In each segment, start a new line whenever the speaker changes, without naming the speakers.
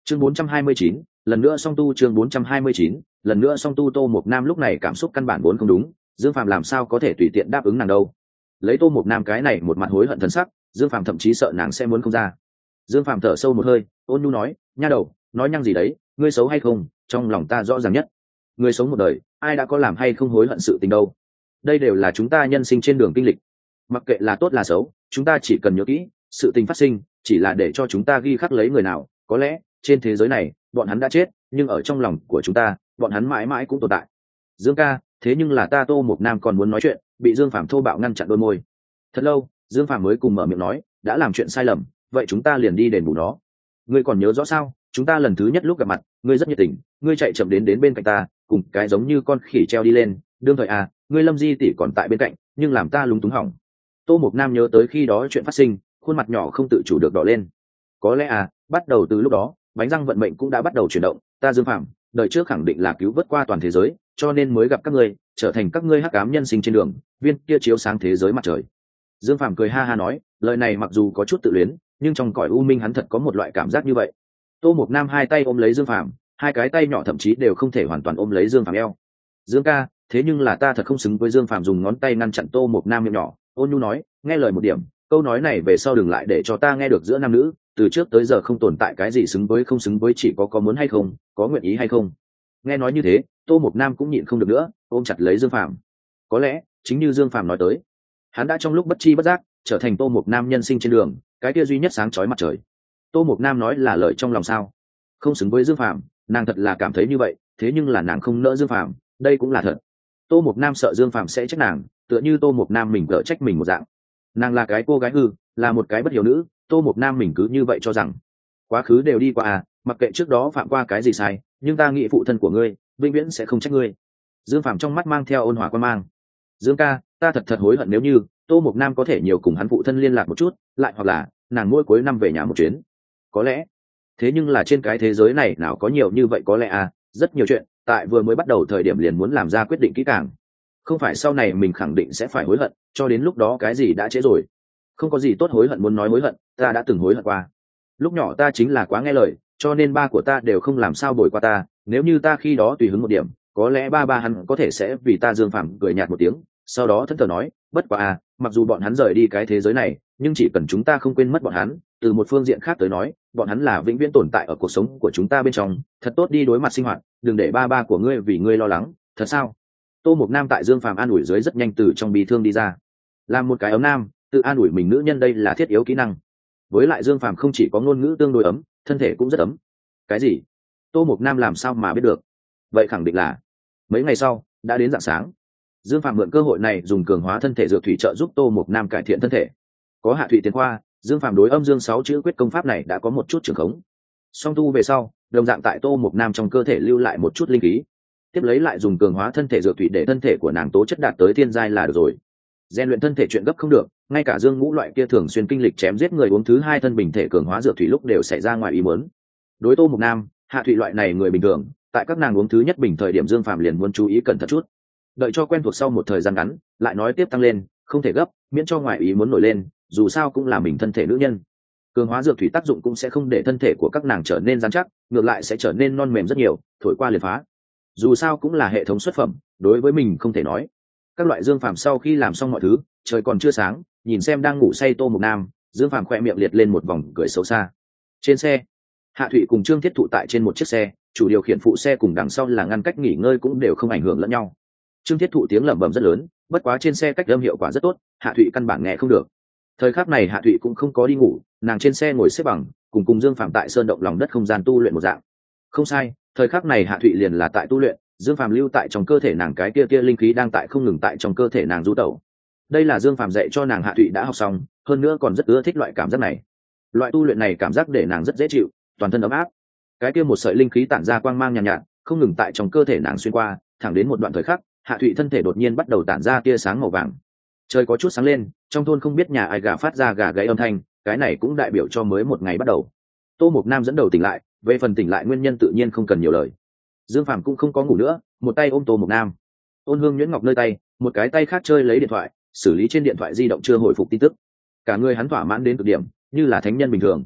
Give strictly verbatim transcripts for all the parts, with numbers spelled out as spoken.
chương bốn trăm hai mươi chín, lần nữa song tu chương bốn trăm hai mươi chín, lần nữa song tu. Tô Mộc Nam lúc này cảm xúc căn bản vốn không đúng, Dương Phàm làm sao có thể tùy tiện đáp ứng nàng đâu. Lấy Tô Mộc Nam cái này một mặt hối hận thân sắc, Dương Phàm thậm chí sợ nàng sẽ muốn không ra. Dương Phàm thở sâu một hơi, ôn nhu nói, nha đầu, nói nhăng gì đấy, ngươi xấu hay không, trong lòng ta rõ ràng nhất. Người sống một đời, ai đã có làm hay không hối hận sự tình đâu. Đây đều là chúng ta nhân sinh trên đường kinh lịch. Mặc kệ là tốt là xấu, chúng ta chỉ cần nhớ kỹ, sự tình phát sinh chỉ là để cho chúng ta ghi khắc lấy người nào, có lẽ trên thế giới này bọn hắn đã chết, nhưng ở trong lòng của chúng ta bọn hắn mãi mãi cũng tồn tại. Dương ca, thế nhưng là ta Tô Mộc Nam còn muốn nói chuyện, bị Dương Phàm thô bạo ngăn chặn đôi môi. Thật lâu, Dương Phàm mới cùng mở miệng nói, đã làm chuyện sai lầm, vậy chúng ta liền đi đền bù nó. Ngươi còn nhớ rõ sao, chúng ta lần thứ nhất lúc gặp mặt, ngươi rất nhiệt tình, ngươi chạy chậm đến đến bên cạnh ta, cùng cái giống như con khỉ treo đi lên, đương thời à, ngươi Lâm Di tỷ còn tại bên cạnh, nhưng làm ta lúng túng hỏng. Tô Mộc Nam nhớ tới khi đó chuyện phát sinh, khuôn mặt nhỏ không tự chủ được đỏ lên. Có lẽ à, bắt đầu từ lúc đó, bánh răng vận mệnh cũng đã bắt đầu chuyển động, ta Dương Phàm đời trước khẳng định là cứu vớt qua toàn thế giới, cho nên mới gặp các ngươi, trở thành các ngươi hắc ám nhân sinh trên đường, viên kia chiếu sáng thế giới mặt trời. Dương Phàm cười ha ha nói, lời này mặc dù có chút tự luyến, nhưng trong cõi u minh hắn thật có một loại cảm giác như vậy. Tô Mộc Nam hai tay ôm lấy Dương Phàm, hai cái tay nhỏ thậm chí đều không thể hoàn toàn ôm lấy Dương Phàm eo. Dương ca, thế nhưng là ta thật không xứng với. Dương Phàm dùng ngón tay ngăn chặn Tô Mộc Nam miệng nhỏ, ôn nhu nói, nghe lời một điểm, câu nói này về sau đừng lại để cho ta nghe được. Giữa nam nữ từ trước tới giờ không tồn tại cái gì xứng với không xứng với, chỉ có có muốn hay không, có nguyện ý hay không. Nghe nói như thế, Tô Mộc Nam cũng nhịn không được nữa, ôm chặt lấy Dương Phàm. Có lẽ chính như Dương Phàm nói tới, hắn đã trong lúc bất chi bất giác trở thành Tô Mộc Nam nhân sinh trên đường cái kia duy nhất sáng chói mặt trời. Tô Mộc Nam nói là lời trong lòng sao? Không xứng với Dương Phàm, nàng thật là cảm thấy như vậy, thế nhưng là nàng không nỡ Dương Phàm, đây cũng là thật. Tô Mộc Nam sợ Dương Phàm sẽ trách nàng, tựa như Tô Mộc Nam mình gỡ trách mình một dạng. Nàng là cái cô gái hư, là một cái bất hiếu nữ, Tô Mộc Nam mình cứ như vậy cho rằng quá khứ đều đi qua à, mặc kệ trước đó phạm qua cái gì sai, nhưng ta nghĩ phụ thân của ngươi vĩnh viễn sẽ không trách ngươi. Dương Phàm trong mắt mang theo ôn hòa quan mang. Dương ca, ta thật thật hối hận nếu như Tô Mộc Nam có thể nhiều cùng hắn phụ thân liên lạc một chút, lại hoặc là nàng mỗi cuối năm về nhà một chuyến. Có lẽ, thế nhưng là trên cái thế giới này nào có nhiều như vậy, có lẽ à, rất nhiều chuyện tại vừa mới bắt đầu thời điểm liền muốn làm ra quyết định kỹ càng, không phải sau này mình khẳng định sẽ phải hối hận, cho đến lúc đó cái gì đã trễ rồi. Không có gì tốt hối hận, muốn nói hối hận, ta đã từng hối hận qua. Lúc nhỏ ta chính là quá nghe lời, cho nên ba của ta đều không làm sao bồi qua ta, nếu như ta khi đó tùy hứng một điểm, có lẽ ba ba hắn có thể sẽ vì ta. Dương Phàm cười nhạt một tiếng, sau đó thẫn thờ nói, bất quá à, mặc dù bọn hắn rời đi cái thế giới này, nhưng chỉ cần chúng ta không quên mất bọn hắn, từ một phương diện khác tới nói, bọn hắn là vĩnh viễn tồn tại ở cuộc sống của chúng ta bên trong. Thật tốt đi đối mặt sinh hoạt, đừng để ba ba của ngươi vì ngươi lo lắng. Thật sao? Tô Mộc Nam tại Dương Phàm an ủi dưới rất nhanh từ trong bi thương đi ra. Làm một cái ấm nam, tự an ủi mình nữ nhân, đây là thiết yếu kỹ năng. Với lại Dương Phàm không chỉ có ngôn ngữ tương đối ấm, thân thể cũng rất ấm. Cái gì? Tô Mộc Nam làm sao mà biết được? Vậy khẳng định là mấy ngày sau đã đến rạng sáng. Dương Phàm mượn cơ hội này dùng cường hóa thân thể dược thủy trợ giúp Tô Mộc Nam cải thiện thân thể. Có Hạ Thụy tiến khoa, Dương Phàm đối âm dương sáu chữ quyết công pháp này đã có một chút trưởng khống. Song tu về sau, đồng dạng tại Tô Mộc Nam trong cơ thể lưu lại một chút linh khí. Tiếp lấy lại dùng cường hóa thân thể dược thủy để thân thể của nàng tố chất đạt tới thiên giai là được rồi. Rèn luyện thân thể chuyện gấp không được, ngay cả Dương Ngũ loại kia thường xuyên kinh lịch chém giết người uống thứ hai thân bình thể cường hóa dược thủy lúc đều xảy ra ngoài ý muốn. Đối Tô Mộc Nam, Hạ Thụy loại này người bình thường, tại các nàng uống thứ nhất bình thời điểm Dương Phàm liền muốn chú ý cẩn thận chút. Đợi cho quen thuộc sau một thời gian ngắn, lại nói tiếp tăng lên, không thể gấp, miễn cho ngoài ý muốn nổi lên, dù sao cũng là mình thân thể nữ nhân. Cường hóa dược thủy tác dụng cũng sẽ không để thân thể của các nàng trở nên rắn chắc, ngược lại sẽ trở nên non mềm rất nhiều, thổi qua liền phá. Dù sao cũng là hệ thống xuất phẩm, đối với mình không thể nói. Các loại Dương Phàm sau khi làm xong mọi thứ, trời còn chưa sáng, nhìn xem đang ngủ say Tô Mộc Nam, Dương Phàm khoe miệng liệt lên một vòng cười xấu xa. Trên xe, Hạ Thụy cùng Trương Thiết Thụ tại trên một chiếc xe, chủ điều khiển phụ xe cùng đằng sau là ngăn cách nghỉ ngơi cũng đều không ảnh hưởng lẫn nhau. Trương Thiết Thụ tiếng lẩm bẩm rất lớn, bất quá trên xe cách âm hiệu quả rất tốt, Hạ Thụy căn bản nghe không được. Thời khắc này Hạ Thụy cũng không có đi ngủ, nàng trên xe ngồi xếp bằng, cùng cùng Dương Phàm tại sơn động lòng đất không gian tu luyện một dạng. Không sai, thời khắc này Hạ Thụy liền là tại tu luyện, Dương Phàm lưu tại trong cơ thể nàng cái kia kia linh khí đang tại không ngừng tại trong cơ thể nàng du tẩu. Đây là Dương Phàm dạy cho nàng, Hạ Thụy đã học xong, hơn nữa còn rất ưa thích loại cảm giác này. Loại tu luyện này cảm giác để nàng rất dễ chịu, toàn thân ấm áp. Cái kia một sợi linh khí tản ra quang mang nhàn nhạt, nhạt, không ngừng tại trong cơ thể nàng xuyên qua, thẳng đến một đoạn thời khắc, Hạ Thụy thân thể đột nhiên bắt đầu tản ra tia sáng màu vàng. Trời có chút sáng lên, trong thôn không biết nhà ai gà phát ra gà gáy âm thanh, cái này cũng đại biểu cho mới một ngày bắt đầu. Tô Mộc Nam dẫn đầu tỉnh lại, về phần tỉnh lại nguyên nhân tự nhiên không cần nhiều lời. Dương Phàm cũng không có ngủ nữa, một tay ôm Tô Mộc Nam, ôn hương nhuyễn ngọc nơi tay, một cái tay khác chơi lấy điện thoại, xử lý trên điện thoại di động chưa hồi phục tin tức. Cả người hắn thỏa mãn đến cực điểm, như là thánh nhân bình thường.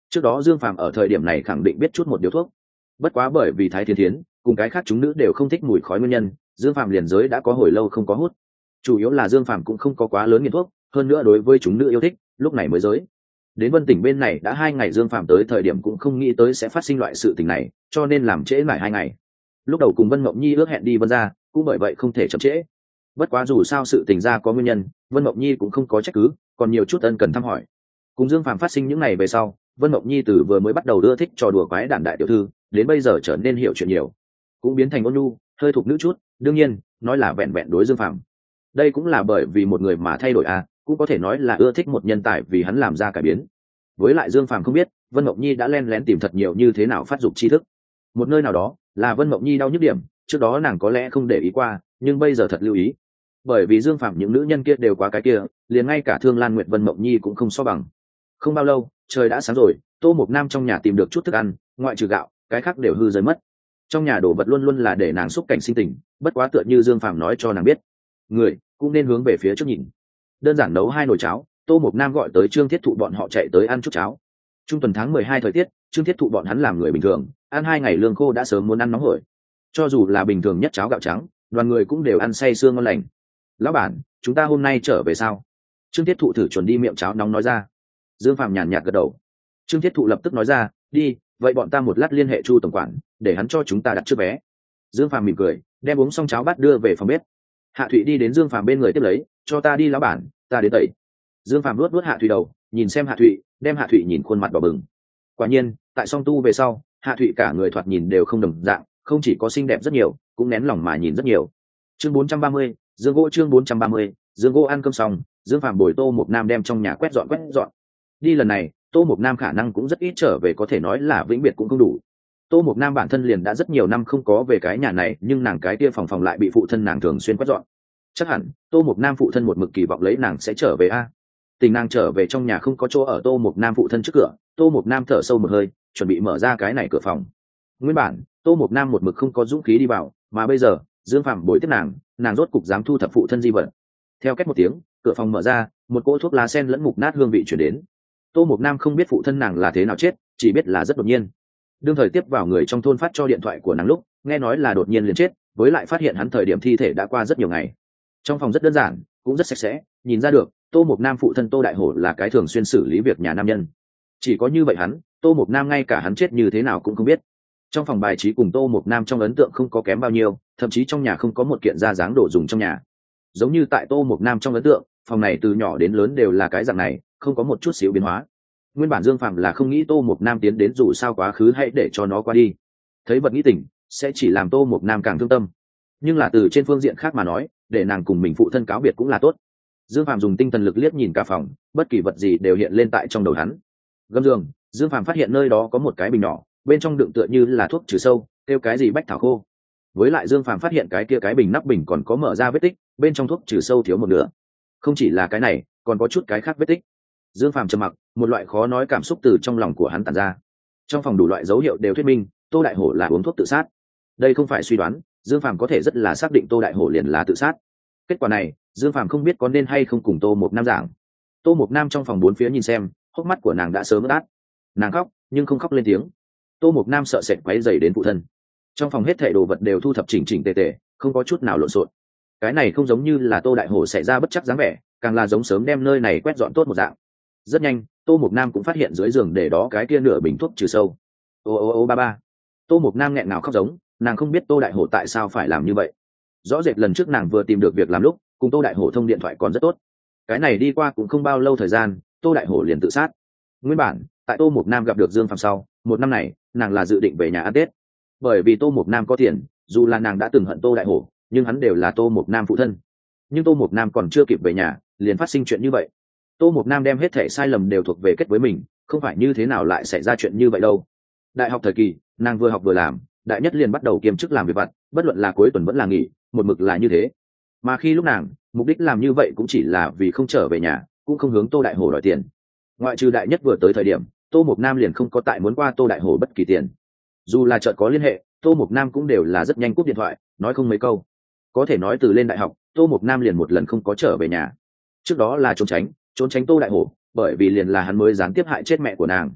trước đó Dương Phàm ở thời điểm này khẳng định biết chút một điếu thuốc, bất quá bởi vì Thái Thiên Thiến cùng cái khác chúng nữ đều không thích mùi khói nguyên nhân, Dương Phàm liền giới đã có hồi lâu không có hút. Chủ yếu là Dương Phàm cũng không có quá lớn nghiện thuốc, hơn nữa đối với chúng nữ yêu thích, lúc này mới giới. Đến Vân Tỉnh bên này đã hai ngày, Dương Phàm tới thời điểm cũng không nghĩ tới sẽ phát sinh loại sự tình này, cho nên làm trễ lại hai ngày. Lúc đầu cùng Vân Mộng Nhi ước hẹn đi Vân gia, cũng bởi vậy không thể chậm trễ. Bất quá dù sao sự tình ra có nguyên nhân, Vân Mộng Nhi cũng không có trách cứ, còn nhiều chút ân cần thăm hỏi. Cùng Dương Phàm phát sinh những ngày về sau, Vân Mộng Nhi từ vừa mới bắt đầu ưa thích trò đùa quái đản đại tiểu thư, đến bây giờ trở nên hiểu chuyện nhiều, cũng biến thành ôn nhu, hơi thục nữ chút, đương nhiên, nói là vẹn vẹn đối Dương Phàm. Đây cũng là bởi vì một người mà thay đổi à, cũng có thể nói là ưa thích một nhân tài vì hắn làm ra cải biến. Với lại Dương Phàm không biết, Vân Mộng Nhi đã len lén tìm thật nhiều như thế nào phát dục tri thức. Một nơi nào đó, là Vân Mộng Nhi đau nhức điểm, trước đó nàng có lẽ không để ý qua, nhưng bây giờ thật lưu ý. Bởi vì Dương Phàm những nữ nhân kia đều quá cái kia, liền ngay cả Thương Lan Nguyệt Vân Mộng Nhi cũng không so bằng. Không bao lâu, trời đã sáng rồi, Tô Mộc Nam trong nhà tìm được chút thức ăn, ngoại trừ gạo, cái khác đều hư rơi mất. Trong nhà đồ vật luôn luôn là để nàng xúc cảnh sinh tình, bất quá tựa như Dương Phàm nói cho nàng biết, người cũng nên hướng về phía trước nhìn. Đơn giản nấu hai nồi cháo, Tô Mộc Nam gọi tới Trương Thiết Thụ bọn họ chạy tới ăn chút cháo. Trung tuần tháng mười hai thời tiết, Trương Thiết Thụ bọn hắn làm người bình thường, ăn hai ngày lương khô đã sớm muốn ăn nóng hổi. Cho dù là bình thường nhất cháo gạo trắng, đoàn người cũng đều ăn say sương ngon lành. Lão bản, chúng ta hôm nay trở về sao? Trương Thiết Thụ thử chuẩn đi miệng cháo nóng nói ra. Dương Phàm nhàn nhạt gật đầu. Trương Thiết Thụ lập tức nói ra, đi, vậy bọn ta một lát liên hệ Chu tổng quản, để hắn cho chúng ta đặt trước vé. Dương Phàm mỉm cười, đem uống xong cháo bát đưa về phòng bếp. Hạ Thụy đi đến Dương Phàm bên người tiếp lấy, cho ta đi lão bản, ta đến tẩy. Dương Phàm luốt luốt Hạ Thụy đầu, nhìn xem Hạ Thụy, đem Hạ Thụy nhìn khuôn mặt đỏ bừng. Quả nhiên, tại song tu về sau, Hạ Thụy cả người thoạt nhìn đều không đồng dạng, không chỉ có xinh đẹp rất nhiều, cũng nén lòng mà nhìn rất nhiều. Chương bốn trăm ba mươi, Dương Gỗ chương bốn trăm ba mươi, Dương Gỗ ăn cơm xong, Dương Phàm bồi Tô Mộc Nam đem trong nhà quét dọn quét dọn. Đi lần này, Tô Mộc Nam khả năng cũng rất ít trở về, có thể nói là vĩnh biệt cũng không đủ. Tô Mộc Nam bản thân liền đã rất nhiều năm không có về cái nhà này, nhưng nàng cái kia phòng phòng lại bị phụ thân nàng thường xuyên quét dọn. Chắc hẳn Tô Mộc Nam phụ thân một mực kỳ vọng lấy nàng sẽ trở về a. Tình nàng trở về trong nhà không có chỗ ở, Tô Mộc Nam phụ thân trước cửa, Tô Mộc Nam thở sâu một hơi, chuẩn bị mở ra cái này cửa phòng. Nguyên bản Tô Mộc Nam một mực không có dũng khí đi vào, mà bây giờ Dương Phàm bồi tiếp nàng, nàng rốt cục dám thu thập phụ thân di vật. Theo két một tiếng, cửa phòng mở ra, một cỗ thuốc lá sen lẫn mục nát hương vị chuyển đến. Tô Mộc Nam không biết phụ thân nàng là thế nào chết, chỉ biết là rất đột nhiên. Đương thời tiếp vào người trong thôn phát cho điện thoại của nàng lúc, nghe nói là đột nhiên liền chết, với lại phát hiện hắn thời điểm thi thể đã qua rất nhiều ngày. Trong phòng rất đơn giản, cũng rất sạch sẽ, nhìn ra được Tô Mộc Nam phụ thân Tô Đại Hổ là cái thường xuyên xử lý việc nhà nam nhân. Chỉ có như vậy hắn, Tô Mộc Nam ngay cả hắn chết như thế nào cũng không biết. Trong phòng bài trí cùng Tô Mộc Nam trong ấn tượng không có kém bao nhiêu, thậm chí trong nhà không có một kiện ra dáng đồ dùng trong nhà. Giống như tại Tô Mộc Nam trong ấn tượng, phòng này từ nhỏ đến lớn đều là cái dạng này, không có một chút xíu biến hóa. Nguyên bản Dương Phàm là không nghĩ Tô Mộc Nam tiến đến, dù sao quá khứ hãy để cho nó qua đi. Thấy vật nghĩ tình sẽ chỉ làm Tô Mộc Nam càng thương tâm. Nhưng là từ trên phương diện khác mà nói, để nàng cùng mình phụ thân cáo biệt cũng là tốt. Dương Phàm dùng tinh thần lực liếc nhìn cả phòng, bất kỳ vật gì đều hiện lên tại trong đầu hắn. Gầm giường, Dương Phàm phát hiện nơi đó có một cái bình nhỏ, bên trong đựng tựa như là thuốc trừ sâu, kêu cái gì bách thảo khô. Với lại Dương Phàm phát hiện cái kia cái bình nắp bình còn có mở ra vết tích, bên trong thuốc trừ sâu thiếu một nửa. Không chỉ là cái này, còn có chút cái khác vết tích. Dương Phàm trầm mặc, một loại khó nói cảm xúc từ trong lòng của hắn tản ra. Trong phòng đủ loại dấu hiệu đều thuyết minh, Tô Đại Hổ là uống thuốc tự sát. Đây không phải suy đoán, Dương Phàm có thể rất là xác định Tô Đại Hổ liền là tự sát. Kết quả này, Dương Phàm không biết có nên hay không cùng Tô Mộc Nam giảng. Tô Mộc Nam trong phòng bốn phía nhìn xem, hốc mắt của nàng đã sớm ướt át. Nàng khóc, nhưng không khóc lên tiếng. Tô Mộc Nam sợ sệt quấy rầy đến phụ thân. Trong phòng hết thảy đồ vật đều thu thập chỉnh chỉnh tề tề, không có chút nào lộn xộn. Cái này không giống như là Tô Đại Hổ xảy ra bất chắc dáng vẻ, càng là giống sớm đem nơi này quét dọn tốt một dạng. Rất nhanh, Tô Mộc Nam cũng phát hiện dưới giường để đó cái kia nửa bình thuốc trừ sâu. Ô ô ô ba ba. Tô Mộc Nam nghẹn ngào khóc giống, nàng không biết Tô Đại Hổ tại sao phải làm như vậy. Rõ rệt lần trước nàng vừa tìm được việc làm lúc, cùng Tô Đại Hổ thông điện thoại còn rất tốt. Cái này đi qua cũng không bao lâu thời gian, Tô Đại Hổ liền tự sát. Nguyên bản, tại Tô Mộc Nam gặp được Dương Phàm sau, một năm này, nàng là dự định về nhà ăn Tết. Bởi vì Tô Mộc Nam có tiền, dù là nàng đã từng hận Tô Đại Hổ, nhưng hắn đều là Tô Mộc Nam phụ thân. Nhưng Tô Mộc Nam còn chưa kịp về nhà, liền phát sinh chuyện như vậy. Tô Mộc Nam đem hết thể sai lầm đều thuộc về kết với mình, không phải như thế nào lại xảy ra chuyện như vậy đâu. Đại học thời kỳ, nàng vừa học vừa làm, đại nhất liền bắt đầu kiêm chức làm việc vặt, bất luận là cuối tuần vẫn là nghỉ, một mực là như thế. Mà khi lúc nàng, mục đích làm như vậy cũng chỉ là vì không trở về nhà, cũng không hướng Tô Đại Hổ đòi tiền. Ngoại trừ đại nhất vừa tới thời điểm, Tô Mộc Nam liền không có tại muốn qua Tô Đại Hổ bất kỳ tiền. Dù là chợt có liên hệ, Tô Mộc Nam cũng đều là rất nhanh cúp điện thoại, nói không mấy câu. Có thể nói từ lên đại học, Tô Mộc Nam liền một lần không có trở về nhà. Trước đó là trốn tránh, trốn tránh Tô Đại Hổ, bởi vì liền là hắn mới gián tiếp hại chết mẹ của nàng.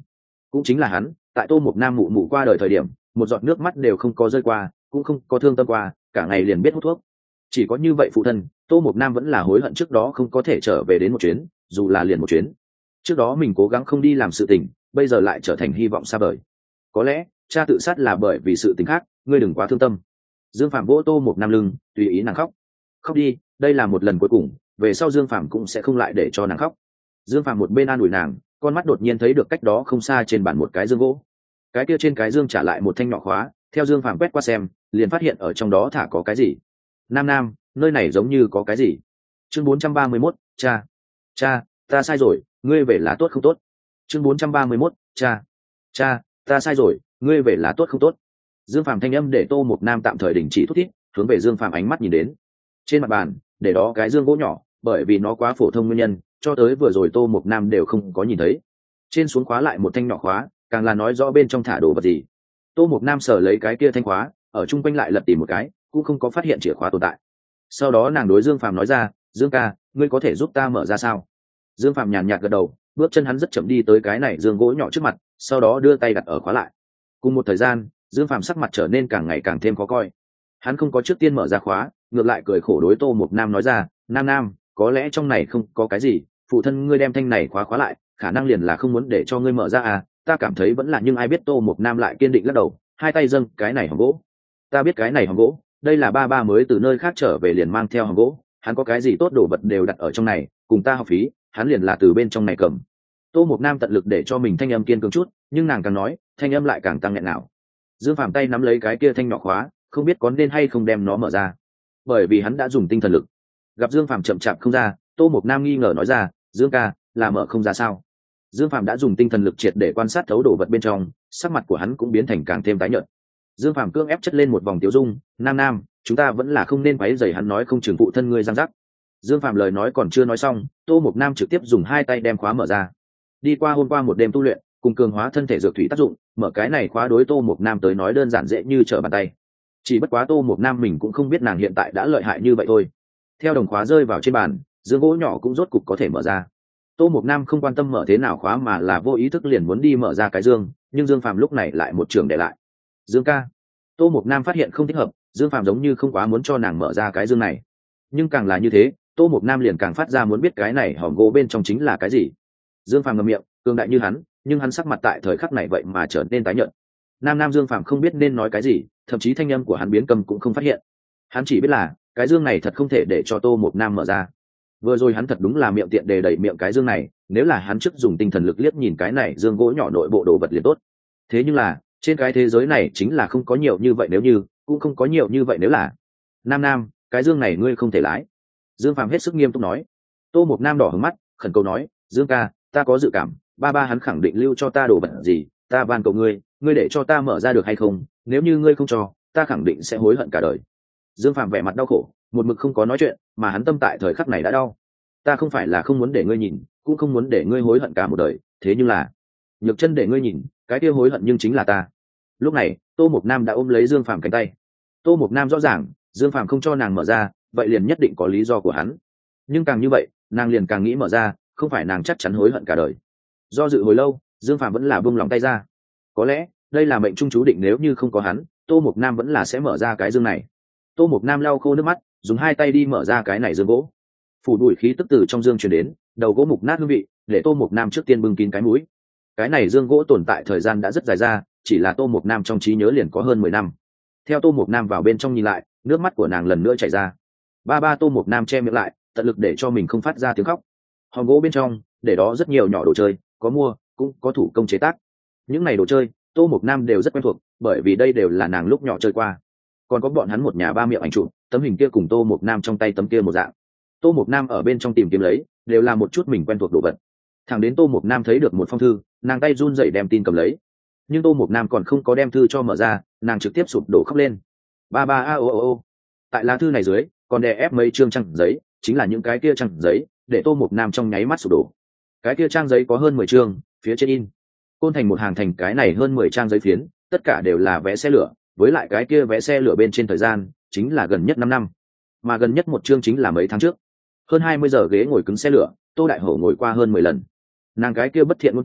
cũng chính là hắn tại tô mục nam mụ mụ qua đời thời điểm một giọt nước mắt đều không có rơi qua, cũng không có thương tâm qua, cả ngày liền biết hút thuốc. Chỉ có như vậy phụ thân tô mục nam vẫn là hối hận trước đó không có thể trở về đến một chuyến, dù là liền một chuyến. Trước đó mình cố gắng không đi làm sự tình, bây giờ lại trở thành hy vọng xa vời. Có lẽ cha tự sát là bởi vì sự tình khác, ngươi đừng quá thương tâm. Dương Phạm vỗ tô mục nam lưng, tùy ý nàng khóc. Khóc đi, đây là một lần cuối cùng, về sau Dương Phạm cũng sẽ không lại để cho nàng khóc. Dương Phạm một bên an ủi nàng, con mắt đột nhiên thấy được cách đó không xa trên bàn một cái dương gỗ. Cái kia trên cái dương trả lại một thanh nhỏ khóa, theo Dương Phạm quét qua xem, liền phát hiện ở trong đó thả có cái gì. Nam Nam, nơi này giống như có cái gì. Chương bốn trăm ba mươi mốt, cha. Cha, ta sai rồi, ngươi về là tốt không tốt. Chương bốn trăm ba mươi mốt, cha. Cha, ta sai rồi, ngươi về là tốt không tốt. Dương Phạm thanh âm để tô một nam tạm thời đình chỉ thút thít, hướng về Dương Phạm ánh mắt nhìn đến. Trên mặt bàn để đó cái dương gỗ nhỏ, bởi vì nó quá phổ thông nguyên nhân cho tới vừa rồi tô một nam đều không có nhìn thấy. Trên xuống khóa lại một thanh nhỏ khóa, càng là nói rõ bên trong thả đồ vật gì. Tô một nam sờ lấy cái kia thanh khóa, ở chung quanh lại lật tìm một cái, cũng không có phát hiện chìa khóa tồn tại. Sau đó nàng đối Dương Phạm nói ra, Dương ca, ngươi có thể giúp ta mở ra sao? Dương Phạm nhàn nhạt gật đầu, bước chân hắn rất chậm đi tới cái này dương gỗ nhỏ trước mặt, sau đó đưa tay đặt ở khóa lại. Cùng một thời gian, Dương Phạm sắc mặt trở nên càng ngày càng thêm khó coi. Hắn không có trước tiên mở ra khóa, ngược lại cười khổ đối tô một nam nói ra, nam nam, có lẽ trong này không có cái gì, phụ thân ngươi đem thanh này khóa khóa lại, khả năng liền là không muốn để cho ngươi mở ra à, ta cảm thấy vẫn là, nhưng ai biết tô một nam lại kiên định lắc đầu, hai tay dâng cái này hòm gỗ. Ta biết cái này hòm gỗ, đây là ba ba mới từ nơi khác trở về liền mang theo hòm gỗ, hắn có cái gì tốt đồ vật đều đặt ở trong này, cùng ta học phí, hắn liền là từ bên trong này cầm. Tô một nam tận lực để cho mình thanh âm kiên cường chút, nhưng nàng càng nói, thanh âm lại càng tăng nghẹn nào. Dương Phạm tay nắm lấy cái kia thanh nhỏ khóa, không biết có nên hay không đem nó mở ra, bởi vì hắn đã dùng tinh thần lực. Gặp Dương Phạm chậm chạp không ra, tô một nam nghi ngờ nói ra, Dương ca, là mở không ra sao? Dương Phạm đã dùng tinh thần lực triệt để quan sát thấu đồ vật bên trong, sắc mặt của hắn cũng biến thành càng thêm tái nhợt. Dương Phạm cương ép chất lên một vòng tiêu dung, nam nam, chúng ta vẫn là không nên quấy rầy hắn, nói không chừng phụ thân ngươi giang giác. Dương Phạm lời nói còn chưa nói xong, tô một nam trực tiếp dùng hai tay đem khóa mở ra. Đi qua hôm qua một đêm tu luyện cùng cường hóa thân thể dược thủy tác dụng, mở cái này khóa đối tô một nam tới nói đơn giản dễ như trở bàn tay. Chỉ bất quá tô một nam mình cũng không biết nàng hiện tại đã lợi hại như vậy thôi. Theo đồng khóa rơi vào trên bàn, dương gỗ nhỏ cũng rốt cục có thể mở ra. Tô một nam không quan tâm mở thế nào khóa, mà là vô ý thức liền muốn đi mở ra cái dương, nhưng Dương Phạm lúc này lại một trường để lại. Dương ca. Tô một nam phát hiện không thích hợp, Dương Phạm giống như không quá muốn cho nàng mở ra cái dương này. Nhưng càng là như thế, Tô một nam liền càng phát ra muốn biết cái này hòm gỗ bên trong chính là cái gì. Dương Phạm ngậm miệng, cường đại như hắn, nhưng hắn sắc mặt tại thời khắc này vậy mà trở nên tái nhợt. Nam Nam Dương Phạm không biết nên nói cái gì, thậm chí thanh âm của hắn biến cầm cũng không phát hiện. Hắn chỉ biết là cái dương này thật không thể để cho Tô một nam mở ra. Vừa rồi hắn thật đúng là miệng tiện đề đẩy miệng cái dương này, nếu là hắn trước dùng tinh thần lực liếc nhìn cái này dương gỗ nhỏ nội bộ đồ vật liền tốt. Thế nhưng là trên cái thế giới này chính là không có nhiều như vậy nếu như, cũng không có nhiều như vậy nếu là. Nam Nam, cái dương này ngươi không thể lái. Dương Phạm hết sức nghiêm túc nói. Tô một nam đỏ hứng mắt, khẩn cầu nói, Dương ca, ta có dự cảm ba ba hắn khẳng định lưu cho ta đồ vật gì, ta van cầu ngươi, ngươi để cho ta mở ra được hay không, nếu như ngươi không cho, ta khẳng định sẽ hối hận cả đời. Dương Phạm vẻ mặt đau khổ, một mực không có nói chuyện, mà hắn tâm tại thời khắc này đã đau. Ta không phải là không muốn để ngươi nhìn, cũng không muốn để ngươi hối hận cả một đời, thế nhưng là nhược chân để ngươi nhìn, cái kia hối hận nhưng chính là ta. Lúc này Tô Mộc Nam đã ôm lấy Dương Phạm cánh tay. Tô Mộc Nam rõ ràng Dương Phạm không cho nàng mở ra, vậy liền nhất định có lý do của hắn, nhưng càng như vậy nàng liền càng nghĩ mở ra, không phải nàng chắc chắn hối hận cả đời. Do dự hồi lâu, Dương Phạm vẫn là buông lòng tay ra. Có lẽ đây là mệnh trung chú định, nếu như không có hắn, Tô Mộc Nam vẫn là sẽ mở ra cái dương này. Tô Mộc Nam lau khô nước mắt, dùng hai tay đi mở ra cái này dương gỗ. Phủ đuổi khí tức từ trong dương truyền đến, đầu gỗ mục nát hương vị, để Tô Mộc Nam trước tiên bưng kín cái mũi. Cái này dương gỗ tồn tại thời gian đã rất dài ra, chỉ là Tô Mộc Nam trong trí nhớ liền có hơn mười năm. Theo Tô Mộc Nam vào bên trong nhìn lại, nước mắt của nàng lần nữa chảy ra. Ba ba Tô Mộc Nam che miệng lại, tận lực để cho mình không phát ra tiếng khóc. Hòm gỗ bên trong để đó rất nhiều nhỏ đồ chơi, có mua cũng có thủ công chế tác. Những này đồ chơi Tô Mộc Nam đều rất quen thuộc, bởi vì đây đều là nàng lúc nhỏ chơi qua. Còn có bọn hắn một nhà ba miệng ảnh chụp, tấm hình kia cùng Tô Mộc Nam trong tay tấm kia một dạng. Tô Mộc Nam ở bên trong tìm kiếm lấy, đều là một chút mình quen thuộc đồ vật. Thẳng đến Tô Mộc Nam thấy được một phong thư, nàng tay run rẩy đem tin cầm lấy. Nhưng Tô Mộc Nam còn không có đem thư cho mở ra, nàng trực tiếp sụp đổ khóc lên. Ba ba a o o o. Tại lá thư này dưới, còn đè ép mấy chương trang giấy, chính là những cái kia trang giấy, để Tô Mộc Nam trong nháy mắt sụp đổ. Cái kia trang giấy có hơn mười chương, phía trên in côn thành một hàng thành cái này hơn mười trang giấy phiến, tất cả đều là vé xe lửa, với lại cái kia vé xe lửa bên trên thời gian chính là gần nhất năm năm, mà gần nhất một chương chính là mấy tháng trước. Hơn hai mươi giờ ghế ngồi cứng xe lửa, Tô Đại Hổ ngồi qua hơn mười lần. Nàng cái kia bất thiện ngôn từ,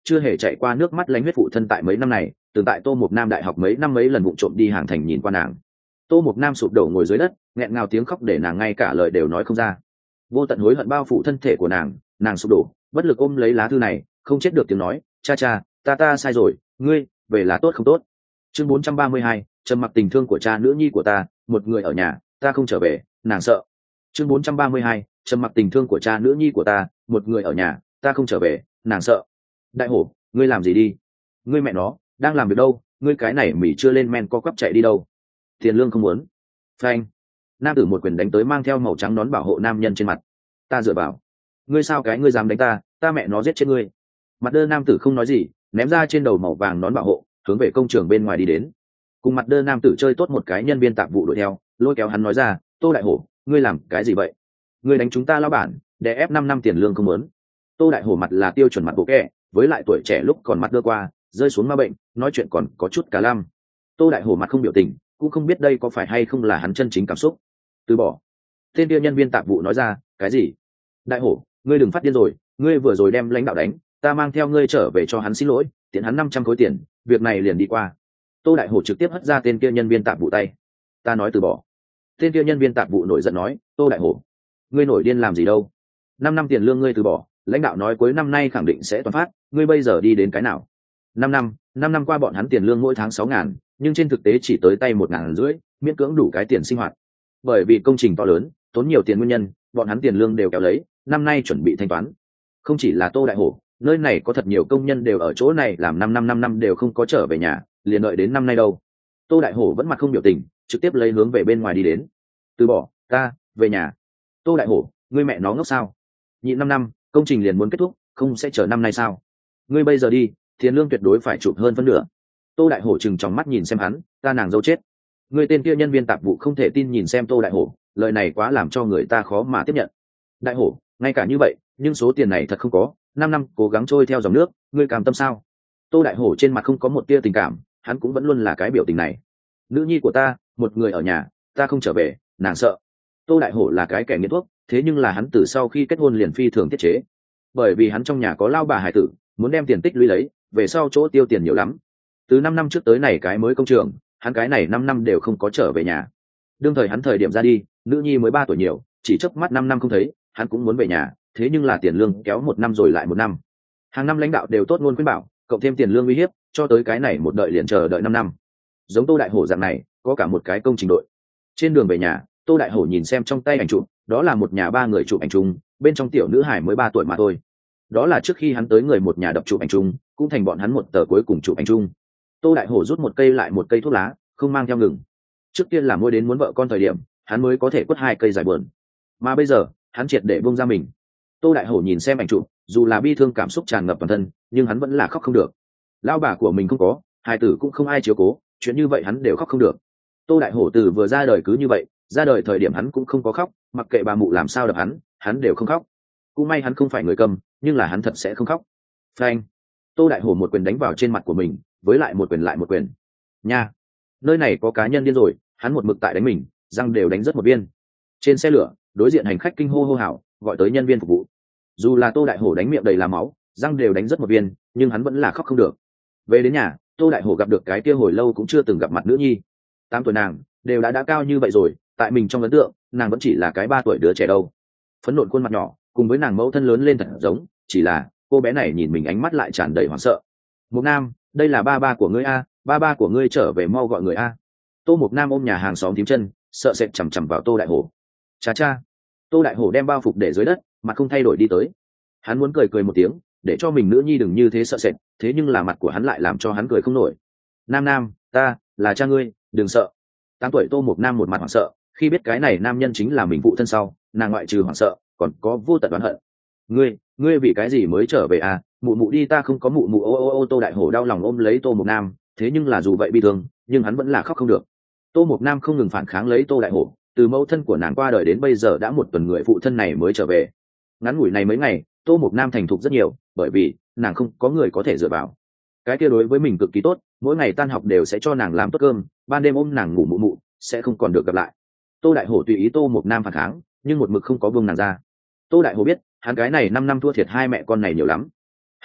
chưa hề chạy qua nước mắt lánh huyết phụ thân tại mấy năm này từ tại Tô Mục Nam đại học mấy năm mấy lần vụng trộm đi hàng thành nhìn qua nàng. Tô Mục Nam sụp đổ ngồi dưới đất, nghẹn ngào tiếng khóc để nàng ngay cả lời đều nói không ra. Vô tận hối hận bao phủ thân thể của nàng, nàng sụp đổ, bất lực ôm lấy lá thư này, không chết được tiếng nói, cha cha, ta ta sai rồi, ngươi về là tốt không tốt. Chương bốn trăm ba mươi hai, trầm mặc tình thương của cha nữ nhi của ta, một người ở nhà, ta không trở về, nàng sợ. Chương bốn trăm ba mươi hai, trầm mặc tình thương của cha nữ nhi của ta, một người ở nhà, ta không trở về, nàng sợ. Đại hổ, ngươi làm gì đi? Ngươi mẹ nó đang làm việc đâu? Ngươi cái này mỉ chưa lên men co quắp chạy đi đâu? Tiền lương không muốn. Phanh. Nam tử một quyền đánh tới mang theo màu trắng nón bảo hộ nam nhân trên mặt. Ta dựa vào. Ngươi sao cái ngươi dám đánh ta? Ta mẹ nó giết chết ngươi. Mặt đơ nam tử không nói gì, ném ra trên đầu màu vàng nón bảo hộ, hướng về công trường bên ngoài đi đến. Cùng mặt đơ nam tử chơi tốt một cái nhân viên tạp vụ đuổi theo, lôi kéo hắn nói ra, Tô đại hổ, ngươi làm cái gì vậy? Ngươi đánh chúng ta lão bản, để ép năm năm tiền lương không muốn. Tô đại hổ mặt là tiêu chuẩn mặt bộ kẹ, với lại tuổi trẻ lúc còn mặt đưa qua, rơi xuống ma bệnh, nói chuyện còn có chút cả lam. Tô đại hổ mặt không biểu tình, cũng không biết đây có phải hay không là hắn chân chính cảm xúc. Từ bỏ. Tên kia nhân viên tạp vụ nói ra, cái gì? Đại hổ, ngươi đừng phát điên rồi, ngươi vừa rồi đem lãnh đạo đánh, ta mang theo ngươi trở về cho hắn xin lỗi, tiện hắn năm trăm khối tiền, việc này liền đi qua. Tô đại hổ trực tiếp hất ra tên kia nhân viên tạp vụ tay. Ta nói từ bỏ. Tên kia nhân viên tạp vụ nổi giận nói, Tô đại hổ, ngươi nổi điên làm gì đâu? Năm năm tiền lương ngươi từ bỏ, lãnh đạo nói cuối năm nay khẳng định sẽ toàn phát, ngươi bây giờ đi đến cái nào? Năm năm, năm năm qua bọn hắn tiền lương mỗi tháng sáu ngàn, nhưng trên thực tế chỉ tới tay một ngàn rưỡi, miễn cưỡng đủ cái tiền sinh hoạt. Bởi vì công trình to lớn, tốn nhiều tiền nguyên nhân, bọn hắn tiền lương đều kéo lấy, năm nay chuẩn bị thanh toán. Không chỉ là Tô đại hổ, nơi này có thật nhiều công nhân đều ở chỗ này làm năm năm năm năm đều không có trở về nhà, liền đợi đến năm nay đâu. Tô đại hổ vẫn mặt không biểu tình, trực tiếp lấy hướng về bên ngoài đi đến. Từ bỏ, ta về nhà. Tô đại hổ, ngươi mẹ nó ngốc sao? Nhịn năm năm, công trình liền muốn kết thúc, không sẽ chờ năm nay sao? Ngươi bây giờ đi, tiền lương tuyệt đối phải chụp hơn phân nửa. Tô đại hổ chừng trong mắt nhìn xem hắn, ta nàng dâu chết. Người tên kia nhân viên tạp vụ không thể tin nhìn xem Tô đại hổ, lời này quá làm cho người ta khó mà tiếp nhận. Đại hổ, ngay cả như vậy, nhưng số tiền này thật không có, năm năm cố gắng trôi theo dòng nước, ngươi cam tâm sao? Tô đại hổ trên mặt không có một tia tình cảm, hắn cũng vẫn luôn là cái biểu tình này. Nữ nhi của ta, một người ở nhà, ta không trở về, nàng sợ. Tô đại hổ là cái kẻ nghiện thuốc, thế nhưng là hắn từ sau khi kết hôn liền phi thường tiết chế, bởi vì hắn trong nhà có lao bà hải tử, muốn đem tiền tích lũy lấy, về sau chỗ tiêu tiền nhiều lắm. Từ năm năm trước tới này cái mới công trường, hắn cái này năm năm đều không có trở về nhà. Đương thời hắn thời điểm ra đi, nữ nhi mới ba tuổi nhiều, chỉ chớp mắt năm năm không thấy, hắn cũng muốn về nhà, thế nhưng là tiền lương kéo một năm rồi lại một năm. Hàng năm lãnh đạo đều tốt luôn khuyên bảo, cộng thêm tiền lương uy hiếp, cho tới cái này một đợi liền chờ đợi năm năm. Giống Tô đại hổ dạng này, có cả một cái công trình đội. Trên đường về nhà, Tô đại hổ nhìn xem trong tay ảnh chụp, đó là một nhà ba người chụp ảnh chung, bên trong tiểu nữ hải mới ba tuổi mà thôi. Đó là trước khi hắn tới người một nhà đập chụp ảnh chung, cũng thành bọn hắn một tờ cuối cùng chụp ảnh chung. Tô đại hổ rút một cây lại một cây thuốc lá, không mang theo ngừng. Trước tiên là môi đến muốn vợ con thời điểm, hắn mới có thể quất hai cây dài bờn, mà bây giờ hắn triệt để buông ra mình. Tô đại hổ nhìn xem ảnh chụp, dù là bi thương cảm xúc tràn ngập toàn thân, nhưng hắn vẫn là khóc không được. Lão bà của mình không có, hài tử cũng không ai chiếu cố, chuyện như vậy hắn đều khóc không được. Tô đại hổ từ vừa ra đời cứ như vậy, ra đời thời điểm hắn cũng không có khóc, mặc kệ bà mụ làm sao đập hắn, hắn đều không khóc. Cũng may hắn không phải người câm, nhưng là hắn thật sẽ không khóc. Phanh. Tô đại hổ một quyền đánh vào trên mặt của mình, với lại một quyền lại một quyền. Nha, nơi này có cá nhân điên rồi, hắn một mực tại đánh mình, răng đều đánh rất một viên. Trên xe lửa, đối diện hành khách kinh hô hô hào, gọi tới nhân viên phục vụ. Dù là Tô đại hổ đánh miệng đầy là máu, răng đều đánh rất một viên, nhưng hắn vẫn là khóc không được. Về đến nhà, Tô đại hổ gặp được cái kia hồi lâu cũng chưa từng gặp mặt nữ nhi. Tám tuổi nàng đều đã đã cao như vậy rồi, tại mình trong ấn tượng, nàng vẫn chỉ là cái ba tuổi đứa trẻ đâu. Phấn nộn khuôn mặt nhỏ, cùng với nàng mẫu thân lớn lên thật giống, chỉ là cô bé này nhìn mình ánh mắt lại tràn đầy hoảng sợ. Mục Nam, đây là ba ba của ngươi a, ba ba của ngươi trở về mau gọi người a. Tô Mục Nam ôm nhà hàng xóm thím chân, sợ sệt chằm chằm vào Tô đại hổ. Cha cha. Tô đại hổ đem bao phục để dưới đất, mặt không thay đổi đi tới. Hắn muốn cười cười một tiếng, để cho mình nữ nhi đừng như thế sợ sệt, thế nhưng là mặt của hắn lại làm cho hắn cười không nổi. Nam Nam, ta là cha ngươi, đừng sợ. Tám tuổi Tô Mục Nam một mặt hoảng sợ, khi biết cái này nam nhân chính là mình phụ thân sau, nàng ngoại trừ hoảng sợ, còn có vô tận oán hận. Ngươi, ngươi vì cái gì mới trở về à? Mụ mụ đi, ta không có mụ mụ. Ô ô ô Tô đại hổ đau lòng ôm lấy Tô Mục Nam, thế nhưng là dù vậy bi thương, nhưng hắn vẫn là khóc không được. Tô Mục Nam không ngừng phản kháng lấy Tô đại hổ, từ mẫu thân của nàng qua đời đến bây giờ đã một tuần, người phụ thân này mới trở về. Ngắn ngủi này mấy ngày, Tô Mục Nam thành thục rất nhiều, bởi vì nàng không có người có thể dựa vào. Cái kia đối với mình cực kỳ tốt, mỗi ngày tan học đều sẽ cho nàng làm tốt cơm, ban đêm ôm nàng ngủ mụ mụ, sẽ không còn được gặp lại. Tô đại hổ tùy ý Tô Mục Nam phản kháng, nhưng một mực không có buông nàng ra. Tô đại hổ biết, hắn cái này năm năm thua thiệt hai mẹ con này nhiều lắm. Hắn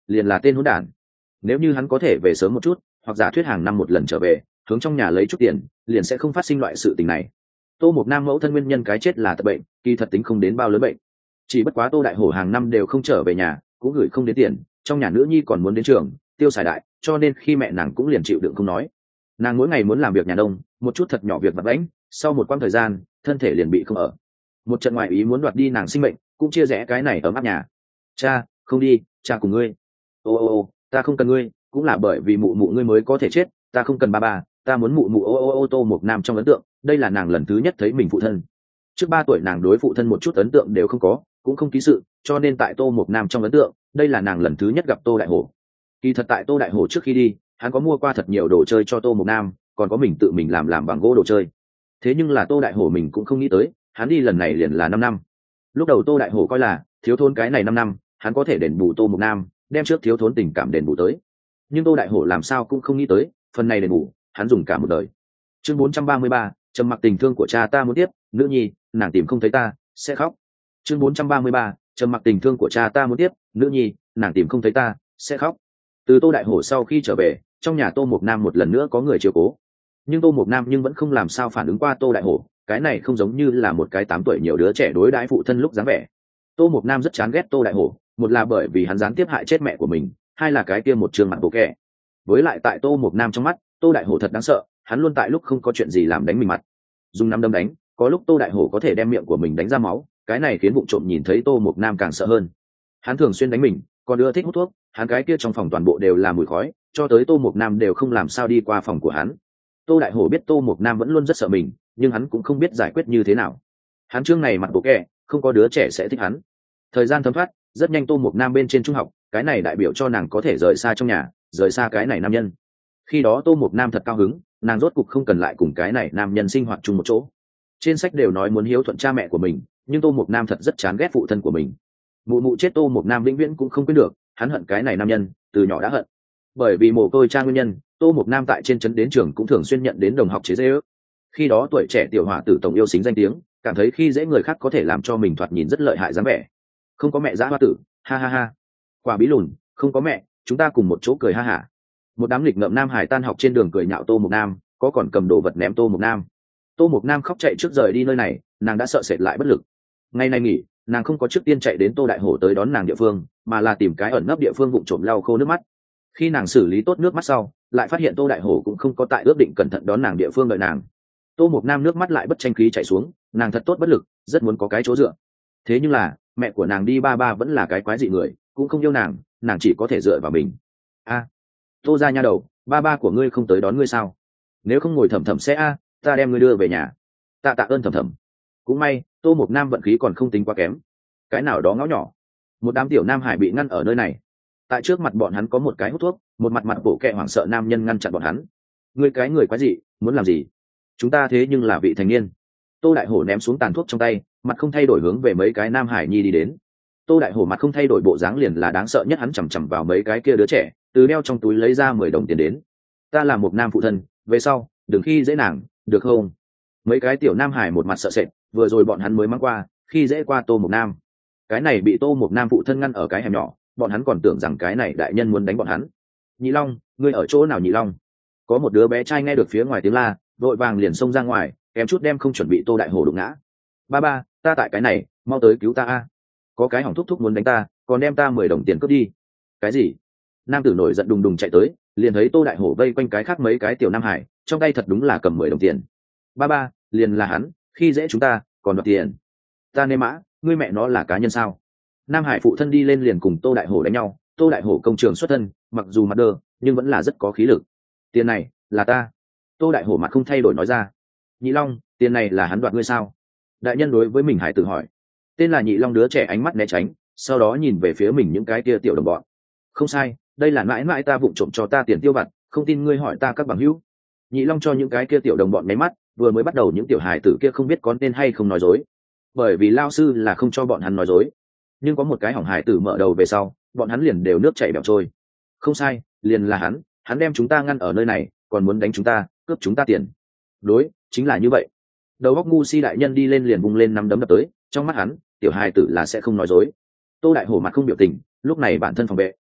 liền là tên hỗn đản. Nếu như hắn có thể về sớm một chút, hoặc giả thuyết hàng năm một lần trở về hướng trong nhà lấy chút tiền, liền sẽ không phát sinh loại sự tình này. Tô Mộc Nam mẫu thân nguyên nhân cái chết là tật bệnh, kỳ thật tính không đến bao lớn bệnh, chỉ bất quá Tô Đại Hổ hàng năm đều không trở về nhà, cũng gửi không đến tiền, trong nhà nữ nhi còn muốn đến trường tiêu xài đại, cho nên khi mẹ nàng cũng liền chịu đựng không nói. Nàng mỗi ngày muốn làm việc nhà nông, một chút thật nhỏ việc vặt vãnh, sau một quãng thời gian thân thể liền bị không ở. Một trận ngoại ý muốn đoạt đi nàng sinh mệnh, cũng chia rẽ cái này ấm áp nhà. Cha, không đi, cha cùng ngươi. Ô ô ô, ta không cần ngươi, cũng là bởi vì mụ mụ ngươi mới có thể chết, ta không cần ba ba, ta muốn mụ mụ. Ô ô ô. Tô Mộc Nam trong ấn tượng, đây là nàng lần thứ nhất thấy mình phụ thân. Trước ba tuổi nàng đối phụ thân một chút ấn tượng đều không có, cũng không ký sự, cho nên tại Tô Mộc Nam trong ấn tượng, đây là nàng lần thứ nhất gặp Tô Đại Hổ. Kỳ thật tại Tô Đại Hổ trước khi đi, hắn có mua qua thật nhiều đồ chơi cho Tô Mộc Nam, còn có mình tự mình làm làm bằng gỗ đồ chơi. Thế nhưng là Tô Đại Hổ mình cũng không nghĩ tới, hắn đi lần này liền là năm năm. Lúc đầu Tô Đại Hổ coi là thiếu thốn cái này năm năm, hắn có thể đền bù Tô Mộc Nam, đem trước thiếu thốn tình cảm đền bù tới. Nhưng Tô Đại Hổ làm sao cũng không nghĩ tới, phần này đền bù, hắn dùng cả một đời. Chương bốn trăm ba mươi ba, trầm mặc tình thương của cha ta muốn tiếp, nữ nhi, nàng tìm không thấy ta, sẽ khóc. Chương bốn trăm ba mươi ba, trầm mặc tình thương của cha ta muốn tiếp, nữ nhi, nàng tìm không thấy ta, sẽ khóc. Từ Tô Đại Hổ sau khi trở về, trong nhà Tô Mộc Nam một lần nữa có người chiếu cố. Nhưng Tô Mộc Nam nhưng vẫn không làm sao phản ứng qua Tô Đại Hổ, cái này không giống như là một cái tám tuổi nhiều đứa trẻ đối đãi phụ thân lúc dáng vẻ. Tô Mộc Nam rất chán ghét Tô Đại Hổ, một là bởi vì hắn gián tiếp hại chết mẹ của mình, hai là cái kia một trường mặt bộ kẻ. Với lại tại Tô Mộc Nam trong mắt, Tô Đại Hổ thật đáng sợ, hắn luôn tại lúc không có chuyện gì làm đánh mình mặt, dùng nắm đấm đánh, có lúc Tô Đại Hổ có thể đem miệng của mình đánh ra máu, cái này khiến vụng trộm nhìn thấy Tô Mộc Nam càng sợ hơn. Hắn thường xuyên đánh mình, còn ưa thích hút thuốc, hắn cái kia trong phòng toàn bộ đều là mùi khói, cho tới Tô Mộc Nam đều không làm sao đi qua phòng của hắn. Tô Đại Hổ biết Tô Mộc Nam vẫn luôn rất sợ mình, nhưng hắn cũng không biết giải quyết như thế nào. Hắn chương này mặt bộ kẻ, không có đứa trẻ sẽ thích hắn. Thời gian thấm thoát, rất nhanh Tô Mộc Nam bên trên trung học, cái này đại biểu cho nàng có thể rời xa trong nhà, rời xa cái này nam nhân. Khi đó Tô Mộc Nam thật cao hứng, nàng rốt cục không cần lại cùng cái này nam nhân sinh hoạt chung một chỗ. Trên sách đều nói muốn hiếu thuận cha mẹ của mình, nhưng Tô Mộc Nam thật rất chán ghét phụ thân của mình. Mụ mụ chết Tô Mộc Nam vĩnh viễn cũng không quên được, hắn hận cái này nam nhân, từ nhỏ đã hận. Bởi vì mồ côi cha nguyên nhân, Tô Mộc Nam tại trên trấn đến trường cũng thường xuyên nhận đến đồng học chế giễu. Khi đó tuổi trẻ tiểu hỏa tử tổng yêu xính danh tiếng, cảm thấy khi dễ người khác có thể làm cho mình thoạt nhìn rất lợi hại dáng vẻ. Không có mẹ dã hoa tử, ha ha ha. Quả bí lùn, không có mẹ, chúng ta cùng một chỗ cười ha hả. Một đám nghịch ngợm nam hải tan học trên đường cười nhạo Tô Mộc Nam, có còn cầm đồ vật ném Tô Mộc Nam. Tô Mộc Nam khóc chạy trước rời đi nơi này, nàng đã sợ sệt lại bất lực. Ngày nay nghỉ, nàng không có trước tiên chạy đến Tô Đại Hổ tới đón nàng địa phương, mà là tìm cái ẩn nấp địa phương vụng trộm lau khô nước mắt. Khi nàng xử lý tốt nước mắt sau, lại phát hiện Tô Đại Hổ cũng không có tại ước định cẩn thận đón nàng địa phương đợi nàng. Tô Mộc Nam nước mắt lại bất tranh khí chảy xuống, nàng thật tốt bất lực, rất muốn có cái chỗ dựa. Thế nhưng là, mẹ của nàng đi ba ba vẫn là cái quái dị người, cũng không yêu nàng, nàng chỉ có thể dựa vào mình. A, Tô gia nha đầu, ba ba của ngươi không tới đón ngươi sao? Nếu không ngồi thầm thầm xe a, ta đem ngươi đưa về nhà. Tạ tạ ơn thầm thầm. Cũng may, Tô Mộc Nam vận khí còn không tính quá kém. Cái nào đó ngõ nhỏ, một đám tiểu nam hải bị ngăn ở nơi này. Tại trước mặt bọn hắn có một cái hút thuốc, một mặt mặt bộ kệ hoảng sợ nam nhân ngăn chặn bọn hắn. Ngươi cái người quái dị, muốn làm gì? Chúng ta thế nhưng là vị thành niên. Tô Đại Hổ ném xuống tàn thuốc trong tay, mặt không thay đổi hướng về mấy cái nam hải nhi đi đến. Tô Đại Hổ mặt không thay đổi bộ dáng liền là đáng sợ nhất, hắn chằm chằm vào mấy cái kia đứa trẻ, từ đeo trong túi lấy ra mười đồng tiền đến. Ta là một nam phụ thân, về sau đừng khi dễ nàng, được không? Mấy cái tiểu nam hải một mặt sợ sệt, vừa rồi bọn hắn mới mang qua khi dễ qua Tô Mộc Nam, cái này bị Tô Mộc Nam phụ thân ngăn ở cái hẻm nhỏ, bọn hắn còn tưởng rằng cái này đại nhân muốn đánh bọn hắn. Nhị Long, ngươi ở chỗ nào? Nhị Long. Có một đứa bé trai nghe được phía ngoài tiếng la, vội vàng liền xông ra ngoài, kém chút đem không chuẩn bị Tô Đại Hổ đụng ngã. Ba ba, ta tại cái này, mau tới cứu ta a! Có cái hỏng thúc thúc muốn đánh ta, còn đem ta mười đồng tiền cướp đi. Cái gì? Nam tử nổi giận đùng đùng chạy tới, liền thấy Tô Đại Hổ vây quanh cái khác mấy cái tiểu nam hải, trong tay thật đúng là cầm mười đồng tiền. Ba ba, liền là hắn, khi dễ chúng ta, còn đoạt tiền. Ta nê mã, ngươi mẹ nó là cá nhân sao? Nam hải phụ thân đi lên liền cùng Tô Đại Hổ đánh nhau. Tô Đại Hổ công trường xuất thân, mặc dù mặt đơ, nhưng vẫn là rất có khí lực. Tiền này là ta. Tô Đại Hổ mặt không thay đổi nói ra. Nhị Long, tiền này là hắn đoạt ngươi sao? Đại nhân đối với mình hải tử hỏi. Tên là Nhị Long đứa trẻ ánh mắt né tránh, sau đó nhìn về phía mình những cái kia tiểu đồng bọn. Không sai, đây là mãi mãi ta vụng trộm cho ta tiền tiêu vặt, không tin ngươi hỏi ta các bằng hữu. Nhị Long cho những cái kia tiểu đồng bọn nháy mắt, vừa mới bắt đầu những tiểu hài tử kia không biết có nên hay không nói dối, bởi vì lao sư là không cho bọn hắn nói dối. Nhưng có một cái hỏng hài tử mở đầu về sau, bọn hắn liền đều nước chảy bẹo trôi. Không sai, liền là hắn, hắn đem chúng ta ngăn ở nơi này, còn muốn đánh chúng ta, cướp chúng ta tiền. Đối, chính là như vậy. Đầu óc ngu si đại nhân đi lên liền vung lên nắm đấm đập tới, trong mắt hắn, tiểu hài tử là sẽ không nói dối. Tô Đại Hổ mặt không biểu tình, lúc này bản thân phòng vệ.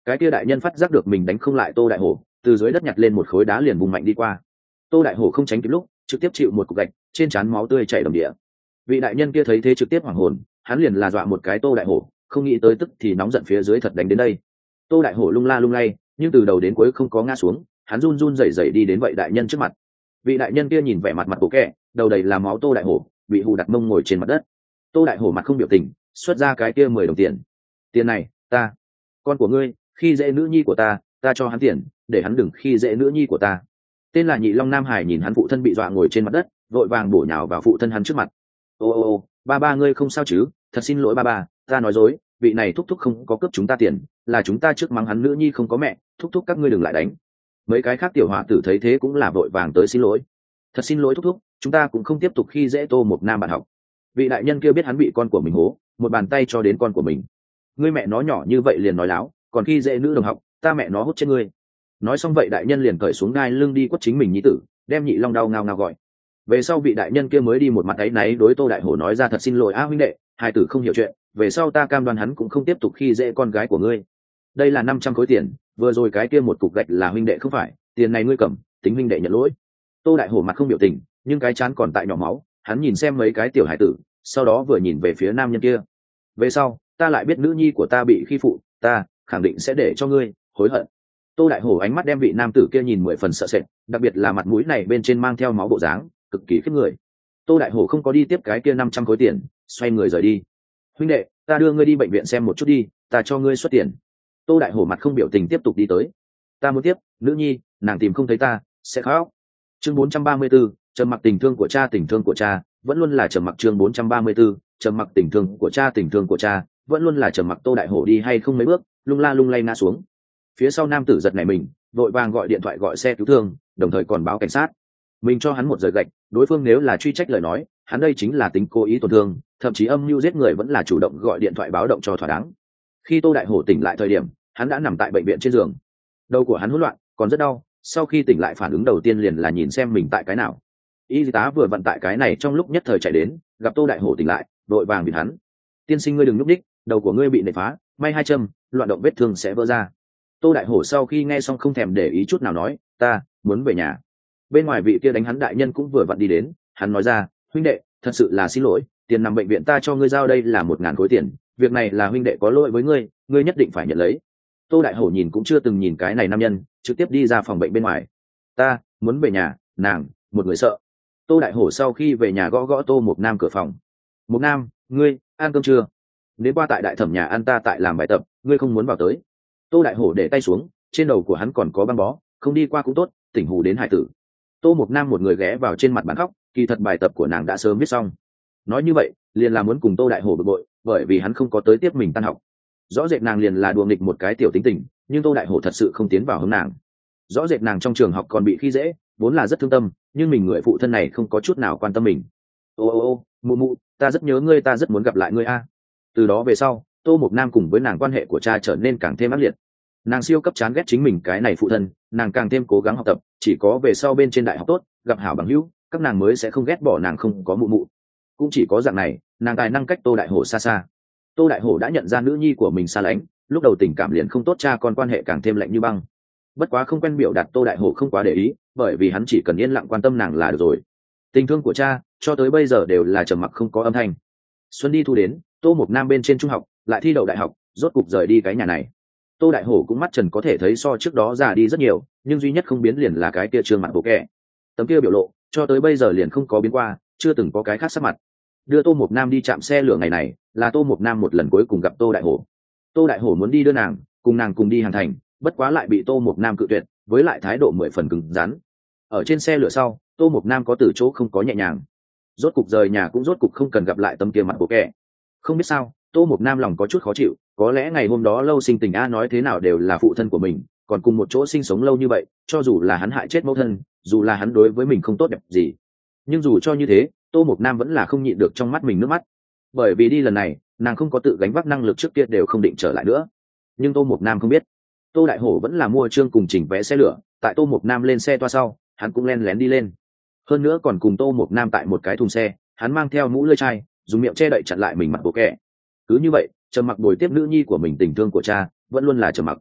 cái kia đại nhân phát giác được mình đánh không lại Tô Đại Hổ, từ dưới đất nhặt lên một khối đá liền vùng mạnh đi qua. Tô Đại Hổ không tránh kịp lúc, trực tiếp chịu một cục gạch, trên trán máu tươi chảy đầm đìa. Vị đại nhân kia thấy thế trực tiếp hoảng hồn, hắn liền là dọa một cái Tô Đại Hổ, không nghĩ tới tức thì nóng giận phía dưới thật đánh đến đây. Tô Đại Hổ lung la lung lay, nhưng từ đầu đến cuối không có ngã xuống, hắn run run rẩy rẩy đi đến vậy đại nhân trước mặt. Vị đại nhân kia nhìn vẻ mặt mặt của kẻ, đầu đầy là máu Tô Đại Hổ, bị hù đặt mông ngồi trên mặt đất. Tô Đại Hổ mặt không biểu tình, xuất ra cái kia mười đồng tiền. Tiền này, ta, con của ngươi, khi dễ nữ nhi của ta, ta cho hắn tiền, để hắn đừng khi dễ nữ nhi của ta. Tên là Nhị Long Nam Hải nhìn hắn phụ thân bị dọa ngồi trên mặt đất, vội vàng bổ nhào vào phụ thân hắn trước mặt. Ô ô ô, ba ba ngươi không sao chứ? Thật xin lỗi ba ba, ta nói dối, vị này thúc thúc không có cướp chúng ta tiền, là chúng ta trước mắng hắn nữ nhi không có mẹ, thúc thúc các ngươi đừng lại đánh. Mấy cái khác tiểu hỏa tử thấy thế cũng là vội vàng tới xin lỗi. Thật xin lỗi thúc thúc, chúng ta cũng không tiếp tục khi dễ Tô Mộc Nam bạn học. Vị đại nhân kia biết hắn bị con của mình hố, một bàn tay cho đến con của mình. Ngươi mẹ nó nhỏ như vậy liền nói láo, còn khi dễ nữ đồng học, ta mẹ nó hút chết ngươi. Nói xong vậy đại nhân liền cởi xuống gai lưng đi quất chính mình nhi tử, đem Nhị Long đau ngao ngao gọi. Về sau vị đại nhân kia mới đi một mặt áy náy đối Tô Đại Hổ nói ra thật xin lỗi a huynh đệ, hai tử không hiểu chuyện, về sau ta cam đoan hắn cũng không tiếp tục khi dễ con gái của ngươi. Đây là năm trăm khối tiền, vừa rồi cái kia một cục gạch là huynh đệ không phải, tiền này ngươi cầm, tính huynh đệ nhận lỗi. Tô Đại Hổ mặt không biểu tình, nhưng cái chán còn tại nhỏ máu, hắn nhìn xem mấy cái tiểu hải tử, sau đó vừa nhìn về phía nam nhân kia. Về sau, ta lại biết nữ nhi của ta bị khi phụ, ta khẳng định sẽ để cho ngươi hối hận. Tô Đại Hổ ánh mắt đem vị nam tử kia nhìn mười phần sợ sệt, đặc biệt là mặt mũi này bên trên mang theo máu bộ dáng, cực kỳ khiếp người. Tô Đại Hổ không có đi tiếp cái kia năm trăm khối tiền, xoay người rời đi. Huynh đệ, ta đưa ngươi đi bệnh viện xem một chút đi, ta cho ngươi xuất tiền. Tô Đại Hổ mặt không biểu tình tiếp tục đi tới. Ta muốn tiếp, nữ nhi, nàng tìm không thấy ta, sẽ khóc. Chương bốn trăm ba mươi 4, trầm mặc tình thương của cha tình thương của cha, vẫn luôn là trầm mặc chương bốn trăm ba mươi 4, trầm mặc tình thương của cha tình thương của cha, vẫn luôn là trầm mặc. Tô Đại Hổ đi hay không mấy bước, lung la lung lay ngã xuống. Phía sau nam tử giật nảy mình, vội vàng gọi điện thoại gọi xe cứu thương, đồng thời còn báo cảnh sát. Mình cho hắn một rời gạch, đối phương nếu là truy trách lời nói, hắn đây chính là tính cố ý tổn thương, thậm chí âm mưu giết người vẫn là chủ động gọi điện thoại báo động cho thỏa đáng. Khi Tô Đại Hổ tỉnh lại thời điểm, hắn đã nằm tại bệnh viện trên giường. Đầu của hắn hỗn loạn, còn rất đau, sau khi tỉnh lại phản ứng đầu tiên liền là nhìn xem mình tại cái nào. Y tá vừa vận tại cái này trong lúc nhất thời chạy đến, gặp Tô Đại Hổ tỉnh lại, vội vàng bịt hắn. Tiên sinh ngươi đừng nhúc nhích, đầu của ngươi bị nệ phá, may hai châm, loạn động vết thương sẽ vỡ ra. Tô Đại Hổ sau khi nghe xong không thèm để ý chút nào nói, ta muốn về nhà. Bên ngoài vị kia đánh hắn đại nhân cũng vừa vặn đi đến, hắn nói ra, huynh đệ, thật sự là xin lỗi, tiền nằm bệnh viện ta cho ngươi giao đây là một ngàn khối tiền, việc này là huynh đệ có lỗi với ngươi, ngươi nhất định phải nhận lấy. Tô Đại Hổ nhìn cũng chưa từng nhìn cái này nam nhân, trực tiếp đi ra phòng bệnh bên ngoài. Ta muốn về nhà, nàng một người sợ. Tô Đại Hổ sau khi về nhà gõ gõ Tô Mộc Nam cửa phòng. Mộc Nam, ngươi ăn cơm chưa? Nếu qua tại đại thẩm nhà ăn ta tại làm bài tập, ngươi không muốn vào tới. Tô Đại Hổ để tay xuống, trên đầu của hắn còn có băng bó, không đi qua cũng tốt, tỉnh hù đến hải tử. Tô Mộc Nam một người ghé vào trên mặt bàn khóc, kỳ thật bài tập của nàng đã sớm viết xong. Nói như vậy, liền là muốn cùng Tô Đại Hổ bực bội, bởi vì hắn không có tới tiếp mình tan học. Rõ rệt nàng liền là đùa nghịch một cái tiểu tính tình, nhưng Tô Đại Hổ thật sự không tiến vào hướng nàng. Rõ rệt nàng trong trường học còn bị khi dễ, vốn là rất thương tâm, nhưng mình người phụ thân này không có chút nào quan tâm mình. Ô ô ô, mụ mụ, ta rất nhớ ngươi, ta rất muốn gặp lại ngươi a. Từ đó về sau, Tô Mộc Nam cùng với nàng quan hệ của cha trở nên càng thêm ác liệt. Nàng siêu cấp chán ghét chính mình cái này phụ thân, nàng càng thêm cố gắng học tập, chỉ có về sau bên trên đại học tốt, gặp hảo bằng hữu, các nàng mới sẽ không ghét bỏ nàng không có mụ mụ. Cũng chỉ có dạng này, nàng tài năng cách Tô Đại Hổ xa xa. Tô Đại Hổ đã nhận ra nữ nhi của mình xa lánh, lúc đầu tình cảm liền không tốt, cha con quan hệ càng thêm lạnh như băng. Bất quá không quen biểu đạt Tô Đại Hổ không quá để ý, bởi vì hắn chỉ cần yên lặng quan tâm nàng là được rồi. Tình thương của cha cho tới bây giờ đều là trầm mặc không có âm thanh. Xuân đi thu đến, Tô Mộc Nam bên trên trung học, lại thi đậu đại học, rốt cục rời đi cái nhà này. Tô Đại Hổ cũng mắt trần có thể thấy so trước đó già đi rất nhiều, nhưng duy nhất không biến liền là cái kia trương mặt bộ kẻ. Tấm kia biểu lộ, cho tới bây giờ liền không có biến qua, chưa từng có cái khác sắc mặt. Đưa Tô Mộc Nam đi chạm xe lửa ngày này, là Tô Mộc Nam một lần cuối cùng gặp Tô Đại Hổ. Tô Đại Hổ muốn đi đưa nàng, cùng nàng cùng đi Hàn Thành, bất quá lại bị Tô Mộc Nam cự tuyệt, với lại thái độ mười phần cứng rắn. Ở trên xe lửa sau, Tô Mộc Nam có từ chỗ không có nhẹ nhàng. Rốt cục rời nhà cũng rốt cục không cần gặp lại tấm kia mặt bộ kẻ. Không biết sao, Tô Mộc Nam lòng có chút khó chịu, có lẽ ngày hôm đó lâu sinh tình a nói thế nào đều là phụ thân của mình, còn cùng một chỗ sinh sống lâu như vậy, cho dù là hắn hại chết mẫu thân, dù là hắn đối với mình không tốt đẹp gì, nhưng dù cho như thế, Tô Mộc Nam vẫn là không nhịn được trong mắt mình nước mắt. Bởi vì đi lần này, nàng không có tự gánh vác năng lực trước kia đều không định trở lại nữa. Nhưng Tô Mộc Nam không biết, Tô Đại Hổ vẫn là mua trương cùng chỉnh vé xe lửa, tại Tô Mộc Nam lên xe toa sau, hắn cũng len lén đi lên. Hơn nữa còn cùng Tô Mộc Nam tại một cái thùng xe, hắn mang theo mũ lưỡi chai, dùng miệng che đậy chặn lại mình mặt bộ kẻ. Cứ như vậy, trầm mặc bồi tiếp nữ nhi của mình tình thương của cha, vẫn luôn là trầm mặc.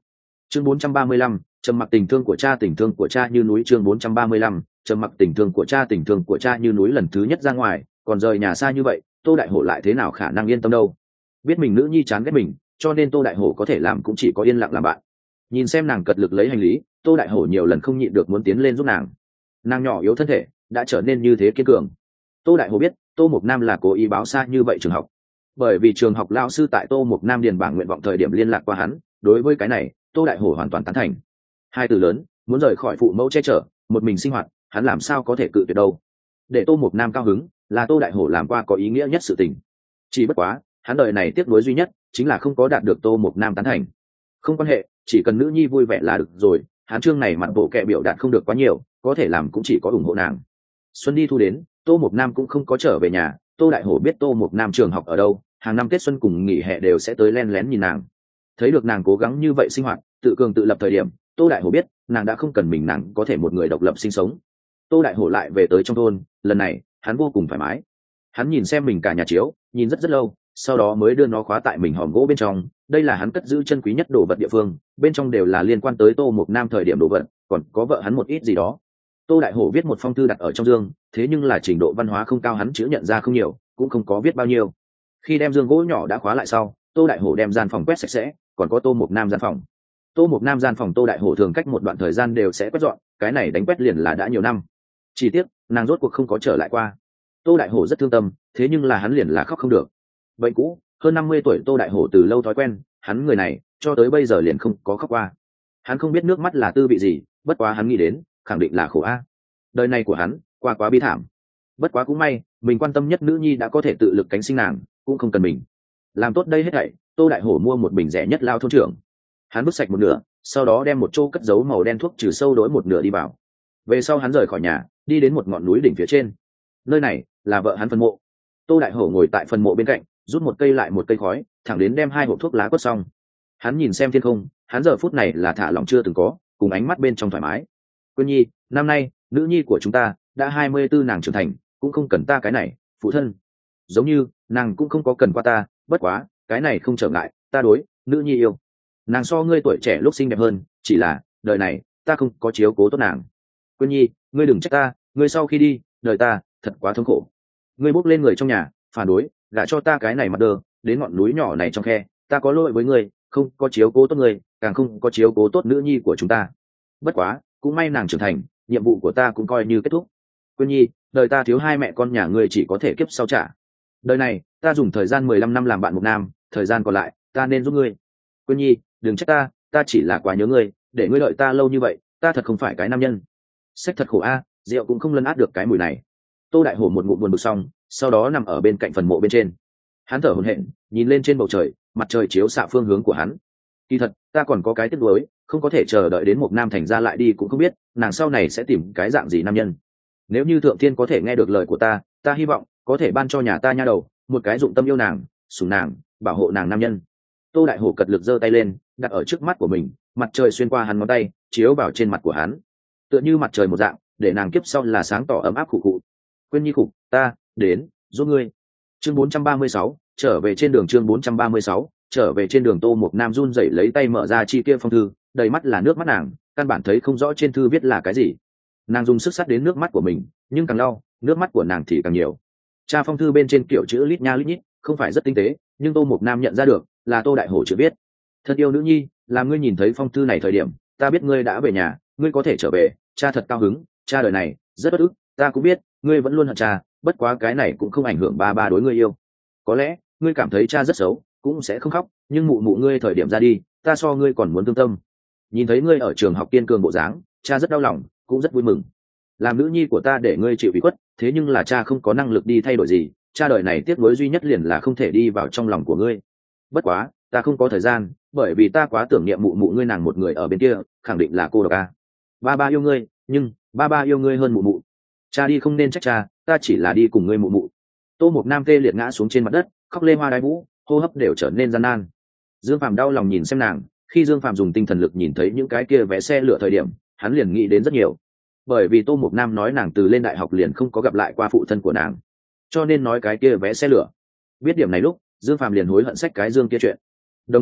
chương bốn trăm ba mươi lăm, trầm mặc tình thương của cha tình thương của cha như núi. Chương bốn trăm ba mươi lăm, trầm mặc tình thương của cha tình thương của cha như núi. Lần thứ nhất ra ngoài còn rời nhà xa như vậy, Tô Đại Hổ lại thế nào khả năng yên tâm đâu. Biết mình nữ nhi chán ghét mình, cho nên Tô Đại Hổ có thể làm cũng chỉ có yên lặng làm bạn. Nhìn xem nàng cật lực lấy hành lý, Tô Đại Hổ nhiều lần không nhịn được muốn tiến lên giúp nàng. Nàng nhỏ yếu thân thể đã trở nên như thế kiên cường. Tô Đại Hổ biết Tô Mục Nam là cố ý báo xa như vậy trường học, bởi vì trường học lao sư tại Tô Mục Nam điền bảng nguyện vọng thời điểm liên lạc qua hắn. Đối với cái này Tô Đại Hổ hoàn toàn tán thành. Hai từ lớn, muốn rời khỏi phụ mẫu che chở, một mình sinh hoạt, hắn làm sao có thể cự tuyệt đâu. Để Tô Mục Nam cao hứng là Tô Đại Hổ làm qua có ý nghĩa nhất sự tình. Chỉ bất quá hắn đời này tiếc nuối duy nhất chính là không có đạt được Tô Mục Nam tán thành. Không quan hệ, chỉ cần nữ nhi vui vẻ là được rồi. Hắn chương này mặt bộ kệ biểu đạt không được quá nhiều, có thể làm cũng chỉ có ủng hộ nàng. Xuân đi thu đến, Tô Mục Nam cũng không có trở về nhà. Tô Đại Hổ biết Tô Mục Nam trường học ở đâu, hàng năm Tết xuân cùng nghỉ hè đều sẽ tới len lén nhìn nàng. Thấy được nàng cố gắng như vậy sinh hoạt, tự cường tự lập thời điểm, Tô Đại Hổ biết nàng đã không cần mình, nàng có thể một người độc lập sinh sống. Tô Đại Hổ lại về tới trong thôn, lần này hắn vô cùng thoải mái. Hắn nhìn xem mình cả nhà chiếu, nhìn rất rất lâu, sau đó mới đưa nó khóa tại mình hòm gỗ bên trong. Đây là hắn cất giữ chân quý nhất đồ vật địa phương, bên trong đều là liên quan tới Tô Mục Nam thời điểm đồ vật, còn có vợ hắn một ít gì đó. Tô Đại Hổ viết một phong thư đặt ở trong dương, thế nhưng là trình độ văn hóa không cao, hắn chữ nhận ra không nhiều, cũng không có viết bao nhiêu. Khi đem dương gỗ nhỏ đã khóa lại sau, Tô Đại Hổ đem gian phòng quét sạch sẽ, còn có Tô Mục Nam gian phòng. Tô Mục Nam gian phòng Tô Đại Hổ thường cách một đoạn thời gian đều sẽ quét dọn, cái này đánh quét liền là đã nhiều năm. Chỉ tiếc nàng rốt cuộc không có trở lại qua. Tô Đại Hổ rất thương tâm, thế nhưng là hắn liền là khóc không được. Bệnh cũ, hơn năm mươi tuổi Tô Đại Hổ từ lâu thói quen, hắn người này cho tới bây giờ liền không có khóc qua. Hắn không biết nước mắt là tư vị gì, bất quá hắn nghĩ đến khẳng định là khổ a. Đời này của hắn qua quá bi thảm. Bất quá cũng may mình quan tâm nhất nữ nhi đã có thể tự lực cánh sinh nàng, cũng không cần mình làm tốt đây hết thảy. Tô Đại Hổ mua một bình rẻ nhất lao thôn trưởng, hắn vứt sạch một nửa, sau đó đem một chỗ cất giấu màu đen thuốc trừ sâu đỗi một nửa đi vào. Về sau hắn rời khỏi nhà, đi đến một ngọn núi đỉnh phía trên. Nơi này là vợ hắn phân mộ. Tô Đại Hổ ngồi tại phần mộ bên cạnh, rút một cây lại một cây khói, thẳng đến đem hai hộp thuốc lá quất xong. Hắn nhìn xem thiên không, hắn giờ phút này là thả lòng chưa từng có, cùng ánh mắt bên trong thoải mái. Quyên Nhi, năm nay nữ nhi của chúng ta đã hai mươi tư, nàng trưởng thành, cũng không cần ta cái này phụ thân. Giống như nàng cũng không có cần qua ta, bất quá cái này không trở ngại, ta đối nữ nhi yêu nàng so ngươi tuổi trẻ lúc xinh đẹp hơn, chỉ là đời này ta không có chiếu cố tốt nàng. Quyên Nhi, ngươi đừng trách ta, ngươi sau khi đi đời ta thật quá thống khổ. Ngươi bốc lên người trong nhà phản đối, gả cho ta cái này mặt đơ đến ngọn núi nhỏ này trong khe, ta có lỗi với ngươi, không có chiếu cố tốt ngươi, càng không có chiếu cố tốt nữ nhi của chúng ta. Bất quá cũng may nàng trưởng thành, nhiệm vụ của ta cũng coi như kết thúc. Quyên Nhi, đời ta thiếu hai mẹ con nhà ngươi chỉ có thể kiếp sau trả. Đời này ta dùng thời gian mười lăm năm làm bạn Mục Nam, thời gian còn lại ta nên giúp ngươi. Quyên Nhi, đừng trách ta, ta chỉ là quá nhớ ngươi, để ngươi đợi ta lâu như vậy, ta thật không phải cái nam nhân. Sách thật khổ a, rượu cũng không lấn át được cái mùi này. Tô Đại Hổ một ngụm buồn bực xong, sau đó nằm ở bên cạnh phần mộ bên trên. Hắn thở hổn hển, nhìn lên trên bầu trời, mặt trời chiếu xạ phương hướng của hắn. Kỳ thật, ta còn có cái tiếc nuối, không có thể chờ đợi đến Mục Nam thành ra lại đi, cũng không biết nàng sau này sẽ tìm cái dạng gì nam nhân. Nếu như thượng thiên có thể nghe được lời của ta, ta hy vọng có thể ban cho nhà ta nha đầu một cái dụng tâm yêu nàng, sủng nàng, bảo hộ nàng nam nhân. Tô Đại Hổ cật lực giơ tay lên, đặt ở trước mắt của mình, mặt trời xuyên qua hắn ngón tay, chiếu vào trên mặt của hắn, tựa như mặt trời một dạng, để nàng kiếp sau là sáng tỏ ấm áp khụ khụ. Quyên Nhi khục, ta đến giúp ngươi. Chương bốn trăm ba mươi sáu, trở về trên đường. Chương bốn trăm ba mươi sáu, trở về trên đường. Tô Mục Nam run rẩy lấy tay mở ra chi kia phong thư, đầy mắt là nước mắt nàng, căn bản thấy không rõ trên thư viết là cái gì. Nàng dùng sức sát đến nước mắt của mình, nhưng càng lau, nước mắt của nàng thì càng nhiều. Cha phong thư bên trên kiểu chữ lít nha lít nhít, không phải rất tinh tế, nhưng Tô Mục Nam nhận ra được là Tô Đại Hổ chữ viết. Thật yêu nữ nhi, làm ngươi nhìn thấy phong thư này thời điểm, ta biết ngươi đã về nhà, ngươi có thể trở về, cha thật cao hứng, cha đời này rất bất ức, ta cũng biết ngươi vẫn luôn hận cha, bất quá cái này cũng không ảnh hưởng ba ba đối ngươi yêu. Có lẽ ngươi cảm thấy cha rất xấu, cũng sẽ không khóc, nhưng mụ mụ ngươi thời điểm ra đi, ta so ngươi còn muốn thương tâm. Nhìn thấy ngươi ở trường học kiên cường bộ dáng, cha rất đau lòng, cũng rất vui mừng. Làm nữ nhi của ta để ngươi chịu ủy khuất, thế nhưng là cha không có năng lực đi thay đổi gì, cha đời này tiếc nuối duy nhất liền là không thể đi vào trong lòng của ngươi. Bất quá ta không có thời gian, bởi vì ta quá tưởng niệm mụ mụ ngươi, nàng một người ở bên kia khẳng định là cô độc a. Ba ba yêu ngươi, nhưng ba ba yêu ngươi hơn mụ mụ. Cha đi không nên trách cha, ta chỉ là đi cùng ngươi mụ mụ. Tô Mục Nam tê liệt ngã xuống trên mặt đất, khóc lê hoa đái vũ, hô hấp đều trở nên gian nan. Dương Phàm đau lòng nhìn xem nàng, khi Dương Phàm dùng tinh thần lực nhìn thấy những cái kia vé xe lửa thời điểm, hắn liền nghĩ đến rất nhiều. Bởi vì Tô Mục Nam nói nàng từ lên đại học liền không có gặp lại qua phụ thân của nàng, cho nên nói cái kia vé xe lửa. Biết điểm này lúc, Dương Phàm liền hối hận sách cái Dương kia chuyện. Đồng dạng,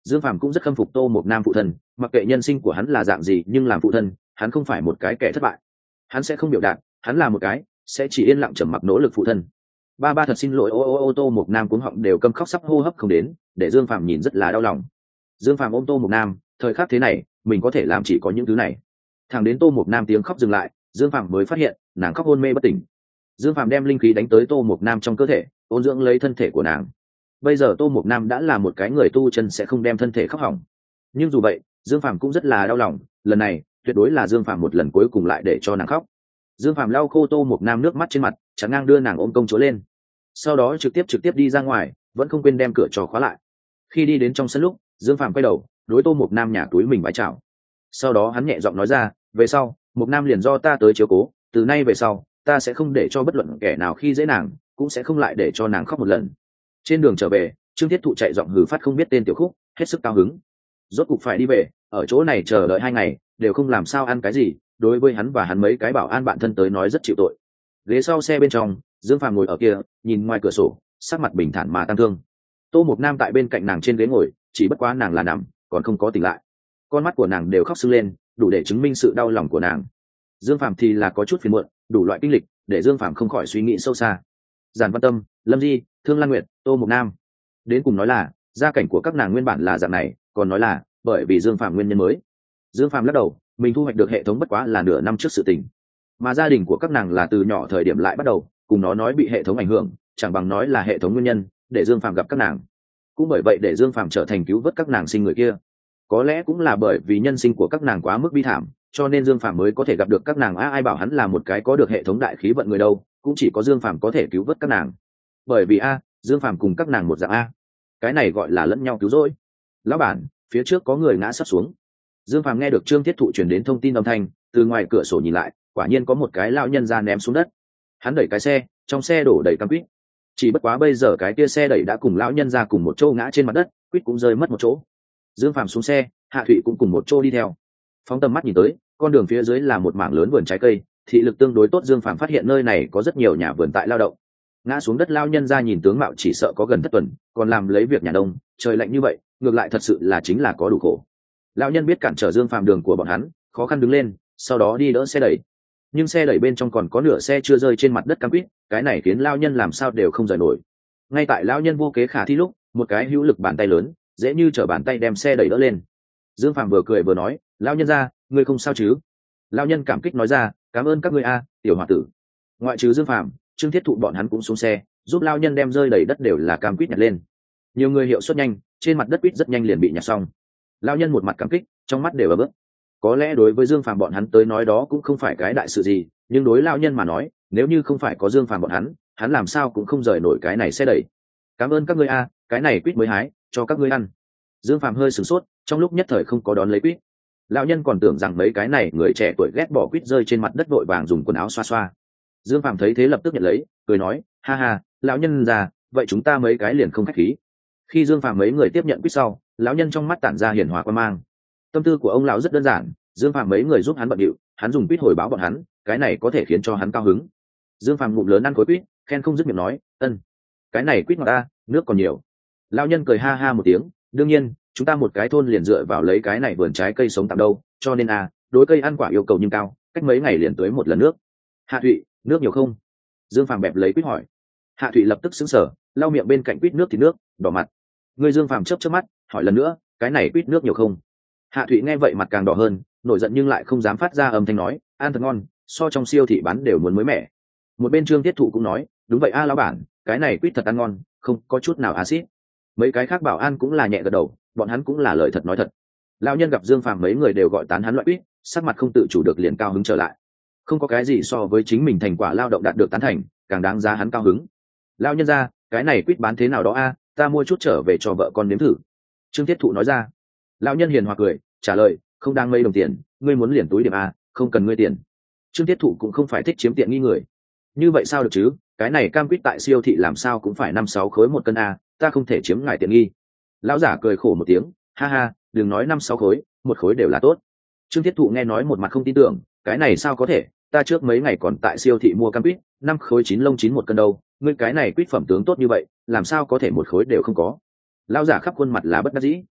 Dương Phàm cũng rất khâm phục Tô Mộc Nam phụ thân, mặc kệ nhân sinh của hắn là dạng gì, nhưng làm phụ thân, hắn không phải một cái kẻ thất bại. Hắn sẽ không biểu đạt, hắn là một cái sẽ chỉ yên lặng trầm mặc nỗ lực phụ thân. Ba ba thật xin lỗi, ô ô ô Tô Mộc Nam cuống họng đều câm khóc sắp hô hấp không đến, để Dương Phàm nhìn rất là đau lòng. Dương Phàm ôm Tô Mộc Nam, thời khắc thế này, mình có thể làm chỉ có những thứ này. Thẳng đến Tô Mộc Nam tiếng khóc dừng lại, Dương Phàm mới phát hiện, nàng khóc hôn mê bất tỉnh. Dương Phàm đem linh khí đánh tới Tô Mộc Nam trong cơ thể, ôn dưỡng lấy thân thể của nàng. Bây giờ Tô Mộc Nam đã là một cái người tu chân sẽ không đem thân thể khóc hỏng. Nhưng dù vậy, Dương Phàm cũng rất là đau lòng, lần này, tuyệt đối là Dương Phàm một lần cuối cùng lại để cho nàng khóc. Dương Phàm lau khô Tô Mộc Nam nước mắt trên mặt, chắn ngang đưa nàng ôm công chúa lên. Sau đó trực tiếp trực tiếp đi ra ngoài, vẫn không quên đem cửa trò khóa lại. Khi đi đến trong sân lúc, Dương Phàm quay đầu, đối Tô Mộc Nam nhả túi mình vái chào. Sau đó hắn nhẹ giọng nói ra, về sau, Mộc Nam liền do ta tới chiếu cố, từ nay về sau, ta sẽ không để cho bất luận kẻ nào khi dễ nàng, cũng sẽ không lại để cho nàng khóc một lần. Trên đường trở về, Trương Thiết Thụ chạy giọng hừ phát không biết tên tiểu khúc, hết sức cao hứng. Rốt cục phải đi về, ở chỗ này chờ đợi hai ngày, đều không làm sao ăn cái gì, đối với hắn và hắn mấy cái bảo an bạn thân tới nói rất chịu tội. Ghế sau xe bên trong, Dương Phàm ngồi ở kia, nhìn ngoài cửa sổ, sắc mặt bình thản mà tăng thương. Tô Mộc Nam tại bên cạnh nàng trên ghế ngồi, chỉ bất quá nàng là nằm, còn không có tỉnh lại. Con mắt của nàng đều khóc sưng lên, đủ để chứng minh sự đau lòng của nàng. Dương Phàm thì là có chút phiền muộn, đủ loại kinh lịch, để Dương Phàm không khỏi suy nghĩ sâu xa. Giản Văn Tâm, Lâm Di, Thương Lan Nguyệt, Tô Mộc Nam, đến cùng nói là gia cảnh của các nàng nguyên bản là dạng này, còn nói là bởi vì Dương Phàm nguyên nhân mới. Dương Phàm lắc đầu, mình thu hoạch được hệ thống bất quá là nửa năm trước sự tình, mà gia đình của các nàng là từ nhỏ thời điểm lại bắt đầu, cùng nó nói bị hệ thống ảnh hưởng, chẳng bằng nói là hệ thống nguyên nhân để Dương Phàm gặp các nàng. Cũng bởi vậy để Dương Phàm trở thành cứu vớt các nàng sinh người kia. Có lẽ cũng là bởi vì nhân sinh của các nàng quá mức bi thảm, cho nên Dương Phàm mới có thể gặp được các nàng. A ai bảo hắn là một cái có được hệ thống đại khí vận người đâu, cũng chỉ có Dương Phàm có thể cứu vớt các nàng. Bởi vì a, Dương Phàm cùng các nàng một dạng a. Cái này gọi là lẫn nhau cứu rỗi. Lão bản, phía trước có người ngã sắp xuống. Dương Phàm nghe được Trương Thiết Thụ truyền đến thông tin âm thanh, từ ngoài cửa sổ nhìn lại, quả nhiên có một cái lão nhân ra ném xuống đất. Hắn đẩy cái xe, trong xe đổ đầy cam quýt. Chỉ bất quá bây giờ cái kia xe đẩy đã cùng lão nhân ra cùng một chỗ ngã trên mặt đất, quýt cũng rơi mất một chỗ. Dương Phàm xuống xe, Hạ Thụy cũng cùng một chỗ đi theo. Phóng tầm mắt nhìn tới, con đường phía dưới là một mảng lớn vườn trái cây, thị lực tương đối tốt. Dương Phàm phát hiện nơi này có rất nhiều nhà vườn tại lao động. Ngã xuống đất lão nhân ra nhìn tướng mạo chỉ sợ có gần thất tuần, còn làm lấy việc nhà nông, trời lạnh như vậy, ngược lại thật sự là chính là có đủ khổ. Lão nhân biết cản trở Dương Phàm đường của bọn hắn, khó khăn đứng lên, sau đó đi đỡ xe đẩy. Nhưng xe đẩy bên trong còn có nửa xe chưa rơi trên mặt đất cam quýt, cái này khiến lão nhân làm sao đều không rời nổi. Ngay tại lão nhân vô kế khả thi lúc, một cái hữu lực bàn tay lớn, dễ như trở bàn tay đem xe đẩy đỡ lên. Dương Phàm vừa cười vừa nói, lão nhân ra, ngươi không sao chứ? Lão nhân cảm kích nói ra, cảm ơn các ngươi a, tiểu hòa tử. Ngoại trừ Dương Phàm, Trương Thiết Thụ bọn hắn cũng xuống xe, giúp lão nhân đem rơi đầy đất đều là cam quýt nhặt lên. Nhiều người hiệu suất nhanh, trên mặt đất quýt rất nhanh liền bị nhặt xong. Lão nhân một mặt cảm kích, trong mắt đều ấm ức. Có lẽ đối với Dương Phàm bọn hắn tới nói đó cũng không phải cái đại sự gì, nhưng đối lão nhân mà nói, nếu như không phải có Dương Phàm bọn hắn, hắn làm sao cũng không rời nổi cái này xe đẩy. Cảm ơn các ngươi a, cái này quýt mới hái, cho các ngươi ăn. Dương Phàm hơi sửng sốt, trong lúc nhất thời không có đón lấy quýt. Lão nhân còn tưởng rằng mấy cái này người trẻ tuổi ghét bỏ quýt rơi trên mặt đất vội vàng dùng quần áo xoa xoa. Dương Phàm thấy thế lập tức nhận lấy, cười nói, ha ha, lão nhân già, vậy chúng ta mấy cái liền không khách khí. Khi Dương Phàm mấy người tiếp nhận quýt sau, lão nhân trong mắt tản ra hiền hòa quan mang. Tâm tư của ông lão rất đơn giản, Dương Phàm mấy người giúp hắn bận điệu, hắn dùng quýt hồi báo bọn hắn, cái này có thể khiến cho hắn cao hứng. Dương Phàm ngụm lớn ăn khối quýt, khen không dứt miệng nói, ân, cái này quýt ngọt ta, nước còn nhiều. Lão nhân cười ha ha một tiếng, đương nhiên, chúng ta một cái thôn liền dựa vào lấy cái này vườn trái cây sống tạm đâu, cho nên à, đối cây ăn quả yêu cầu nhưng cao, cách mấy ngày liền tưới một lần nước. Hạ Thụy, nước nhiều không? Dương Phàm bẹp lấy quýt hỏi. Hạ Thụy lập tức sững sờ, lau miệng bên cạnh quýt nước thì nước, đỏ mặt. Người Dương Phàm chớp chớp mắt, hỏi lần nữa, cái này quýt nước nhiều không? Hạ Thụy nghe vậy mặt càng đỏ hơn, nổi giận nhưng lại không dám phát ra âm thanh nói, ăn thật ngon, so trong siêu thị bán đều muốn mới mẻ. Một bên Trương Thiết Thụ cũng nói, đúng vậy a lão bản, cái này quýt thật ăn ngon, không có chút nào axit. Mấy cái khác bảo an cũng là nhẹ gật đầu, bọn hắn cũng là lời thật nói thật. Lão nhân gặp Dương Phàm mấy người đều gọi tán hắn loại quýt, sắc mặt không tự chủ được liền cao hứng trở lại. Không có cái gì so với chính mình thành quả lao động đạt được tán thành, càng đáng giá hắn cao hứng. Lão nhân ra, cái này quýt bán thế nào đó a, ta mua chút trở về cho vợ con nếm thử. Trương Thiết Thụ nói ra. Lão nhân hiền hòa cười, trả lời, không đang mấy đồng tiền, ngươi muốn liền túi điểm a, không cần ngươi tiền. Trương Thiết Thụ cũng không phải thích chiếm tiện nghi người. Như vậy sao được chứ, cái này cam quýt tại siêu thị làm sao cũng phải năm sáu khối một cân a, ta không thể chiếm ngài tiện nghi. Lão giả cười khổ một tiếng, ha ha, đừng nói năm sáu khối, một khối đều là tốt. Trương Thiết Thụ nghe nói một mặt không tin tưởng, cái này sao có thể, ta trước mấy ngày còn tại siêu thị mua cam quýt, năm khối chín lông chín một cân đâu, ngươi cái này quýt phẩm tướng tốt như vậy, làm sao có thể một khối đều không có. Lão giả khắp khuôn mặt là bất đắc dĩ.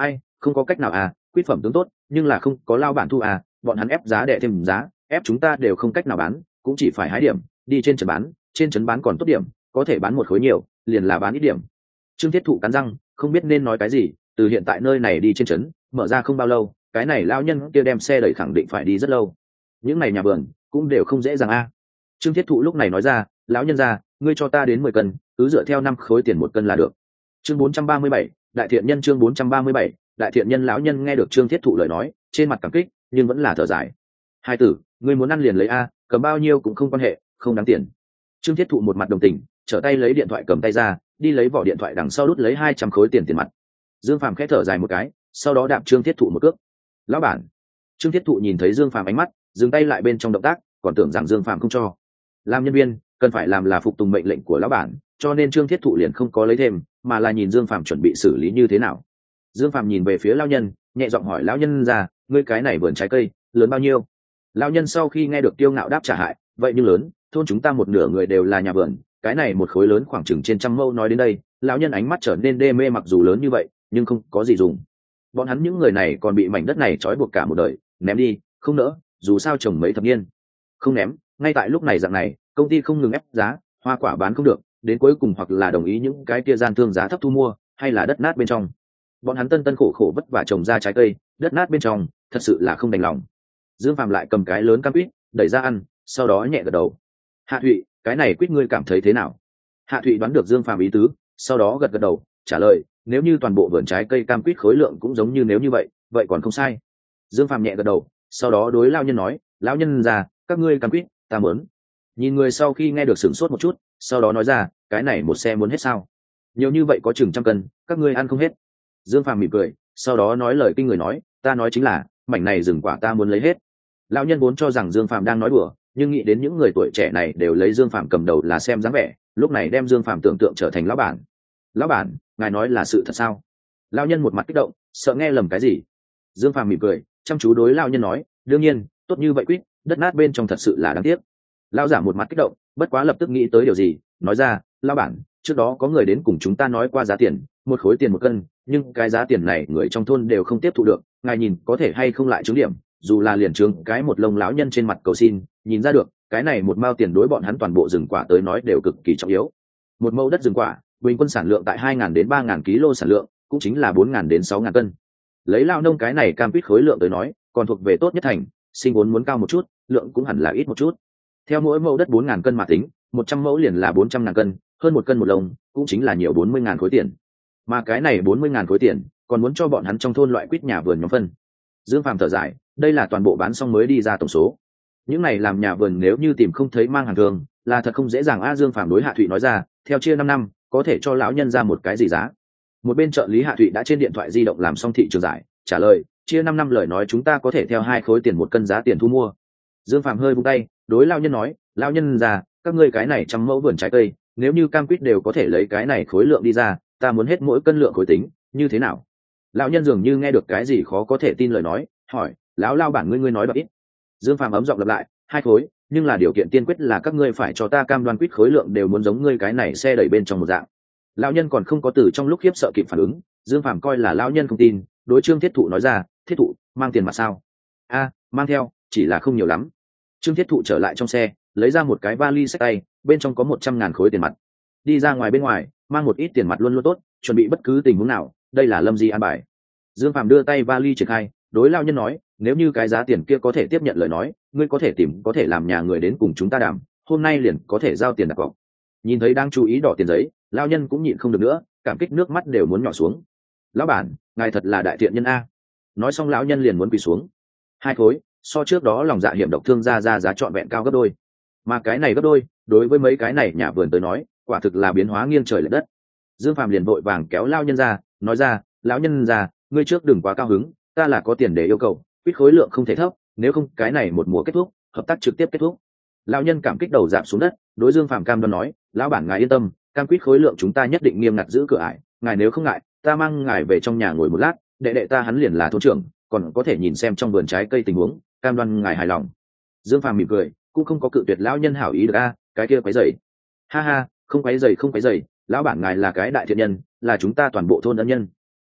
ai không có cách nào à, quýt phẩm tướng tốt nhưng là không có lao bản thu à, bọn hắn ép giá đẻ thêm giá, ép chúng ta đều không cách nào bán, cũng chỉ phải hái điểm đi trên trấn bán, trên trấn bán còn tốt điểm, có thể bán một khối nhiều liền là bán ít điểm. Trương Thiết Thụ cắn răng không biết nên nói cái gì, từ hiện tại nơi này đi trên trấn mở ra không bao lâu, cái này lao nhân kia đem xe đẩy khẳng định phải đi rất lâu, những này nhà vườn cũng đều không dễ dàng a. Trương Thiết Thụ lúc này nói ra, lão nhân gia, ngươi cho ta đến mười cân, cứ dựa theo năm khối tiền một cân là được. Chương bốn trăm ba mươi bảy, đại thiện nhân. Chương bốn trăm ba mươi bảy, đại thiện nhân. Lão nhân nghe được Trương Thiết Thụ lời nói, trên mặt cảm kích nhưng vẫn là thở dài. Hai tử, ngươi muốn ăn liền lấy a, cầm bao nhiêu cũng không quan hệ, không đáng tiền. Trương Thiết Thụ một mặt đồng tình, trở tay lấy điện thoại cầm tay ra, đi lấy vỏ điện thoại đằng sau đút lấy hai trăm khối tiền tiền mặt. Dương Phàm khẽ thở dài một cái, sau đó đạp Trương Thiết Thụ một cước. Lão bản. Trương Thiết Thụ nhìn thấy Dương Phàm ánh mắt, dừng tay lại bên trong động tác, còn tưởng rằng Dương Phàm không cho. Làm nhân viên cần phải làm là phục tùng mệnh lệnh của lão bản, cho nên Trương Thiết Thụ liền không có lấy thêm, mà là nhìn Dương Phàm chuẩn bị xử lý như thế nào. Dương Phàm nhìn về phía lão nhân, nhẹ giọng hỏi lão nhân ra, ngươi cái này vườn trái cây lớn bao nhiêu? Lão nhân sau khi nghe được Tiêu Ngạo đáp trả hại, vậy nhưng lớn, thôn chúng ta một nửa người đều là nhà vườn, cái này một khối lớn khoảng chừng trên trăm mẫu. Nói đến đây, lão nhân ánh mắt trở nên đê mê, mặc dù lớn như vậy nhưng không có gì dùng. Bọn hắn những người này còn bị mảnh đất này trói buộc cả một đời, ném đi không nỡ, dù sao trồng mấy thập niên không ném. Ngay tại lúc này dạng này, công ty không ngừng ép giá, hoa quả bán không được, đến cuối cùng hoặc là đồng ý những cái kia gian thương giá thấp thu mua, hay là đất nát bên trong. Bọn hắn tân tân khổ khổ vất vả trồng ra trái cây, đất nát bên trong, thật sự là không đành lòng. Dương Phàm lại cầm cái lớn cam quýt đẩy ra ăn, sau đó nhẹ gật đầu. Hạ Thụy, cái này quýt ngươi cảm thấy thế nào? Hạ Thụy đoán được Dương Phàm ý tứ, sau đó gật gật đầu trả lời, nếu như toàn bộ vườn trái cây cam quýt khối lượng cũng giống như nếu như vậy vậy còn không sai. Dương Phàm nhẹ gật đầu, sau đó đối lão nhân nói, lão nhân già, các ngươi cam quýt ta muốn. Nhìn người sau khi nghe được sửng sốt một chút, sau đó nói ra, cái này một xe muốn hết sao? Nhiều như vậy có chừng trăm cân, các ngươi ăn không hết. Dương Phàm mỉm cười, sau đó nói lời kinh người nói, ta nói chính là mảnh này rừng quả ta muốn lấy hết. Lão nhân vốn cho rằng Dương Phàm đang nói đùa, nhưng nghĩ đến những người tuổi trẻ này đều lấy Dương Phàm cầm đầu là xem dáng vẻ, lúc này đem Dương Phàm tưởng tượng trở thành lão bản. Lão bản, ngài nói là sự thật sao? Lão nhân một mặt kích động, sợ nghe lầm cái gì. Dương Phàm mỉm cười, chăm chú đối lão nhân nói, đương nhiên, tốt như vậy quýt, đất nát bên trong thật sự là đáng tiếc. Lão giả một mặt kích động, bất quá lập tức nghĩ tới điều gì, nói ra, lão bản, trước đó có người đến cùng chúng ta nói qua giá tiền, một khối tiền một cân, nhưng cái giá tiền này người trong thôn đều không tiếp thụ được, ngài nhìn có thể hay không lại trướng điểm, dù là liền trướng cái một lông. Lão nhân trên mặt cầu xin, nhìn ra được, cái này một mao tiền đối bọn hắn toàn bộ rừng quả tới nói đều cực kỳ trọng yếu. Một mẫu đất rừng quả, bình quân sản lượng tại hai nghìn đến ba nghìn kg sản lượng, cũng chính là bốn nghìn đến sáu nghìn cân. Lấy lao nông cái này cam quýt khối lượng tới nói, còn thuộc về tốt nhất thành, sinh vốn muốn cao một chút, lượng cũng hẳn là ít một chút. Theo mỗi mẫu đất bốn nghìn cân mà tính, một trăm mẫu liền là bốn trăm nghìn cân, hơn một cân một lồng, cũng chính là nhiều bốn mươi nghìn khối tiền. Mà cái này bốn mươi nghìn khối tiền, còn muốn cho bọn hắn trong thôn loại quýt nhà vườn nhóm phân. Dương Phàm thở dài, đây là toàn bộ bán xong mới đi ra tổng số. Những này làm nhà vườn nếu như tìm không thấy mang hàng thường, là thật không dễ dàng. A Dương Phàm đối Hạ Thụy nói ra, theo chia năm năm, có thể cho lão nhân ra một cái gì giá. Một bên trợ lý Hạ Thụy đã trên điện thoại di động làm xong thị trường giải, trả lời, chia năm năm lời nói chúng ta có thể theo hai khối tiền một cân giá tiền thu mua. Dương Phàm hơi vung tay, đối lão nhân nói, lão nhân già, các ngươi cái này trăm mẫu vườn trái cây, nếu như cam quýt đều có thể lấy cái này khối lượng đi ra, ta muốn hết mỗi cân lượng khối tính, như thế nào? Lão nhân dường như nghe được cái gì khó có thể tin lời nói, hỏi, lão lao bản ngươi ngươi nói đọc ít. Dương Phàm ấm giọng lặp lại, hai khối, nhưng là điều kiện tiên quyết là các ngươi phải cho ta cam đoan quýt khối lượng đều muốn giống ngươi cái này xe đẩy bên trong một dạng. Lão nhân còn không có từ trong lúc khiếp sợ kịp phản ứng, Dương Phàm coi là lão nhân không tin, đối Trương Thiết Thụ nói ra, Thiết Thụ, mang tiền mặt sao? A, mang theo, chỉ là không nhiều lắm. Trương Thiết Thụ trở lại trong xe, lấy ra một cái vali xách tay, bên trong có một trăm ngàn khối tiền mặt. Đi ra ngoài bên ngoài, mang một ít tiền mặt luôn luôn tốt, chuẩn bị bất cứ tình huống nào, đây là Lâm Di an bài. Dương Phàm đưa tay vali triển khai, đối lão nhân nói, nếu như cái giá tiền kia có thể tiếp nhận lời nói, ngươi có thể tìm có thể làm nhà người đến cùng chúng ta đàm, hôm nay liền có thể giao tiền đặt cọc. Nhìn thấy đang chú ý đỏ tiền giấy, lão nhân cũng nhịn không được nữa, cảm kích nước mắt đều muốn nhỏ xuống. Lão bản, ngài thật là đại thiện nhân a. Nói xong lão nhân liền muốn quỳ xuống. Hai khối, so trước đó lòng dạ hiểm độc thương gia ra giá trọn vẹn cao gấp đôi. Mà cái này gấp đôi, đối với mấy cái này nhà vườn tới nói, quả thực là biến hóa nghiêng trời lệch đất. Dương Phàm liền vội vàng kéo lão nhân ra, nói ra, lão nhân già, ngươi trước đừng quá cao hứng, ta là có tiền để yêu cầu, quýt khối lượng không thể thấp, nếu không cái này một mùa kết thúc, hợp tác trực tiếp kết thúc. Lão nhân cảm kích đầu giảm xuống đất, đối Dương Phàm cam đoan nói, lão bản ngài yên tâm, cam quýt khối lượng chúng ta nhất định nghiêm ngặt giữ cửa ải, ngài nếu không ngại, ta mang ngài về trong nhà ngồi một lát, đệ đệ ta hắn liền là thôn trưởng, còn có thể nhìn xem trong vườn trái cây tình huống, cam đoan ngài hài lòng. Dương Phàm mỉm cười, cũng không có cự tuyệt lão nhân hảo ý được a, cái kia quấy rầy. Ha ha, không quấy rầy không quấy rầy, lão bản ngài là cái đại thiện nhân, là chúng ta toàn bộ thôn ân nhân.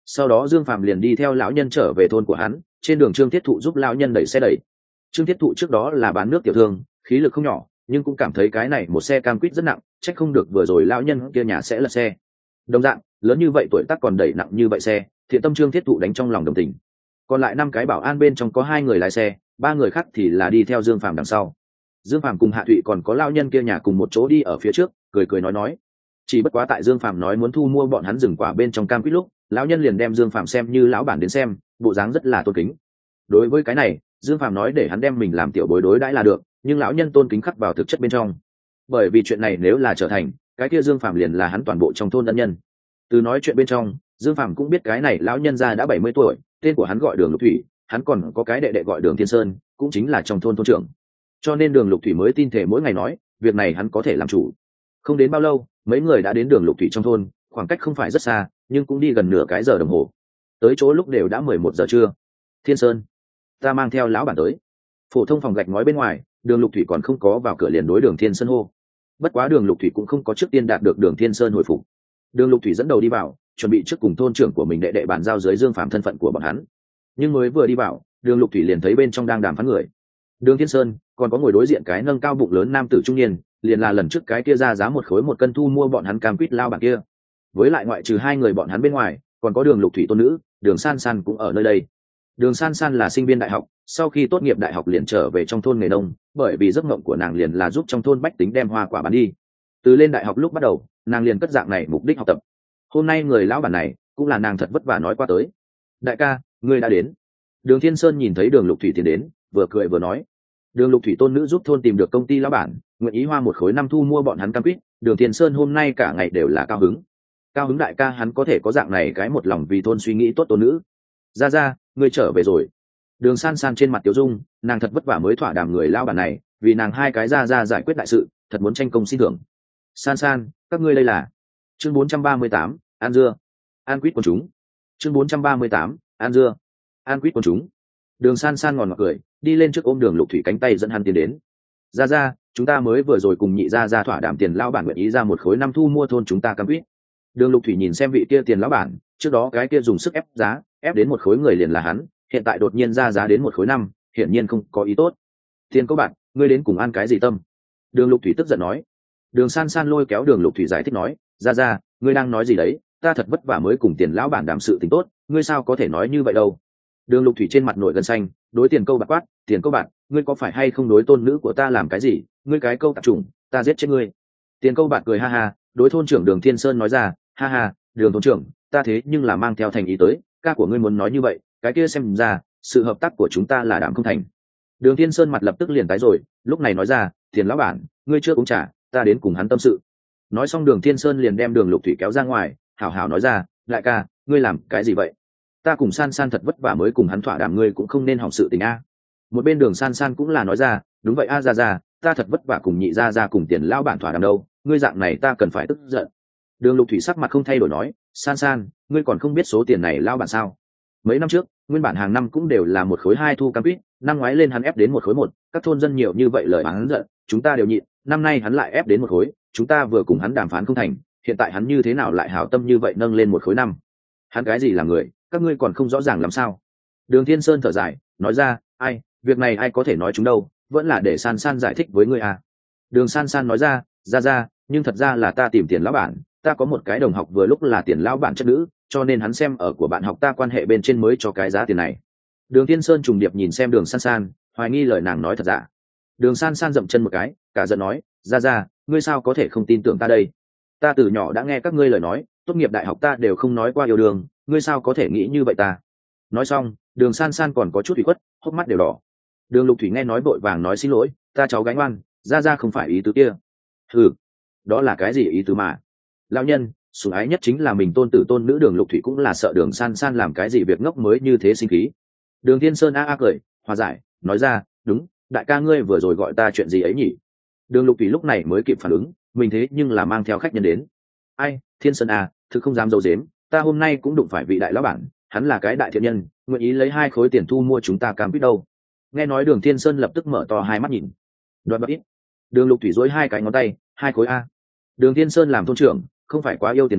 sau đó Dương Phàm liền đi theo lão nhân trở về thôn của hắn. Trên đường Trương Thiết Thụ giúp lão nhân đẩy xe đẩy. Trương Thiết Thụ trước đó là bán nước tiểu thương, khí lực không nhỏ, nhưng cũng cảm thấy cái này một xe cam quýt rất nặng, trách không được vừa rồi lão nhân kia nhà sẽ lật xe. Đồng dạng, lớn như vậy tuổi tác còn đẩy nặng như vậy xe, thiện tâm Trương Thiết Thụ đánh trong lòng đồng tình. Còn lại năm cái bảo an bên trong có hai người lái xe, ba người khác thì là đi theo Dương Phàm đằng sau. Dương Phàm cùng Hạ Thụy còn có lão nhân kia nhà cùng một chỗ đi ở phía trước, cười cười nói nói. Chỉ bất quá tại Dương Phàm nói muốn thu mua bọn hắn rừng quả bên trong cam quýt lúc, lão nhân liền đem Dương Phàm xem như lão bản đến xem, bộ dáng rất là tôn kính. Đối với cái này, Dương Phàm nói để hắn đem mình làm tiểu bối đối đãi là được, nhưng lão nhân tôn kính khắc vào thực chất bên trong. Bởi vì chuyện này nếu là trở thành, cái kia Dương Phàm liền là hắn toàn bộ trong thôn ân nhân. Từ nói chuyện bên trong, Dương Phàm cũng biết cái này lão nhân gia đã bảy mươi tuổi, tên của hắn gọi Đường Lục Thủy, hắn còn có cái đệ đệ gọi Đường Thiên Sơn, cũng chính là trong thôn thôn trưởng. Cho nên Đường Lục Thủy mới tin thể mỗi ngày nói, việc này hắn có thể làm chủ. Không đến bao lâu, mấy người đã đến Đường Lục Thủy trong thôn, khoảng cách không phải rất xa, nhưng cũng đi gần nửa cái giờ đồng hồ. Tới chỗ lúc đều đã mười một giờ trưa. Thiên Sơn, ta mang theo lão bản tới. Phổ thông phòng gạch ngói bên ngoài, Đường Lục Thủy còn không có vào cửa liền đối Đường Thiên Sơn hô. Bất quá Đường Lục Thủy cũng không có trước tiên đạt được Đường Thiên Sơn hồi phục. Đường Lục Thủy dẫn đầu đi vào, chuẩn bị trước cùng thôn trưởng của mình đệ đệ bàn giao dưới Dương Phàm thân phận của bọn hắn. Nhưng mới vừa đi vào, Đường Lục Thủy liền thấy bên trong đang đàm phán người. Đường Thiên Sơn, còn có ngồi đối diện cái nâng cao bụng lớn nam tử trung niên, liền là lần trước cái kia ra giá một khối một cân thu mua bọn hắn cam quýt lao bản kia. Với lại ngoại trừ hai người bọn hắn bên ngoài, còn có Đường Lục Thủy tôn nữ, Đường San San cũng ở nơi đây. Đường San San là sinh viên đại học, sau khi tốt nghiệp đại học liền trở về trong thôn nghề nông, bởi vì giấc mộng của nàng liền là giúp trong thôn bách tính đem hoa quả bán đi. Từ lên đại học lúc bắt đầu, nàng liền cất dạng này mục đích học tập. Hôm nay người lão bản này cũng là nàng thật vất vả nói qua tới. Đại ca, ngươi đã đến. Đường Thiên Sơn nhìn thấy Đường Lục Thủy tiến đến, vừa cười vừa nói. Đường Lục Thủy tôn nữ giúp thôn tìm được công ty lão bản, nguyện ý hoa một khối năm thu mua bọn hắn cam quýt. Đường Thiên Sơn hôm nay cả ngày đều là cao hứng. Cao hứng đại ca hắn có thể có dạng này cái một lòng vì thôn suy nghĩ tốt tôn nữ. Ra ra, ngươi trở về rồi. Đường San San trên mặt tiểu dung, nàng thật vất vả mới thỏa đàm người lão bản này, vì nàng hai cái ra ra giải quyết đại sự, thật muốn tranh công xin thưởng. San San, các ngươi đây là? Chương bốn trăm ba mươi tám, An dưa. An quýt quần chúng. Chương bốn trăm ba mươi tám, An dưa. An quýt quần chúng. Đường San San ngòn ngọt cười, đi lên trước ôm Đường Lục Thủy cánh tay dẫn hắn tiến đến. Ra ra, chúng ta mới vừa rồi cùng nhị ra ra thỏa đàm tiền lão bản nguyện ý ra một khối năm thu mua thôn chúng ta cam quýt. Đường Lục Thủy nhìn xem vị kia tiền lão bản, trước đó cái kia dùng sức ép giá, ép đến một khối người liền là hắn, hiện tại đột nhiên ra giá đến một khối năm, hiển nhiên không có ý tốt. Tiền cô bạn, ngươi đến cùng ăn cái gì tâm? Đường Lục Thủy tức giận nói. Đường San San lôi kéo Đường Lục Thủy giải thích nói, ra ra, ngươi đang nói gì đấy? Ta thật vất vả mới cùng tiền lão bản đàm sự tình tốt, ngươi sao có thể nói như vậy đâu? Đường Lục Thủy trên mặt nổi gân xanh, đối tiền câu bạc quát, tiền câu bạc, ngươi có phải hay không đối tôn nữ của ta làm cái gì? Ngươi cái câu tạp chủng, ta giết chết ngươi. Tiền câu bạc cười ha ha, đối thôn trưởng Đường Thiên Sơn nói ra, ha ha, Đường thôn trưởng, ta thế nhưng là mang theo thành ý tới, ca của ngươi muốn nói như vậy, cái kia xem ra sự hợp tác của chúng ta là đảm không thành. Đường Thiên Sơn mặt lập tức liền tái rồi, lúc này nói ra, tiền lão bản, ngươi chưa uống trà, ta đến cùng hắn tâm sự. Nói xong Đường Thiên Sơn liền đem Đường Lục Thủy kéo ra ngoài, hảo hảo nói ra, đại ca, ngươi làm cái gì vậy? Ta cùng San San thật vất vả mới cùng hắn thỏa đàm, ngươi cũng không nên hỏng sự tình a. Một bên Đường San San cũng là nói ra, đúng vậy a, ra ra, ta thật vất vả cùng nhị ra ra cùng tiền lão bản thỏa đàm đâu, ngươi dạng này ta cần phải tức giận. Đường Lục Thủy sắc mặt không thay đổi nói, San San, ngươi còn không biết số tiền này lão bản sao? Mấy năm trước, nguyên bản hàng năm cũng đều là một khối hai thu cam quýt, năm ngoái lên hắn ép đến một khối một, các thôn dân nhiều như vậy lời hắn giận, chúng ta đều nhịn, năm nay hắn lại ép đến một khối, chúng ta vừa cùng hắn đàm phán không thành, hiện tại hắn như thế nào lại hảo tâm như vậy nâng lên một khối năm? Hắn cái gì là người, các ngươi còn không rõ ràng làm sao? Đường Thiên Sơn thở dài, nói ra, ai, việc này ai có thể nói chúng đâu, vẫn là để San San giải thích với ngươi à. Đường San San nói ra, ra ra, nhưng thật ra là ta tìm tiền lão bản, ta có một cái đồng học vừa lúc là tiền lão bản chất nữ, cho nên hắn xem ở của bạn học ta quan hệ bên trên mới cho cái giá tiền này. Đường Thiên Sơn trùng điệp nhìn xem Đường San San, hoài nghi lời nàng nói thật giả. Đường San San dậm chân một cái, cả giận nói, ra ra, ngươi sao có thể không tin tưởng ta đây? Ta từ nhỏ đã nghe các ngươi lời nói, tốt nghiệp đại học ta đều không nói qua yêu đương, ngươi sao có thể nghĩ như vậy ta? Nói xong, Đường San San còn có chút ủy khuất, hốc mắt đều đỏ. Đường Lục Thủy nghe nói vội vàng nói xin lỗi, ta cháu gánh oan, ra ra không phải ý tứ kia. Ừ, đó là cái gì ý tứ mà? Lão nhân, sủng ái nhất chính là mình tôn tử tôn nữ. Đường Lục Thủy cũng là sợ Đường San San làm cái gì việc ngốc mới như thế sinh khí. Đường Thiên Sơn a a cười, hòa giải, nói ra, đúng, đại ca ngươi vừa rồi gọi ta chuyện gì ấy nhỉ? Đường Lục Thủy lúc này mới kịp phản ứng, mình thế nhưng là mang theo khách nhân đến. Ai, Thiên Sơn à, thực không dám dâu dếm, ta hôm nay cũng đụng phải vị đại lão bản, hắn là cái đại thiện nhân, nguyện ý lấy hai khối tiền thu mua chúng ta cam quýt đâu. Nghe nói Đường Thiên Sơn lập tức mở to hai mắt nhìn. Đoạt bạc ít. Đường Lục Thủy dối hai cái ngón tay, hai khối a. Đường Thiên Sơn làm thôn trưởng, không phải quá yêu tiền người,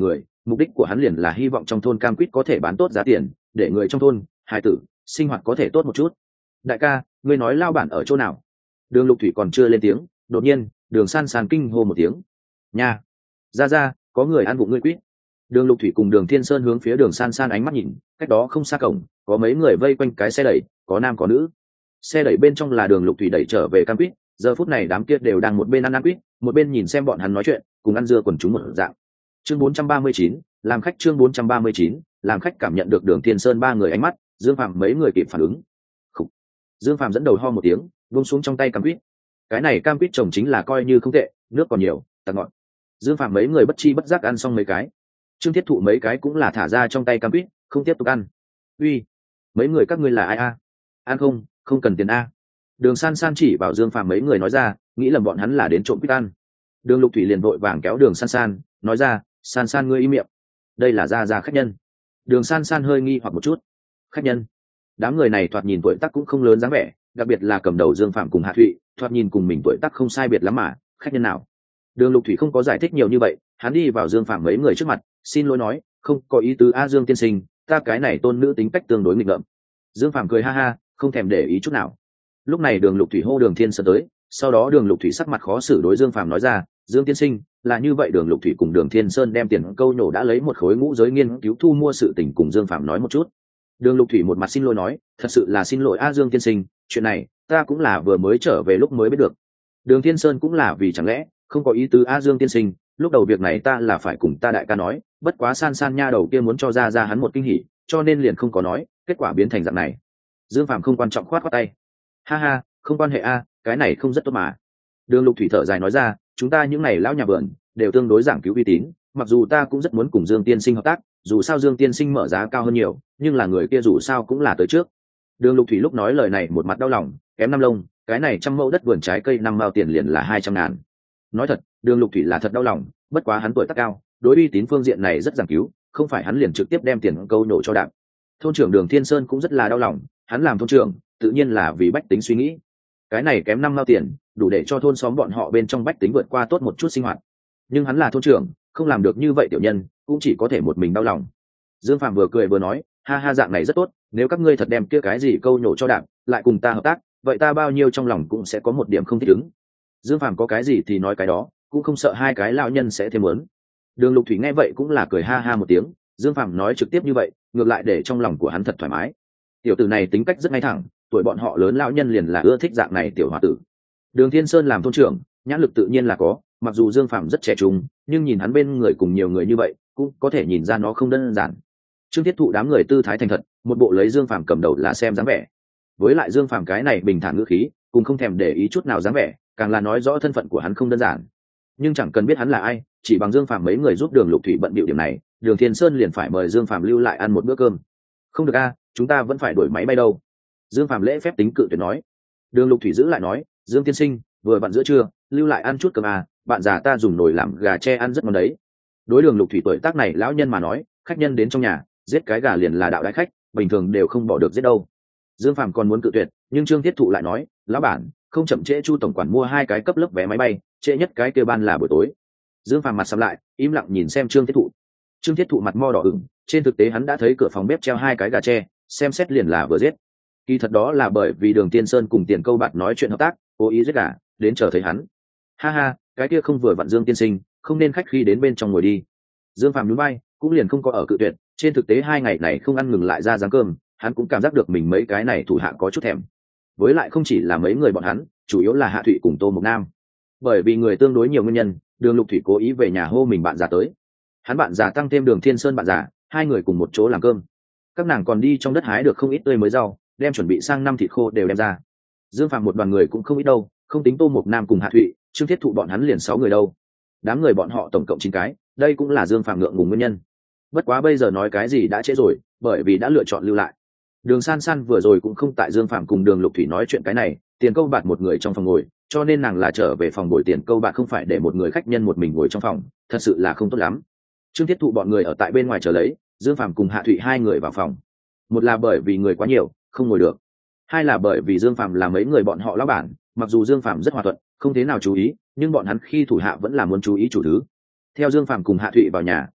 mục đích của hắn liền là hy vọng trong thôn cam quýt có thể bán tốt giá tiền để người trong thôn hài tử sinh hoạt có thể tốt một chút. Đại ca, ngươi nói lao bản ở chỗ nào? Đường Lục Thủy còn chưa lên tiếng, đột nhiên Đường San San kinh hô một tiếng. Nha, ra ra, có người ăn vụng ngươi quýt. Đường Lục Thủy cùng Đường Thiên Sơn hướng phía Đường San San ánh mắt nhìn, cách đó không xa cổng có mấy người vây quanh cái xe đẩy, có nam có nữ. Xe đẩy bên trong là Đường Lục Thủy đẩy trở về cam quýt, giờ phút này đám kia đều đang một bên ăn ăn quýt, một bên nhìn xem bọn hắn nói chuyện, cùng ăn dưa quần chúng một dạng. Chương bốn trăm ba mươi chín, làm khách chương bốn trăm ba mươi chín, làm khách. Cảm nhận được Đường Thiên Sơn ba người ánh mắt, Dương Phạm mấy người kịp phản ứng. Khủ. Dương Phạm dẫn đầu ho một tiếng, buông xuống trong tay cam quýt. Cái này cam quýt trồng chính là coi như không tệ, nước còn nhiều, tạt ngọt. Dương Phạm mấy người bất chi bất giác ăn xong mấy cái. Trương Thiết Thụ mấy cái cũng là thả ra trong tay cam quýt, không tiếp tục ăn. Uy, mấy người các ngươi là ai a? Ăn không, không cần tiền a. Đường San San chỉ vào Dương Phạm mấy người nói ra, nghĩ lầm bọn hắn là đến trộm quýt ăn. Đường Lục Thủy liền vội vàng kéo Đường San San, nói ra, San San ngươi im miệng, đây là gia gia khách nhân. Đường San San hơi nghi hoặc một chút. Khách nhân? Đám người này thoạt nhìn tuổi tác cũng không lớn dáng vẻ, đặc biệt là cầm đầu Dương Phạm cùng Hạ Thụy, thoạt nhìn cùng mình tuổi tác không sai biệt lắm mà, khách nhân nào? Đường Lục Thủy không có giải thích nhiều như vậy, hắn đi vào Dương Phạm mấy người trước mặt, xin lỗi nói, không có ý tứ a Dương tiên sinh, ta cái này tôn nữ tính cách tương đối nghịch ngợm. Dương Phạm cười ha ha, không thèm để ý chút nào. Lúc này Đường Lục Thủy hô Đường Thiên Sơn tới, sau đó Đường Lục Thủy sắc mặt khó xử đối Dương Phạm nói ra, Dương tiên sinh, là như vậy. Đường Lục Thủy cùng Đường Thiên Sơn đem tiền câu nhổ đã lấy một khối ngũ giới nghiên cứu thu mua sự tình cùng Dương Phạm nói một chút. Đường Lục Thủy một mặt xin lỗi nói, thật sự là xin lỗi a Dương tiên sinh, chuyện này ta cũng là vừa mới trở về lúc mới biết được. Đường Thiên Sơn cũng là vì chẳng lẽ không có ý tứ a Dương tiên sinh, lúc đầu việc này ta là phải cùng ta đại ca nói, bất quá San San nha đầu kia muốn cho ra ra hắn một kinh hỉ, cho nên liền không có nói, kết quả biến thành dạng này. Dương Phạm không quan trọng khoát khoát tay, ha ha, không quan hệ a, cái này không rất tốt mà. Đường Lục Thủy thở dài nói ra, chúng ta những này lão nhà vườn đều tương đối giảng cứu uy tín, mặc dù ta cũng rất muốn cùng Dương tiên sinh hợp tác, dù sao Dương tiên sinh mở giá cao hơn nhiều, nhưng là người kia dù sao cũng là tới trước. Đường Lục Thủy lúc nói lời này một mặt đau lòng, kém năm lông, cái này trăm mẫu đất vườn trái cây năm mao tiền liền là hai trăm ngàn. Nói thật, Đường Lục Thủy là thật đau lòng, bất quá hắn tuổi tác cao, đối uy tín phương diện này rất giảng cứu, không phải hắn liền trực tiếp đem tiền câu nổ cho đạm. Thôn trưởng Đường Thiên Sơn cũng rất là đau lòng, hắn làm thôn trưởng, tự nhiên là vì bách tính suy nghĩ. Cái này kém năm mao tiền, đủ để cho thôn xóm bọn họ bên trong bách tính vượt qua tốt một chút sinh hoạt. Nhưng hắn là thôn trưởng, không làm được như vậy tiểu nhân, cũng chỉ có thể một mình đau lòng. Dương Phạm vừa cười vừa nói, ha ha, dạng này rất tốt, nếu các ngươi thật đem kia cái gì câu nhổ cho đạm, lại cùng ta hợp tác, vậy ta bao nhiêu trong lòng cũng sẽ có một điểm không thích ứng. Dương Phạm có cái gì thì nói cái đó, cũng không sợ hai cái lão nhân sẽ thêm muốn. Đường Lục Thủy nghe vậy cũng là cười ha ha một tiếng, Dương Phạm nói trực tiếp như vậy, ngược lại để trong lòng của hắn thật thoải mái. Tiểu tử này tính cách rất ngay thẳng, tuổi bọn họ lớn lão nhân liền là ưa thích dạng này tiểu hòa tử. Đường Thiên Sơn làm thôn trưởng, nhãn lực tự nhiên là có, mặc dù Dương Phạm rất trẻ trung, nhưng nhìn hắn bên người cùng nhiều người như vậy, cũng có thể nhìn ra nó không đơn giản. Trương Thiết Thụ đám người tư thái thành thật, một bộ lấy Dương Phạm cầm đầu là xem dáng vẻ. Với lại Dương Phạm cái này bình thản ngữ khí, cũng không thèm để ý chút nào dáng vẻ, càng là nói rõ thân phận của hắn không đơn giản. Nhưng chẳng cần biết hắn là ai, chỉ bằng Dương Phạm mấy người giúp Đường Lục Thủy bận bịu điểm này, Đường Thiên Sơn liền phải mời Dương Phạm lưu lại ăn một bữa cơm. Không được a, chúng ta vẫn phải đuổi máy bay đâu. Dương Phạm lễ phép tính cự tuyệt nói. Đường Lục Thủy giữ lại nói, Dương tiên sinh, vừa vặn giữa trưa, lưu lại ăn chút cơm à, bạn già ta dùng nồi làm gà tre ăn rất ngon đấy. Đối Đường Lục Thủy tuổi tác này lão nhân mà nói, khách nhân đến trong nhà, giết cái gà liền là đạo đại khách, bình thường đều không bỏ được giết đâu. Dương Phạm còn muốn cự tuyệt, nhưng Trương Thiết Thụ lại nói, lão bản, không chậm trễ Chu tổng quản mua hai cái cấp lớp vé máy bay, trễ nhất cái kia ban là buổi tối. Dương Phạm mặt sầm lại, im lặng nhìn xem Trương Thiết Thụ. Trương Thiết Thụ mặt mo đỏ ửng, trên thực tế hắn đã thấy cửa phòng bếp treo hai cái gà tre, xem xét liền là vừa giết. Kỳ thật đó là bởi vì Đường Tiên Sơn cùng Tiền Câu Bạt nói chuyện hợp tác, cố ý giết gà, đến chờ thấy hắn. Ha ha, cái kia không vừa vặn Dương tiên sinh, không nên khách khi đến bên trong ngồi đi. Dương Phạm nhún vai, cũng liền không có ở cự tuyệt, trên thực tế hai ngày này không ăn ngừng lại ra dáng cơm, hắn cũng cảm giác được mình mấy cái này thủ hạ có chút thèm. Với lại không chỉ là mấy người bọn hắn, chủ yếu là Hạ Thụy cùng Tô Mộc Nam. Bởi vì người tương đối nhiều nguyên nhân, Đường Lục Thủy cố ý về nhà hô mình bạn già tới. Hắn bạn già tăng thêm Đường Thiên Sơn bạn già, hai người cùng một chỗ làm cơm. Các nàng còn đi trong đất hái được không ít tươi mới rau, đem chuẩn bị sang năm thịt khô đều đem ra. Dương Phạm một đoàn người cũng không ít đâu, không tính Tô Mộc Nam cùng Hạ Thụy, Trương Thiết Thụ bọn hắn liền sáu người đâu. Đám người bọn họ tổng cộng chín cái, đây cũng là Dương Phạm ngượng ngùng nguyên nhân. Bất quá bây giờ nói cái gì đã trễ rồi, bởi vì đã lựa chọn lưu lại. Đường San San vừa rồi cũng không tại Dương Phạm cùng Đường Lục Thủy nói chuyện cái này, Tiền Câu Bạt một người trong phòng ngồi, cho nên nàng là trở về phòng bồi Tiền Câu Bạt, không phải để một người khách nhân một mình ngồi trong phòng, thật sự là không tốt lắm. Trương Thiết Thụ bọn người ở tại bên ngoài chờ lấy, Dương Phạm cùng Hạ Thụy hai người vào phòng. Một là bởi vì người quá nhiều, không ngồi được. Hai là bởi vì Dương Phạm là mấy người bọn họ lão bản, mặc dù Dương Phạm rất hòa thuận, không thế nào chú ý, nhưng bọn hắn khi thủ hạ vẫn là muốn chú ý chủ thứ. Theo Dương Phạm cùng Hạ Thụy vào nhà,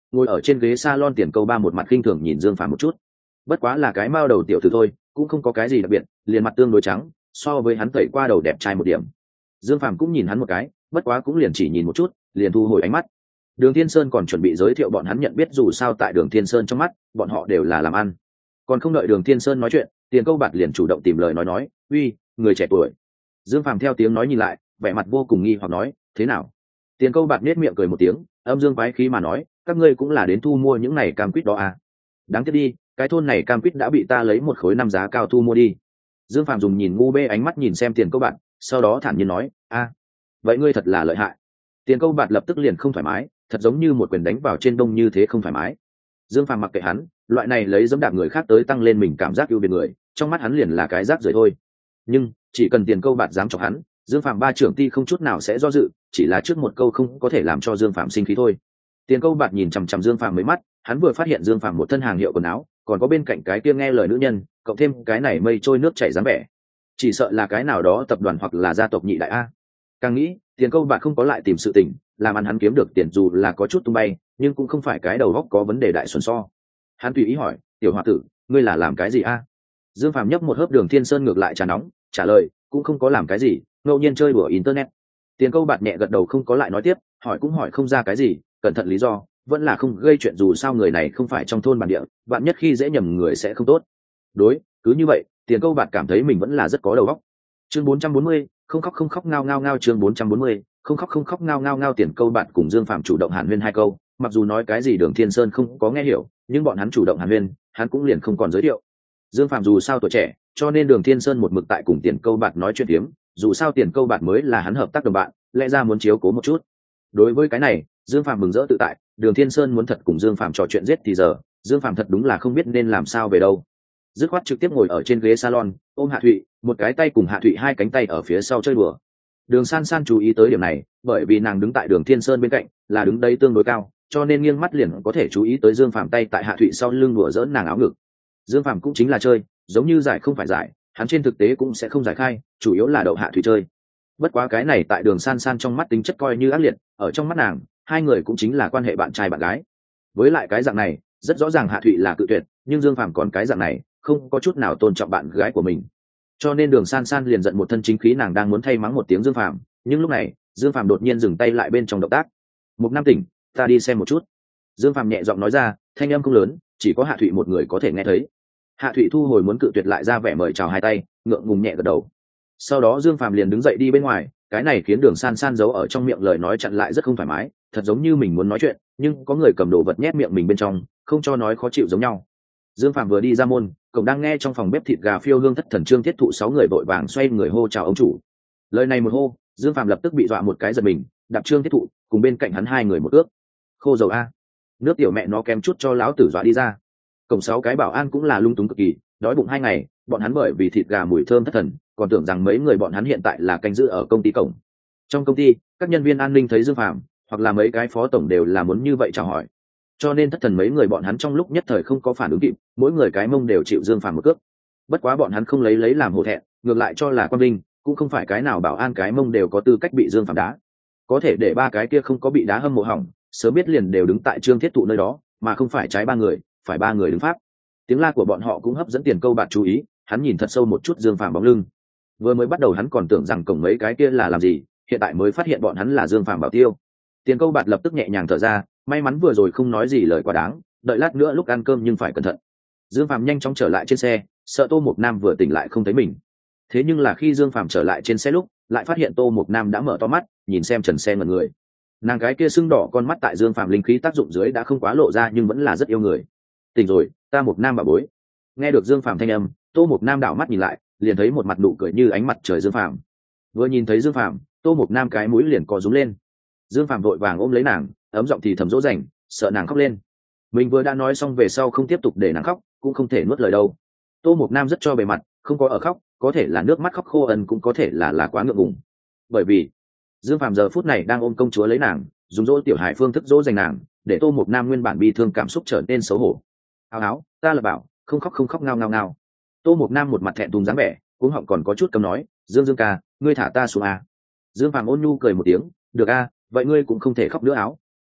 ngồi ở trên ghế salon tiền câu ba một mặt khinh thường nhìn Dương Phàm một chút. Bất quá là cái mao đầu tiểu tử thôi, cũng không có cái gì đặc biệt, liền mặt tương đối trắng, so với hắn tẩy qua đầu đẹp trai một điểm. Dương Phàm cũng nhìn hắn một cái, bất quá cũng liền chỉ nhìn một chút, liền thu hồi ánh mắt. Đường Thiên Sơn còn chuẩn bị giới thiệu bọn hắn nhận biết, dù sao tại Đường Thiên Sơn trong mắt, bọn họ đều là làm ăn. Còn không đợi Đường Thiên Sơn nói chuyện, Tiền Câu Bạt liền chủ động tìm lời nói nói, "Uy, người trẻ tuổi." Dương Phàm theo tiếng nói nhìn lại, vẻ mặt vô cùng nghi hoặc nói, "Thế nào?" Tiền Câu Bạt nhếch miệng cười một tiếng, âm dương quái khí mà nói, "Các ngươi cũng là đến thu mua những này cam quýt đó à? Đáng tiếc đi, cái thôn này cam quýt đã bị ta lấy một khối năm giá cao thu mua đi." Dương Phàm dùng nhìn ngu bê ánh mắt nhìn xem Tiền Câu Bạt, sau đó thản nhiên nói, "A, vậy ngươi thật là lợi hại." Tiền Câu Bạt lập tức liền không thoải mái, thật giống như một quyền đánh vào trên đông như thế không thoải mái. Dương Phàm mặc kệ hắn, loại này lấy dẫm đạp người khác tới tăng lên mình cảm giác ưu việt người, trong mắt hắn liền là cái rác rưởi thôi. Nhưng chỉ cần Tiền Câu Bạt dám chọc hắn, Dương Phàm ba trưởng ti không chút nào sẽ do dự, chỉ là trước một câu không có thể làm cho Dương Phàm sinh khí thôi. Tiền Câu Bạt nhìn chằm chằm Dương Phàm mấy mắt, hắn vừa phát hiện Dương Phàm một thân hàng hiệu quần áo, còn có bên cạnh cái kia nghe lời nữ nhân, cộng thêm cái này mây trôi nước chảy dáng vẻ, chỉ sợ là cái nào đó tập đoàn hoặc là gia tộc nhị đại a. Càng nghĩ, Tiền Câu Bạt không có lại tìm sự tình, làm ăn hắn kiếm được tiền dù là có chút tung bay, nhưng cũng không phải cái đầu góc có vấn đề đại xuân so. Hắn tùy ý hỏi, "Tiểu hòa tử, ngươi là làm cái gì a?" Dương Phàm nhấp một hớp Đường Thiên Sơn ngược lại trà nóng, trả lời, "Cũng không có làm cái gì, ngẫu nhiên chơi đùa internet." Tiền Câu Bạt nhẹ gật đầu không có lại nói tiếp, hỏi cũng hỏi không ra cái gì, cẩn thận lý do, vẫn là không gây chuyện, dù sao người này không phải trong thôn bản địa, bạn nhất khi dễ nhầm người sẽ không tốt. Đối, cứ như vậy, Tiền Câu Bạt cảm thấy mình vẫn là rất có đầu óc. Chương bốn trăm bốn mươi, không khóc không khóc ngao ngao ngao. Chương bốn trăm bốn mươi, không khóc không khóc ngao ngao ngao. Tiền Câu Bạt cùng Dương Phàm chủ động hàn huyên hai câu, mặc dù nói cái gì Đường Thiên Sơn không có nghe hiểu, nhưng bọn hắn chủ động hàn huyên, hắn cũng liền không còn giới thiệu. Dương Phàm dù sao tuổi trẻ, cho nên Đường Thiên Sơn một mực tại cùng Tiền Câu Bạt nói chuyện tiếm, dù sao Tiền Câu Bạt mới là hắn hợp tác đồng bạn, lẽ ra muốn chiếu cố một chút. Đối với cái này, Dương Phàm mừng rỡ tự tại, Đường Thiên Sơn muốn thật cùng Dương Phàm trò chuyện giết thì giờ, Dương Phàm thật đúng là không biết nên làm sao về đâu. Dứt khoát trực tiếp ngồi ở trên ghế salon, ôm Hạ Thụy, một cái tay cùng Hạ Thụy hai cánh tay ở phía sau chơi đùa. Đường San San chú ý tới điểm này, bởi vì nàng đứng tại Đường Thiên Sơn bên cạnh, là đứng đây tương đối cao, cho nên nghiêng mắt liền có thể chú ý tới Dương Phàm tay tại Hạ Thụy sau lưng đùa giỡn nàng áo ngực. Dương Phàm cũng chính là chơi, giống như giải không phải giải, hắn trên thực tế cũng sẽ không giải khai, chủ yếu là đậu Hạ Thụy chơi. Bất quá cái này tại Đường San San trong mắt tính chất coi như ác liệt, ở trong mắt nàng, hai người cũng chính là quan hệ bạn trai bạn gái. Với lại cái dạng này, rất rõ ràng Hạ Thụy là cự tuyệt, nhưng Dương Phàm còn cái dạng này, không có chút nào tôn trọng bạn gái của mình. Cho nên Đường San San liền giận một thân chính khí, nàng đang muốn thay mắng một tiếng Dương Phàm, nhưng lúc này, Dương Phàm đột nhiên dừng tay lại bên trong động tác. "Mục Nam tỉnh, ta đi xem một chút." Dương Phàm nhẹ giọng nói ra, thanh âm không lớn, chỉ có Hạ Thụy một người có thể nghe thấy. Hạ Thụy thu hồi muốn cự tuyệt lại ra vẻ mời chào hai tay, ngượng ngùng nhẹ gật đầu. Sau đó Dương Phàm liền đứng dậy đi bên ngoài, cái này khiến Đường San San giấu ở trong miệng lời nói chặn lại rất không thoải mái, thật giống như mình muốn nói chuyện, nhưng có người cầm đồ vật nhét miệng mình bên trong, không cho nói khó chịu giống nhau. Dương Phàm vừa đi ra môn, cậu đang nghe trong phòng bếp thịt gà phiêu hương thất thần Trương Thiết Thụ sáu người vội vàng xoay người hô chào ông chủ. Lời này một hô, Dương Phàm lập tức bị dọa một cái giật mình, đạp Trương Thiết Thụ, cùng bên cạnh hắn hai người một ước. Khô dầu a, nước tiểu mẹ nó kém chút cho lão tử dọa đi ra. Cổng sáu cái bảo an cũng là lung túng cực kỳ, đói bụng hai ngày, bọn hắn bởi vì thịt gà mùi thơm thất thần, còn tưởng rằng mấy người bọn hắn hiện tại là canh giữ ở công ty cổng. Trong công ty, các nhân viên an ninh thấy Dương Phàm, hoặc là mấy cái phó tổng đều là muốn như vậy chào hỏi. Cho nên thất thần mấy người bọn hắn trong lúc nhất thời không có phản ứng kịp, mỗi người cái mông đều chịu Dương Phàm một cước. Bất quá bọn hắn không lấy lấy làm hổ thẹn, ngược lại cho là quan vinh, cũng không phải cái nào bảo an cái mông đều có tư cách bị Dương Phàm đá. Có thể để ba cái kia không có bị đá hâm mộ hỏng, sớm biết liền đều đứng tại Trương Thiết Thụ nơi đó, mà không phải trái ba người, phải ba người đứng pháp. Tiếng la của bọn họ cũng hấp dẫn Tiền Câu Bạt chú ý, hắn nhìn thật sâu một chút Dương Phàm bóng lưng. Vừa mới bắt đầu hắn còn tưởng rằng cổng mấy cái kia là làm gì, hiện tại mới phát hiện bọn hắn là Dương Phàm bảo tiêu. Tiền Câu Bạt lập tức nhẹ nhàng thở ra, may mắn vừa rồi không nói gì lời quá đáng, đợi lát nữa lúc ăn cơm nhưng phải cẩn thận. Dương Phàm nhanh chóng trở lại trên xe, sợ Tô Mộc Nam vừa tỉnh lại không thấy mình. Thế nhưng là khi Dương Phàm trở lại trên xe lúc, lại phát hiện Tô Mộc Nam đã mở to mắt, nhìn xem trần xe ngẩn người. Nàng cái kia sưng đỏ con mắt tại Dương Phàm linh khí tác dụng dưới đã không quá lộ ra, nhưng vẫn là rất yêu người. "Tỉnh rồi, ta Mộc Nam bà bối." Nghe được Dương Phàm thanh âm, Tô Mộc Nam đảo mắt nhìn lại, liền thấy một mặt nụ cười như ánh mặt trời Dương Phàm. Vừa nhìn thấy Dương Phàm, Tô Mộc Nam cái mũi liền co rúm lên. Dương Phàm vội vàng ôm lấy nàng, ấm giọng thì thầm dỗ dành, sợ nàng khóc lên. Mình vừa đã nói xong về sau không tiếp tục để nàng khóc, cũng không thể nuốt lời đâu. Tô Mộc Nam rất cho bề mặt, không có ở khóc, có thể là nước mắt khóc khô ẩn, cũng có thể là là quá ngượng ngùng. Bởi vì Dương Phàm giờ phút này đang ôm công chúa lấy nàng, dùng dỗ tiểu hải phương thức dỗ dành nàng, để Tô Mộc Nam nguyên bản bi thương cảm xúc trở nên xấu hổ. "Áo áo, ta là bảo, không khóc không khóc ngao ngao ngao." Tô Mộc Nam một mặt thẹn thùng dáng vẻ, cuống họng còn có chút cấm nói, "Dương Dương ca, ngươi thả ta xuống à?" Dương Phàm ôn nhu cười một tiếng, "Được a, vậy ngươi cũng không thể khóc nữa áo."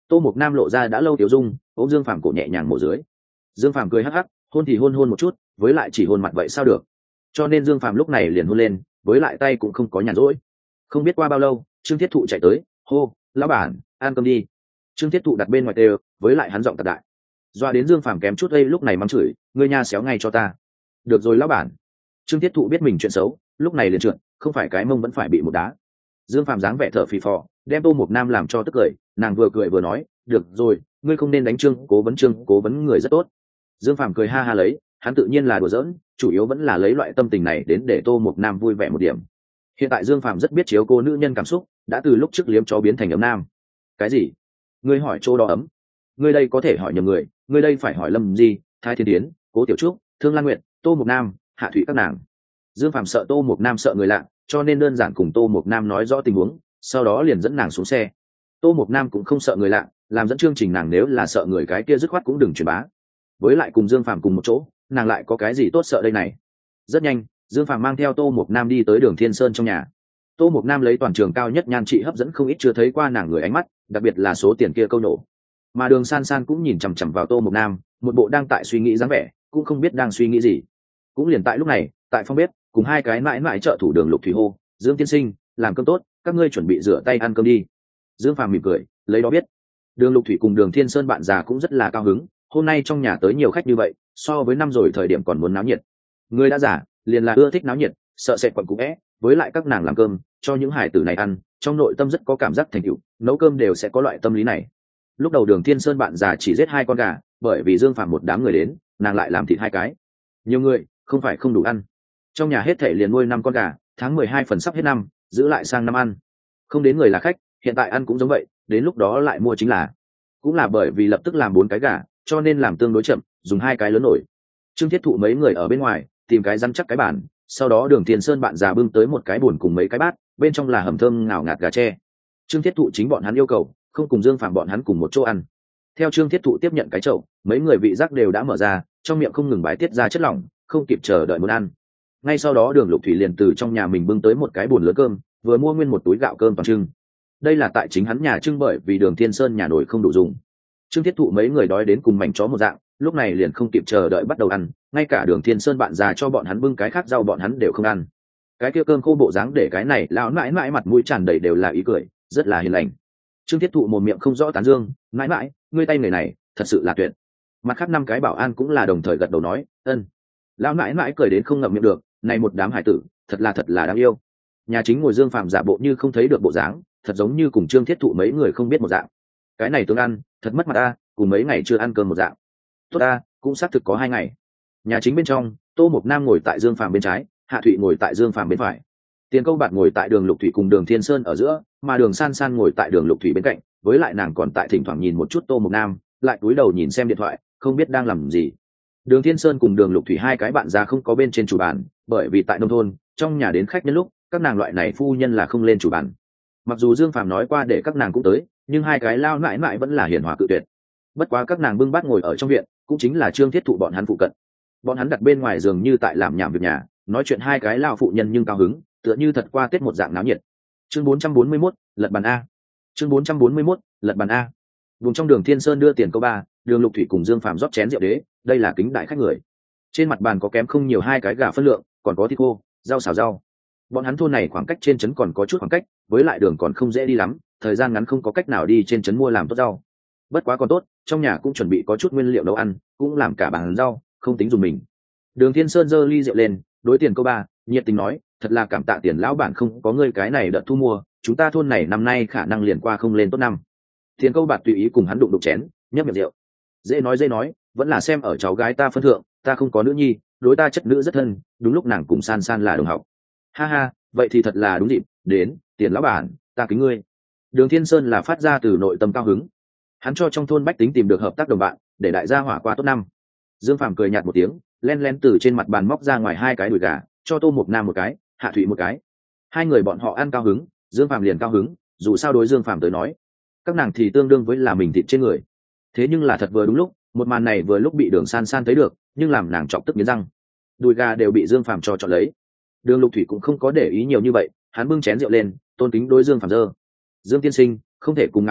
Tô Mục Nam lộ ra đã lâu tiểu dung, ôm Dương Phàm cổ nhẹ nhàng mổ dưới. Dương Phàm cười hắc hắc, hôn thì hôn hôn một chút, với lại chỉ hôn mặt vậy sao được. Cho nên Dương Phàm lúc này liền hôn lên, với lại tay cũng không có nhàn rỗi. Không biết qua bao lâu, Trương Thiết Thụ chạy tới, hô, lão bản, ăn cơm đi. Trương Thiết Thụ đặt bên ngoài tê, với lại hắn giọng thật đại. Doa đến Dương Phàm kém chút gây lúc này mắng chửi, ngươi nha xéo ngay cho ta. Được rồi lão bản. Trương Thiết Thụ biết mình chuyện xấu, lúc này liền trượt, không phải cái mông vẫn phải bị một đá. Dương Phàm dáng vẻ thở phì phò, đem Tô Mục Nam làm cho tức cười, nàng vừa cười vừa nói, được rồi, ngươi không nên đánh Trương cố vấn Trương cố vấn người rất tốt. Dương Phàm cười ha ha lấy, hắn tự nhiên là đùa giỡn, chủ yếu vẫn là lấy loại tâm tình này đến để Tô Mục Nam vui vẻ một điểm. Hiện tại Dương Phàm rất biết chiếu cô nữ nhân cảm xúc, đã từ lúc trước liếm chó biến thành ấm nam. Cái gì? Ngươi hỏi chỗ đó ấm? Ngươi đây có thể hỏi nhầm người, ngươi đây phải hỏi Lâm Di, Thái Thiên Tiến, Cố Tiểu Trúc, Thương Lan Nguyệt, Tô Mục Nam, Hạ Thụy các nàng. Dương Phàm sợ Tô Mục Nam sợ người lạ, cho nên đơn giản cùng Tô Mục Nam nói rõ tình huống, sau đó liền dẫn nàng xuống xe. Tô Mục Nam cũng không sợ người lạ, làm dẫn chương trình nàng nếu là sợ người cái kia dứt khoát cũng đừng truyền bá. Với lại cùng Dương Phàm cùng một chỗ, nàng lại có cái gì tốt sợ đây này. Rất nhanh, Dương Phàm mang theo Tô Mục Nam đi tới Đường Thiên Sơn trong nhà. Tô Mục Nam lấy toàn trường cao nhất nhan trị hấp dẫn không ít chưa thấy qua nàng người ánh mắt, đặc biệt là số tiền kia câu nổ. Mà Đường San San cũng nhìn chằm chằm vào Tô Mục Nam, một bộ đang tại suy nghĩ dáng vẻ, cũng không biết đang suy nghĩ gì. Cũng liền tại lúc này, tại phòng bếp, cùng hai cái mãi mãi trợ thủ Đường Lục Thủy hô, Dương tiên sinh, làm cơm tốt, các ngươi chuẩn bị rửa tay ăn cơm đi. Dương Phàm mỉm cười, lấy đó biết. Đường Lục Thủy cùng Đường Thiên Sơn bạn già cũng rất là cao hứng, hôm nay trong nhà tới nhiều khách như vậy, so với năm rồi thời điểm còn muốn náo nhiệt. Người đã giả, liền là ưa thích náo nhiệt, sợ sệt quẩn cũ é, với lại các nàng làm cơm, cho những hải tử này ăn, trong nội tâm rất có cảm giác thành tựu, nấu cơm đều sẽ có loại tâm lý này. Lúc đầu Đường Thiên Sơn bạn già chỉ giết hai con gà, bởi vì Dương Phàm một đám người đến, nàng lại làm thịt hai cái. Nhiều người, không phải không đủ ăn. Trong nhà hết thể liền nuôi năm con gà, tháng mười hai phần sắp hết năm, giữ lại sang năm ăn. Không đến người là khách, hiện tại ăn cũng giống vậy, đến lúc đó lại mua chính là. Cũng là bởi vì lập tức làm bốn cái gà, cho nên làm tương đối chậm, dùng hai cái lớn nổi. Trương Thiết Thụ mấy người ở bên ngoài tìm cái rắn chắc cái bàn, sau đó Đường Thiên Sơn bạn già bưng tới một cái buồn cùng mấy cái bát, bên trong là hầm thơm ngào ngạt gà tre. Trương Thiết Thụ chính bọn hắn yêu cầu, không cùng Dương Phàm bọn hắn cùng một chỗ ăn. Theo Trương Thiết Thụ tiếp nhận cái chậu, mấy người vị giác đều đã mở ra, trong miệng không ngừng bài tiết ra chất lỏng, không kịp chờ đợi muốn ăn. Ngay sau đó Đường Lục Thủy liền từ trong nhà mình bưng tới một cái buồn lớn cơm, vừa mua nguyên một túi gạo cơm toàn trưng. Đây là tại chính hắn nhà trưng bởi vì Đường Thiên Sơn nhà nổi không đủ dùng. Trương Thiết Thụ mấy người đói đến cùng mảnh chó một dạng, lúc này liền không kịp chờ đợi bắt đầu ăn, ngay cả Đường Thiên Sơn bạn già cho bọn hắn bưng cái khác rau bọn hắn đều không ăn. Cái kia cơm khô bộ dáng để cái này lão mãi mãi mặt mũi tràn đầy đều là ý cười, rất là hiền lành. Trương Thiết Thụ mồm miệng không rõ tán dương, mãi mãi, ngươi tay người này, thật sự là tuyệt. Mặt khác năm cái bảo an cũng là đồng thời gật đầu nói, ân. Lão mãi mãi cười đến không ngậm miệng được, này một đám hải tử, thật là thật là đáng yêu. Nhà chính ngồi Dương Phàm giả bộ như không thấy được bộ dáng, thật giống như cùng Trương Thiết Thụ mấy người không biết một dạng. Cái này tương ăn, thật mất mặt ta, cùng mấy ngày chưa ăn cơm một dạng. Tốt ta, cũng xác thực có hai ngày. Nhà chính bên trong, Tô Mục Nam ngồi tại Dương Phàm bên trái, Hạ Thụy ngồi tại Dương Phàm bên phải. Tiền Câu Bạt ngồi tại Đường Lục Thủy cùng Đường Thiên Sơn ở giữa, mà Đường San San ngồi tại Đường Lục Thủy bên cạnh, với lại nàng còn tại thỉnh thoảng nhìn một chút Tô Mục Nam, lại cúi đầu nhìn xem điện thoại, không biết đang làm gì. Đường Thiên Sơn cùng Đường Lục Thủy hai cái bạn già không có bên trên chủ bàn, bởi vì tại nông thôn, trong nhà đến khách nhân lúc, các nàng loại này phu nhân là không lên chủ bàn. Mặc dù Dương Phàm nói qua để các nàng cũng tới, nhưng hai cái lao mãi mãi vẫn là hiền hòa cự tuyệt. Bất quá các nàng bưng bát ngồi ở trong viện, cũng chính là Trương Thiết Thụ bọn hắn phụ cận. Bọn hắn đặt bên ngoài giường như tại làm nhảm việc nhà, nói chuyện hai cái lao phụ nhân nhưng cao hứng, tựa như thật qua Tết một dạng náo nhiệt. Chương bốn trăm bốn mươi mốt, lật bàn a. Chương bốn trăm bốn mươi mốt, lật bàn a. Vùng trong Đường Thiên Sơn đưa tiền câu ba, Đường Lục Thủy cùng Dương Phàm rót chén rượu đế, đây là kính đại khách người. Trên mặt bàn có kém không nhiều hai cái gà phân lượng, còn có thịt khô, rau xào rau. Bọn hắn thôn này khoảng cách trên trấn còn có chút khoảng cách, với lại đường còn không dễ đi lắm, thời gian ngắn không có cách nào đi trên trấn mua làm tốt rau. Bất quá còn tốt, trong nhà cũng chuẩn bị có chút nguyên liệu nấu ăn, cũng làm cả bàn rau, không tính dùng mình. Đường Thiên Sơn giơ ly rượu lên, đối tiền câu ba, nhiệt tình nói, thật là cảm tạ tiền lão bản không có ngươi cái này đợt thu mua, chúng ta thôn này năm nay khả năng liền qua không lên tốt năm. Tiền Câu Bạt tùy ý cùng hắn đụng đụng chén, nhấp miệng rượu. Dễ nói dễ nói, vẫn là xem ở cháu gái ta phân thượng, ta không có nữ nhi, đối ta chất nữ rất thân, đúng lúc nàng cùng San San là đồng học. Ha ha, vậy thì thật là đúng dịp, đến, tiền lão bản, ta kính ngươi. Đường Thiên Sơn là phát ra từ nội tâm cao hứng. Hắn cho trong thôn bách tính tìm được hợp tác đồng bạn, để đại gia hỏa qua tốt năm. Dương Phàm cười nhạt một tiếng, len len từ trên mặt bàn móc ra ngoài hai cái đùi gà, cho Tô Mục Nam một cái, Hạ Thụy một cái. Hai người bọn họ ăn cao hứng, Dương Phàm liền cao hứng, dù sao đối Dương Phàm tới nói, các nàng thì tương đương với là mình thịt trên người. Thế nhưng là thật vừa đúng lúc, một màn này vừa lúc bị Đường San San thấy được, nhưng làm nàng chọc tức nghiến răng. Đùi gà đều bị Dương Phàm cho chọn lấy. Đường Lục Thủy cũng không có để ý nhiều như vậy, hắn bưng chén rượu lên, tôn kính đối Dương Phàm dơ. Dương tiên sinh, không thể cùng ngài hợp tác,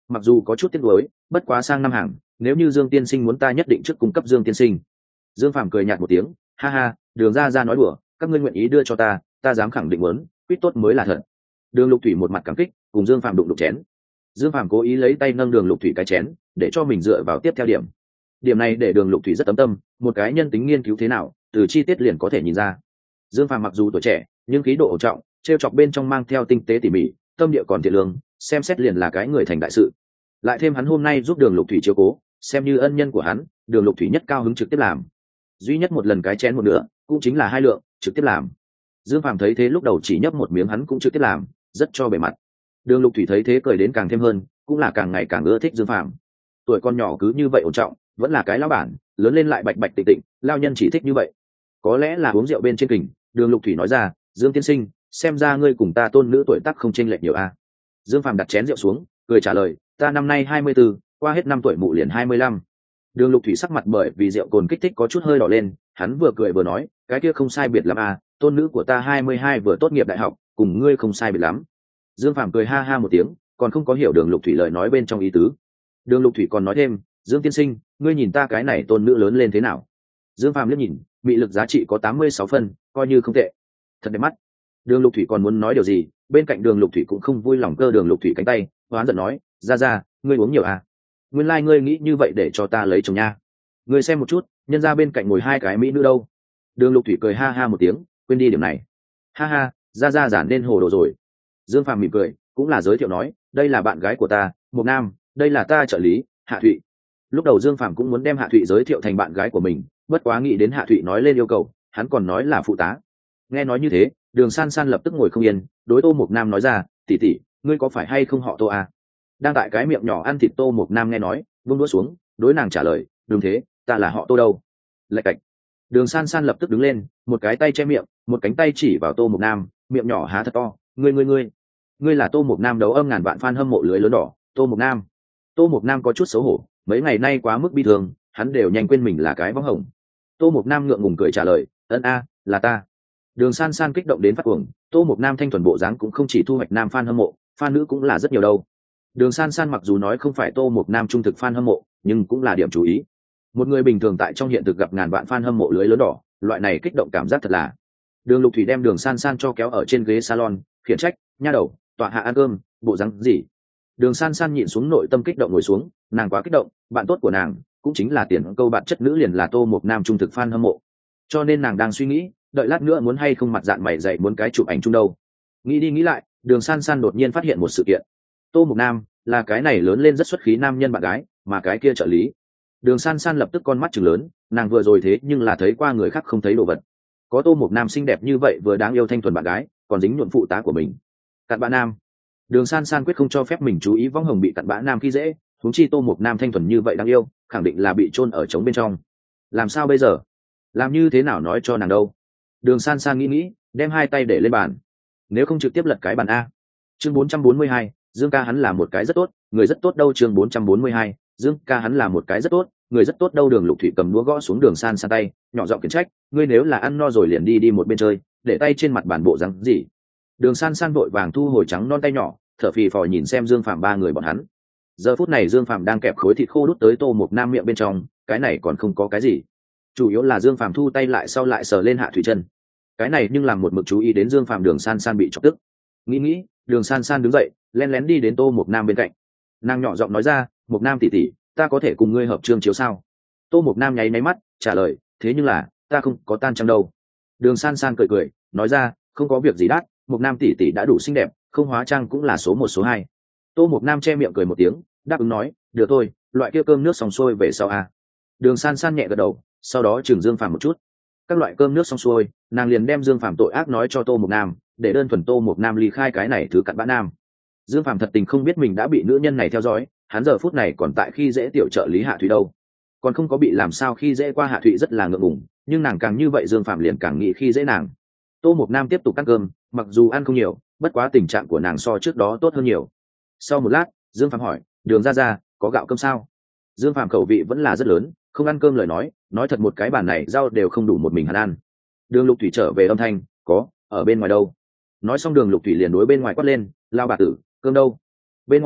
mặc dù có chút tiếc nuối, bất quá sang năm hàng nếu như Dương tiên sinh muốn ta nhất định trước cung cấp Dương tiên sinh. Dương Phàm cười nhạt một tiếng, ha ha, Đường gia gia nói đùa, các ngươi nguyện ý đưa cho ta, ta dám khẳng định muốn, quyết tốt mới là thật. Đường Lục Thủy một mặt cảm kích, cùng Dương Phàm đụng đụng chén. Dương Phàm cố ý lấy tay nâng Đường Lục Thủy cái chén, để cho mình dựa vào tiếp theo điểm. Điểm này để Đường Lục Thủy rất tấm tâm, một cái nhân tính nghiên cứu thế nào, từ chi tiết liền có thể nhìn ra. Dương Phàm mặc dù tuổi trẻ, nhưng khí độ ổn trọng, trêu chọc bên trong mang theo tinh tế tỉ mỉ, tâm địa còn thiện lương, xem xét liền là cái người thành đại sự. Lại thêm hắn hôm nay giúp Đường Lục Thủy chiếu cố, xem như ân nhân của hắn, Đường Lục Thủy nhất cao hứng trực tiếp làm. Duy nhất một lần cái chén một nửa, cũng chính là hai lượng, trực tiếp làm. Dương Phàm thấy thế lúc đầu chỉ nhấp một miếng hắn cũng trực tiếp làm, rất cho bề mặt. Đường Lục Thủy thấy thế cười đến càng thêm hơn, cũng là càng ngày càng ưa thích Dương Phàm. Tuổi con nhỏ cứ như vậy ổn trọng, vẫn là cái lão bản, lớn lên lại bạch bạch tịnh tịnh, lao nhân chỉ thích như vậy. Có lẽ là uống rượu bên trên kình, Đường Lục Thủy nói ra, Dương tiên sinh, xem ra ngươi cùng ta tôn nữ tuổi tác không chênh lệch nhiều a. Dương Phàm đặt chén rượu xuống, cười trả lời, ta năm nay hai mươi tư, qua hết năm tuổi mụ liền hai mươi lăm. Đường Lục Thủy sắc mặt bởi vì rượu cồn kích thích có chút hơi đỏ lên, hắn vừa cười vừa nói, cái kia không sai biệt lắm à, tôn nữ của ta hai mươi hai vừa tốt nghiệp đại học, cùng ngươi không sai biệt lắm. Dương Phàm cười ha ha một tiếng, còn không có hiểu Đường Lục Thủy lời nói bên trong ý tứ. Đường Lục Thủy còn nói thêm, Dương tiên sinh, ngươi nhìn ta cái này tôn nữ lớn lên thế nào? Dương Phàm liếc nhìn, mị lực giá trị có tám mươi sáu phân, coi như không tệ. Thật đẹp mắt. Đường Lục Thủy còn muốn nói điều gì, bên cạnh Đường Lục Thủy cũng không vui lòng cơ Đường Lục Thủy cánh tay, hoán giận nói, ra ra, ngươi uống nhiều à? Nguyên lai like ngươi nghĩ như vậy để cho ta lấy chồng nha. Ngươi xem một chút, nhân ra bên cạnh ngồi hai cái mỹ nữ đâu. Đường Lục Thủy cười ha ha một tiếng, quên đi điểm này. Ha ha, ra ra giản nên hồ đồ rồi. Dương Phàm mỉm cười, cũng là giới thiệu nói, đây là bạn gái của ta, Mộc Nam, đây là ta trợ lý, Hạ Thụy. Lúc đầu Dương Phàm cũng muốn đem Hạ Thụy giới thiệu thành bạn gái của mình, bất quá nghĩ đến Hạ Thụy nói lên yêu cầu, hắn còn nói là phụ tá. Nghe nói như thế, Đường San San lập tức ngồi không yên, đối Tô Mộc Nam nói ra, tỷ tỷ, ngươi có phải hay không họ Tô à? Đang tại cái miệng nhỏ ăn thịt Tô Mộc Nam nghe nói, vung đũa xuống, đối nàng trả lời, đừng thế, ta là họ Tô đâu. Lạch cạch. Đường San San lập tức đứng lên, một cái tay che miệng, một cánh tay chỉ vào Tô Mộc Nam, miệng nhỏ há thật to, ngươi ngươi ngươi, ngươi là Tô Mộc Nam đấu âm ngàn vạn fan hâm mộ lưới lớn đỏ, Tô Mộc Nam. Tô Mộc Nam có chút xấu hổ, mấy ngày nay quá mức bi thương, hắn đều nhanh quên mình là cái bóng hồng. Tô Mộc Nam ngượng ngùng cười trả lời, ân a, là ta. Đường San San kích động đến phát cuồng, Tô Mộc Nam thanh thuần bộ dáng cũng không chỉ thu hoạch nam fan hâm mộ, fan nữ cũng là rất nhiều đâu. Đường San San mặc dù nói không phải Tô Mộc Nam trung thực fan hâm mộ, nhưng cũng là điểm chú ý. Một người bình thường tại trong hiện thực gặp ngàn vạn fan hâm mộ lưới lớn đỏ, loại này kích động cảm giác thật là. Đường Lục Thủy đem Đường San San cho kéo ở trên ghế salon, khiển trách, nha đầu, tọa hạ ăn cơm, bộ dáng gì? Đường San San nhịn xuống nội tâm kích động ngồi xuống, nàng quá kích động, bạn tốt của nàng cũng chính là tiền câu bạn chất nữ liền là Tô Mộc Nam trung thực fan hâm mộ. Cho nên nàng đang suy nghĩ, đợi lát nữa muốn hay không mặt dạng mày dày muốn cái chụp ảnh chung đâu. Nghĩ đi nghĩ lại, Đường San San đột nhiên phát hiện một sự kiện. Tô Mộc Nam là cái này lớn lên rất xuất khí nam nhân bạn gái, mà cái kia trợ lý. Đường San San lập tức con mắt trừng lớn, nàng vừa rồi thế nhưng là thấy qua người khác không thấy đồ vật. Có Tô Mộc Nam xinh đẹp như vậy vừa đáng yêu thanh thuần bạn gái, còn dính nhuộm phụ tá của mình. Cặn bã nam. Đường San San quyết không cho phép mình chú ý võng hồng bị cặn bã nam khi dễ, huống chi Tô Mộc Nam thanh thuần như vậy đáng yêu, khẳng định là bị chôn ở trống bên trong. Làm sao bây giờ? Làm như thế nào nói cho nàng đâu? Đường San San nghĩ nghĩ, đem hai tay để lên bàn. Nếu không trực tiếp lật cái bàn a. Chương bốn trăm bốn mươi hai, Dương ca hắn là một cái rất tốt, người rất tốt đâu. Chương bốn trăm bốn mươi hai, Dương ca hắn là một cái rất tốt, người rất tốt đâu. Đường Lục Thủy cầm đũa gõ xuống Đường San San tay, nhỏ giọng khiển trách, ngươi nếu là ăn no rồi liền đi đi một bên chơi, để tay trên mặt bàn bộ dáng gì? Đường San San vội vàng thu hồi trắng non tay nhỏ, thở phì phò nhìn xem Dương Phạm ba người bọn hắn. Giờ phút này Dương Phạm đang kẹp khối thịt khô đút tới Tô Mộc Nam miệng bên trong, cái này còn không có cái gì. Chủ yếu là Dương Phạm thu tay lại sau lại sờ lên Hạ Thủy chân. Cái này nhưng làm một mực chú ý đến Dương Phạm. Đường San San bị chọc tức. Nghĩ nghĩ, Đường San San đứng dậy, lén lén đi đến Tô Mộc Nam bên cạnh. Nàng nhỏ giọng nói ra, Mộc Nam tỷ tỷ, ta có thể cùng ngươi hợp chương chiếu sao? Tô Mộc Nam nháy máy mắt, trả lời, thế nhưng là, ta không có tan trăng đâu. Đường San San cười cười, nói ra, không có việc gì đắt, Mộc Nam tỷ tỷ đã đủ xinh đẹp, không hóa trang cũng là số một số hai. Tô Mộc Nam che miệng cười một tiếng, đáp ứng nói, được thôi, loại kia cơm nước xong xuôi về sau à. Đường San San nhẹ gật đầu, sau đó chừng Dương Phạm một chút. Các loại cơm nước xong xuôi, nàng liền đem Dương Phạm tội ác nói cho Tô Mộc Nam, để đơn thuần Tô Mộc Nam ly khai cái này thứ cặn bã nam. Dương Phạm thật tình không biết mình đã bị nữ nhân này theo dõi, hắn giờ phút này còn tại khi dễ tiểu trợ lý Hạ Thụy đâu, còn không có bị làm sao khi dễ qua. Hạ Thụy rất là ngượng ngùng, nhưng nàng càng như vậy Dương Phạm liền càng nghĩ khi dễ nàng. Tô Mộc Nam tiếp tục ăn cơm, mặc dù ăn không nhiều, bất quá tình trạng của nàng so trước đó tốt hơn nhiều. Sau một lát, Dương Phạm hỏi, Đường ra ra, có gạo cơm sao? Dương Phạm khẩu vị vẫn là rất lớn, không ăn cơm lời nói, nói thật một cái bàn này rau đều không đủ một mình hắn ăn. Đường Lục Thủy trở về âm thanh, có, ở bên ngoài đâu? Nói xong Đường Lục Thủy liền đối bên ngoài quát lên, lao bà tử, cơm đâu? Bên ngoài,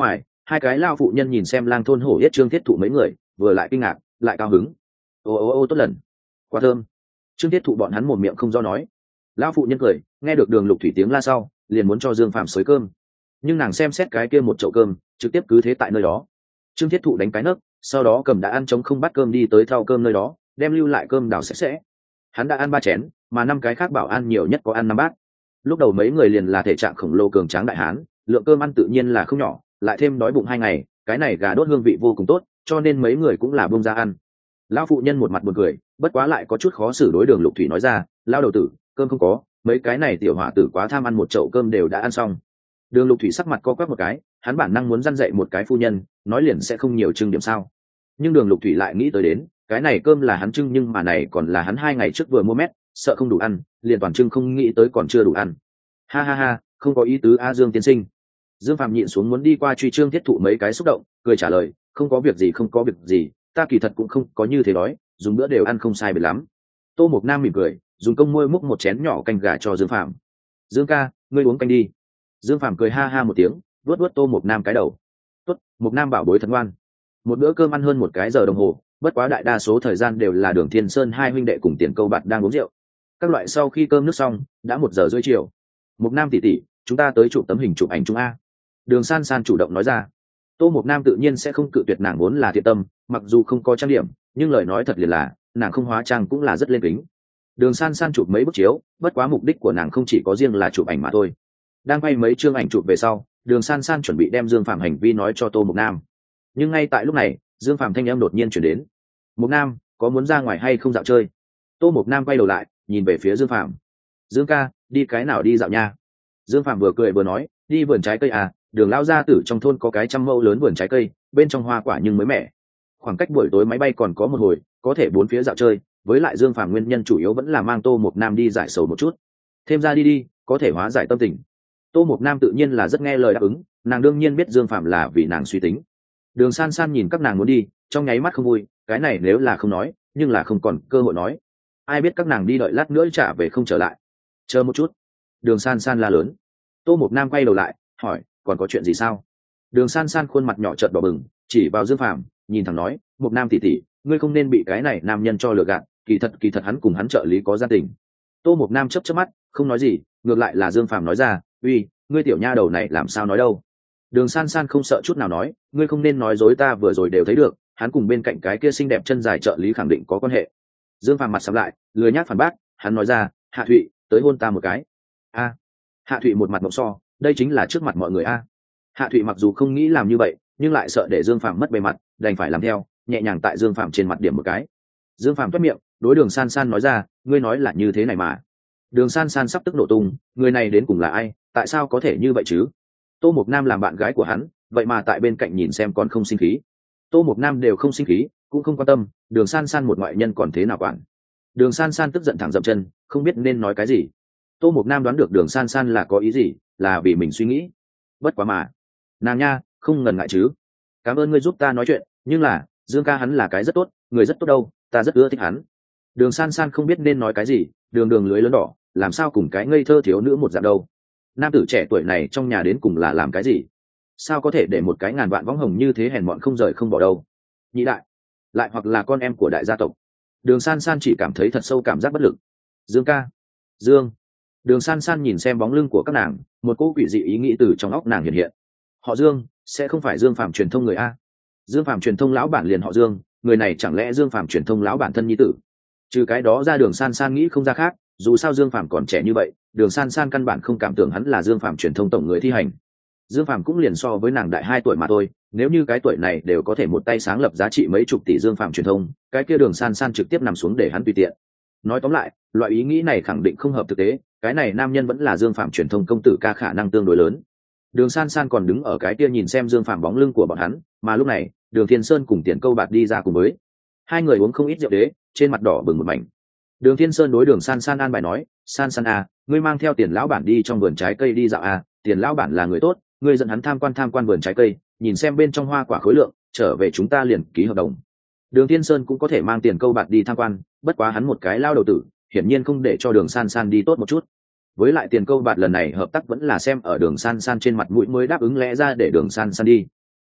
Hai cái lao phụ nhân nhìn xem lang thôn hổ yết trương thiết thụ mấy người, vừa lại kinh ngạc lại cao hứng. Ô ô ô tốt lần, quá thơm. Trương thiết thụ bọn hắn một miệng không do nói. Lão phụ nhân cười, nghe được Đường Lục Thủy tiếng la sau, liền muốn cho Dương Phạm xới cơm, nhưng nàng xem xét cái kia một chậu cơm, trực tiếp cứ thế tại nơi đó. Trương thiết thụ đánh cái nấc, sau đó cầm đã ăn trống không bát cơm đi tới thau cơm nơi đó, đem lưu lại cơm đảo sạch sẽ. Hắn đã ăn ba chén, mà năm cái khác bảo ăn nhiều nhất có ăn năm bát. Lúc đầu mấy người liền là thể trạng khổng lồ cường tráng đại hán, lượng cơm ăn tự nhiên là không nhỏ, lại thêm đói bụng hai ngày, cái này gà đốt hương vị vô cùng tốt, cho nên mấy người cũng là buông ra ăn. Lão phụ nhân một mặt buồn cười, bất quá lại có chút khó xử đối Đường Lục Thủy nói ra, lão đầu tử, cơm không có, mấy cái này tiểu hỏa tử quá tham ăn một chậu cơm đều đã ăn xong. Đường Lục Thủy sắc mặt co quắp một cái, hắn bản năng muốn răn dạy một cái phu nhân, nói liền sẽ không nhiều trưng điểm sao. Nhưng Đường Lục Thủy lại nghĩ tới đến, cái này cơm là hắn trưng nhưng mà này còn là hắn hai ngày trước vừa mua mét, sợ không đủ ăn, liền toàn trưng không nghĩ tới còn chưa đủ ăn. Ha ha ha, không có ý tứ a Dương tiên sinh. Dương Phạm nhịn xuống muốn đi qua truy Trương thiết thụ mấy cái xúc động, cười trả lời, không có việc gì không có việc gì, ta kỳ thật cũng không có như thế đói, dùng bữa đều ăn không sai biệt lắm. Tô Mộc Nam mỉm cười, dùng công môi múc một chén nhỏ canh gà cho Dương Phạm. Dương ca, ngươi uống canh đi. Dương Phạm cười ha ha một tiếng, vuốt vuốt Tô Mộc Nam cái đầu. Tốt, Mộc Nam bảo bối thân ngoan. Một bữa cơm ăn hơn một cái giờ đồng hồ, bất quá đại đa số thời gian đều là Đường Thiên Sơn hai huynh đệ cùng Tiền Câu Bạt đang uống rượu. Các loại sau khi cơm nước xong, đã một giờ rưỡi chiều. Mộc Nam tỷ tỷ, chúng ta tới chụp tấm hình chụp ảnh chung a. Đường San San chủ động nói ra. Tô Mộc Nam tự nhiên sẽ không cự tuyệt, nàng vốn là thiện tâm, mặc dù không có trang điểm, nhưng lời nói thật liền là, nàng không hóa trang cũng là rất lên kính. Đường San San chụp mấy bức chiếu, bất quá mục đích của nàng không chỉ có riêng là chụp ảnh mà thôi. Đang quay mấy chương ảnh chụp về sau, Đường San San chuẩn bị đem Dương Phạm hành vi nói cho Tô Mộc Nam. Nhưng ngay tại lúc này, Dương Phạm thanh âm đột nhiên chuyển đến. Mộc Nam, có muốn ra ngoài hay không dạo chơi? Tô Mộc Nam quay đầu lại, nhìn về phía Dương Phạm. Dương ca, đi cái nào đi dạo nha? Dương Phạm vừa cười vừa nói, đi vườn trái cây à, Đường lao gia tử trong thôn có cái trăm mẫu lớn vườn trái cây, bên trong hoa quả nhưng mới mẻ. Khoảng cách buổi tối máy bay còn có một hồi, có thể bốn phía dạo chơi, với lại Dương Phạm nguyên nhân chủ yếu vẫn là mang Tô Mộc Nam đi giải sầu một chút. Thêm ra đi đi, có thể hóa giải tâm tình. Tô Mộc Nam tự nhiên là rất nghe lời đáp ứng, nàng đương nhiên biết Dương Phạm là vì nàng suy tính. Đường San San nhìn các nàng muốn đi, trong nháy mắt không vui, cái này nếu là không nói, nhưng là không còn cơ hội nói. Ai biết các nàng đi đợi lát nữa trả về không trở lại. Chờ một chút. Đường San San la lớn. Tô Mộc Nam quay đầu lại, hỏi, còn có chuyện gì sao? Đường San San khuôn mặt nhỏ trợn đỏ bừng, chỉ vào Dương Phạm, nhìn thẳng nói, Mộc Nam tỷ tỷ, ngươi không nên bị cái này nam nhân cho lừa gạt, kỳ thật kỳ thật hắn cùng hắn trợ lý có gia tình. Tô Mộc Nam chớp chớp mắt, không nói gì, ngược lại là Dương Phạm nói ra, uy, ngươi tiểu nha đầu này làm sao nói đâu? Đường San San không sợ chút nào nói, ngươi không nên nói dối, ta vừa rồi đều thấy được, hắn cùng bên cạnh cái kia xinh đẹp chân dài trợ lý khẳng định có quan hệ. Dương Phạm mặt sầm lại, lười nhác phản bác, hắn nói ra, Hạ Thụy, tới hôn ta một cái. A. Hạ Thụy một mặt mộng so, đây chính là trước mặt mọi người a. Hạ Thụy mặc dù không nghĩ làm như vậy, nhưng lại sợ để Dương Phạm mất bề mặt, đành phải làm theo, nhẹ nhàng tại Dương Phạm trên mặt điểm một cái. Dương Phạm toét miệng, đối Đường San San nói ra, ngươi nói là như thế này mà. Đường San San sắp tức nổ tung, người này đến cùng là ai, tại sao có thể như vậy chứ? Tô Mộc Nam làm bạn gái của hắn, vậy mà tại bên cạnh nhìn xem còn không sinh khí. Tô Mộc Nam đều không sinh khí, cũng không quan tâm, Đường San San một ngoại nhân còn thế nào quản. Đường San San tức giận thẳng dậm chân, không biết nên nói cái gì. Tô Mộc Nam đoán được Đường San San là có ý gì, là vì mình suy nghĩ. Bất quá mà, nàng nha, không ngần ngại chứ. Cảm ơn ngươi giúp ta nói chuyện, nhưng là, Dương ca hắn là cái rất tốt, người rất tốt đâu, ta rất ưa thích hắn. Đường San San không biết nên nói cái gì, đường đường lưới lớn đỏ, làm sao cùng cái ngây thơ thiếu nữ một dạng đâu. Nam tử trẻ tuổi này trong nhà đến cùng là làm cái gì? Sao có thể để một cái ngàn vạn võng hồng như thế hèn mọn không rời không bỏ đâu? Nhị đại, lại hoặc là con em của đại gia tộc. Đường San San chỉ cảm thấy thật sâu cảm giác bất lực. Dương ca, Dương. Đường San San nhìn xem bóng lưng của các nàng, một cỗ quỷ dị ý nghĩ từ trong óc nàng hiện hiện. Họ Dương, sẽ không phải Dương Phạm truyền thông người a? Dương Phạm truyền thông lão bản liền họ Dương, người này chẳng lẽ Dương Phạm truyền thông lão bản thân nhi tử? Trừ cái đó ra, Đường San San nghĩ không ra khác, dù sao Dương Phạm còn trẻ như vậy, Đường San San căn bản không cảm tưởng hắn là Dương Phạm truyền thông tổng người thi hành. Dương Phạm cũng liền so với nàng đại hai tuổi mà thôi, nếu như cái tuổi này đều có thể một tay sáng lập giá trị mấy chục tỷ Dương Phạm truyền thông, cái kia Đường San San trực tiếp nằm xuống để hắn tùy tiện. Nói tóm lại, loại ý nghĩ này khẳng định không hợp thực tế, cái này nam nhân vẫn là Dương Phạm truyền thông công tử ca khả năng tương đối lớn. Đường San San còn đứng ở cái kia nhìn xem Dương Phạm bóng lưng của bọn hắn, mà lúc này, Đường Thiên Sơn cùng Tiền Câu Bạt đi ra cùng với. Hai người uống không ít rượu đế, trên mặt đỏ bừng một mảnh. Đường Thiên Sơn đối Đường San San an bài nói, San San à, ngươi mang theo Tiền lão bản đi trong vườn trái cây đi dạo à, Tiền lão bản là người tốt, ngươi dẫn hắn tham quan tham quan vườn trái cây, nhìn xem bên trong hoa quả khối lượng, trở về chúng ta liền ký hợp đồng. Đường Thiên Sơn cũng có thể mang Tiền Câu Bạt đi tham quan, bất quá hắn một cái lao đầu tử, hiển nhiên không để cho Đường San San đi tốt một chút. Với lại Tiền Câu Bạt lần này hợp tác vẫn là xem ở Đường San San trên mặt mũi mới đáp ứng, lẽ ra để Đường San San đi.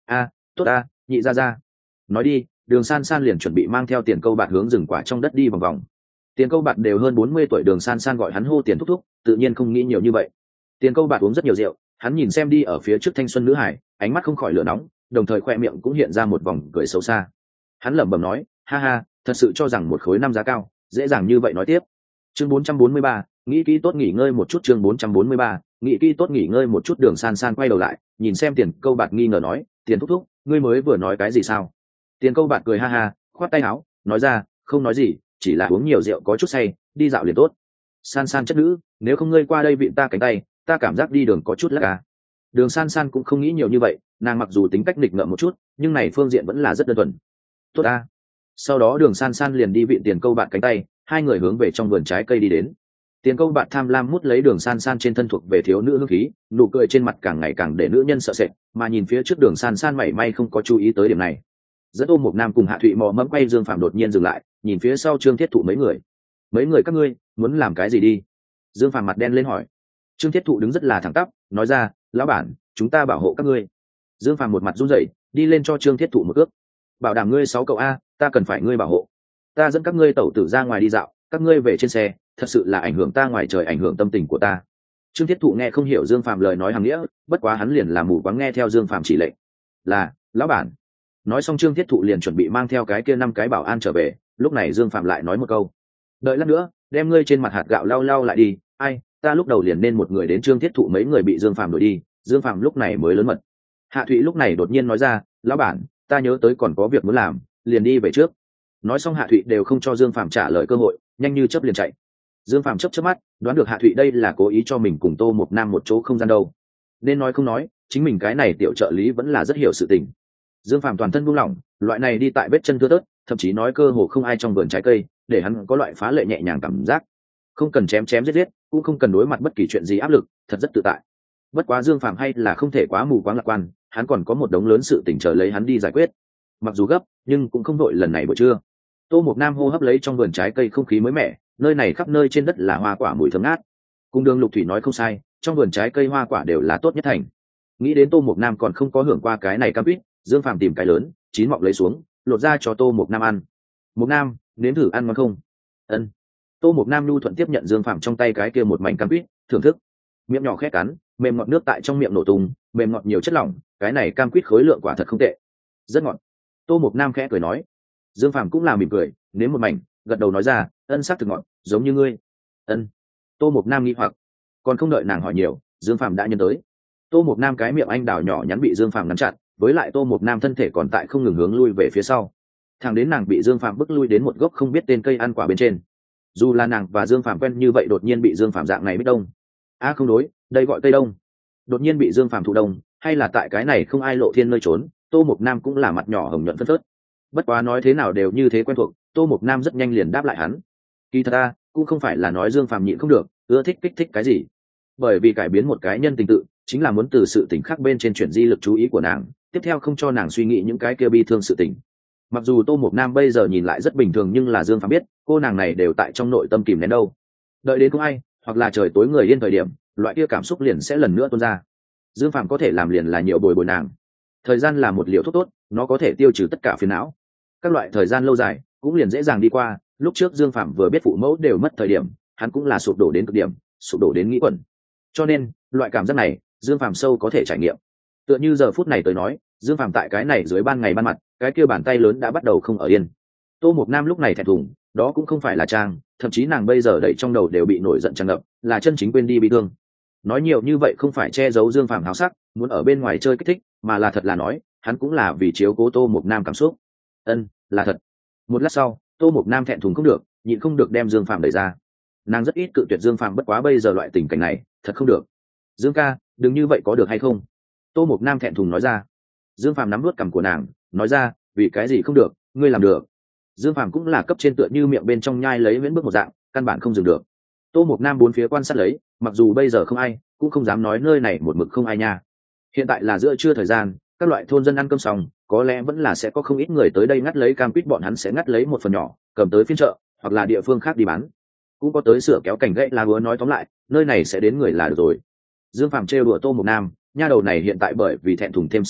a tốt a nhị ra ra. Nói đi, Đường San San liền chuẩn bị mang theo Tiền Câu Bạt hướng rừng quả trong đất đi vòng vòng. Tiền Câu Bạt đều hơn bốn mươi tuổi, Đường San San gọi hắn hô Tiền thúc thúc, tự nhiên không nghĩ nhiều như vậy. Tiền Câu Bạt uống rất nhiều rượu, hắn nhìn xem đi ở phía trước thanh xuân nữ hải, ánh mắt không khỏi lửa nóng, đồng thời khoe miệng cũng hiện ra một vòng cười xấu xa. Hắn lẩm bẩm nói, ha ha, thật sự cho rằng một khối năm giá cao, dễ dàng như vậy nói tiếp. Chương bốn trăm bốn mươi ba, nghĩ kỹ tốt nghỉ ngơi một chút. Chương bốn trăm bốn mươi ba, nghĩ kỹ tốt nghỉ ngơi một chút. Đường San San quay đầu lại, nhìn xem Tiền Câu Bạt nghi ngờ nói, Tiền thúc thúc, ngươi mới vừa nói cái gì sao? Tiền Câu Bạt cười ha ha, khoát tay áo, nói ra, không nói gì, chỉ là uống nhiều rượu có chút say, đi dạo liền tốt. San San chất nữ, nếu không ngươi qua đây vịn ta cánh tay, ta cảm giác đi đường có chút lắc à. Đường San San cũng không nghĩ nhiều như vậy, nàng mặc dù tính cách nghịch ngợm một chút, nhưng này phương diện vẫn là rất đơn thuần. Tốt a. Sau đó Đường San San liền đi vịn Tiền Câu Bạt cánh tay, hai người hướng về trong vườn trái cây đi đến. Tiền Câu Bạt tham lam mút lấy Đường San San trên thân thuộc về thiếu nữ hương khí, nụ cười trên mặt càng ngày càng để nữ nhân sợ sệt, mà nhìn phía trước Đường San San mảy may không có chú ý tới điểm này. Dẫn Ôm Mộc Nam cùng Hạ Thụy mò mẫm quay, Dương Phàm đột nhiên dừng lại, nhìn phía sau Trương Thiết Thụ mấy người. Mấy người các ngươi muốn làm cái gì đi? Dương Phàm mặt đen lên hỏi. Trương Thiết Thụ đứng rất là thẳng tắp, nói ra, lão bản, chúng ta bảo hộ các ngươi. Dương Phàm một mặt run rẩy, đi lên cho Trương Thiết Thụ một cước. Bảo đảm ngươi sáu cậu a, ta cần phải ngươi bảo hộ. Ta dẫn các ngươi tẩu tử ra ngoài đi dạo, các ngươi về trên xe, thật sự là ảnh hưởng ta ngoài trời, ảnh hưởng tâm tình của ta. Trương Thiết Thụ nghe không hiểu Dương Phàm lời nói hàng nghĩa, bất quá hắn liền là mù quáng nghe theo Dương Phàm chỉ lệnh. Là, lão bản. Nói xong Trương Thiết Thụ liền chuẩn bị mang theo cái kia năm cái bảo an trở về, lúc này Dương Phàm lại nói một câu, đợi lát nữa đem ngươi trên mặt hạt gạo lau lau lại đi. Ai, ta lúc đầu liền nên một người đến. Trương Thiết Thụ mấy người bị Dương Phàm đuổi đi, Dương Phàm lúc này mới lớn mật. Hạ Thụy lúc này đột nhiên nói ra, lão bản, ta nhớ tới còn có việc muốn làm, liền đi về trước. Nói xong Hạ Thụy đều không cho Dương Phàm trả lời cơ hội, nhanh như chớp liền chạy. Dương Phàm chớp chớp mắt, đoán được Hạ Thụy đây là cố ý cho mình cùng Tô Mộc Nam một chỗ không gian đâu. Nên nói không nói, chính mình cái này tiểu trợ lý vẫn là rất hiểu sự tình. Dương Phàm toàn thân buông lỏng, loại này đi tại vết chân thưa thớt, thậm chí nói cơ hồ không ai trong vườn trái cây, để hắn có loại phá lệ nhẹ nhàng cảm giác. Không cần chém chém giết giết, cũng không cần đối mặt bất kỳ chuyện gì áp lực, thật rất tự tại. Bất quá Dương Phàm hay là không thể quá mù quáng lạc quan, hắn còn có một đống lớn sự tình chờ lấy hắn đi giải quyết. Mặc dù gấp, nhưng cũng không đội lần này buổi trưa. Tô Mộc Nam hô hấp lấy trong vườn trái cây không khí mới mẻ, nơi này khắp nơi trên đất là hoa quả mùi thơm ngát. Cung Đường Lục Thủy nói không sai, trong vườn trái cây hoa quả đều là tốt nhất thành. Nghĩ đến Tô Mộc Nam còn không có hưởng qua cái này cam quýt, Dương Phàm tìm cái lớn, chín mọng lấy xuống, lột ra cho Tô Mộc Nam ăn. Mộc Nam, nếm thử ăn ngon không? Ân. Tô Mộc Nam nhu thuận tiếp nhận Dương Phàm trong tay cái kia một mảnh cam quýt, thưởng thức. Miệng nhỏ khẽ cắn, mềm ngọt nước tại trong miệng nổ tung, mềm ngọt nhiều chất lỏng, cái này cam quýt khối lượng quả thật không tệ. Rất ngọt. Tô Mộc Nam khẽ cười nói. Dương Phàm cũng là mỉm cười, nếm một mảnh, gật đầu nói ra, ân sắc thực ngọt, giống như ngươi. Ân. Tô Mộc Nam nghi hoặc, còn không đợi nàng hỏi nhiều, Dương Phàm đã nhân tới. Tô Mộc Nam cái miệng anh đào nhỏ nhắn bị Dương Phàm ngăn chặn, với lại Tô Mộc Nam thân thể còn tại không ngừng hướng lui về phía sau. Thằng đến nàng bị Dương Phàm bức lui đến một gốc không biết tên cây ăn quả bên trên. Dù là nàng và Dương Phàm quen như vậy, đột nhiên bị Dương Phàm dạng này biết đông. A à không đối, đây gọi cây đông. Đột nhiên bị Dương Phàm thụ đông, hay là tại cái này không ai lộ thiên nơi trốn, Tô Mộc Nam cũng là mặt nhỏ hồng nhuận phất phớt. Bất quá nói thế nào đều như thế quen thuộc, Tô Mộc Nam rất nhanh liền đáp lại hắn. Kỳ thật ta cũng không phải là nói Dương Phàm nhịn không được, ưa thích kích thích cái gì. Bởi vì cải biến một cái nhân tình tự, chính là muốn từ sự tình khác bên trên chuyển di lực chú ý của nàng, tiếp theo không cho nàng suy nghĩ những cái kia bi thương sự tình. Mặc dù Tô Mộc Nam bây giờ nhìn lại rất bình thường, nhưng là Dương Phàm biết, cô nàng này đều tại trong nội tâm kìm nén đâu. Đợi đến không ai, hoặc là trời tối người yên thời điểm, loại kia cảm xúc liền sẽ lần nữa tuôn ra. Dương Phàm có thể làm liền là nhiều bồi bồi nàng. Thời gian là một liều thuốc tốt, nó có thể tiêu trừ tất cả phiền não. Các loại thời gian lâu dài cũng liền dễ dàng đi qua. Lúc trước Dương Phàm vừa biết phụ mẫu đều mất thời điểm, hắn cũng là sụp đổ đến cực điểm, sụp đổ đến nghĩ quẩn. Cho nên loại cảm giác này Dương Phàm sâu có thể trải nghiệm. Tựa như giờ phút này tới nói, Dương Phàm tại cái này dưới ban ngày ban mặt, cái kia bàn tay lớn đã bắt đầu không ở yên. Tô Mộc Nam lúc này thẹn thùng, đó cũng không phải là trang, thậm chí nàng bây giờ đẩy trong đầu đều bị nổi giận tràn ngập, là chân chính quên đi bị thương. Nói nhiều như vậy không phải che giấu Dương Phàm háo sắc, muốn ở bên ngoài chơi kích thích, mà là thật là nói, hắn cũng là vì chiếu cố Tô Mộc Nam cảm xúc. Ân, là thật. Một lát sau, Tô Mộc Nam thẹn thùng không được, nhịn không được đem Dương Phàm đẩy ra. Nàng rất ít cự tuyệt Dương Phàm, bất quá bây giờ loại tình cảnh này, thật không được. Dương ca, đừng như vậy có được hay không? Tô Mộc Nam thẹn thùng nói ra. Dương Phàm nắm nuốt cằm của nàng, nói ra, vì cái gì không được, ngươi làm được. Dương Phàm cũng là cấp trên, tựa như miệng bên trong nhai lấy viễn bước một dạng, căn bản không dừng được. Tô Mộc Nam bốn phía quan sát lấy, mặc dù bây giờ không ai, cũng không dám nói nơi này một mực không ai nha. Hiện tại là giữa trưa thời gian, các loại thôn dân ăn cơm xong, có lẽ vẫn là sẽ có không ít người tới đây ngắt lấy cam quýt, bọn hắn sẽ ngắt lấy một phần nhỏ, cầm tới phiên chợ hoặc là địa phương khác đi bán. Cũng có tới sửa kéo cành gãy lá búa, nói tóm lại, nơi này sẽ đến người là được rồi. Dương Phàm trêu đùa Tô Mộc Nam, nha đầu này hiện tại bởi vì thẹn thùng thêm sợ hãi,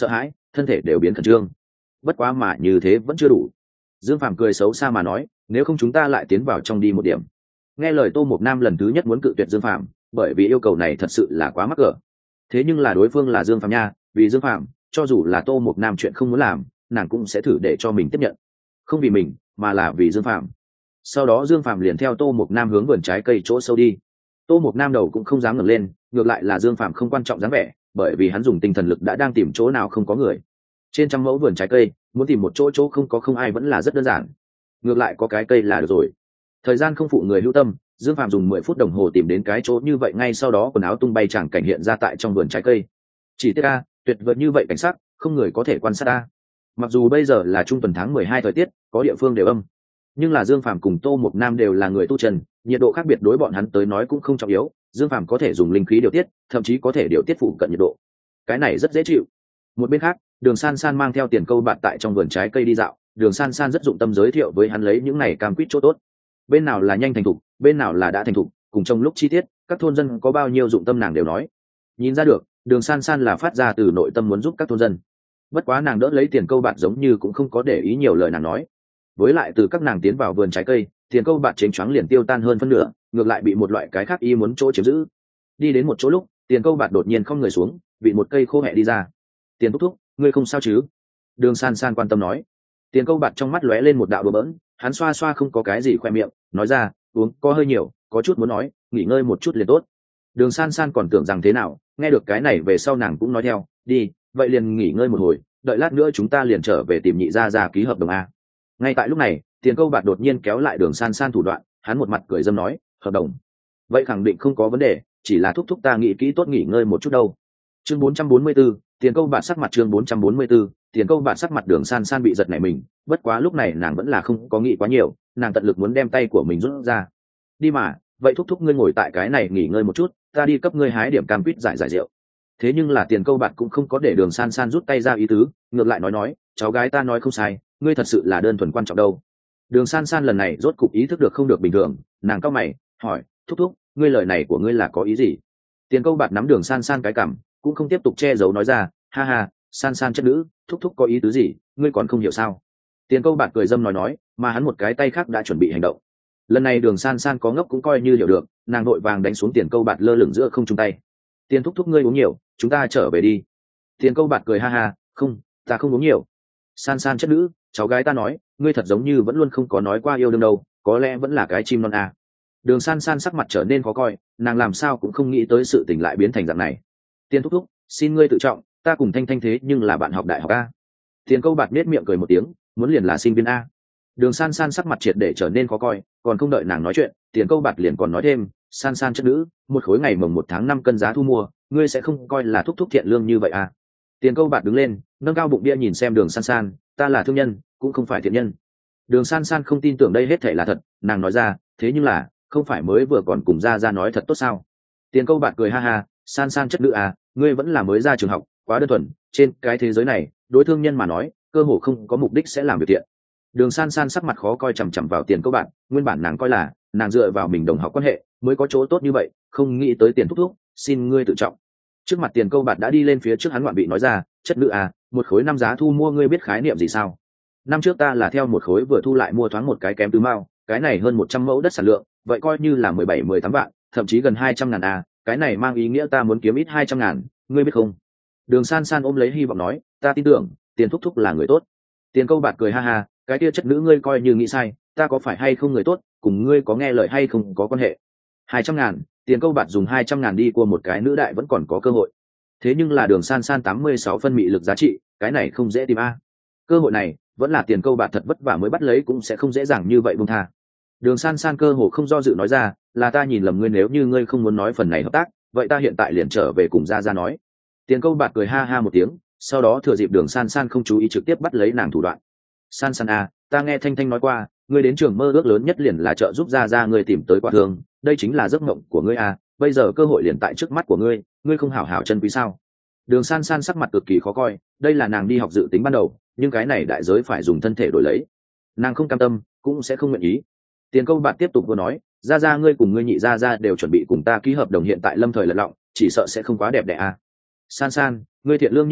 thân thể đều biến khẩn trương. Bất quá mà như thế vẫn chưa đủ. Dương Phàm cười xấu xa mà nói, nếu không chúng ta lại tiến vào trong đi một điểm. Nghe lời Tô Mộc Nam lần thứ nhất muốn cự tuyệt Dương Phàm, bởi vì yêu cầu này thật sự là quá mắc cỡ. Thế nhưng là đối phương là Dương Phàm nha, vì Dương Phàm, cho dù là Tô Mộc Nam chuyện không muốn làm, nàng cũng sẽ thử để cho mình tiếp nhận. Không vì mình, mà là vì Dương Phàm. Sau đó Dương Phàm liền theo Tô Mộc Nam hướng vườn trái cây chỗ sâu đi. Tô Mộc Nam đầu cũng không dám ngẩng lên, ngược lại là Dương Phàm không quan trọng dáng vẻ, bởi vì hắn dùng tinh thần lực đã đang tìm chỗ nào không có người. Trên trăm mẫu vườn trái cây, muốn tìm một chỗ chỗ không có không ai vẫn là rất đơn giản. Ngược lại có cái cây là được rồi. Thời gian không phụ người hữu tâm, Dương Phàm dùng mười phút đồng hồ tìm đến cái chỗ như vậy, ngay sau đó quần áo tung bay chẳng cảnh hiện ra tại trong vườn trái cây. Chỉ tiếc a, tuyệt vời như vậy cảnh sắc, không người có thể quan sát a. Mặc dù bây giờ là trung tuần tháng mười hai thời tiết, có địa phương đều âm, nhưng là Dương Phàm cùng Tô Mộc Nam đều là người tu trần, nhiệt độ khác biệt đối bọn hắn tới nói cũng không trọng yếu. Dương Phàm có thể dùng linh khí điều tiết, thậm chí có thể điều tiết phụ cận nhiệt độ, cái này rất dễ chịu. Một bên khác, Đường San San mang theo Tiền Câu Bạt tại trong vườn trái cây đi dạo. Đường San San rất dụng tâm giới thiệu với hắn lấy những này cam quýt chỗ tốt, bên nào là nhanh thành thục, bên nào là đã thành thục, cùng trong lúc chi tiết các thôn dân có bao nhiêu dụng tâm nàng đều nói. Nhìn ra được, Đường San San là phát ra từ nội tâm muốn giúp các thôn dân. Bất quá nàng đỡ lấy Tiền Câu Bạt giống như cũng không có để ý nhiều lời nàng nói. Với lại từ các nàng tiến vào vườn trái cây, Tiền Câu Bạt chênh choáng liền tiêu tan hơn phân nửa, ngược lại bị một loại cái khác y muốn chỗ chiếm giữ. Đi đến một chỗ lúc, Tiền Câu Bạt đột nhiên không người xuống, bị một cây khô hẹ đi ra. Tiền thúc thúc, ngươi không sao chứ? Đường San San quan tâm nói. Tiền Câu Bạt trong mắt lóe lên một đạo đùa bỡn, hắn xoa xoa không có cái gì khoe miệng, nói ra, uống có hơi nhiều, có chút muốn nói, nghỉ ngơi một chút liền tốt. Đường San San còn tưởng rằng thế nào, nghe được cái này về sau nàng cũng nói theo, đi, vậy liền nghỉ ngơi một hồi, đợi lát nữa chúng ta liền trở về tìm nhị gia gia ký hợp đồng a. Ngay tại lúc này, Tiền Câu Bạt đột nhiên kéo lại Đường San San thủ đoạn, hắn một mặt cười dâm nói, hợp đồng, vậy khẳng định không có vấn đề, chỉ là thúc thúc ta nghĩ kỹ tốt nghỉ ngơi một chút đâu. Chương bốn trăm bốn mươi 4, Tiền Câu Bạt sắc mặt. Chương bốn trăm bốn mươi 4, Tiền Câu Bạt sắc mặt. Đường San San bị giật nảy mình, bất quá lúc này nàng vẫn là không có nghĩ quá nhiều, nàng tận lực muốn đem tay của mình rút ra. Đi mà, vậy thúc thúc ngươi ngồi tại cái này nghỉ ngơi một chút, ta đi cấp ngươi hái điểm cam quýt giải giải rượu. Thế nhưng là Tiền Câu Bạt cũng không có để Đường San San rút tay ra ý tứ, ngược lại nói nói, cháu gái ta nói không sai, ngươi thật sự là đơn thuần quan trọng đâu. Đường San San lần này rốt cục ý thức được không được bình thường, nàng cau mày, hỏi, thúc thúc, ngươi lời này của ngươi là có ý gì? Tiền Câu Bạt nắm Đường San San cái cằm, cũng không tiếp tục che giấu nói ra, ha ha, San San chất nữ, thúc thúc có ý tứ gì, ngươi còn không hiểu sao? Tiền Câu Bạt cười dâm nói nói, mà hắn một cái tay khác đã chuẩn bị hành động. Lần này Đường San San có ngốc cũng coi như hiểu được, nàng đội vàng đánh xuống Tiền Câu Bạt lơ lửng giữa không trung tay. Tiền thúc thúc ngươi uống nhiều, chúng ta trở về đi. Tiền Câu Bạt cười ha ha, không, ta không uống nhiều. San San chất nữ, cháu gái ta nói, ngươi thật giống như vẫn luôn không có nói qua yêu đương đâu, có lẽ vẫn là cái chim non à. Đường San San sắc mặt trở nên khó coi, nàng làm sao cũng không nghĩ tới sự tình lại biến thành dạng này. Tiền thúc thúc, xin ngươi tự trọng, ta cùng Thanh Thanh thế nhưng là bạn học đại học a. Tiền Câu Bạt nết miệng cười một tiếng, muốn liền là sinh viên a. Đường San San sắc mặt triệt để trở nên khó coi, còn không đợi nàng nói chuyện, Tiền Câu Bạt liền còn nói thêm, San San chất nữ, một khối ngày mồng một tháng năm cân giá thu mua, ngươi sẽ không coi là thúc thúc thiện lương như vậy à? Tiền Câu Bạt đứng lên, nâng cao bụng bia nhìn xem Đường San San, ta là thương nhân, cũng không phải thiện nhân. Đường San San không tin tưởng đây hết thảy là thật, nàng nói ra, thế nhưng là, không phải mới vừa còn cùng ra ra nói thật tốt sao? Tiền Câu Bạt cười ha ha, San San chất nữ à, ngươi vẫn là mới ra trường học, quá đơn thuần, trên cái thế giới này, đối thương nhân mà nói, cơ hồ không có mục đích sẽ làm việc thiện. Đường San San sắc mặt khó coi chằm chằm vào Tiền Câu Bạt, nguyên bản nàng coi là nàng dựa vào mình đồng học quan hệ mới có chỗ tốt như vậy, không nghĩ tới Tiền thúc thúc, xin ngươi tự trọng. Trước mặt Tiền Câu Bạt đã đi lên phía trước hắn ngoạn vị nói ra, chất nữ à, một khối năm giá thu mua ngươi biết khái niệm gì sao? Năm trước ta là theo một khối vừa thu lại mua thoáng một cái kém tứ mao, cái này hơn một trăm mẫu đất sản lượng, vậy coi như là mười bảy mười tám vạn, thậm chí gần hai trăm ngàn à, cái này mang ý nghĩa ta muốn kiếm ít hai trăm ngàn, ngươi biết không? Đường San San ôm lấy hy vọng nói, ta tin tưởng, Tiền thúc thúc là người tốt. Tiền Câu Bạt cười ha ha, cái kia chất nữ ngươi coi như nghĩ sai, ta có phải hay không người tốt, cùng ngươi có nghe lời hay không có quan hệ. Hai trăm ngàn, Tiền Câu Bạt dùng hai trăm ngàn đi qua một cái nữ đại vẫn còn có cơ hội. Thế nhưng là Đường San San tám mươi sáu phân mị lực giá trị, cái này không dễ tìm a. Cơ hội này, vẫn là Tiền Câu Bạt thật vất vả mới bắt lấy cũng sẽ không dễ dàng như vậy buông tha. Đường San San cơ hồ không do dự nói ra, là ta nhìn lầm ngươi, nếu như ngươi không muốn nói phần này hợp tác, vậy ta hiện tại liền trở về cùng ra ra nói. Tiền Câu Bạt cười ha ha một tiếng, sau đó thừa dịp Đường San San không chú ý trực tiếp bắt lấy nàng thủ đoạn. San San à, ta nghe Thanh Thanh nói qua, ngươi đến trường mơ ước lớn nhất liền là trợ giúp ra ra ngươi tìm tới quả thương, đây chính là giấc mộng của ngươi à, bây giờ cơ hội liền tại trước mắt của ngươi, ngươi không hảo hảo chân quý sao? Đường San San sắc mặt cực kỳ khó coi, đây là nàng đi học dự tính ban đầu, nhưng cái này đại giới phải dùng thân thể đổi lấy, nàng không cam tâm, cũng sẽ không nguyện ý. Tiền Câu Bạt tiếp tục vừa nói, ra ra ngươi cùng ngươi nhị ra ra đều chuẩn bị cùng ta ký hợp đồng, hiện tại lâm thời lật lọng, chỉ sợ sẽ không quá đẹp đẽ à. San San, ngươi thiện lương như vậy,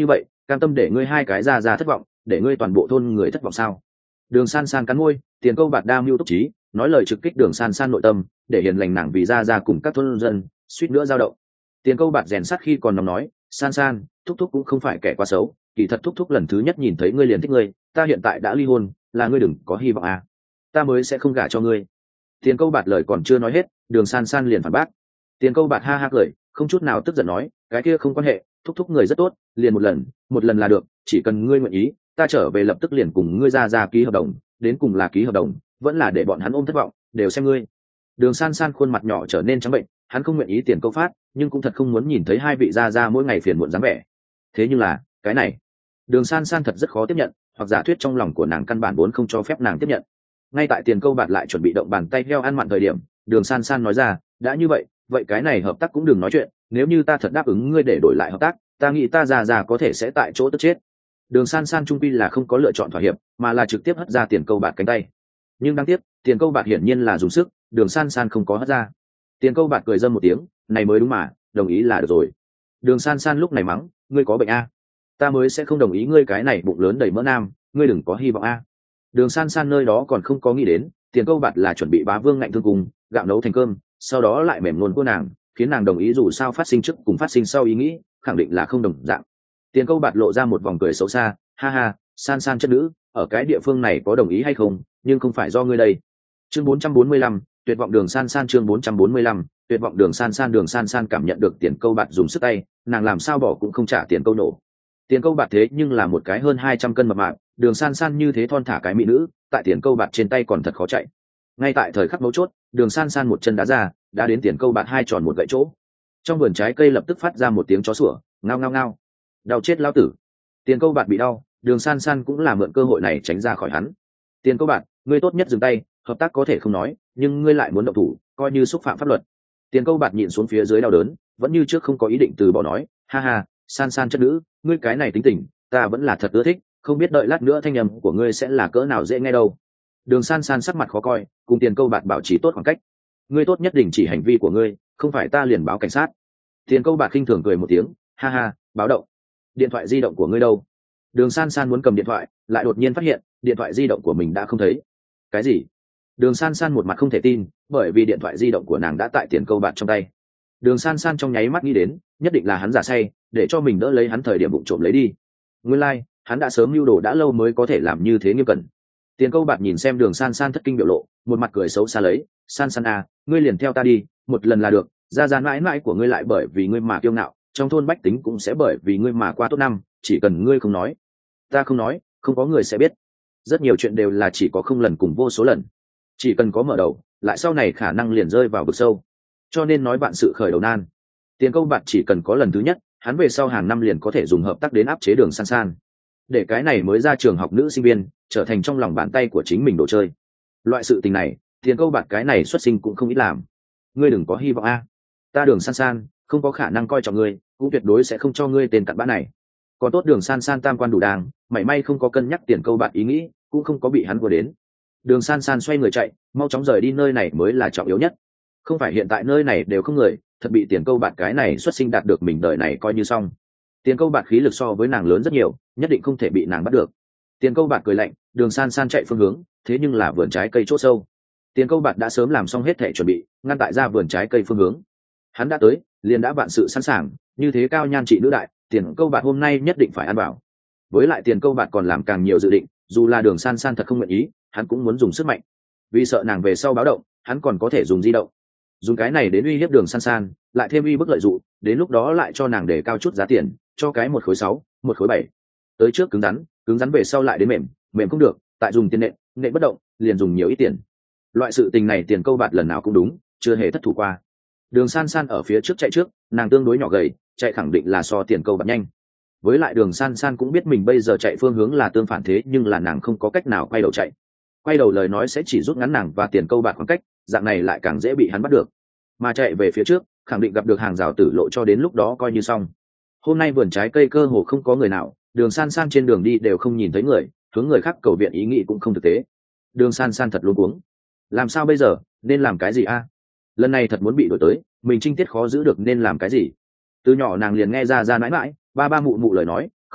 cam tâm để ngươi hai cái ra ra thất vọng, để ngươi toàn bộ thôn người thất vọng sao? Đường San San cắn môi, Tiền Câu Bạt đa mưu túc trí, nói lời trực kích Đường San San nội tâm, để hiền lành nàng vì ra ra cùng các thôn dân suýt nữa dao động. Tiền Câu Bạt rèn sắt khi còn nóng nói, San San, thúc thúc cũng không phải kẻ quá xấu, kỳ thật thúc thúc lần thứ nhất nhìn thấy ngươi liền thích ngươi, ta hiện tại đã ly hôn, là ngươi đừng có hy vọng à, ta mới sẽ không gả cho ngươi. Tiền Câu Bạt lời còn chưa nói hết, Đường San San liền phản bác. Tiền Câu Bạt ha ha cười, không chút nào tức giận nói, cái kia không quan hệ, thúc thúc người rất tốt, liền một lần, một lần là được, chỉ cần ngươi nguyện ý, ta trở về lập tức liền cùng ngươi ra ra ký hợp đồng, đến cùng là ký hợp đồng, vẫn là để bọn hắn ôm thất vọng, đều xem ngươi. Đường San San khuôn mặt nhỏ trở nên trắng bệnh, hắn không nguyện ý Tiền Câu Phát, nhưng cũng thật không muốn nhìn thấy hai vị ra ra mỗi ngày phiền muộn dáng vẻ. Thế nhưng là, cái này, Đường San San thật rất khó tiếp nhận, hoặc giả thuyết trong lòng của nàng căn bản vốn không cho phép nàng tiếp nhận. Ngay tại Tiền Câu Bạt lại chuẩn bị động bàn tay heo ăn mặn thời điểm, Đường San San nói ra, đã như vậy, vậy cái này hợp tác cũng đừng nói chuyện, nếu như ta thật đáp ứng ngươi để đổi lại hợp tác, ta nghĩ ta già già có thể sẽ tại chỗ tức chết. Đường San San trung quy là không có lựa chọn thỏa hiệp, mà là trực tiếp hất ra Tiền Câu Bạt cánh tay. Nhưng đáng tiếc, Tiền Câu Bạt hiển nhiên là dùng sức, Đường San San không có hất ra. Tiền Câu Bạt cười dâm một tiếng, này mới đúng mà, đồng ý là được rồi. Đường San San lúc này mắng, ngươi có bệnh a? Ta mới sẽ không đồng ý ngươi cái này bụng lớn đầy mỡ nam, ngươi đừng có hy vọng a. Đường San San nơi đó còn không có nghĩ đến, Tiền Câu Bạt là chuẩn bị bá vương ngạnh thương cùng, gạo nấu thành cơm, sau đó lại mềm luôn của nàng, khiến nàng đồng ý dù sao phát sinh trước cùng phát sinh sau ý nghĩ, khẳng định là không đồng dạng. Tiền Câu Bạt lộ ra một vòng cười xấu xa, ha ha, San San chất nữ, ở cái địa phương này có đồng ý hay không, nhưng không phải do ngươi đây. Chương bốn trăm bốn mươi lăm, tuyệt vọng Đường San San chương bốn trăm bốn mươi lăm, tuyệt vọng Đường San San Đường San San cảm nhận được Tiền Câu Bạt dùng sức tay, nàng làm sao bỏ cũng không trả Tiền Câu nổ. Tiền Câu Bạt thế nhưng là một cái hơn hai trăm cân mập mạp, Đường San San như thế thon thả cái mỹ nữ, tại Tiền Câu Bạt trên tay còn thật khó chạy. Ngay tại thời khắc mấu chốt, Đường San San một chân đá ra, đã đến Tiền Câu Bạt hai tròn một gãy chỗ. Trong vườn trái cây lập tức phát ra một tiếng chó sủa, ngao ngao ngao. Đau chết lão tử. Tiền Câu Bạt bị đau, Đường San San cũng là mượn cơ hội này tránh ra khỏi hắn. Tiền Câu Bạt, ngươi tốt nhất dừng tay, hợp tác có thể không nói, nhưng ngươi lại muốn động thủ, coi như xúc phạm pháp luật. Tiền Câu Bạt nhìn xuống phía dưới đau đớn, vẫn như trước không có ý định từ bỏ nói, ha ha, San San chất nữ, ngươi cái này tính tình, ta vẫn là thật ưa thích, không biết đợi lát nữa thanh âm của ngươi sẽ là cỡ nào dễ nghe đâu. Đường San San sắc mặt khó coi, cùng Tiền Câu Bạt bảo trì tốt khoảng cách. Ngươi tốt nhất đình chỉ hành vi của ngươi, không phải ta liền báo cảnh sát. Tiền Câu Bạt khinh thường cười một tiếng, ha ha, báo động. Điện thoại di động của ngươi đâu? Đường San San muốn cầm điện thoại, lại đột nhiên phát hiện điện thoại di động của mình đã không thấy. Cái gì? Đường San San một mặt không thể tin, bởi vì điện thoại di động của nàng đã tại Tiền Câu Bạt trong tay. Đường San San trong nháy mắt nghĩ đến, nhất định là hắn giả say, để cho mình đỡ lấy hắn thời điểm bụng trộm lấy đi. Nguyên lai, like, hắn đã sớm mưu đồ đã lâu mới có thể làm như thế nghiêm cẩn. Tiền Câu Bạt nhìn xem Đường San San thất kinh biểu lộ, một mặt cười xấu xa lấy, San San à, ngươi liền theo ta đi, một lần là được, ra ra mãi mãi của ngươi lại bởi vì ngươi mà kiêu ngạo, trong thôn bách tính cũng sẽ bởi vì ngươi mà qua tốt năm, chỉ cần ngươi không nói, ta không nói, không có người sẽ biết. Rất nhiều chuyện đều là chỉ có không lần cùng vô số lần, chỉ cần có mở đầu, lại sau này khả năng liền rơi vào vực sâu. Cho nên nói bạn sự khởi đầu nan. Tiền Câu Bạt chỉ cần có lần thứ nhất, hắn về sau hàng năm liền có thể dùng hợp tác đến áp chế Đường San San, để cái này mới ra trường học nữ sinh viên trở thành trong lòng bàn tay của chính mình đồ chơi. Loại sự tình này, Tiền Câu Bạt cái này xuất sinh cũng không ít làm. Ngươi đừng có hy vọng a, ta Đường San San không có khả năng coi trọng ngươi, cũng tuyệt đối sẽ không cho ngươi tên cặn bã này. Còn tốt Đường San San tam quan đủ đàng, mảy may không có cân nhắc Tiền Câu Bạt ý nghĩ, cũng không có bị hắn vừa đến. Đường San San xoay người chạy, mau chóng rời đi nơi này mới là trọng yếu nhất. Không phải hiện tại nơi này đều không người, thật bị Tiền Câu Bạt cái này xuất sinh đạt được mình đời này coi như xong. Tiền Câu Bạt khí lực so với nàng lớn rất nhiều, nhất định không thể bị nàng bắt được. Tiền Câu Bạt cười lạnh, Đường San San chạy phương hướng, thế nhưng là vườn trái cây chỗ sâu. Tiền Câu Bạt đã sớm làm xong hết thể chuẩn bị, ngăn tại ra vườn trái cây phương hướng. Hắn đã tới, liền đã vạn sự sẵn sàng, như thế cao nhan trị nữ đại, Tiền Câu Bạt hôm nay nhất định phải ăn bảo. Với lại Tiền Câu Bạt còn làm càng nhiều dự định, dù là Đường San San thật không nguyện ý, hắn cũng muốn dùng sức mạnh. Vì sợ nàng về sau báo động, hắn còn có thể dùng di động, dùng cái này đến uy hiếp Đường San San, lại thêm uy bức lợi dụng, đến lúc đó lại cho nàng để cao chút giá tiền, cho cái một khối sáu, một khối bảy. Tới trước cứng rắn, cứng rắn về sau lại đến mềm, mềm không được, tại dùng tiền nện, nện bất động, liền dùng nhiều ít tiền. Loại sự tình này Tiền Câu Bạt lần nào cũng đúng, chưa hề thất thủ qua. Đường San San ở phía trước chạy trước, nàng tương đối nhỏ gầy, chạy khẳng định là so Tiền Câu Bạt nhanh. Với lại Đường San San cũng biết mình bây giờ chạy phương hướng là tương phản thế, nhưng là nàng không có cách nào quay đầu chạy. Quay đầu lời nói sẽ chỉ rút ngắn nàng và Tiền Câu Bạt khoảng cách, dạng này lại càng dễ bị hắn bắt được. Mà chạy về phía trước, khẳng định gặp được hàng rào tử lộ, cho đến lúc đó coi như xong. Hôm nay vườn trái cây cơ hồ không có người nào, Đường San San trên đường đi đều không nhìn thấy người, hướng người khác cầu viện ý nghĩ cũng không thực tế. Đường San San thật luống cuống, làm sao bây giờ, nên làm cái gì a? Lần này thật muốn bị đổi tới, mình trinh tiết khó giữ được, nên làm cái gì? Từ nhỏ nàng liền nghe ra ra mãi mãi ba ba mụ mụ lời nói,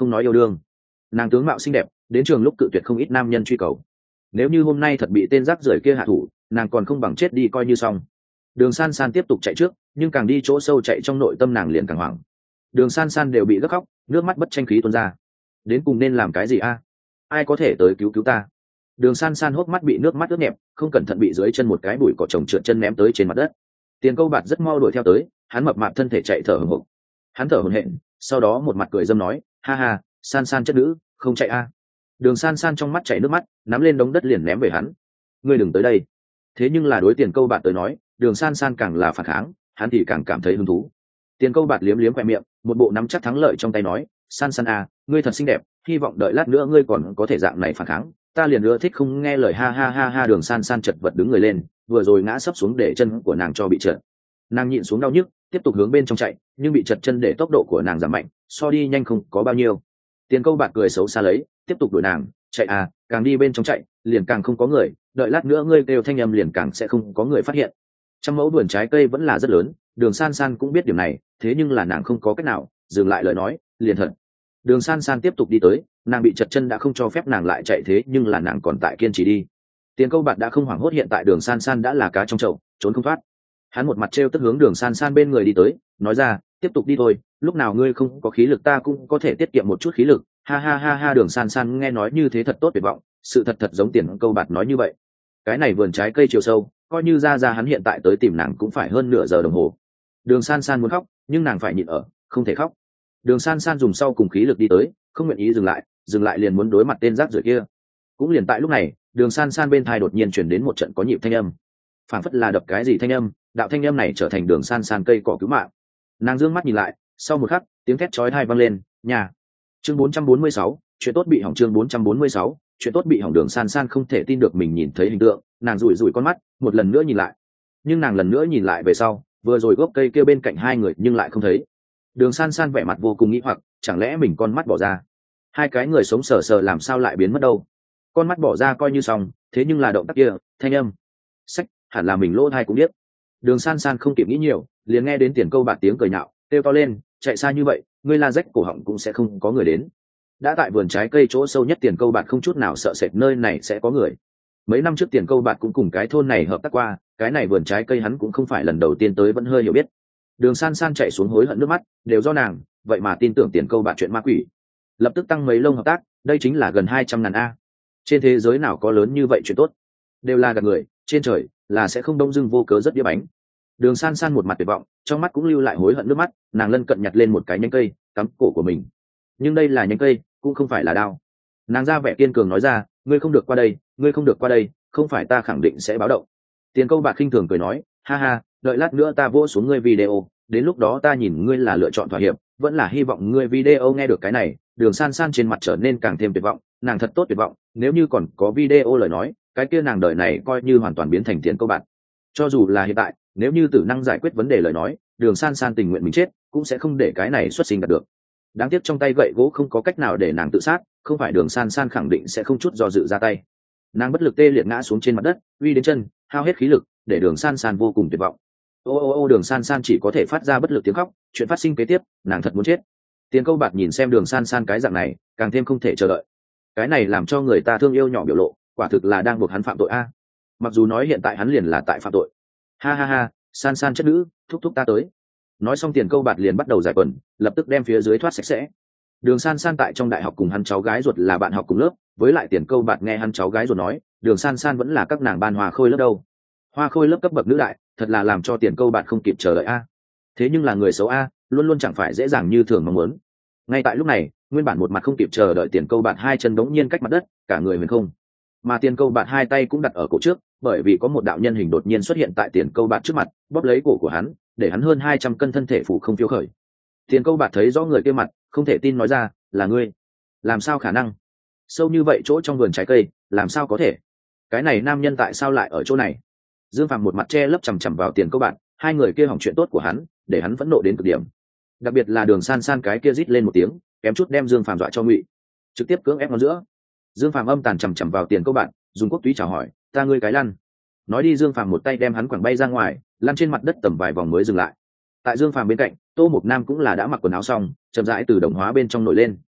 không nói yêu đương. Nàng tướng mạo xinh đẹp, đến trường lúc cự tuyệt không ít nam nhân truy cầu. Nếu như hôm nay thật bị tên rác rưởi kia hạ thủ, nàng còn không bằng chết đi coi như xong. Đường San San tiếp tục chạy trước, nhưng càng đi chỗ sâu chạy trong nội tâm nàng liền càng hoảng. Đường San San đều bị gấp khóc, nước mắt bất tranh khí tuôn ra. Đến cùng nên làm cái gì a? Ai có thể tới cứu cứu ta? Đường San San hốc mắt bị nước mắt ướt nhẹp, không cẩn thận bị dưới chân một cái bụi cỏ trồng trượt chân ném tới trên mặt đất. Tiền Câu Bạt rất mau đuổi theo tới, hắn mập mạp thân thể chạy thở hổn hển. Hắn thở hổn hển, sau đó một mặt cười dâm nói, ha ha, San San chất nữ, không chạy a? Đường San San trong mắt chảy nước mắt, nắm lên đống đất liền ném về hắn. Ngươi đừng tới đây. Thế nhưng là đối Tiền Câu Bạt tới nói, Đường San San càng là phản kháng, hắn thì càng cảm thấy hứng thú. Tiền Câu Bạt liếm liếm khoe miệng, một bộ nắm chắc thắng lợi trong tay nói, San San à, ngươi thật xinh đẹp, hy vọng đợi lát nữa ngươi còn có thể dạng này phản kháng, ta liền ưa thích không nghe lời, ha ha ha ha. Đường San San chật vật đứng người lên, vừa rồi ngã sấp xuống để chân của nàng cho bị trượt. Nàng nhịn xuống đau nhức, tiếp tục hướng bên trong chạy, nhưng bị chật chân để tốc độ của nàng giảm mạnh, so đi nhanh không có bao nhiêu. Tiền Câu Bạt cười xấu xa lấy, tiếp tục đuổi nàng, chạy à, càng đi bên trong chạy, liền càng không có người, đợi lát nữa ngươi kêu thanh âm liền càng sẽ không có người phát hiện. Trăm mẫu vườn trái cây vẫn là rất lớn, Đường San San cũng biết điểm này, thế nhưng là nàng không có cách nào, dừng lại lời nói, liền thật. Đường San San tiếp tục đi tới, nàng bị chật chân đã không cho phép nàng lại chạy, thế nhưng là nàng còn tại kiên trì đi. Tiền Câu Bạt đã không hoảng hốt, hiện tại Đường San San đã là cá trong chậu, trốn không thoát. Hắn một mặt trêu tức hướng Đường San San bên người đi tới, nói ra, tiếp tục đi thôi, lúc nào ngươi không có khí lực ta cũng có thể tiết kiệm một chút khí lực, ha ha ha ha. Đường San San nghe nói như thế thật tốt tuyệt vọng, sự thật thật giống Tiền Câu Bạt nói như vậy. Cái này vườn trái cây chiều sâu, coi như ra ra hắn hiện tại tới tìm nàng cũng phải hơn nửa giờ đồng hồ. Đường San San muốn khóc, nhưng nàng phải nhịn ở, không thể khóc. Đường San San dùng sau cùng khí lực đi tới, không nguyện ý dừng lại, dừng lại liền muốn đối mặt tên rác rưởi kia. Cũng liền tại lúc này, Đường San San bên tai đột nhiên truyền đến một trận có nhịp thanh âm, phảng phất là đập cái gì thanh âm, đạo thanh âm này trở thành Đường San San cây cỏ cứu mạng. Nàng dương mắt nhìn lại, sau một khắc, tiếng thét chói tai vang lên, nhà. Chương bốn trăm bốn mươi sáu, chuyện tốt bị hỏng. Chương bốn trăm bốn mươi sáu, chuyện tốt bị hỏng. Đường San San không thể tin được mình nhìn thấy hình tượng, nàng rủi rủi con mắt, một lần nữa nhìn lại. Nhưng nàng lần nữa nhìn lại về sau, vừa rồi gốc cây kia bên cạnh hai người nhưng lại không thấy. Đường San San vẻ mặt vô cùng nghĩ hoặc, chẳng lẽ mình con mắt bỏ ra? Hai cái người sống sờ sờ làm sao lại biến mất đâu? Con mắt bỏ ra coi như xong, thế nhưng là động tác kia, thanh âm, sách, hẳn là mình lỗ tai cũng biết. Đường San San không kịp nghĩ nhiều, liền nghe đến Tiền Câu Bạt tiếng cười nhạo, kêu to lên, chạy xa như vậy, ngươi la rách cổ họng cũng sẽ không có người đến. Đã tại vườn trái cây chỗ sâu nhất, Tiền Câu Bạt không chút nào sợ sệt nơi này sẽ có người. Mấy năm trước Tiền Câu Bạt cũng cùng cái thôn này hợp tác qua, cái này vườn trái cây hắn cũng không phải lần đầu tiên tới, vẫn hơi hiểu biết. Đường San San chạy xuống hối hận nước mắt, đều do nàng, vậy mà tin tưởng Tiền Câu Bạt chuyện ma quỷ. Lập tức tăng mấy lông hợp tác, đây chính là gần hai trăm ngàn a. Trên thế giới nào có lớn như vậy chuyện tốt, đều là gạt người, trên trời là sẽ không đông dưng vô cớ rất đĩa bánh. Đường San San một mặt tuyệt vọng, trong mắt cũng lưu lại hối hận nước mắt, nàng lân cận nhặt lên một cái nhánh cây, cắm cổ của mình. Nhưng đây là nhánh cây, cũng không phải là đao. Nàng ra vẻ kiên cường nói ra, ngươi không được qua đây, ngươi không được qua đây, không phải ta khẳng định sẽ báo động. Tiền Câu Bạt khinh thường cười nói, ha ha, đợi lát nữa ta vỗ xuống ngươi video, đến lúc đó ta nhìn ngươi là lựa chọn thỏa hiệp, vẫn là hy vọng ngươi video. Nghe được cái này, Đường San San trên mặt trở nên càng thêm tuyệt vọng, nàng thật tốt tuyệt vọng, nếu như còn có video lời nói, cái kia nàng đời này coi như hoàn toàn biến thành Tiền Câu Bạt. Cho dù là hiện tại, nếu như tử năng giải quyết vấn đề lời nói, Đường San San tình nguyện mình chết, cũng sẽ không để cái này xuất sinh đạt được. Đáng tiếc trong tay gậy gỗ không có cách nào để nàng tự sát, không phải Đường San San khẳng định sẽ không chút do dự ra tay. Nàng bất lực tê liệt ngã xuống trên mặt đất, uy đến chân, hao hết khí lực, để Đường San San vô cùng tuyệt vọng. Ô ô ô, Đường San San chỉ có thể phát ra bất lực tiếng khóc, chuyện phát sinh kế tiếp, nàng thật muốn chết. Tiền Câu Bạt nhìn xem Đường San San cái dạng này, càng thêm không thể chờ đợi. Cái này làm cho người ta thương yêu nhỏ biểu lộ, quả thực là đang buộc hắn phạm tội a. Mặc dù nói hiện tại hắn liền là tại phạm tội. Ha ha ha, San San chất nữ, thúc thúc ta tới. Nói xong Tiền Câu Bạt liền bắt đầu giải quần, lập tức đem phía dưới thoát sạch sẽ. Đường San San tại trong đại học cùng hắn cháu gái ruột là bạn học cùng lớp, với lại Tiền Câu Bạt nghe hắn cháu gái ruột nói, Đường San San vẫn là các nàng ban Hoa Khôi lớp đâu. Hoa Khôi lớp cấp bậc nữ đại, thật là làm cho Tiền Câu Bạt không kịp chờ đợi a. Thế nhưng là người xấu a, luôn luôn chẳng phải dễ dàng như thường mong muốn. Ngay tại lúc này, nguyên bản một mặt không kịp chờ đợi Tiền Câu Bạt hai chân đống nhiên cách mặt đất, cả người huyền không. Mà Tiền Câu Bạt hai tay cũng đặt ở cổ trước, bởi vì có một đạo nhân hình đột nhiên xuất hiện tại Tiền Câu Bạt trước mặt, bóp lấy cổ của hắn, để hắn hơn hai trăm cân thân thể phủ không phiêu khởi. Tiền Câu Bạt thấy rõ người kia mặt, không thể tin nói ra, là ngươi. Làm sao khả năng? Sâu như vậy chỗ trong vườn trái cây, làm sao có thể? Cái này nam nhân tại sao lại ở chỗ này? Dương Phàm một mặt che lấp chằm chằm vào Tiền Câu Bạt, hai người kia hỏng chuyện tốt của hắn, để hắn phẫn nộ đến cực điểm. Đặc biệt là Đường San San cái kia rít lên một tiếng, kém chút đem Dương Phàm dọa cho ngụy, trực tiếp cưỡng ép nó giữa. Dương Phàm âm tàn chằm chằm vào Tiền Câu Bạt, dùng quốc túy chào hỏi, ta ngươi cái lăn. Nói đi Dương Phàm một tay đem hắn quẳng bay ra ngoài, lăn trên mặt đất tầm vài vòng mới dừng lại. Tại Dương Phàm bên cạnh, Tô Mục Nam cũng là đã mặc quần áo xong, chậm rãi từ đồng hóa bên trong nổi lên.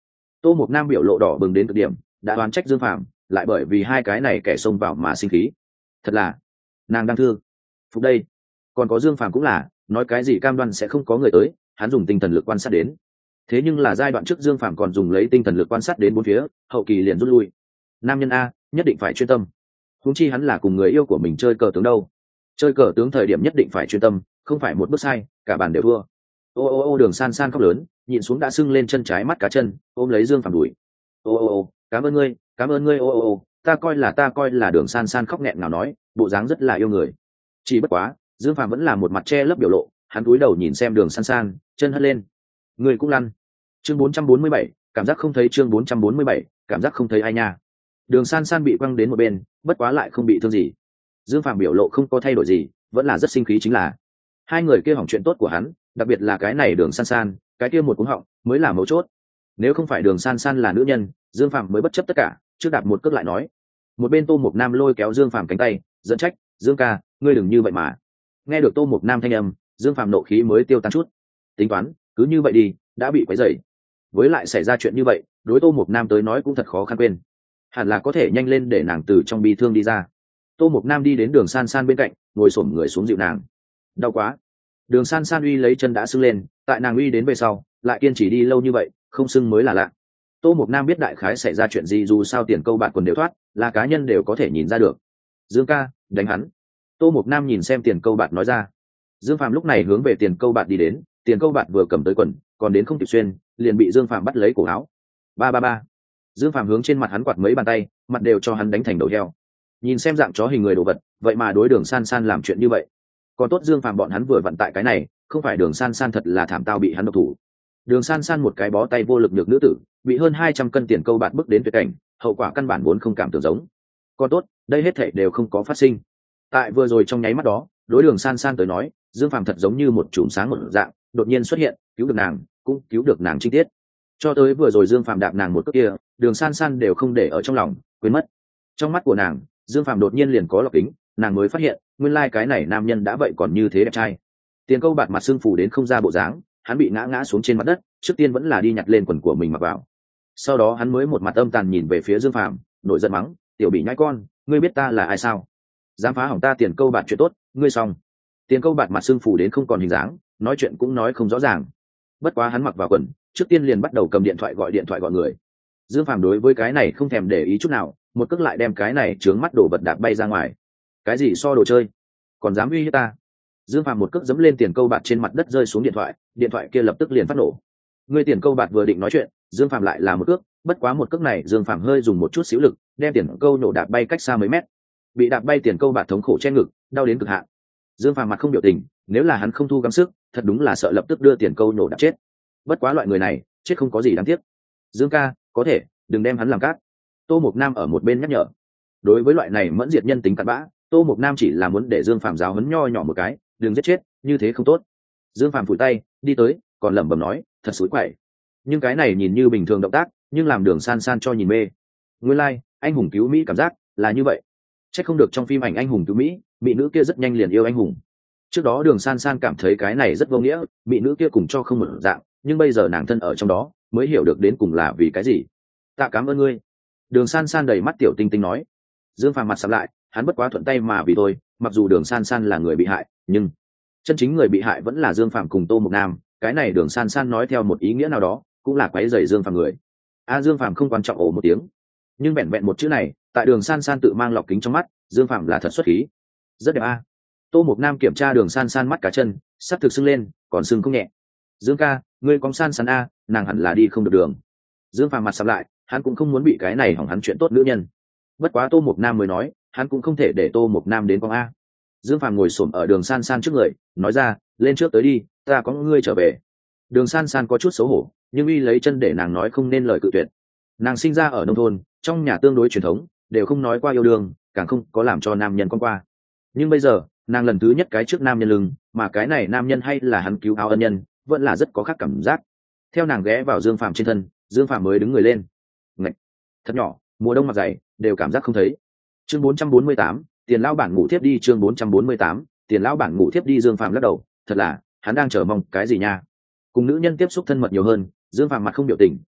Tô Mộc Nam biểu lộ đỏ bừng đến cực điểm, đã đoán trách Dương Phàm, lại bởi vì hai cái này kẻ xông vào mà sinh khí. Thật là, nàng đang thương. Phục đây, còn có Dương Phàm cũng là, nói cái gì cam đoan sẽ không có người tới, hắn dùng tinh thần lực quan sát đến. Thế nhưng là giai đoạn trước Dương Phàm còn dùng lấy tinh thần lực quan sát đến bốn phía, hậu kỳ liền rút lui. Nam nhân a, nhất định phải chuyên tâm. Huống chi hắn là cùng người yêu của mình chơi cờ tướng đâu. Chơi cờ tướng thời điểm nhất định phải chuyên tâm, không phải một bước sai, cả bàn đều thua. Ô ô ô Đường San San khóc lớn, nhịn xuống đã sưng lên chân trái mắt cá chân, ôm lấy Dương Phàm đuổi. Ô ô ô, cảm ơn ngươi, cảm ơn ngươi ô ô ô, ta coi là ta coi là Đường San San khóc nghẹn ngào nói, bộ dáng rất là yêu người. Chỉ bất quá, Dương Phàm vẫn là một mặt che lấp biểu lộ, hắn cúi đầu nhìn xem Đường San San, chân hất lên. Người cũng lăn. Chương bốn trăm bốn mươi bảy, cảm giác không thấy chương bốn trăm bốn mươi bảy, cảm giác không thấy ai nha. Đường San San bị quăng đến một bên, bất quá lại không bị thương gì. Dương Phàm biểu lộ không có thay đổi gì, vẫn là rất sinh khí chính là hai người kia hỏng chuyện tốt của hắn, đặc biệt là cái này Đường San San, cái kia một cú họng mới là mấu chốt. Nếu không phải Đường San San là nữ nhân, Dương Phàm mới bất chấp tất cả, trước đạp một cước lại nói. Một bên Tô Mộc Nam lôi kéo Dương Phàm cánh tay, dẫn trách, "Dương ca, ngươi đừng như vậy mà." Nghe được Tô Mộc Nam thanh âm, Dương Phàm nộ khí mới tiêu tan chút. Tính toán, cứ như vậy đi, đã bị quấy rầy. Với lại xảy ra chuyện như vậy, đối Tô Mộc Nam tới nói cũng thật khó khăn quên. Hẳn là có thể nhanh lên để nàng từ trong bi thương đi ra. Tô Mộc Nam đi đến Đường San San bên cạnh, ngồi xổm người xuống dịu nàng. Đau quá. Đường San San uy lấy chân đã sưng lên, tại nàng uy đến về sau, lại kiên trì đi lâu như vậy, không sưng mới là lạ. Tô Mộc Nam biết đại khái xảy ra chuyện gì, dù sao tiền câu bạn quần đều thoát, là cá nhân đều có thể nhìn ra được. Dương ca, đánh hắn. Tô Mộc Nam nhìn xem tiền câu bạn nói ra. Dương Phàm lúc này hướng về tiền câu bạn đi đến, tiền câu bạn vừa cầm tới quần, còn đến không kịp xuyên, liền bị Dương Phàm bắt lấy cổ áo. Ba ba ba. Dương Phàm hướng trên mặt hắn quạt mấy bàn tay, mặt đều cho hắn đánh thành đầu heo. Nhìn xem dạng chó hình người đồ vật, vậy mà đối Đường San San làm chuyện như vậy. Còn tốt Dương Phàm bọn hắn vừa vận tại cái này, không phải Đường San San thật là thảm tao bị hắn độc thủ. Đường San San một cái bó tay vô lực được nữ tử, bị hơn hai trăm cân tiền câu bạt bức đến tuyệt cảnh, hậu quả căn bản vốn không cảm tưởng giống. Còn tốt, đây hết thảy đều không có phát sinh. Tại vừa rồi trong nháy mắt đó, đối Đường San San tới nói, Dương Phàm thật giống như một chùm sáng một dạng, đột nhiên xuất hiện, cứu được nàng, cũng cứu được nàng chi tiết. Cho tới vừa rồi Dương Phàm đạp nàng một cước kia, Đường San San đều không để ở trong lòng, quên mất. Trong mắt của nàng, Dương Phàm đột nhiên liền có lọc kính, nàng mới phát hiện, nguyên lai cái này nam nhân đã vậy còn như thế đẹp trai. Tiền câu bạt mặt sưng phù đến không ra bộ dáng, hắn bị ngã ngã xuống trên mặt đất, trước tiên vẫn là đi nhặt lên quần của mình mặc vào. Sau đó hắn mới một mặt âm tàn nhìn về phía Dương Phàm, nổi giận mắng, "Tiểu bị nhãi con, ngươi biết ta là ai sao? Dám phá hỏng ta tiền câu bạt chuyện tốt, ngươi xong." Tiền câu bạt mặt sưng phù đến không còn hình dáng, nói chuyện cũng nói không rõ ràng. Bất quá hắn mặc vào quần, trước tiên liền bắt đầu cầm điện thoại gọi điện thoại gọi người. Dương Phàm đối với cái này không thèm để ý chút nào, một cước lại đem cái này trướng mắt đổ vật đạp bay ra ngoài. Cái gì so đồ chơi, còn dám uy hiếp ta? Dương Phàm một cước giẫm lên tiền câu bạt trên mặt đất, rơi xuống điện thoại, điện thoại kia lập tức liền phát nổ. Người tiền câu bạt vừa định nói chuyện, Dương Phàm lại là một cước, bất quá một cước này Dương Phàm hơi dùng một chút xíu lực, đem tiền câu nổ đạp bay cách xa mấy mét. Bị đạp bay tiền câu bạt thống khổ che ngực, đau đến cực hạn. Dương Phàm mặt không biểu tình, nếu là hắn không thu gắng sức, thật đúng là sợ lập tức đưa tiền câu nổ đạp chết. Bất quá loại người này, chết không có gì đáng tiếc. Dương ca, có thể, đừng đem hắn làm cát. Tô Mộc Nam ở một bên nhắc nhở. Đối với loại này mẫn diệt nhân tính cặn bã, Tô Mộc Nam chỉ là muốn để Dương Phàm giáo huấn nho nhỏ một cái, đừng giết chết, như thế không tốt. Dương Phàm phủi tay, đi tới, còn lẩm bẩm nói, thật xối quậy. Nhưng cái này nhìn như bình thường động tác, nhưng làm Đường San San cho nhìn mê. Nguyên lai, like, anh hùng cứu Mỹ cảm giác là như vậy. Chắc không được trong phim ảnh anh hùng cứu Mỹ, mỹ nữ kia rất nhanh liền yêu anh hùng. Trước đó Đường San San cảm thấy cái này rất vô nghĩa, mỹ nữ kia cùng cho không một dạng, nhưng bây giờ nàng thân ở trong đó, mới hiểu được đến cùng là vì cái gì. Tạ cảm ơn ngươi. Đường San San đầy mắt tiểu tinh tinh nói. Dương Phàm mặt sầm lại, hắn bất quá thuận tay mà vì thôi, mặc dù Đường San San là người bị hại, nhưng chân chính người bị hại vẫn là Dương Phàm cùng Tô Mộc Nam, cái này Đường San San nói theo một ý nghĩa nào đó, cũng là quấy rầy Dương Phàm người. A Dương Phàm không quan trọng ồ một tiếng, nhưng vẹn vẹn một chữ này, tại Đường San San tự mang lọc kính trong mắt, Dương Phàm là thật xuất khí. Rất đẹp a. Tô Mộc Nam kiểm tra Đường San San mắt cá chân, sắp thực sưng lên, còn sưng không nhẹ. Dương ca, ngươi có San San a, nàng hẳn là đi không được đường. Dương Phàm mặt sầm lại, hắn cũng không muốn bị cái này hỏng hắn chuyện tốt nữ nhân. Bất quá Tô Mộc Nam mới nói, hắn cũng không thể để Tô Mộc Nam đến con a. Dương Phàm ngồi xổm ở Đường San San trước người, nói ra, lên trước tới đi, ta có ngươi trở về. Đường San San có chút xấu hổ, nhưng y lấy chân để nàng nói không nên lời cự tuyệt. Nàng sinh ra ở nông thôn, trong nhà tương đối truyền thống, đều không nói qua yêu đương, càng không có làm cho nam nhân con qua. Nhưng bây giờ, nàng lần thứ nhất cái trước nam nhân lưng, mà cái này nam nhân hay là hắn cứu áo ân nhân, vẫn là rất có khác cảm giác. Theo nàng ghé vào Dương Phàm trên thân, Dương Phàm mới đứng người lên. Ngạch, thật nhỏ, mùa đông mặc dày, đều cảm giác không thấy. Chương bốn trăm bốn mươi tám, tiền lão bản ngủ thiếp đi. Chương bốn trăm bốn mươi tám, tiền lão bản ngủ thiếp đi. Dương Phàm lắc đầu, thật là, hắn đang chờ mong cái gì nha? Cùng nữ nhân tiếp xúc thân mật nhiều hơn, Dương Phàm mặt không biểu tình,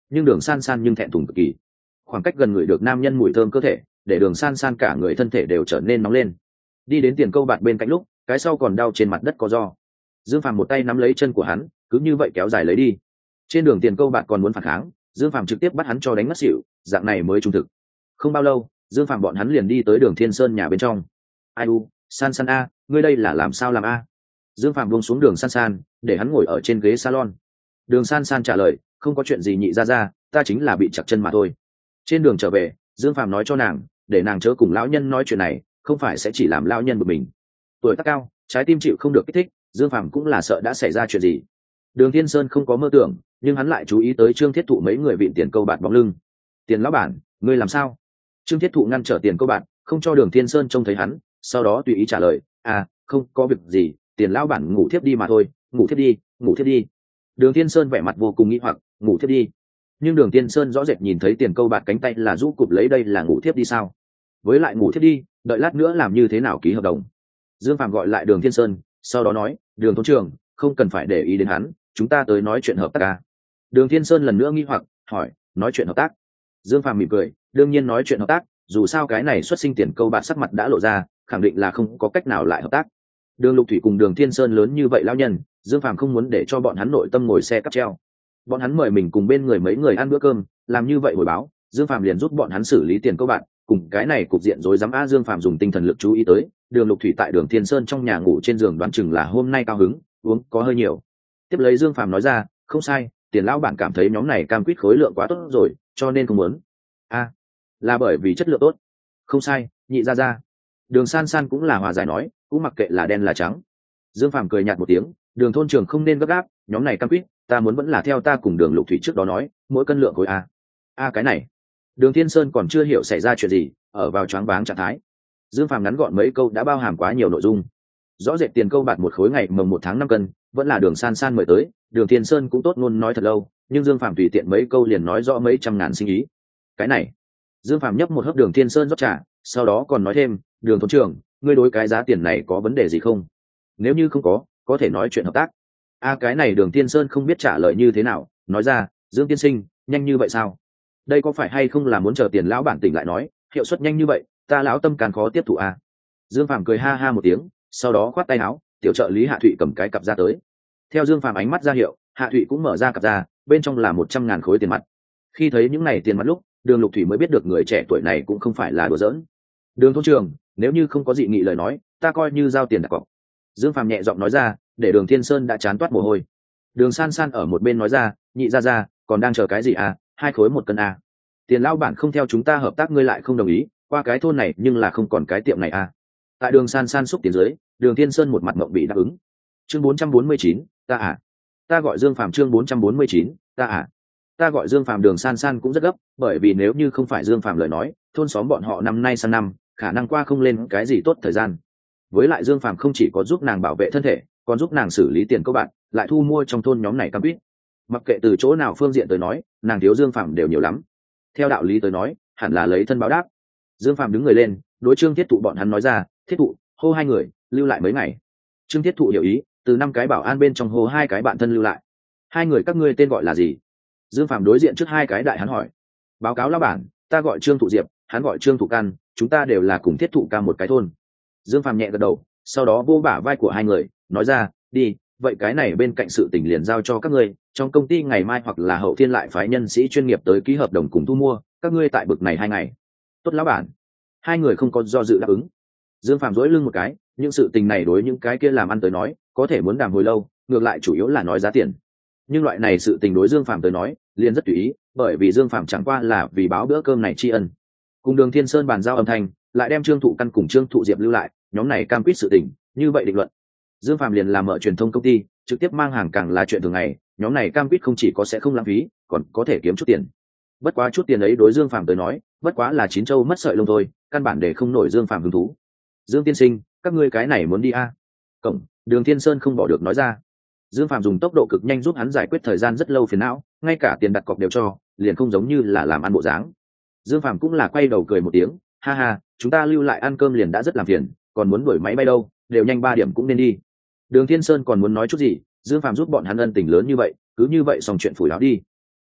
nhưng đường san san nhưng thẹn thùng cực kỳ. Khoảng cách gần người được nam nhân mùi thơm cơ thể để đường san san cả người thân thể đều trở nên nóng lên. Đi đến tiền câu bạt bên cạnh lúc cái sau còn đau trên mặt đất có do. Dương Phàm một tay nắm lấy chân của hắn, cứ như vậy kéo dài lấy đi. Trên đường tiền câu bạt còn muốn phản kháng, Dương Phàm trực tiếp bắt hắn cho đánh ngất xỉu, dạng này mới trung thực. Không bao lâu, Dương Phàm bọn hắn liền đi tới đường Thiên Sơn nhà bên trong. Ai u, san san a, ngươi đây là làm sao làm a? Dương Phàm buông xuống đường san san, để hắn ngồi ở trên ghế salon. Đường san san trả lời, không có chuyện gì nhị ra ra, ta chính là bị chặt chân mà thôi. Trên đường trở về, Dương Phàm nói cho nàng, để nàng chớ cùng lão nhân nói chuyện này, không phải sẽ chỉ làm lão nhân bực mình. Tuổi tác cao, trái tim chịu không được kích thích, Dương Phàm cũng là sợ đã xảy ra chuyện gì. Đường Thiên Sơn không có mơ tưởng, nhưng hắn lại chú ý tới Trương Thiết Thụ mấy người vịn tiền câu bạt bóng lưng. Tiền lão bản, ngươi làm sao? Trương Thiết Thụ ngăn trở tiền câu bạt, không cho Đường Thiên Sơn trông thấy hắn, sau đó tùy ý trả lời, à, không có việc gì, tiền lão bản ngủ thiếp đi mà thôi, ngủ thiếp đi, ngủ thiếp đi. Đường Thiên Sơn vẻ mặt vô cùng nghi hoặc, ngủ thiếp đi. Nhưng Đường Thiên Sơn rõ rệt nhìn thấy tiền câu bạt cánh tay là rũ cụp lấy, đây là ngủ thiếp đi sao? Với lại ngủ thiếp đi, đợi lát nữa làm như thế nào ký hợp đồng? Dương Phàm gọi lại Đường Thiên Sơn, sau đó nói, Đường thôn trưởng, không cần phải để ý đến hắn, chúng ta tới nói chuyện hợp tác à? Đường Thiên Sơn lần nữa nghi hoặc hỏi, nói chuyện hợp tác? Dương Phàm mỉm cười, đương nhiên nói chuyện hợp tác, dù sao cái này xuất sinh tiền câu bạt sắc mặt đã lộ ra, khẳng định là không có cách nào lại hợp tác. Đường Lục Thủy cùng Đường Thiên Sơn lớn như vậy lão nhân, Dương Phàm không muốn để cho bọn hắn nội tâm ngồi xe cáp treo. Bọn hắn mời mình cùng bên người mấy người ăn bữa cơm, làm như vậy hồi báo, Dương Phàm liền giúp bọn hắn xử lý tiền câu bạt, cùng cái này cục diện rối rắm a. Dương Phàm dùng tinh thần lực chú ý tới, Đường Lục Thủy tại Đường Thiên Sơn trong nhà ngủ trên giường, đoán chừng là hôm nay cao hứng, uống có hơi nhiều. Tiếp lấy Dương Phàm nói ra, không sai, tiền lão bản cảm thấy nhóm này cam quýt khối lượng quá tốt rồi, cho nên không muốn. A, là bởi vì chất lượng tốt. Không sai, nhị ra ra. Đường San San cũng là hòa giải nói, cũng mặc kệ là đen là trắng. Dương Phàm cười nhạt một tiếng, Đường thôn trưởng không nên gấp gáp, nhóm này cam quýt, ta muốn vẫn là theo ta cùng Đường Lục Thủy trước đó nói, mỗi cân lượng khối a. A cái này. Đường Thiên Sơn còn chưa hiểu xảy ra chuyện gì, ở vào choáng váng trạng thái. Dương Phàm ngắn gọn mấy câu đã bao hàm quá nhiều nội dung. Rõ rệt tiền câu bạt một khối ngày mồng một tháng năm cân, vẫn là Đường San San mời tới, Đường Thiên Sơn cũng tốt ngôn nói thật lâu, nhưng Dương Phàm tùy tiện mấy câu liền nói rõ mấy trăm ngàn sinh ý. Cái này, Dương Phàm nhấp một hớp Đường Thiên Sơn rót trà, sau đó còn nói thêm, Đường thôn trưởng, ngươi đối cái giá tiền này có vấn đề gì không? Nếu như không có, có thể nói chuyện hợp tác. A cái này Đường Thiên Sơn không biết trả lời như thế nào, nói ra, Dương tiên sinh, nhanh như vậy sao? Đây có phải hay không là muốn chờ tiền lão bản tỉnh lại nói, hiệu suất nhanh như vậy, ta lão tâm càng khó tiếp thụ a. Dương Phàm cười ha ha một tiếng, sau đó khoát tay áo, tiểu trợ lý Hạ Thụy cầm cái cặp ra tới. Theo Dương Phàm ánh mắt ra hiệu, Hạ Thụy cũng mở ra cặp ra, bên trong là một trăm ngàn khối tiền mặt. Khi thấy những này tiền mặt lúc, Đường Lục Thủy mới biết được người trẻ tuổi này cũng không phải là đùa giỡn. Đường thôn trưởng, nếu như không có dị nghị lời nói, ta coi như giao tiền đặt cọc. Dương Phàm nhẹ giọng nói ra, để Đường Thiên Sơn đã chán toát mồ hôi. Đường San San ở một bên nói ra, nhị ra ra, còn đang chờ cái gì à, hai khối một cân à. Tiền lão bản không theo chúng ta hợp tác, ngươi lại không đồng ý, qua cái thôn này nhưng là không còn cái tiệm này à. Tại Đường San San xúc tiến dưới, Đường Thiên Sơn một mặt mộng bị đáp ứng. Chương bốn trăm bốn mươi chín, ta à, ta gọi Dương Phàm. Chương bốn trăm bốn mươi chín, ta à, ta gọi Dương Phàm. Đường San San cũng rất gấp, bởi vì nếu như không phải Dương Phàm lời nói, thôn xóm bọn họ năm nay sang năm khả năng qua không lên cái gì tốt thời gian. Với lại Dương Phàm không chỉ có giúp nàng bảo vệ thân thể, còn giúp nàng xử lý tiền câu bạn, lại thu mua trong thôn nhóm này cam quýt. Mặc kệ từ chỗ nào phương diện tới nói, nàng thiếu Dương Phàm đều nhiều lắm. Theo đạo lý tới nói, hẳn là lấy thân báo đáp. Dương Phàm đứng người lên, đối Trương Thiết Thụ bọn hắn nói ra, Thiết Thụ, hô hai người, lưu lại mấy ngày. Trương Thiết Thụ hiểu ý, từ năm cái bảo an bên trong hô hai cái bạn thân lưu lại. Hai người các ngươi tên gọi là gì? Dương Phàm đối diện trước hai cái đại hắn hỏi. Báo cáo lão bản, ta gọi Trương Thụ Diệp, hắn gọi Trương Thụ Căn, chúng ta đều là cùng Thiết Thụ ca một cái thôn. Dương Phàm nhẹ gật đầu, sau đó vô bả vai của hai người, nói ra, đi, vậy cái này bên cạnh sự tình liền giao cho các ngươi, trong công ty ngày mai hoặc là hậu thiên lại phái nhân sĩ chuyên nghiệp tới ký hợp đồng cùng thu mua, các ngươi tại bực này hai ngày. Tốt lão bản. Hai người không có do dự đáp ứng. Dương Phàm dỗi lưng một cái, những sự tình này đối những cái kia làm ăn tới nói, có thể muốn đàm hồi lâu, ngược lại chủ yếu là nói giá tiền. Nhưng loại này sự tình đối Dương Phàm tới nói, liền rất tùy ý, bởi vì Dương Phàm chẳng qua là vì báo bữa cơm này tri ân. Cùng Đường Thiên Sơn bàn giao âm thanh, lại đem Trương Thụ Căn cùng Trương Thụ Diệp lưu lại, nhóm này cam quyết sự tình, như vậy định luận. Dương Phàm liền làm mở truyền thông công ty, trực tiếp mang hàng càng là chuyện thường ngày, nhóm này cam quyết không chỉ có sẽ không lãng phí, còn có thể kiếm chút tiền. Bất quá chút tiền ấy đối Dương Phàm tới nói, bất quá là chín châu mất sợi lông thôi, căn bản để không nổi Dương Phàm hứng thú. Dương tiên sinh, các ngươi cái này muốn đi a? À? Cổng, Đường Thiên Sơn không bỏ được nói ra. Dương Phàm dùng tốc độ cực nhanh giúp hắn giải quyết thời gian rất lâu phiền não, ngay cả tiền đặt cọc đều cho, liền không giống như là làm ăn bộ dáng. Dương Phàm cũng là quay đầu cười một tiếng, ha ha, chúng ta lưu lại ăn cơm liền đã rất làm phiền, còn muốn đuổi máy bay đâu, đều nhanh ba điểm cũng nên đi. Đường Thiên Sơn còn muốn nói chút gì, Dương Phàm giúp bọn hắn ân tình lớn như vậy, cứ như vậy xong chuyện phủi láo đi.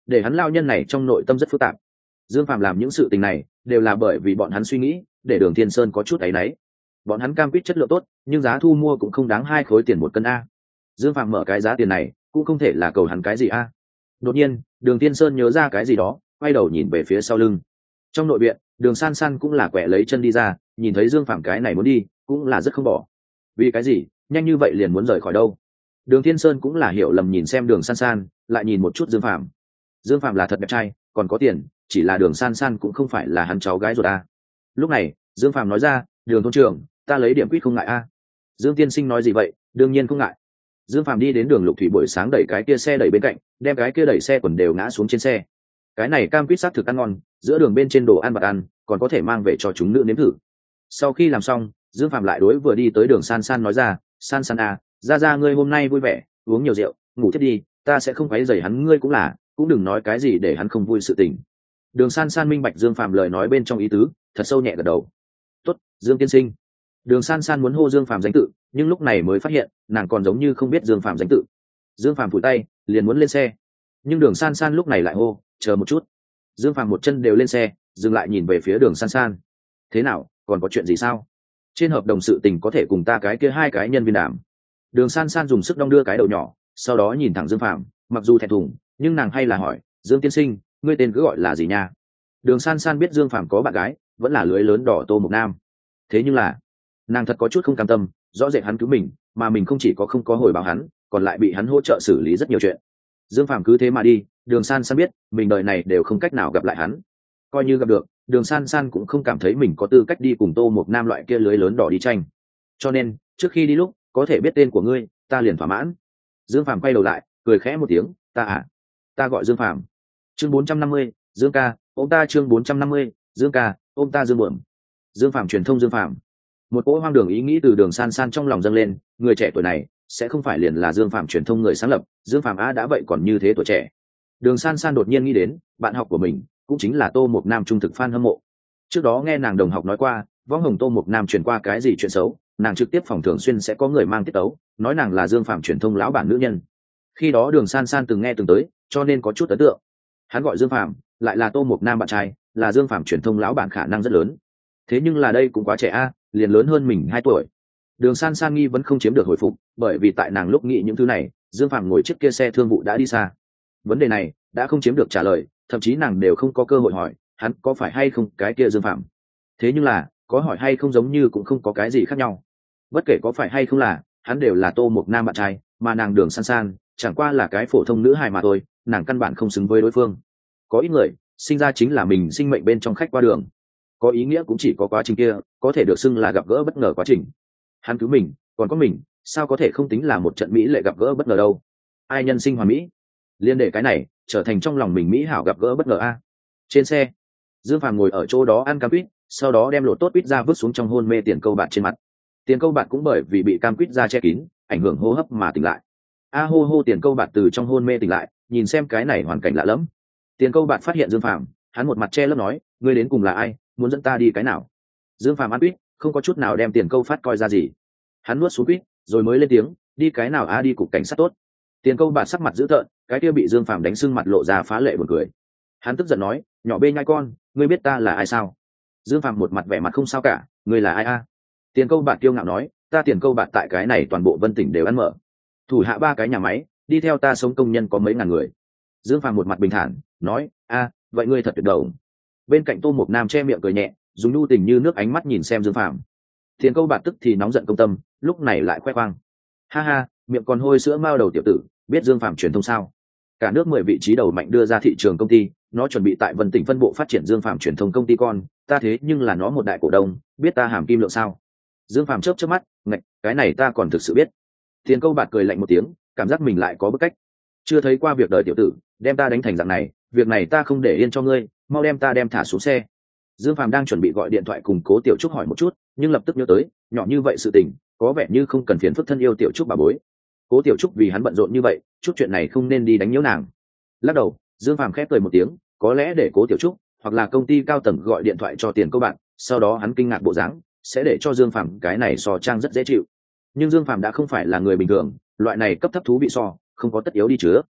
để hắn lao nhân này trong nội tâm rất phức tạp. Dương Phạm làm những sự tình này đều là bởi vì bọn hắn suy nghĩ để Đường Thiên Sơn có chút áy náy. Bọn hắn cam quýt chất lượng tốt nhưng giá thu mua cũng không đáng hai khối tiền một cân a. Dương Phạm mở cái giá tiền này cũng không thể là cầu hắn cái gì a. Đột nhiên Đường Thiên Sơn nhớ ra cái gì đó, quay đầu nhìn về phía sau lưng. Trong nội viện Đường San San cũng là quẹ lấy chân đi ra, nhìn thấy Dương Phạm cái này muốn đi cũng là rất không bỏ. Vì cái gì nhanh như vậy liền muốn rời khỏi đâu? Đường Thiên Sơn cũng là hiểu lầm nhìn xem Đường San San, lại nhìn một chút Dương Phạm. Dương Phạm là thật đẹp trai còn có tiền, chỉ là Đường San San cũng không phải là hắn cháu gái ruột a. Lúc này Dương Phạm nói ra, Đường thôn trưởng, ta lấy điểm quýt không ngại a. Dương tiên sinh nói gì vậy? Đương nhiên không ngại. Dương Phạm đi đến đường Lục Thủy buổi sáng đẩy cái kia xe đẩy bên cạnh, đem cái kia đẩy xe quần đều ngã xuống trên xe. Cái này cam quýt xác thực ăn ngon, giữa đường bên trên đồ ăn bạc ăn còn có thể mang về cho chúng nữ nếm thử. Sau khi làm xong Dương Phạm lại đối vừa đi tới Đường San San nói ra, San San à, ra ra ngươi hôm nay vui vẻ, uống nhiều rượu, ngủ thiết đi, ta sẽ không quấy rầy hắn, ngươi cũng là, cũng đừng nói cái gì để hắn không vui sự tình. Đường San San minh bạch Dương Phạm lời nói bên trong ý tứ, thật sâu nhẹ gật đầu. Tốt, Dương tiên sinh. Đường San San muốn hô Dương Phạm danh tự, nhưng lúc này mới phát hiện nàng còn giống như không biết Dương Phạm danh tự. Dương Phạm phủi tay liền muốn lên xe, nhưng Đường San San lúc này lại hô, chờ một chút. Dương Phạm một chân đều lên xe, dừng lại nhìn về phía Đường San San. Thế nào, còn có chuyện gì sao? Trên hợp đồng sự tình có thể cùng ta cái kia hai cái nhân viên đàm. Đường San San dùng sức đong đưa cái đầu nhỏ, sau đó nhìn thẳng Dương Phạm, mặc dù thẹn thùng nhưng nàng hay là hỏi, Dương tiên sinh, ngươi tên cứ gọi là gì nha? Đường San San biết Dương Phạm có bạn gái, vẫn là lưới lớn đỏ Tô Mộc Nam. Thế nhưng là nàng thật có chút không cam tâm, rõ rệt hắn cứu mình mà mình không chỉ có không có hồi báo hắn, còn lại bị hắn hỗ trợ xử lý rất nhiều chuyện. Dương Phạm cứ thế mà đi, Đường San San biết mình đời này đều không cách nào gặp lại hắn. Coi như gặp được, Đường San San cũng không cảm thấy mình có tư cách đi cùng Tô Mộc Nam loại kia lưới lớn đỏ đi tranh. Cho nên trước khi đi lúc có thể biết tên của ngươi, ta liền thỏa mãn. Dương Phạm quay đầu lại cười khẽ một tiếng, ta à ta gọi Dương Phạm. Chương bốn trăm năm mươi, Dương ca ôm ta. Chương bốn trăm năm mươi, Dương ca ôm ta. Dương Buồm. Dương Phạm truyền thông Dương Phạm. Một cỗ hoang đường ý nghĩ từ Đường San San trong lòng dâng lên, người trẻ tuổi này sẽ không phải liền là Dương Phạm truyền thông người sáng lập. Dương Phạm a đã vậy còn như thế tuổi trẻ. Đường San San đột nhiên nghĩ đến bạn học của mình cũng chính là Tô Mộc Nam trung thực fan hâm mộ. Trước đó nghe nàng đồng học nói qua võng hồng Tô Mộc Nam truyền qua cái gì chuyện xấu, nàng trực tiếp phòng thường xuyên sẽ có người mang tiết tấu nói nàng là Dương Phạm truyền thông lão bản nữ nhân. Khi đó Đường San San từng nghe từng tới, cho nên có chút ấn tượng. Hắn gọi Dương Phạm, lại là Tô Mộc Nam bạn trai, là Dương Phạm truyền thông lão bản khả năng rất lớn. Thế nhưng là đây cũng quá trẻ a, liền lớn hơn mình hai tuổi. Đường San San nghi vẫn không chiếm được hồi phục, bởi vì tại nàng lúc nghĩ những thứ này, Dương Phạm ngồi chiếc kia xe thương vụ đã đi xa. Vấn đề này đã không chiếm được trả lời, thậm chí nàng đều không có cơ hội hỏi hắn có phải hay không cái kia Dương Phạm. Thế nhưng là có hỏi hay không giống như cũng không có cái gì khác nhau. Bất kể có phải hay không là, hắn đều là Tô Mộc Nam bạn trai, mà nàng Đường San San chẳng qua là cái phổ thông nữ hài mà thôi, nàng căn bản không xứng với đối phương. Có ít người sinh ra chính là mình sinh mệnh bên trong khách qua đường, có ý nghĩa cũng chỉ có quá trình kia có thể được xưng là gặp gỡ bất ngờ quá trình. Hắn cứu mình còn có mình, sao có thể không tính là một trận mỹ lệ gặp gỡ bất ngờ đâu? Ai nhân sinh hoàn mỹ, liên để cái này trở thành trong lòng mình mỹ hảo gặp gỡ bất ngờ a. Trên xe Dương Phạm ngồi ở chỗ đó ăn cam quýt, sau đó đem lột tốt quýt ra vứt xuống trong hôn mê Tiền Câu Bạt trên mặt. Tiền Câu Bạt cũng bởi vì bị cam quýt ra che kín, ảnh hưởng hô hấp mà tỉnh lại. A hô hô. Tiền Câu Bạt từ trong hôn mê tỉnh lại, nhìn xem cái này hoàn cảnh lạ lẫm. Tiền Câu Bạt phát hiện Dương Phạm, hắn một mặt che lấp nói, ngươi đến cùng là ai, muốn dẫn ta đi cái nào? Dương Phạm ăn quýt, không có chút nào đem Tiền Câu Phát coi ra gì. Hắn nuốt xuống quýt, rồi mới lên tiếng, đi cái nào a? À, đi cục cảnh sát tốt. Tiền Câu Bạt sắc mặt dữ tợn, cái kia bị Dương Phạm đánh sưng mặt lộ ra phá lệ buồn cười. Hắn tức giận nói, nhỏ bê nhai con, ngươi biết ta là ai sao? Dương Phạm một mặt vẻ mặt không sao cả, ngươi là ai a? À? Tiền Câu Bạt kiêu ngạo nói, ta Tiền Câu Bạt tại cái này toàn bộ Vân Tỉnh đều ăn mở, thủ hạ ba cái nhà máy, đi theo ta sống công nhân có mấy ngàn người. Dương Phạm một mặt bình thản nói, a, vậy ngươi thật tuyệt đầu. Bên cạnh Tô Mộc Nam che miệng cười nhẹ, dùng nhu tình như nước ánh mắt nhìn xem Dương Phạm. Tiền Câu Bạt tức thì nóng giận công tâm, lúc này lại khoe khoang, ha ha, miệng còn hôi sữa mao đầu tiểu tử, biết Dương Phạm truyền thông sao? Cả nước mười vị trí đầu mạnh đưa ra thị trường công ty, nó chuẩn bị tại Vân Tỉnh phân bộ phát triển Dương Phạm truyền thông công ty con, ta thế nhưng là nó một đại cổ đông, biết ta hàm kim lượng sao? Dương Phạm chớp chớp mắt, ngạch, cái này ta còn thực sự biết. Tiền Câu Bạt cười lạnh một tiếng, cảm giác mình lại có bức cách. Chưa thấy qua việc đời tiểu tử, đem ta đánh thành dạng này, việc này ta không để yên cho ngươi, mau đem ta đem thả xuống xe. Dương Phạm đang chuẩn bị gọi điện thoại cùng Cố Tiểu Trúc hỏi một chút, nhưng lập tức nhớ tới, nhỏ như vậy sự tình, có vẻ như không cần phiền phức thân yêu Tiểu Trúc bà bối. Cố Tiểu Trúc vì hắn bận rộn như vậy, chút chuyện này không nên đi đánh nhiễu nàng. Lắc đầu, Dương Phạm khép cười một tiếng, có lẽ để Cố Tiểu Trúc hoặc là công ty cao tầng gọi điện thoại cho Tiền Câu Bạt, sau đó hắn kinh ngạc bộ dáng, sẽ để cho Dương Phạm cái này so trang rất dễ chịu. Nhưng Dương Phạm đã không phải là người bình thường, loại này cấp thấp thú bị so, không có tất yếu đi chứa.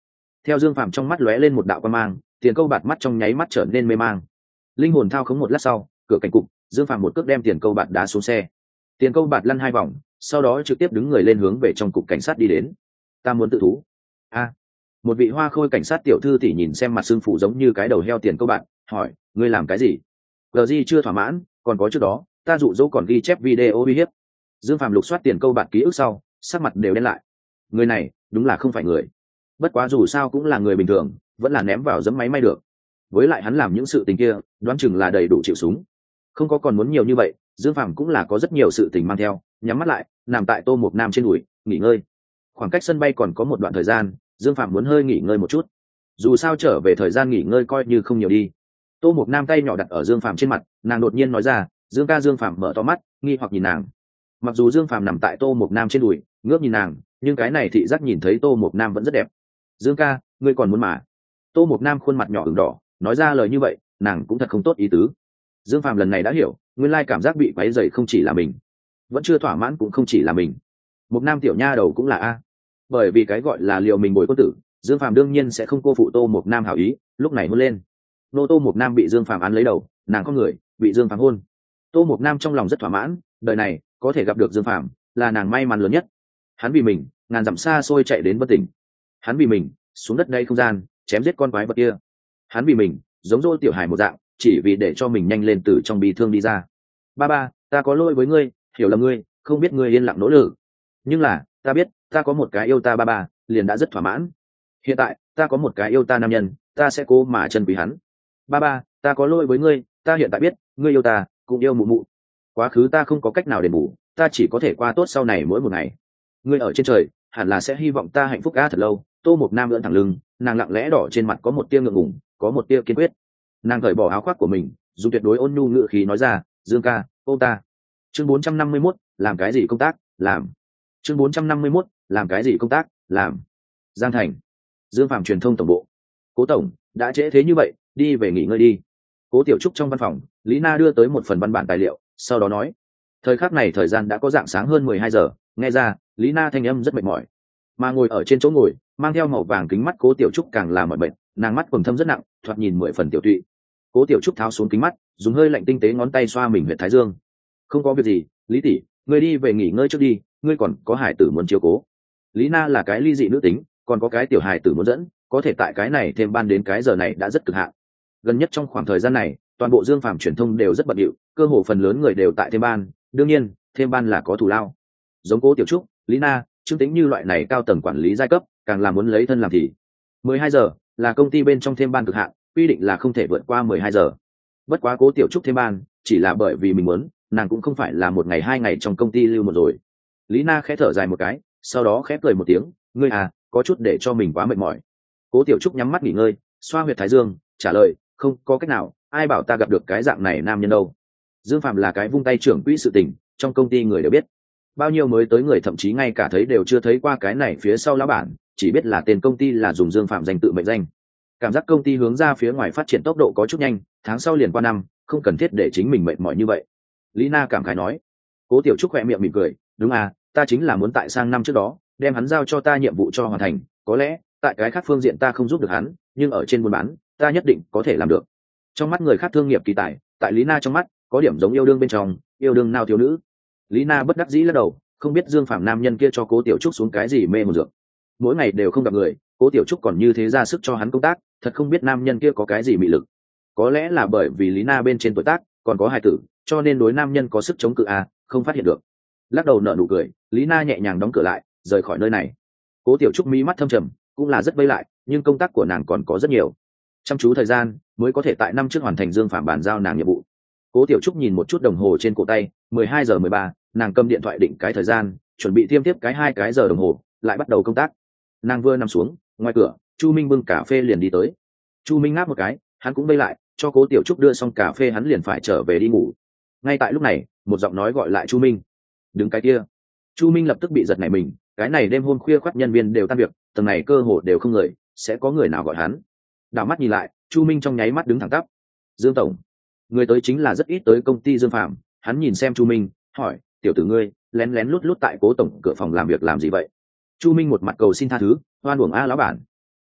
Theo Dương Phàm trong mắt lóe lên một đạo quan mang, tiền câu bạt mắt trong nháy mắt trở nên mê mang. Linh hồn thao khống một lát sau, cửa cảnh cục, Dương Phàm một cước đem tiền câu bạt đá xuống xe. Tiền câu bạt lăn hai vòng, sau đó trực tiếp đứng người lên hướng về trong cục cảnh sát đi đến. Ta muốn tự thú. A. Một vị hoa khôi cảnh sát tiểu thư tỉ nhìn xem mặt xương phủ giống như cái đầu heo tiền câu bạt, hỏi, ngươi làm cái gì? Gờ gì chưa thỏa mãn, còn có trước đó, ta dụ dỗ còn ghi chép video uy hiếp. Dương Phàm lục soát tiền câu bạt ký ức sau, sắc mặt đều đen lại. Người này, đúng là không phải người. Bất quá dù sao cũng là người bình thường, vẫn là ném vào giẫm máy may được. Với lại hắn làm những sự tình kia, đoán chừng là đầy đủ chịu súng. Không có còn muốn nhiều như vậy, Dương Phàm cũng là có rất nhiều sự tình mang theo, nhắm mắt lại, nằm tại Tô Mộc Nam trên đùi, nghỉ ngơi. Khoảng cách sân bay còn có một đoạn thời gian, Dương Phàm muốn hơi nghỉ ngơi một chút. Dù sao trở về thời gian nghỉ ngơi coi như không nhiều đi. Tô Mộc Nam tay nhỏ đặt ở Dương Phàm trên mặt, nàng đột nhiên nói ra, "Dương ca." Dương Phàm mở to mắt, nghi hoặc nhìn nàng. Mặc dù Dương Phàm nằm tại Tô Mộc Nam trên đùi, ngước nhìn nàng, nhưng cái này thị giác nhìn thấy Tô Mộc Nam vẫn rất đẹp. "Dương ca, ngươi còn muốn mà?" Tô Mộc Nam khuôn mặt nhỏ ửng đỏ, nói ra lời như vậy, nàng cũng thật không tốt ý tứ. Dương Phàm lần này đã hiểu, nguyên lai cảm giác bị quấy rầy không chỉ là mình, vẫn chưa thỏa mãn cũng không chỉ là mình. Mộc Nam tiểu nha đầu cũng là a. Bởi vì cái gọi là liều mình bồi quân tử, Dương Phàm đương nhiên sẽ không cô phụ Tô Mộc Nam hảo ý, lúc này hôn lên. Nô Tô Mộc Nam bị Dương Phàm án lấy đầu, nàng có người, bị Dương Phàm hôn. Tô Mộc Nam trong lòng rất thỏa mãn, đời này có thể gặp được Dương Phàm là nàng may mắn lớn nhất. Hắn vì mình, ngàn dặm xa xôi chạy đến bất tỉnh. Hắn vì mình, xuống đất ngay không gian, chém giết con quái vật kia. Hắn vì mình, giống dỗ tiểu hài một dạng, chỉ vì để cho mình nhanh lên từ trong bi thương đi ra. Ba ba, ta có lỗi với ngươi, hiểu lầm ngươi, không biết ngươi yên lặng nỗ lực. Nhưng là, ta biết, ta có một cái yêu ta ba ba, liền đã rất thỏa mãn. Hiện tại, ta có một cái yêu ta nam nhân, ta sẽ cố mà chân quý hắn. Ba ba, ta có lỗi với ngươi, ta hiện tại biết, ngươi yêu ta, cũng yêu mụ mụ. Quá khứ ta không có cách nào đền bù, ta chỉ có thể qua tốt sau này mỗi một ngày. Ngươi ở trên trời, hẳn là sẽ hy vọng ta hạnh phúc a thật lâu. Tô Mộc Nam ưỡn thẳng lưng, nàng lặng lẽ đỏ trên mặt có một tia ngượng ngùng, có một tia kiên quyết. Nàng cởi bỏ áo khoác của mình, dùng tuyệt đối ôn nhu ngữ khí nói ra, Dương ca, ô ta. Chương bốn trăm năm mươi mốt, làm cái gì công tác, làm. Chương bốn trăm năm mươi mốt, làm cái gì công tác, làm. Giang Thành, Dương Phàm truyền thông tổng bộ. Cố tổng, đã trễ thế như vậy, đi về nghỉ ngơi đi. Cố Tiểu Trúc trong văn phòng, Lý Na đưa tới một phần văn bản tài liệu, sau đó nói, thời khắc này thời gian đã có dạng sáng hơn mười hai giờ, nghe ra, Lý Na thanh âm rất mệt mỏi. Mà ngồi ở trên chỗ ngồi, mang theo màu vàng kính mắt Cố Tiểu Trúc càng là mỏi mệt, nàng mắt quầng thâm rất nặng, thoạt nhìn mười phần tiểu tụy. Cố Tiểu Trúc tháo xuống kính mắt, dùng hơi lạnh tinh tế ngón tay xoa mình huyệt thái dương. Không có việc gì, Lý tỷ, ngươi đi về nghỉ ngơi trước đi, ngươi còn có hải tử muốn chiếu cố. Lý Na là cái ly dị nữ tính, còn có cái tiểu hải tử muốn dẫn, có thể tại cái này thêm ban đến cái giờ này đã rất cực hạn. Gần nhất trong khoảng thời gian này, toàn bộ Dương Phàm truyền thông đều rất bận rộn, cơ hồ phần lớn người đều tại thêm ban, đương nhiên, thêm ban là có thù lao. Giống Cố Tiểu Trúc, Lý Na, Trương Tĩnh như loại này cao tầng quản lý giai cấp, càng là muốn lấy thân làm thì. mười hai giờ là công ty bên trong thêm ban cực hạn, quy định là không thể vượt qua mười hai giờ. Bất quá Cố Tiểu Trúc thêm ban, chỉ là bởi vì mình muốn, nàng cũng không phải là một ngày hai ngày trong công ty lưu một rồi. Lý Na khẽ thở dài một cái, sau đó khẽ cười một tiếng, ngươi à, có chút để cho mình quá mệt mỏi. Cố Tiểu Trúc nhắm mắt nghỉ ngơi, xoa huyệt thái dương, trả lời, không có cách nào, ai bảo ta gặp được cái dạng này nam nhân đâu. Dương Phạm là cái vung tay trưởng quỹ sự tình, trong công ty người đều biết. Bao nhiêu mới tới người thậm chí ngay cả thấy đều chưa thấy qua cái này phía sau lão bản, chỉ biết là tên công ty là dùng Dương Phạm danh tự mệnh danh. Cảm giác công ty hướng ra phía ngoài phát triển tốc độ có chút nhanh, tháng sau liền qua năm, không cần thiết để chính mình mệt mỏi như vậy. Lý Na cảm khái nói. Cố Tiểu Trúc khẽ miệng mỉm cười, đúng à, ta chính là muốn tại sang năm trước đó, đem hắn giao cho ta nhiệm vụ cho hoàn thành, có lẽ tại cái khác phương diện ta không giúp được hắn, nhưng ở trên buôn bán, ta nhất định có thể làm được. Trong mắt người khác thương nghiệp kỳ tài, tại Lý Na trong mắt, có điểm giống yêu đương bên trong, yêu đương nào thiếu nữ. Lý Na bất đắc dĩ lắc đầu, không biết Dương Phạm nam nhân kia cho Cố Tiểu Trúc xuống cái gì mê một dược. Mỗi ngày đều không gặp người, Cố Tiểu Trúc còn như thế ra sức cho hắn công tác, thật không biết nam nhân kia có cái gì mị lực. Có lẽ là bởi vì Lý Na bên trên tuổi tác, còn có hài tử, cho nên đối nam nhân có sức chống cự à, không phát hiện được. Lắc đầu nở nụ cười, Lý Na nhẹ nhàng đóng cửa lại, rời khỏi nơi này. Cố Tiểu Trúc mí mắt thâm trầm, cũng là rất vây lại, nhưng công tác của nàng còn có rất nhiều. Chăm chú thời gian mới có thể tại năm trước hoàn thành Dương Phạm bàn giao nàng nhiệm vụ. Cố Tiểu Trúc nhìn một chút đồng hồ trên cổ tay, mười hai giờ mười ba, nàng cầm điện thoại định cái thời gian, chuẩn bị tiêm tiếp cái hai cái giờ đồng hồ, lại bắt đầu công tác. Nàng vừa nằm xuống, ngoài cửa, Chu Minh bưng cà phê liền đi tới. Chu Minh ngáp một cái, hắn cũng vây lại, cho Cố Tiểu Trúc đưa xong cà phê hắn liền phải trở về đi ngủ. Ngay tại lúc này, một giọng nói gọi lại Chu Minh. Đứng cái kia. Chu Minh lập tức bị giật nảy mình, cái này đêm hôm khuya khoắt nhân viên đều tan việc, tầng này cơ hồ đều không người, sẽ có người nào gọi hắn. Đảo mắt nhìn lại, Chu Minh trong nháy mắt đứng thẳng tắp. Dương tổng. Người tới chính là rất ít tới công ty Dương Phạm, hắn nhìn xem Chu Minh, hỏi, tiểu tử ngươi, lén lén lút lút tại Cố tổng cửa phòng làm việc làm gì vậy? Chu Minh một mặt cầu xin tha thứ, oan uổng a lão bản.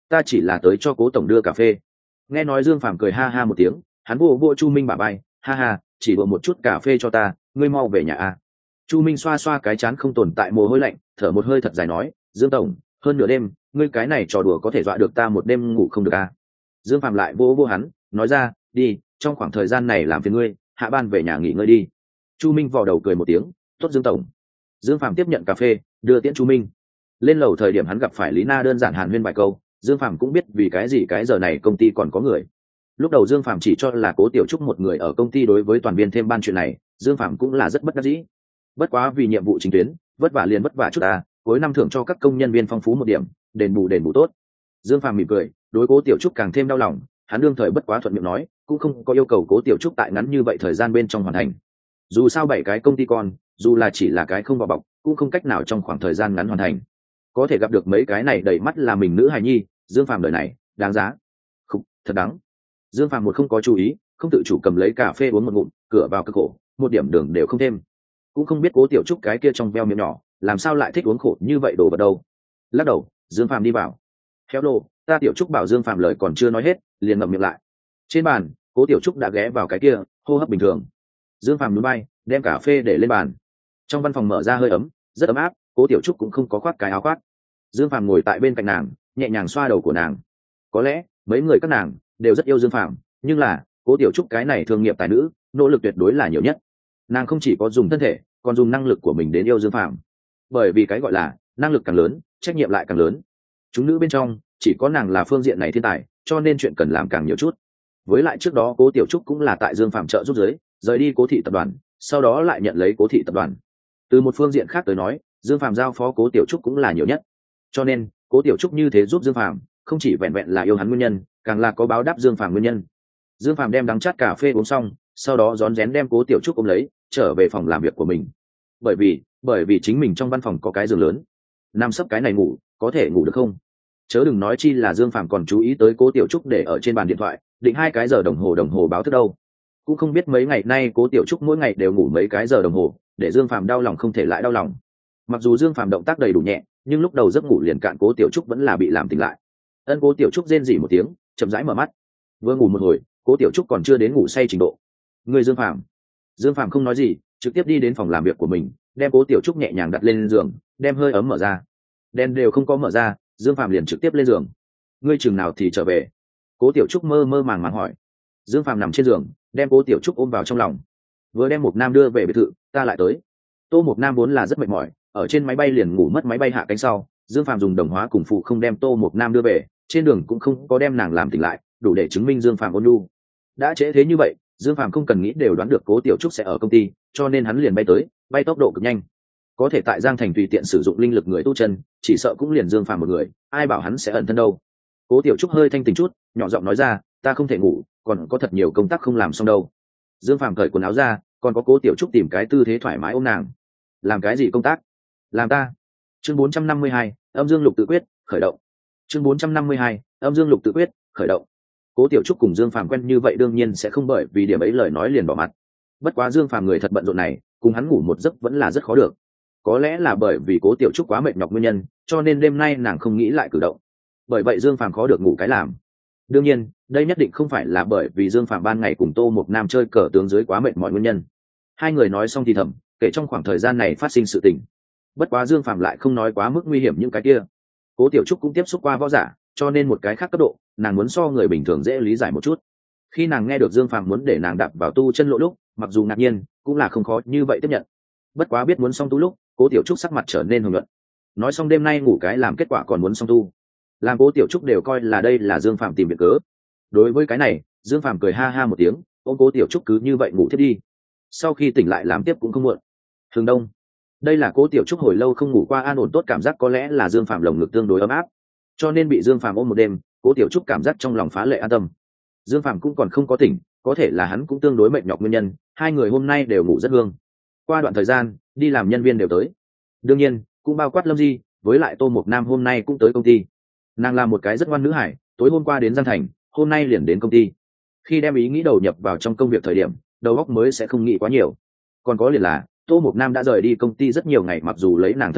ta chỉ là tới cho cố tổng đưa cà phê. Nghe nói Dương Phàm cười ha ha một tiếng, hắn vô vô Chu Minh bả bay, ha ha, chỉ đùa một chút cà phê cho ta, ngươi mau về nhà a. Chu Minh xoa xoa cái chán không tồn tại mồ hôi lạnh, thở một hơi thật dài nói, Dương tổng, hơn nửa đêm, ngươi cái này trò đùa có thể dọa được ta một đêm ngủ không được a. Dương Phàm lại vô vô hắn, nói ra, đi, trong khoảng thời gian này làm phiền ngươi, hạ ban về nhà nghỉ ngơi đi. Chu Minh vò đầu cười một tiếng, tốt Dương tổng. Dương Phàm tiếp nhận cà phê, đưa tiễn Chu Minh. Lên lầu thời điểm hắn gặp phải Lý Na đơn giản hàn huyên vài câu, Dương Phàm cũng biết vì cái gì cái giờ này công ty còn có người. Lúc đầu Dương Phàm chỉ cho là Cố Tiểu Trúc một người ở công ty, đối với toàn viên thêm ban chuyện này, Dương Phàm cũng là rất bất đắc dĩ. Bất quá vì nhiệm vụ chính tuyến, vất vả liền vất vả chút ta, cuối năm thưởng cho các công nhân viên phong phú một điểm, đền bù đền bù tốt. Dương Phàm mỉm cười, đối Cố Tiểu Trúc càng thêm đau lòng, hắn đương thời bất quá thuận miệng nói, cũng không có yêu cầu Cố Tiểu Trúc tại ngắn như vậy thời gian bên trong hoàn thành. Dù sao bảy cái công ty con, dù là chỉ là cái không vào bọc, cũng không cách nào trong khoảng thời gian ngắn hoàn thành. Có thể gặp được mấy cái này đầy mắt là mình nữ hài nhi, Dương Phàm đời này đáng giá. Không, thật đáng. Dương Phàm một không có chú ý, không tự chủ cầm lấy cà phê uống một ngụm, cửa vào cơ cổ, một điểm đường đều không thêm. Cũng không biết Cố Tiểu Trúc cái kia trong veo miệng nhỏ, làm sao lại thích uống khổ như vậy đồ vật đâu. Lắc đầu, Dương Phàm đi vào. Khéo lô, ta Tiểu Trúc bảo Dương Phàm lời còn chưa nói hết, liền ngậm miệng lại. Trên bàn, Cố Tiểu Trúc đã ghé vào cái kia, hô hấp bình thường. Dương Phàm nhún vai, đem cà phê để lên bàn. Trong văn phòng mở ra hơi ấm, rất ấm áp, Cố Tiểu Trúc cũng không có khoác cái áo khoác. Dương Phàm ngồi tại bên cạnh nàng, nhẹ nhàng xoa đầu của nàng. Có lẽ mấy người các nàng đều rất yêu Dương Phàm, nhưng là Cố Tiểu Trúc cái này thương nghiệp tài nữ, nỗ lực tuyệt đối là nhiều nhất. Nàng không chỉ có dùng thân thể, còn dùng năng lực của mình đến yêu Dương Phàm. Bởi vì cái gọi là năng lực càng lớn, trách nhiệm lại càng lớn. Chúng nữ bên trong chỉ có nàng là phương diện này thiên tài, cho nên chuyện cần làm càng nhiều chút. Với lại trước đó Cố Tiểu Trúc cũng là tại Dương Phàm trợ giúp giới, rời đi Cố thị tập đoàn, sau đó lại nhận lấy Cố thị tập đoàn. Từ một phương diện khác tới nói, Dương Phàm giao phó Cố Tiểu Trúc cũng là nhiều nhất. Cho nên Cố Tiểu Trúc như thế giúp Dương Phàm, không chỉ vẹn vẹn là yêu hắn nguyên nhân, càng là có báo đáp Dương Phàm nguyên nhân. Dương Phàm đem đắng chát cà phê uống xong, sau đó rón rén đem Cố Tiểu Trúc ôm lấy, trở về phòng làm việc của mình. Bởi vì, bởi vì chính mình trong văn phòng có cái giường lớn, nằm sấp cái này ngủ, có thể ngủ được không? Chớ đừng nói chi là Dương Phàm còn chú ý tới Cố Tiểu Trúc để ở trên bàn điện thoại, định hai cái giờ đồng hồ đồng hồ báo thức đâu. Cũng không biết mấy ngày nay Cố Tiểu Trúc mỗi ngày đều ngủ mấy cái giờ đồng hồ, để Dương Phàm đau lòng không thể lại đau lòng. Mặc dù Dương Phàm động tác đầy đủ nhẹ, nhưng lúc đầu giấc ngủ liền cạn, Cố Tiểu Trúc vẫn là bị làm tỉnh lại. Ân Cố Tiểu Trúc rên rỉ một tiếng, chậm rãi mở mắt. Vừa ngủ một hồi, Cố Tiểu Trúc còn chưa đến ngủ say trình độ. Người Dương Phàm. Dương Phàm không nói gì, trực tiếp đi đến phòng làm việc của mình, đem Cố Tiểu Trúc nhẹ nhàng đặt lên giường, đem hơi ấm mở ra. Đèn đều không có mở ra, Dương Phàm liền trực tiếp lên giường. Ngươi chừng nào thì trở về? Cố Tiểu Trúc mơ mơ màng màng hỏi. Dương Phàm nằm trên giường, đem Cố Tiểu Trúc ôm vào trong lòng. Vừa đem Mục Nam đưa về biệt thự, ta lại tới. Tô Mục Nam vốn là rất mệt mỏi, ở trên máy bay liền ngủ mất máy bay hạ cánh sau, Dương Phàm dùng đồng hóa cùng phụ không đem Tô Mục Nam đưa về, trên đường cũng không có đem nàng làm tỉnh lại, đủ để chứng minh Dương Phàm ôn nhu. Đã trễ thế như vậy, Dương Phàm không cần nghĩ đều đoán được Cố Tiểu Trúc sẽ ở công ty, cho nên hắn liền bay tới, bay tốc độ cực nhanh. Có thể tại Giang Thành tùy tiện sử dụng linh lực người tu chân, chỉ sợ cũng liền Dương Phàm một người, ai bảo hắn sẽ ẩn thân đâu. Cố Tiểu Trúc hơi thanh tỉnh chút, nhỏ giọng nói ra, ta không thể ngủ, còn có thật nhiều công tác không làm xong đâu. Dương Phàm cởi quần áo ra, còn có Cố Tiểu Trúc tìm cái tư thế thoải mái ôm nàng. Làm cái gì công tác? Làm ta. Chương bốn trăm năm mươi hai, âm dương lục tự quyết, khởi động. Chương bốn trăm năm mươi hai, âm dương lục tự quyết, khởi động. Cố Tiểu Trúc cùng Dương Phàm quen như vậy đương nhiên sẽ không bởi vì điểm ấy lời nói liền bỏ mặt. Bất quá Dương Phàm người thật bận rộn này, cùng hắn ngủ một giấc vẫn là rất khó được. Có lẽ là bởi vì Cố Tiểu Trúc quá mệt nhọc nguyên nhân, cho nên đêm nay nàng không nghĩ lại cử động. Bởi vậy Dương Phàm khó được ngủ cái làm. Đương nhiên, đây nhất định không phải là bởi vì Dương Phàm ban ngày cùng Tô Mộc Nam chơi cờ tướng dưới quá mệt mọi nguyên nhân. Hai người nói xong thì thầm, kể trong khoảng thời gian này phát sinh sự tình. Bất quá Dương Phàm lại không nói quá mức nguy hiểm những cái kia. Cố Tiểu Trúc cũng tiếp xúc qua võ giả, cho nên một cái khác cấp độ, nàng muốn so người bình thường dễ lý giải một chút. Khi nàng nghe được Dương Phàm muốn để nàng đạp vào tu chân lộ lúc, mặc dù ngạc nhiên, cũng là không khó như vậy tiếp nhận. Bất quá biết muốn song tu lúc, Cố Tiểu Trúc sắc mặt trở nên hồng nhuận. Nói xong đêm nay ngủ cái làm kết quả còn muốn song tu, làm Cố Tiểu Trúc đều coi là đây là Dương Phàm tìm việc cớ. Đối với cái này, Dương Phàm cười ha ha một tiếng, ôm Cố Tiểu Trúc cứ như vậy ngủ thiết đi. Sau khi tỉnh lại làm tiếp cũng không muộn. Thường đông, đây là Cố Tiểu Trúc hồi lâu không ngủ qua an ổn tốt cảm giác, có lẽ là Dương Phàm lồng ngực tương đối ấm áp, cho nên bị Dương Phàm ôm một đêm, Cố Tiểu Trúc cảm giác trong lòng phá lệ an tâm. Dương Phàm cũng còn không có tỉnh, có thể là hắn cũng tương đối mệt nhọc nguyên nhân, hai người hôm nay đều ngủ rất hương. Qua đoạn thời gian, đi làm nhân viên đều tới, đương nhiên cũng bao quát Lâm Di, với lại Tô Mộc Nam hôm nay cũng tới công ty. Nàng là một cái rất ngoan nữ hải, tối hôm qua đến Giang Thành, hôm nay liền đến công ty. Khi đem ý nghĩ đầu nhập vào trong công việc thời điểm, đầu óc mới sẽ không nghĩ quá nhiều. Còn có liền là Tô Mộc Nam đã rời đi công ty rất nhiều ngày, mặc dù lấy nàng thân phận,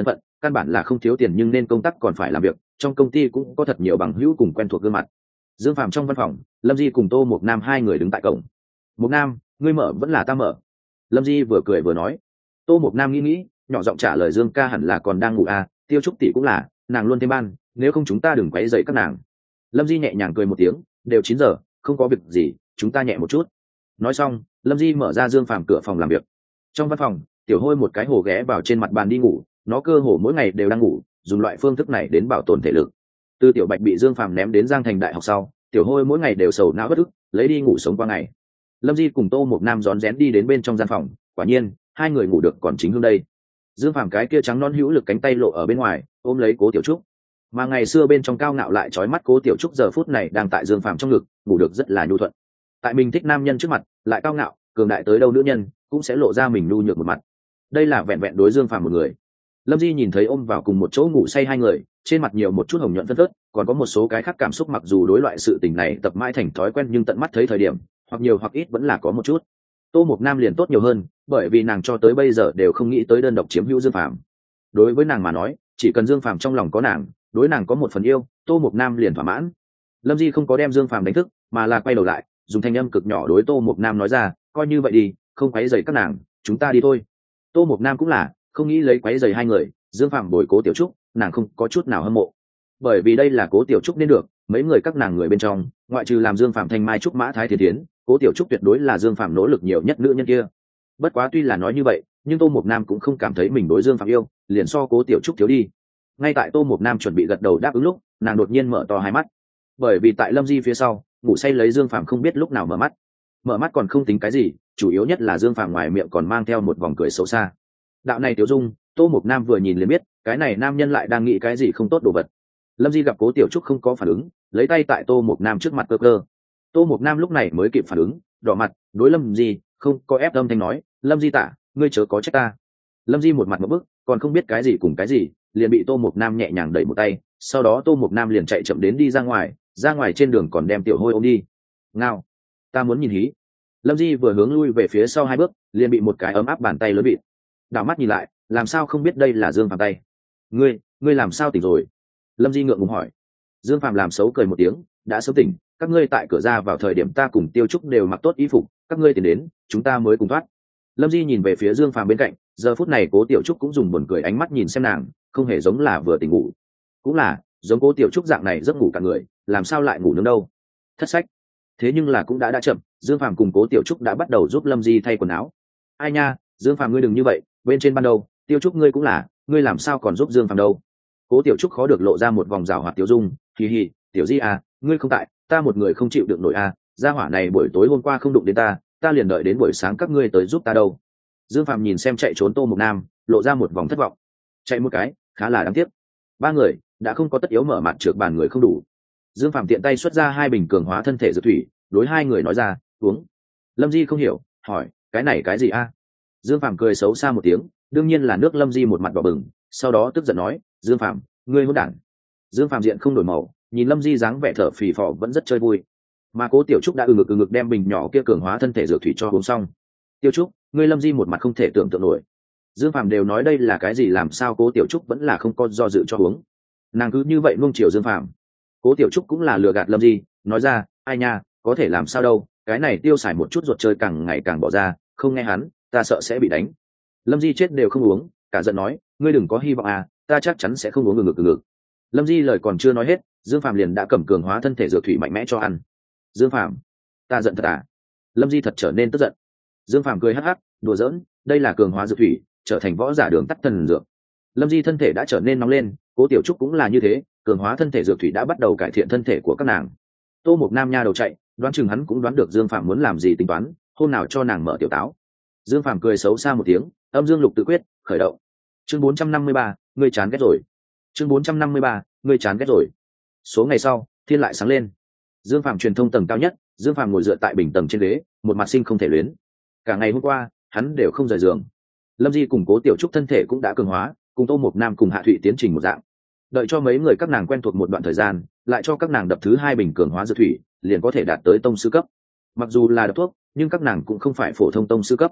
căn bản là không thiếu tiền nhưng nên công tác còn phải làm việc, trong công ty cũng có thật nhiều bằng hữu cùng quen thuộc gương mặt. Dương Phàm trong văn phòng, Lâm Di cùng Tô Mộc Nam hai người đứng tại cổng. Mộc Nam, ngươi mở vẫn là ta mở? Lâm Di vừa cười vừa nói. Tô Mộc Nam nghĩ nghĩ, nhỏ giọng trả lời Dương ca hẳn là còn đang ngủ à, Tiêu Trúc tỷ cũng là, nàng luôn thêm ban, nếu không chúng ta đừng quấy rầy các nàng. Lâm Di nhẹ nhàng cười một tiếng, đều chín giờ, không có việc gì, chúng ta nhẹ một chút. Nói xong, Lâm Di mở ra Dương Phàm cửa phòng làm việc. Trong văn phòng, Tiểu Hôi một cái hồ ghé vào trên mặt bàn đi ngủ, nó cơ hồ mỗi ngày đều đang ngủ, dùng loại phương thức này đến bảo tồn thể lực. Từ Tiểu Bạch bị Dương Phàm ném đến Giang Thành đại học sau, Tiểu Hôi mỗi ngày đều sầu não bất ức, lấy đi ngủ sống qua ngày. Lâm Di cùng Tô Mộc Nam rón rén đi đến bên trong gian phòng, quả nhiên hai người ngủ được còn chính hương đây. Dương Phàm cái kia trắng non hữu lực cánh tay lộ ở bên ngoài, ôm lấy Cố Tiểu Trúc. Mà ngày xưa bên trong cao ngạo lại trói mắt Cố Tiểu Trúc giờ phút này đang tại Dương Phàm trong ngực, ngủ được rất là nhu thuận. Tại mình thích nam nhân trước mặt, lại cao ngạo, cường đại tới đâu nữ nhân cũng sẽ lộ ra mình nhu nhược một mặt. Đây là vẹn vẹn đối Dương Phàm một người. Lâm Di nhìn thấy ôm vào cùng một chỗ ngủ say hai người, trên mặt nhiều một chút hồng nhuận phân phớt, còn có một số cái khác cảm xúc mặc dù đối loại sự tình này tập mãi thành thói quen nhưng tận mắt thấy thời điểm, hoặc nhiều hoặc ít vẫn là có một chút. Tô Mộc Nam liền tốt nhiều hơn, bởi vì nàng cho tới bây giờ đều không nghĩ tới đơn độc chiếm hữu Dương Phàm. Đối với nàng mà nói, chỉ cần Dương Phàm trong lòng có nàng, đối nàng có một phần yêu, Tô Mộc Nam liền thỏa mãn. Lâm Di không có đem Dương Phàm đánh thức, mà là quay đầu lại, dùng thanh âm cực nhỏ đối Tô Mộc Nam nói ra, coi như vậy đi, không quấy rầy các nàng, chúng ta đi thôi. Tô Mộc Nam cũng là không nghĩ lấy quấy rầy hai người, Dương Phàm bồi Cố Tiểu Trúc, nàng không có chút nào hâm mộ, bởi vì đây là Cố Tiểu Trúc nên được, mấy người các nàng người bên trong, ngoại trừ làm Dương Phàm thanh mai trúc mã thái thiên tiến, Cố Tiểu Trúc tuyệt đối là Dương Phàm nỗ lực nhiều nhất nữ nhân kia. Bất quá tuy là nói như vậy, nhưng Tô Mộc Nam cũng không cảm thấy mình đối Dương Phàm yêu, liền so Cố Tiểu Trúc thiếu đi. Ngay tại Tô Mộc Nam chuẩn bị gật đầu đáp ứng lúc, nàng đột nhiên mở to hai mắt, bởi vì tại Lâm Di phía sau, ngủ say lấy Dương Phàm không biết lúc nào mở mắt. Mở mắt còn không tính cái gì, chủ yếu nhất là Dương Phàm ngoài miệng còn mang theo một vòng cười xấu xa. Đạo này Tiểu Dung, Tô Mộc Nam vừa nhìn liền biết, cái này nam nhân lại đang nghĩ cái gì không tốt đồ vật. Lâm Di gặp Cố Tiểu Trúc không có phản ứng, lấy tay tại Tô Mộc Nam trước mặt cơ cơ. Tô Mộc Nam lúc này mới kịp phản ứng, đỏ mặt, đối Lâm Di, không có ép âm thanh nói, Lâm Di tả, ngươi chớ có trách ta. Lâm Di một mặt ngộp bức, còn không biết cái gì cùng cái gì, liền bị Tô Mộc Nam nhẹ nhàng đẩy một tay, sau đó Tô Mộc Nam liền chạy chậm đến đi ra ngoài, ra ngoài trên đường còn đem Tiểu Hôi ôm đi. Ngao, ta muốn nhìn hí. Lâm Di vừa hướng lui về phía sau hai bước, liền bị một cái ấm áp bàn tay lớn bị. Đảo mắt nhìn lại, làm sao không biết đây là Dương Phàm tay. Ngươi, ngươi làm sao tỉnh rồi? Lâm Di ngượng ngùng hỏi. Dương Phàm làm xấu cười một tiếng, đã sớm tỉnh, các ngươi tại cửa ra vào thời điểm ta cùng Tiêu Trúc đều mặc tốt y phục, các ngươi tiến đến, chúng ta mới cùng thoát. Lâm Di nhìn về phía Dương Phàm bên cạnh, giờ phút này Cố Tiểu Trúc cũng dùng buồn cười ánh mắt nhìn xem nàng, không hề giống là vừa tỉnh ngủ. Cũng là, giống Cố Tiểu Trúc dạng này giấc ngủ cả người, làm sao lại ngủ nướng đâu? Thất sách. Thế nhưng là cũng đã đã chậm, Dương Phàm cùng Cố Tiểu Trúc đã bắt đầu giúp Lâm Di thay quần áo. Ai nha, Dương Phàm ngươi đừng như vậy, bên trên ban đầu, Tiêu Trúc ngươi cũng là, ngươi làm sao còn giúp Dương Phàm đâu? Cố Tiểu Trúc khó được lộ ra một vòng rào hoạt Tiểu Dung, hì hì, Tiểu Di à, ngươi không tại, ta một người không chịu được nổi à, gia hỏa này buổi tối hôm qua không đụng đến ta, ta liền đợi đến buổi sáng các ngươi tới giúp ta đâu. Dương Phàm nhìn xem chạy trốn Tô Mộc Nam, lộ ra một vòng thất vọng. Chạy một cái, khá là đáng tiếc. Ba người đã không có tất yếu mở mặt trượt bàn người không đủ. Dương Phàm tiện tay xuất ra hai bình cường hóa thân thể dược thủy, đối hai người nói ra, uống. Lâm Di không hiểu, hỏi, cái này cái gì a? Dương Phàm cười xấu xa một tiếng, đương nhiên là nước. Lâm Di một mặt đỏ bừng, sau đó tức giận nói, Dương Phàm, ngươi hỗn đản. Dương Phàm diện không đổi màu, nhìn Lâm Di dáng vẻ thở phì phò vẫn rất chơi vui. Mà Cố Tiểu Trúc đã ừ ngực ừ ngực đem bình nhỏ kia cường hóa thân thể dược thủy cho uống xong. Tiểu Trúc, ngươi. Lâm Di một mặt không thể tưởng tượng nổi. Dương Phàm đều nói đây là cái gì, làm sao Cố Tiểu Trúc vẫn là không có do dự cho uống. Nàng cứ như vậy nuông chiều Dương Phàm. Cố Tiểu Trúc cũng là lừa gạt Lâm Di, nói ra, ai nha, có thể làm sao đâu, cái này tiêu xài một chút ruột chơi càng ngày càng bỏ ra, không nghe hắn, ta sợ sẽ bị đánh. Lâm Di chết đều không uống, cả giận nói, ngươi đừng có hy vọng à, ta chắc chắn sẽ không uống. Ngực ngực ngực. Lâm Di lời còn chưa nói hết, Dương Phàm liền đã cầm cường hóa thân thể dược thủy mạnh mẽ cho ăn. Dương Phàm, ta giận thật à? Lâm Di thật trở nên tức giận. Dương Phàm cười hắc hắc, đùa giỡn, đây là cường hóa dược thủy, trở thành võ giả đường tắt thần dược. Lâm Di thân thể đã trở nên nóng lên, Cố Tiểu Trúc cũng là như thế, cường hóa thân thể dược thủy đã bắt đầu cải thiện thân thể của các nàng. Tô Mộc Nam nha đầu chạy, đoán chừng hắn cũng đoán được Dương Phàm muốn làm gì tính toán, hôm nào cho nàng mở tiểu táo. Dương Phàm cười xấu xa một tiếng, âm dương lục tự quyết khởi động. Chương bốn trăm năm mươi ba, ngươi chán ghét rồi. Chương bốn trăm năm mươi ba, ngươi chán ghét rồi. Số ngày sau, thiên lại sáng lên. Dương Phàm truyền thông tầng cao nhất, Dương Phàm ngồi dựa tại bình tầng trên ghế, một mặt sinh không thể luyến. Cả ngày hôm qua, hắn đều không rời giường. Lâm Di cùng Cố Tiểu Trúc thân thể cũng đã cường hóa, cùng Tô Mộc Nam cùng Hạ Thụy tiến trình một dạng. Đợi cho mấy người các nàng quen thuộc một đoạn thời gian, lại cho các nàng đập thứ hai bình cường hóa dược thủy, liền có thể đạt tới tông sư cấp. Mặc dù là đập thuốc, nhưng các nàng cũng không phải phổ thông tông sư cấp.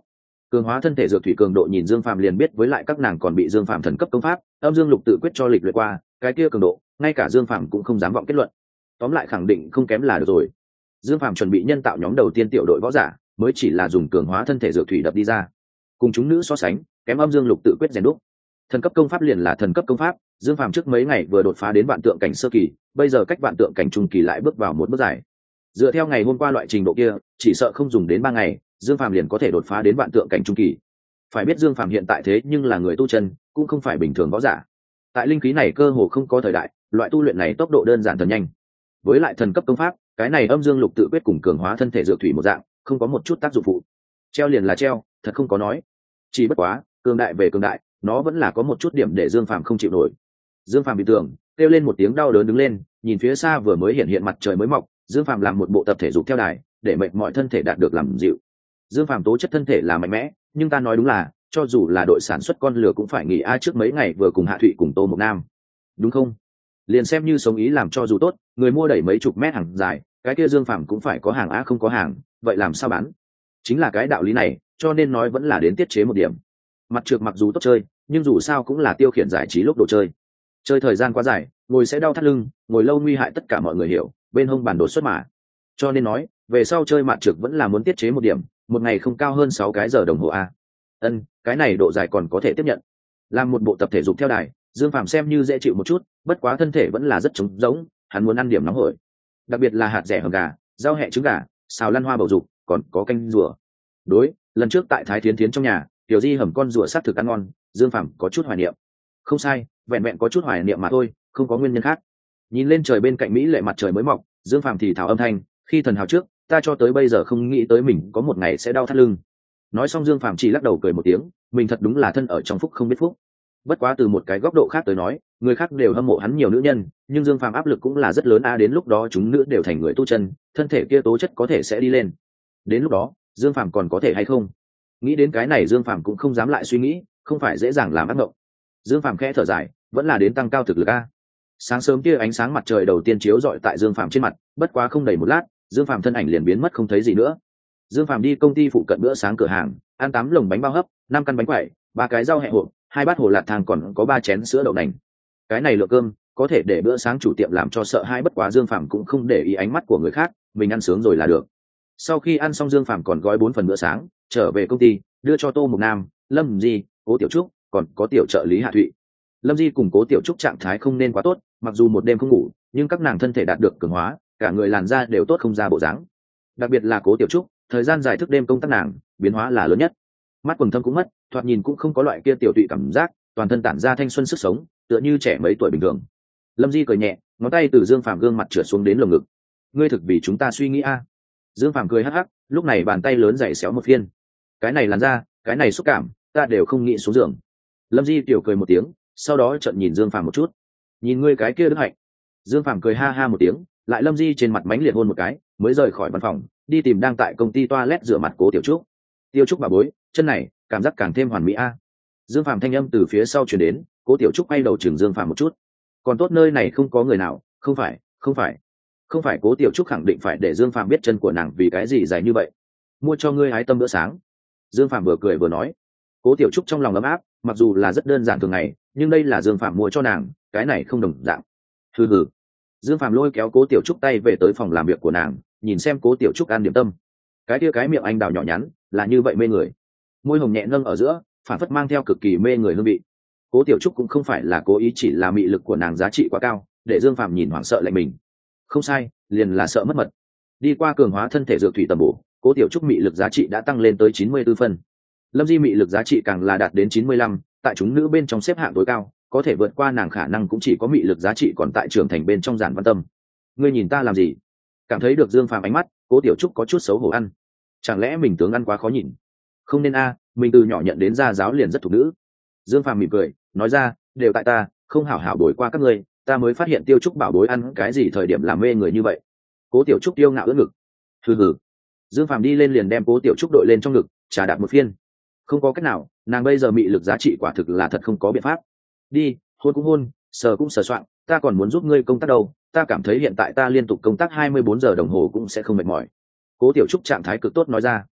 Cường hóa thân thể dược thủy cường độ nhìn Dương Phàm liền biết, với lại các nàng còn bị Dương Phàm thần cấp công pháp âm dương lục tự quyết cho lịch luyện qua, cái kia cường độ ngay cả Dương Phàm cũng không dám vọng kết luận. Tóm lại khẳng định không kém là được rồi. Dương Phàm chuẩn bị nhân tạo nhóm đầu tiên tiểu đội võ giả, mới chỉ là dùng cường hóa thân thể dược thủy đập đi ra, cùng chúng nữ so sánh kém âm dương lục tự quyết rèn đúc. Thần cấp công pháp liền là thần cấp công pháp, Dương Phàm trước mấy ngày vừa đột phá đến vạn tượng cảnh sơ kỳ, bây giờ cách vạn tượng cảnh trung kỳ lại bước vào một bước dài. Dựa theo ngày hôm qua loại trình độ kia, chỉ sợ không dùng đến ba ngày, Dương Phàm liền có thể đột phá đến vạn tượng cảnh trung kỳ. Phải biết Dương Phàm hiện tại thế nhưng là người tu chân, cũng không phải bình thường võ giả. Tại linh khí này cơ hồ không có thời đại, loại tu luyện này tốc độ đơn giản thần nhanh. Với lại thần cấp công pháp, cái này âm dương lục tự quyết cùng cường hóa thân thể dược thủy một dạng, không có một chút tác dụng phụ. Treo liền là treo, thật không có nói. Chỉ bất quá, cường đại về cường đại, nó vẫn là có một chút điểm để Dương Phàm không chịu nổi. Dương Phàm bị tưởng, kêu lên một tiếng đau đớn đứng lên, nhìn phía xa vừa mới hiện hiện mặt trời mới mọc, Dương Phàm làm một bộ tập thể dục theo đài, để mệt mọi thân thể đạt được làm dịu. Dương Phàm tố chất thân thể là mạnh mẽ, nhưng ta nói đúng là, cho dù là đội sản xuất con lừa cũng phải nghỉ a trước mấy ngày vừa cùng Hạ Thụy cùng Tô Mộc Nam. Đúng không? Liền xem như sống ý làm cho dù tốt, người mua đẩy mấy chục mét hàng dài, cái kia Dương Phàm cũng phải có hàng a không có hàng, vậy làm sao bán? Chính là cái đạo lý này, cho nên nói vẫn là đến tiết chế một điểm. Mặt trượt mặc dù tốt chơi, nhưng dù sao cũng là tiêu khiển giải trí lúc đồ chơi. Chơi thời gian quá dài, ngồi sẽ đau thắt lưng, ngồi lâu nguy hại tất cả mọi người hiểu, bên hông bản đột xuất mà. Cho nên nói, về sau chơi mặt trượt vẫn là muốn tiết chế một điểm, một ngày không cao hơn sáu cái giờ đồng hồ a. Ân, cái này độ dài còn có thể tiếp nhận. Làm một bộ tập thể dục theo đài, Dương Phàm xem như dễ chịu một chút, bất quá thân thể vẫn là rất trống rỗng, hắn muốn ăn điểm nóng hổi. Đặc biệt là hạt rẻ hầm gà, rau hẹ trứng gà, xào lăn hoa bầu dục, còn có canh rùa. Đối, lần trước tại Thái Thiến Thiến trong nhà, Tiểu Di hầm con rùa sát thực ăn ngon, Dương Phàm có chút hoài niệm. Không sai, vẹn vẹn có chút hoài niệm mà thôi, không có nguyên nhân khác. Nhìn lên trời bên cạnh mỹ lệ mặt trời mới mọc, Dương Phàm thì thào âm thanh, khi thần hào trước, ta cho tới bây giờ không nghĩ tới mình có một ngày sẽ đau thắt lưng. Nói xong Dương Phàm chỉ lắc đầu cười một tiếng, mình thật đúng là thân ở trong phúc không biết phúc. Bất quá từ một cái góc độ khác tới nói, người khác đều hâm mộ hắn nhiều nữ nhân, nhưng Dương Phàm áp lực cũng là rất lớn a, đến lúc đó chúng nữ đều thành người tu chân, thân thể kia tố chất có thể sẽ đi lên. Đến lúc đó, Dương Phàm còn có thể hay không? Nghĩ đến cái này Dương Phàm cũng không dám lại suy nghĩ, không phải dễ dàng làm ác mộng. Dương Phàm khẽ thở dài, vẫn là đến tăng cao thực lực a. Sáng sớm kia ánh sáng mặt trời đầu tiên chiếu rọi tại Dương Phàm trên mặt, bất quá không đầy một lát, Dương Phàm thân ảnh liền biến mất không thấy gì nữa. Dương Phàm đi công ty phụ cận bữa sáng cửa hàng, ăn tám lồng bánh bao hấp, năm căn bánh quẩy, ba cái rau hẹ hộp, hai bát hồ lạt thang, còn có ba chén sữa đậu nành. Cái này lượng cơm có thể để bữa sáng chủ tiệm làm cho sợ hãi, bất quá Dương Phàm cũng không để ý ánh mắt của người khác, mình ăn sướng rồi là được. Sau khi ăn xong Dương Phàm còn gói bốn phần bữa sáng, trở về công ty, đưa cho Tô Mộc Nam, Lâm Di, Cố Tiểu Trúc, còn có tiểu trợ lý Hạ Thụy. Lâm Di cùng Cố Tiểu Trúc trạng thái không nên quá tốt, mặc dù một đêm không ngủ, nhưng các nàng thân thể đạt được cường hóa, cả người làn da đều tốt không ra bộ dáng. Đặc biệt là Cố Tiểu Trúc, thời gian dài thức đêm công tác nàng, biến hóa là lớn nhất. Mắt quầng thâm cũng mất, thoạt nhìn cũng không có loại kia tiểu tụy cảm giác, toàn thân tản ra thanh xuân sức sống, tựa như trẻ mấy tuổi bình thường. Lâm Di cười nhẹ, ngón tay từ Dương Phàm gương mặt trượt xuống đến lồng ngực. Ngươi thực vì chúng ta suy nghĩ a? Dương Phàm cười hắc hắc, lúc này bàn tay lớn dày xéo một phiên. Cái này làn da, cái này xúc cảm, ta đều không nghĩ xuống giường. Lâm Di tiểu cười một tiếng, sau đó trợn nhìn Dương Phàm một chút. Nhìn ngươi cái kia đức hạnh. Dương Phàm cười ha ha một tiếng, lại Lâm Di trên mặt mánh liệt hôn một cái, mới rời khỏi văn phòng, đi tìm đang tại công ty toilet rửa mặt Cố Tiểu Trúc. Tiêu Trúc bà bối, chân này cảm giác càng thêm hoàn mỹ a. Dương Phàm thanh âm từ phía sau truyền đến, Cố Tiểu Trúc quay đầu chừng Dương Phàm một chút. Còn tốt nơi này không có người nào, không phải, không phải, không phải. Cố Tiểu Trúc khẳng định phải để Dương Phàm biết chân của nàng vì cái gì dài như vậy. Mua cho ngươi hái tâm bữa sáng. Dương Phàm vừa cười vừa nói. Cố Tiểu Trúc trong lòng ấm áp, mặc dù là rất đơn giản thường ngày, nhưng đây là Dương Phàm mua cho nàng, cái này không đồng dạng. Hừ hừ. Dương Phàm lôi kéo Cố Tiểu Trúc tay về tới phòng làm việc của nàng, nhìn xem Cố Tiểu Trúc ăn điểm tâm. Cái kia cái miệng anh đào nhỏ nhắn, là như vậy mê người. Môi hồng nhẹ nâng ở giữa, phản phất mang theo cực kỳ mê người hương vị. Cố Tiểu Trúc cũng không phải là cố ý, chỉ là mị lực của nàng giá trị quá cao, để Dương Phàm nhìn hoảng sợ lạnh mình. Không sai, liền là sợ mất mật. Đi qua cường hóa thân thể dược thủy tầm bổ, Cố Tiểu Trúc mị lực giá trị đã tăng lên tới chín mươi tư phân. Lâm Di mị lực giá trị càng là đạt đến chín mươi lăm, tại chúng nữ bên trong xếp hạng tối cao, có thể vượt qua nàng khả năng cũng chỉ có mị lực giá trị còn tại trưởng thành bên trong Giản Văn Tâm. Ngươi nhìn ta làm gì? Cảm thấy được Dương Phàm ánh mắt, Cố Tiểu Trúc có chút xấu hổ ăn. Chẳng lẽ mình tướng ăn quá khó nhìn? Không nên a, mình từ nhỏ nhận đến gia giáo liền rất thục nữ. Dương Phàm mỉm cười, nói ra, đều tại ta, không hảo hảo đổi qua các ngươi, ta mới phát hiện Tiêu Trúc bảo bối ăn cái gì thời điểm làm mê người như vậy. Cố Tiểu Trúc tiêu ngạo ưỡn ngực. Hừ hừ. Dương Phàm đi lên liền đem Cố Tiểu Trúc đội lên trong ngực, trà đạp một phiên. Không có cách nào, nàng bây giờ mị lực giá trị quả thực là thật không có biện pháp. Đi, hôn cũng hôn, sờ cũng sờ soạn, ta còn muốn giúp ngươi công tác đâu, ta cảm thấy hiện tại ta liên tục công tác hai mươi bốn giờ đồng hồ cũng sẽ không mệt mỏi. Cố Tiểu Trúc trạng thái cực tốt nói ra.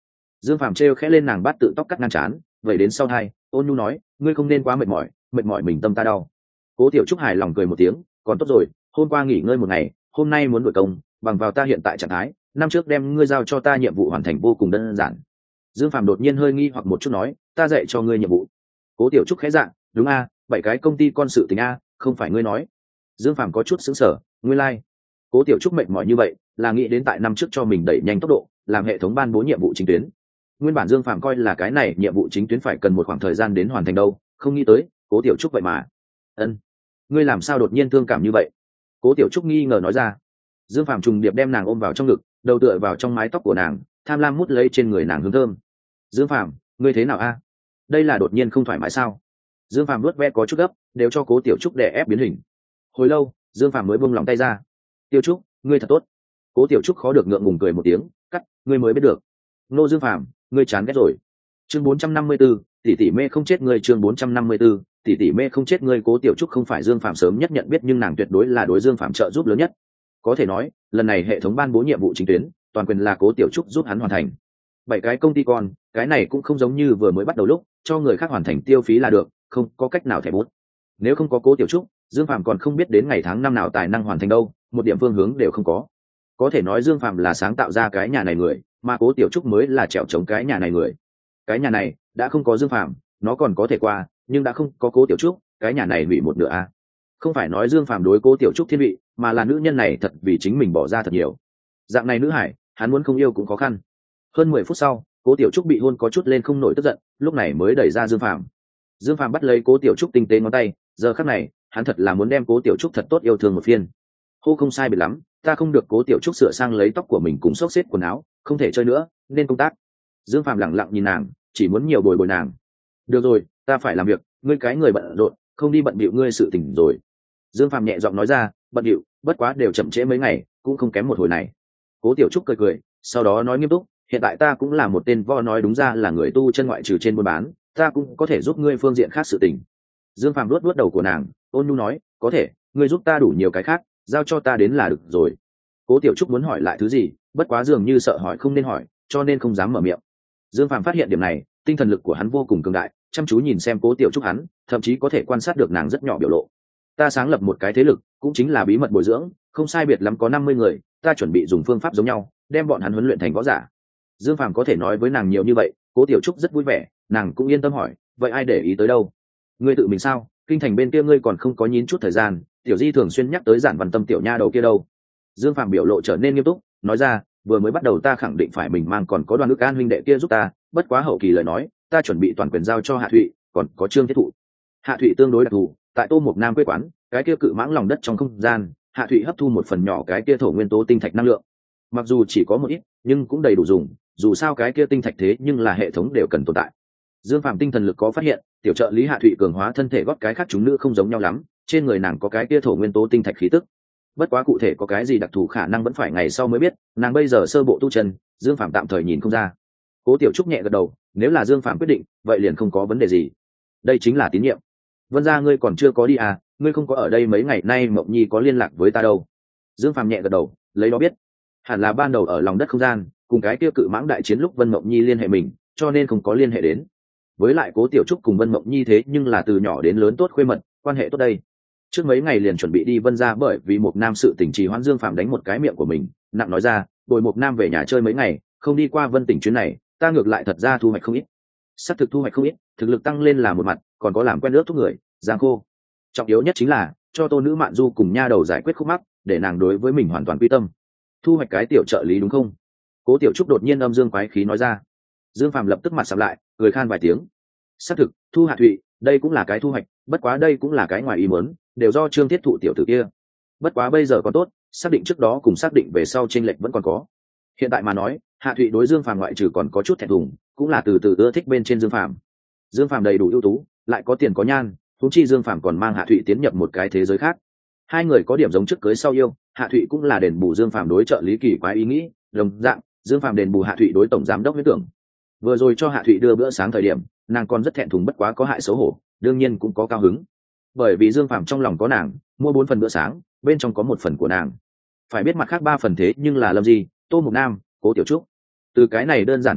Dương Phàm trêu khẽ lên nàng bát tự tóc cắt ngang chán, vậy đến sau hai ôn nhu nói, ngươi không nên quá mệt mỏi, mệt mỏi mình tâm ta đau. Cố Tiểu Trúc hài lòng cười một tiếng, còn tốt rồi, hôm qua nghỉ ngơi một ngày, hôm nay muốn đổi công, bằng vào ta hiện tại trạng thái, năm trước đem ngươi giao cho ta nhiệm vụ hoàn thành vô cùng đơn giản. Dương Phàm đột nhiên hơi nghi hoặc một chút nói, ta dạy cho ngươi nhiệm vụ. Cố Tiểu Trúc khẽ dạ, đúng a, bảy cái công ty con sự tình a, không phải ngươi nói. Dương Phàm có chút sững sờ, nguyên lai. Like. Cố Tiểu Trúc mệt mỏi như vậy, là nghĩ đến tại năm trước cho mình đẩy nhanh tốc độ, làm hệ thống ban bố nhiệm vụ chính tuyến. Nguyên bản Dương Phàm coi là cái này nhiệm vụ chính tuyến phải cần một khoảng thời gian đến hoàn thành đâu, không nghĩ tới, Cố Tiểu Trúc vậy mà. Ân, ngươi làm sao đột nhiên thương cảm như vậy? Cố Tiểu Trúc nghi ngờ nói ra. Dương Phàm trùng điệp đem nàng ôm vào trong ngực, đầu tựa vào trong mái tóc của nàng, tham lam mút lấy trên người nàng hương thơm. Dương Phàm, ngươi thế nào a? Đây là đột nhiên không thoải mái sao? Dương Phàm nuốt ve có chút gấp, đều cho Cố Tiểu Trúc đè ép biến hình. Hồi lâu, Dương Phàm mới buông lòng tay ra. Tiểu Trúc, ngươi thật tốt. Cố Tiểu Trúc khó được ngượng ngùng cười một tiếng, cắt, ngươi mới biết được. Nô Dương Phàm, ngươi chán ghét rồi. Chương bốn trăm năm mươi tư, tỷ tỷ mê không chết ngươi. Chương bốn trăm năm mươi tư, tỷ tỷ mê không chết ngươi. Cố Tiểu Trúc không phải Dương Phàm sớm nhất nhận biết, nhưng nàng tuyệt đối là đối Dương Phàm trợ giúp lớn nhất. Có thể nói, lần này hệ thống ban bố nhiệm vụ chính tuyến, toàn quyền là Cố Tiểu Trúc giúp hắn hoàn thành. Bảy cái công ty con, cái này cũng không giống như vừa mới bắt đầu lúc, cho người khác hoàn thành tiêu phí là được, không có cách nào thẻ bút. Nếu không có Cố Tiểu Trúc, Dương Phàm còn không biết đến ngày tháng năm nào tài năng hoàn thành đâu, một điểm phương hướng đều không có. Có thể nói Dương Phàm là sáng tạo ra cái nhà này người, mà Cố Tiểu Trúc mới là trèo chống cái nhà này người. Cái nhà này đã không có Dương Phàm, nó còn có thể qua, nhưng đã không có Cố Tiểu Trúc, cái nhà này hủy một nửa a. Không phải nói Dương Phàm đối Cố Tiểu Trúc thiên vị, mà là nữ nhân này thật vì chính mình bỏ ra thật nhiều. Dạng này nữ hải, hắn muốn không yêu cũng khó khăn. Hơn mười phút sau, Cố Tiểu Trúc bị hôn có chút lên không nổi tức giận, lúc này mới đẩy ra Dương Phàm. Dương Phàm bắt lấy Cố Tiểu Trúc tinh tế ngón tay, giờ khắc này, hắn thật là muốn đem Cố Tiểu Trúc thật tốt yêu thương một phiên. Hô không sai biệt lắm, ta không được. Cố Tiểu Trúc sửa sang lấy tóc của mình cùng xốc xếp quần áo, không thể chơi nữa, nên công tác. Dương Phàm lặng lặng nhìn nàng, chỉ muốn nhiều bồi bồi nàng. Được rồi, ta phải làm việc, ngươi cái người bận rộn, không đi bận bịu ngươi sự tình rồi. Dương Phàm nhẹ giọng nói ra, bận bịu, bất quá đều chậm trễ mấy ngày, cũng không kém một hồi này. Cố Tiểu Trúc cười cười, sau đó nói nghiêm túc, hiện tại ta cũng là một tên vo, nói đúng ra là người tu chân ngoại trừ trên buôn bán, ta cũng có thể giúp ngươi phương diện khác sự tình. Dương Phàm luốt luốt đầu của nàng, ôn nhu nói, có thể, ngươi giúp ta đủ nhiều cái khác, giao cho ta đến là được rồi. Cố Tiểu Trúc muốn hỏi lại thứ gì, bất quá dường như sợ hỏi không nên hỏi, cho nên không dám mở miệng. Dương Phàm phát hiện điểm này, tinh thần lực của hắn vô cùng cường đại, chăm chú nhìn xem Cố Tiểu Trúc hắn, thậm chí có thể quan sát được nàng rất nhỏ biểu lộ. Ta sáng lập một cái thế lực, cũng chính là bí mật bồi dưỡng, không sai biệt lắm có năm mươi người, ta chuẩn bị dùng phương pháp giống nhau, đem bọn hắn huấn luyện thành võ giả. Dương Phàm có thể nói với nàng nhiều như vậy, Cố Tiểu Trúc rất vui vẻ, nàng cũng yên tâm hỏi, vậy ai để ý tới đâu? Ngươi tự mình sao? Kinh thành bên kia ngươi còn không có nhín chút thời gian, Tiểu Di thường xuyên nhắc tới Giản Văn Tâm tiểu nha đầu kia đâu. Dương Phàm biểu lộ trở nên nghiêm túc, nói ra, vừa mới bắt đầu ta khẳng định phải mình mang còn có Đoàn Ước An huynh đệ kia giúp ta, bất quá hậu kỳ lời nói, ta chuẩn bị toàn quyền giao cho Hạ Thụy, còn có Trương Thiết Thụ. Hạ Thụy tương đối đặc thù, tại Tô Mục Nam quê quán, cái kia cự mãng lòng đất trong không gian, Hạ Thụy hấp thu một phần nhỏ cái kia thổ nguyên tố tinh thạch năng lượng. Mặc dù chỉ có một ít, nhưng cũng đầy đủ dùng, dù sao cái kia tinh thạch thế nhưng là hệ thống đều cần tồn tại. Dương Phàm tinh thần lực có phát hiện, tiểu trợ lý Hạ Thụy cường hóa thân thể góp cái khác chúng nữ không giống nhau lắm, trên người nàng có cái kia thổ nguyên tố tinh thạch khí tức. Bất quá cụ thể có cái gì đặc thù khả năng vẫn phải ngày sau mới biết, nàng bây giờ sơ bộ tu chân, Dương Phàm tạm thời nhìn không ra. Cố Tiểu Trúc nhẹ gật đầu, nếu là Dương Phàm quyết định, vậy liền không có vấn đề gì. Đây chính là tín nhiệm. Vân gia ngươi còn chưa có đi à, ngươi không có ở đây mấy ngày nay Mộng Nhi có liên lạc với ta đâu. Dương Phàm nhẹ gật đầu, lấy đó biết. Hẳn là ban đầu ở lòng đất không gian, cùng cái kia cự mãng đại chiến lúc Vân Mộng Nhi liên hệ mình, cho nên không có liên hệ đến. Với lại Cố Tiểu Trúc cùng Vân Mộng Nhi thế nhưng là từ nhỏ đến lớn tốt khuê mật, quan hệ tốt đây. Trước mấy ngày liền chuẩn bị đi Vân gia, bởi vì một nam sự tình trì hoãn. Dương Phàm đánh một cái miệng của mình, nặng nói ra, bồi một nam về nhà chơi mấy ngày, không đi qua Vân tỉnh chuyến này, ta ngược lại thật ra thu hoạch không ít. Sắp thực thu hoạch không ít, thực lực tăng lên là một mặt, còn có làm quen nước thuốc người, giang khô. Trọng yếu nhất chính là cho Tô Nữ Mạn Du cùng nha đầu giải quyết khúc mắc, để nàng đối với mình hoàn toàn quy tâm. Thu hoạch cái tiểu trợ lý đúng không? Cố Tiểu Trúc đột nhiên âm dương quái khí nói ra. Dương Phàm lập tức mặt sầm lại, cười khan vài tiếng. Xác thực, thu Hạ Thụy, đây cũng là cái thu hoạch, bất quá đây cũng là cái ngoài ý muốn, đều do Trương Thiết Thụ tiểu tử kia. Bất quá bây giờ còn tốt, xác định trước đó cùng xác định về sau chênh lệch vẫn còn có. Hiện tại mà nói, Hạ Thụy đối Dương Phàm ngoại trừ còn có chút thẹn thùng, cũng là từ từ ưa thích bên trên Dương Phàm. Dương Phàm đầy đủ ưu tú, lại có tiền có nhan, huống chi Dương Phàm còn mang Hạ Thụy tiến nhập một cái thế giới khác. Hai người có điểm giống trước cưới sau yêu, Hạ Thụy cũng là đền bù Dương Phàm đối trợ lý kỳ quái ý nghĩ, đồng dạng, Dương Phàm đền bù Hạ Thụy đối tổng giám đốc huyết tưởng. Vừa rồi cho Hạ Thụy đưa bữa sáng thời điểm, nàng còn rất thẹn thùng, bất quá có hại xấu hổ, đương nhiên cũng có cao hứng. Bởi vì Dương Phàm trong lòng có nàng, mua bốn phần bữa sáng, bên trong có một phần của nàng. Phải biết mặt khác ba phần thế nhưng là Lâm Di, Tô Mục Nam, Cố Tiểu Trúc. Từ cái này đơn giản chi tiết,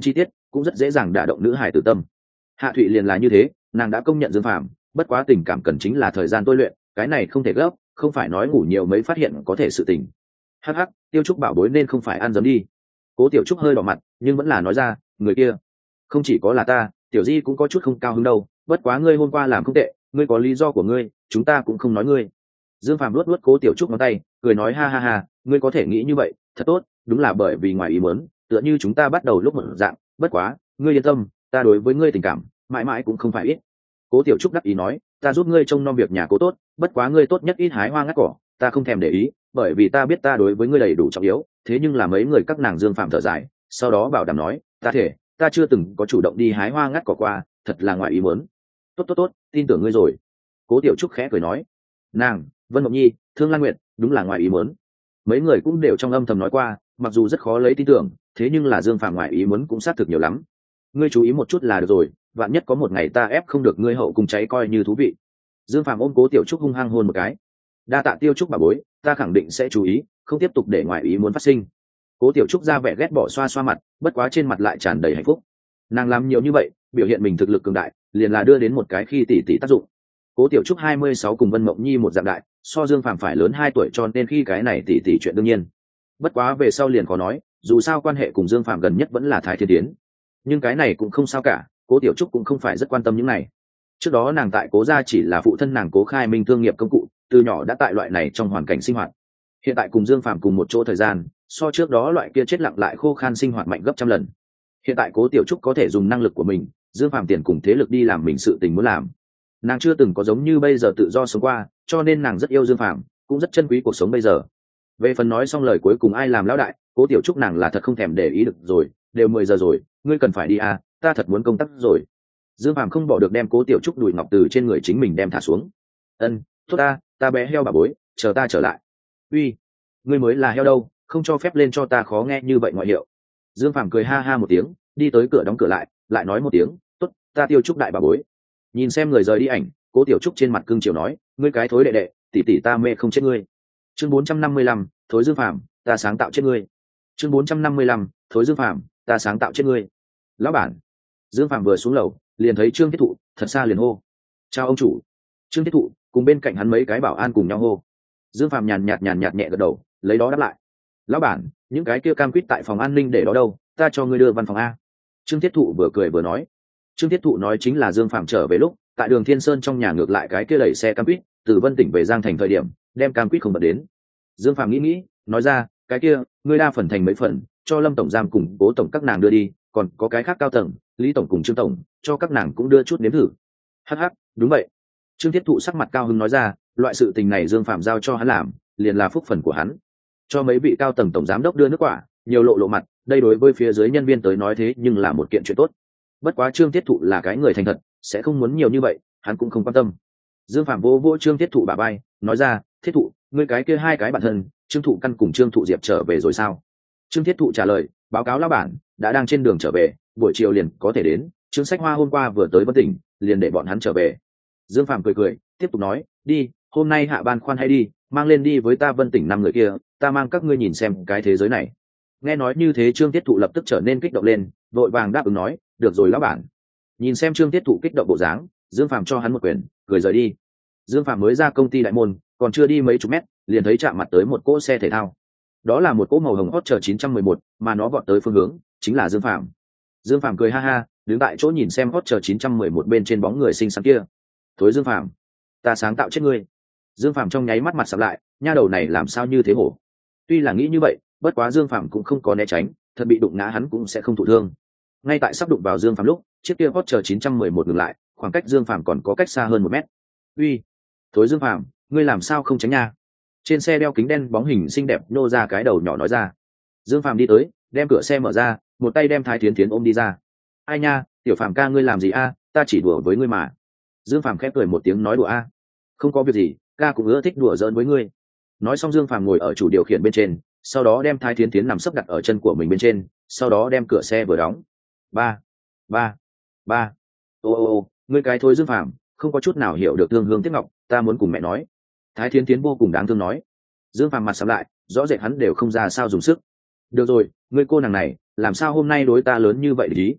cũng rất dễ dàng đả động nữ hài tử tâm. Hạ Thụy liền là như thế, nàng đã công nhận Dương Phàm, bất quá tình cảm cần chính là thời gian tôi luyện, cái này không thể gấp, không phải nói ngủ nhiều mới phát hiện có thể sự tình. Hắc hắc, Tiêu Trúc bảo bối nên không phải ăn dấm đi. Cố Tiểu Trúc hơi đỏ mặt, nhưng vẫn là nói ra, người kia không chỉ có là ta, Tiểu Di cũng có chút không cao hứng đâu, bất quá ngươi hôm qua làm không tệ, ngươi có lý do của ngươi, chúng ta cũng không nói ngươi. Dương Phàm luốt luốt Cố Tiểu Trúc ngón tay, cười nói ha ha ha, ngươi có thể nghĩ như vậy, thật tốt, đúng là bởi vì ngoài ý muốn, tựa như chúng ta bắt đầu lúc một dạng, bất quá, ngươi yên tâm, ta đối với ngươi tình cảm, mãi mãi cũng không phải ít. Cố Tiểu Trúc đắc ý nói, ta giúp ngươi trông nom việc nhà Cố tốt, bất quá ngươi tốt nhất ít hái hoa ngắt cỏ, ta không thèm để ý, bởi vì ta biết ta đối với ngươi đầy đủ trọng yếu, thế nhưng là mấy người các nàng Dương Phạm thở dài, sau đó bảo đảm nói, ta thể, ta chưa từng có chủ động đi hái hoa ngắt cỏ qua, thật là ngoài ý muốn. Tốt tốt tốt, tin tưởng ngươi rồi. Cố Tiểu Trúc khẽ cười nói, nàng, Vân Mộng Nhi, Thương Lan Nguyệt, đúng là ngoài ý muốn. Mấy người cũng đều trong âm thầm nói qua, mặc dù rất khó lấy tin tưởng, thế nhưng là Dương Phạm ngoài ý muốn cũng xác thực nhiều lắm. Ngươi chú ý một chút là được rồi, vạn nhất có một ngày ta ép không được ngươi hậu cùng cháy coi như thú vị. Dương Phạm ôm Cố Tiểu Trúc hung hăng hôn một cái. Đa tạ Tiêu Trúc bà bối, ta khẳng định sẽ chú ý, không tiếp tục để ngoài ý muốn phát sinh. Cố Tiểu Trúc ra vẻ ghét bỏ xoa xoa mặt, bất quá trên mặt lại tràn đầy hạnh phúc. Nàng làm nhiều như vậy, biểu hiện mình thực lực cường đại, liền là đưa đến một cái khi tỷ tỷ tác dụng. Cố Tiểu Trúc hai mươi sáu cùng Vân Mộng Nhi một dạng đại, so Dương Phạm phải lớn hai tuổi, cho nên khi cái này tỷ tỷ chuyện đương nhiên. Bất quá về sau liền có nói, dù sao quan hệ cùng Dương Phạm gần nhất vẫn là Thái Thiên Tiến. Nhưng cái này cũng không sao cả, Cố Tiểu Trúc cũng không phải rất quan tâm những này. Trước đó nàng tại Cố gia chỉ là phụ thân nàng Cố Khai Minh thương nghiệp công cụ, từ nhỏ đã tại loại này trong hoàn cảnh sinh hoạt. Hiện tại cùng Dương Phạm cùng một chỗ thời gian, so trước đó loại kia chết lặng lại khô khan sinh hoạt mạnh gấp trăm lần. Hiện tại Cố Tiểu Trúc có thể dùng năng lực của mình, Dương Phạm tiền cùng thế lực đi làm mình sự tình muốn làm. Nàng chưa từng có giống như bây giờ tự do sống qua, cho nên nàng rất yêu Dương Phạm, cũng rất trân quý cuộc sống bây giờ. Về phần nói xong lời cuối cùng ai làm lão đại, Cố Tiểu Trúc nàng là thật không thèm để ý được rồi, đều mười giờ rồi, ngươi cần phải đi à, ta thật muốn công tác rồi. Dương Phạm không bỏ được đem Cố Tiểu Trúc đùi ngọc từ trên người chính mình đem thả xuống. Ân, tốt ta, ta bé heo bà bối, chờ ta trở lại. Uy, ngươi mới là heo đâu, không cho phép lên cho ta khó nghe như vậy ngoại hiệu. Dương Phạm cười ha ha một tiếng, đi tới cửa đóng cửa lại, lại nói một tiếng, tốt, ta Tiêu Trúc đại bà bối. Nhìn xem người rời đi ảnh, Cố Tiểu Trúc trên mặt cương chiều nói, ngươi cái thối đệ đệ, tỷ tỷ ta mê không chết ngươi. Chương bốn trăm năm mươi lăm, thối Dương Phạm, ta sáng tạo chết ngươi. Chương bốn trăm năm mươi lăm, thối Dương Phạm, ta sáng tạo chết ngươi. Lão bản. Dương Phạm vừa xuống lầu, liền thấy Trương Thiết Thụ, thật xa liền hô, chào ông chủ. Trương Thiết Thụ cùng bên cạnh hắn mấy cái bảo an cùng nhau hô. Dương Phạm nhàn nhạt nhàn nhạt nhẹ gật đầu, lấy đó đáp lại, lão bản, những cái kia cam quýt tại phòng an ninh để đó đâu, ta cho ngươi đưa văn phòng a. Trương Thiết Thụ vừa cười vừa nói. Trương Thiết Thụ nói chính là Dương Phạm trở về lúc tại đường Thiên Sơn trong nhà ngược lại cái kia đẩy xe cam quýt từ Vân tỉnh về Giang Thành thời điểm đem cam quýt không bật đến. Dương Phạm nghĩ nghĩ, nói ra, cái kia ngươi đa phần thành mấy phần, cho Lâm tổng giam cùng Cố tổng các nàng đưa đi, còn có cái khác cao tầng, Lý tổng cùng Trương tổng, cho các nàng cũng đưa chút nếm thử. Hắc hắc, đúng vậy. Trương Thiết Thụ sắc mặt cao hứng nói ra, loại sự tình này Dương Phạm giao cho hắn làm, liền là phúc phần của hắn. Cho mấy vị cao tầng tổng giám đốc đưa nước quả, nhiều lộ lộ mặt, đây đối với phía dưới nhân viên tới nói thế nhưng là một kiện chuyện tốt. Bất quá Trương Thiết Thụ là cái người thành thật, sẽ không muốn nhiều như vậy, hắn cũng không quan tâm. Dương Phạm vô vô Trương Thiết Thụ bả vai, nói ra, Thiết Thụ, ngươi cái kia hai cái bạn thân, Trương Thụ Căn cùng Trương Thụ Diệp trở về rồi sao? Trương Thiết Thụ trả lời, báo cáo lão bản, đã đang trên đường trở về, buổi chiều liền có thể đến. Trương Sách Hoa hôm qua vừa tới Vân tỉnh, liền để bọn hắn trở về. Dương Phạm cười cười, tiếp tục nói, đi, hôm nay hạ ban khoan hay đi, mang lên đi với ta Vân tỉnh năm người kia, ta mang các ngươi nhìn xem cái thế giới này. Nghe nói như thế Trương Thiết Thụ lập tức trở nên kích động lên, vội vàng đáp ứng nói, được rồi lão bản. Nhìn xem Trương Thiết Thụ kích động bộ dáng, Dương Phạm cho hắn một quyền, cười rời đi. Dương Phạm mới ra công ty đại môn, còn chưa đi mấy chục mét, liền thấy chạm mặt tới một cỗ xe thể thao. Đó là một cỗ màu hồng Hot chín trăm mười một, mà nó vọt tới phương hướng chính là Dương Phạm. Dương Phạm cười ha ha, đứng tại chỗ nhìn xem Hot chín trăm mười một bên trên bóng người xinh xắn kia. Thối Dương Phạm, ta sáng tạo chết ngươi. Dương Phạm trong nháy mắt mặt sầm lại, nha đầu này làm sao như thế hổ. Tuy là nghĩ như vậy, bất quá Dương Phạm cũng không có né tránh, thật bị đụng ngã hắn cũng sẽ không thụ thương. Ngay tại sắp đụng vào Dương Phạm lúc, chiếc kia Hot chín trăm mười một ngừng lại, khoảng cách Dương Phạm còn có cách xa hơn một mét. Uy, thối Dương Phạm, ngươi làm sao không tránh nha? Trên xe đeo kính đen bóng hình xinh đẹp nhô ra cái đầu nhỏ nói ra. Dương Phạm đi tới, đem cửa xe mở ra, một tay đem Thái Thiến Thiến ôm đi ra. Ai nha, tiểu Phạm ca ngươi làm gì a? Ta chỉ đùa với ngươi mà. Dương Phạm khép cười một tiếng nói đùa a. Không có việc gì, ca cũng ưa thích đùa giỡn với ngươi. Nói xong Dương Phạm ngồi ở chủ điều khiển bên trên, sau đó đem Thái Thiến Thiến nằm sấp đặt ở chân của mình bên trên, sau đó đem cửa xe vừa đóng. Ba, ba, ba. Ô ô ô, ngươi cái thôi Dương Phạm, không có chút nào hiểu được thương hương tiếc ngọc, ta muốn cùng mẹ nói. Thái Thiến Thiến vô cùng đáng thương nói. Dương Phạm mặt sầm lại, rõ rệt hắn đều không ra sao dùng sức. Được rồi, ngươi cô nàng này, làm sao hôm nay đối ta lớn như vậy ý?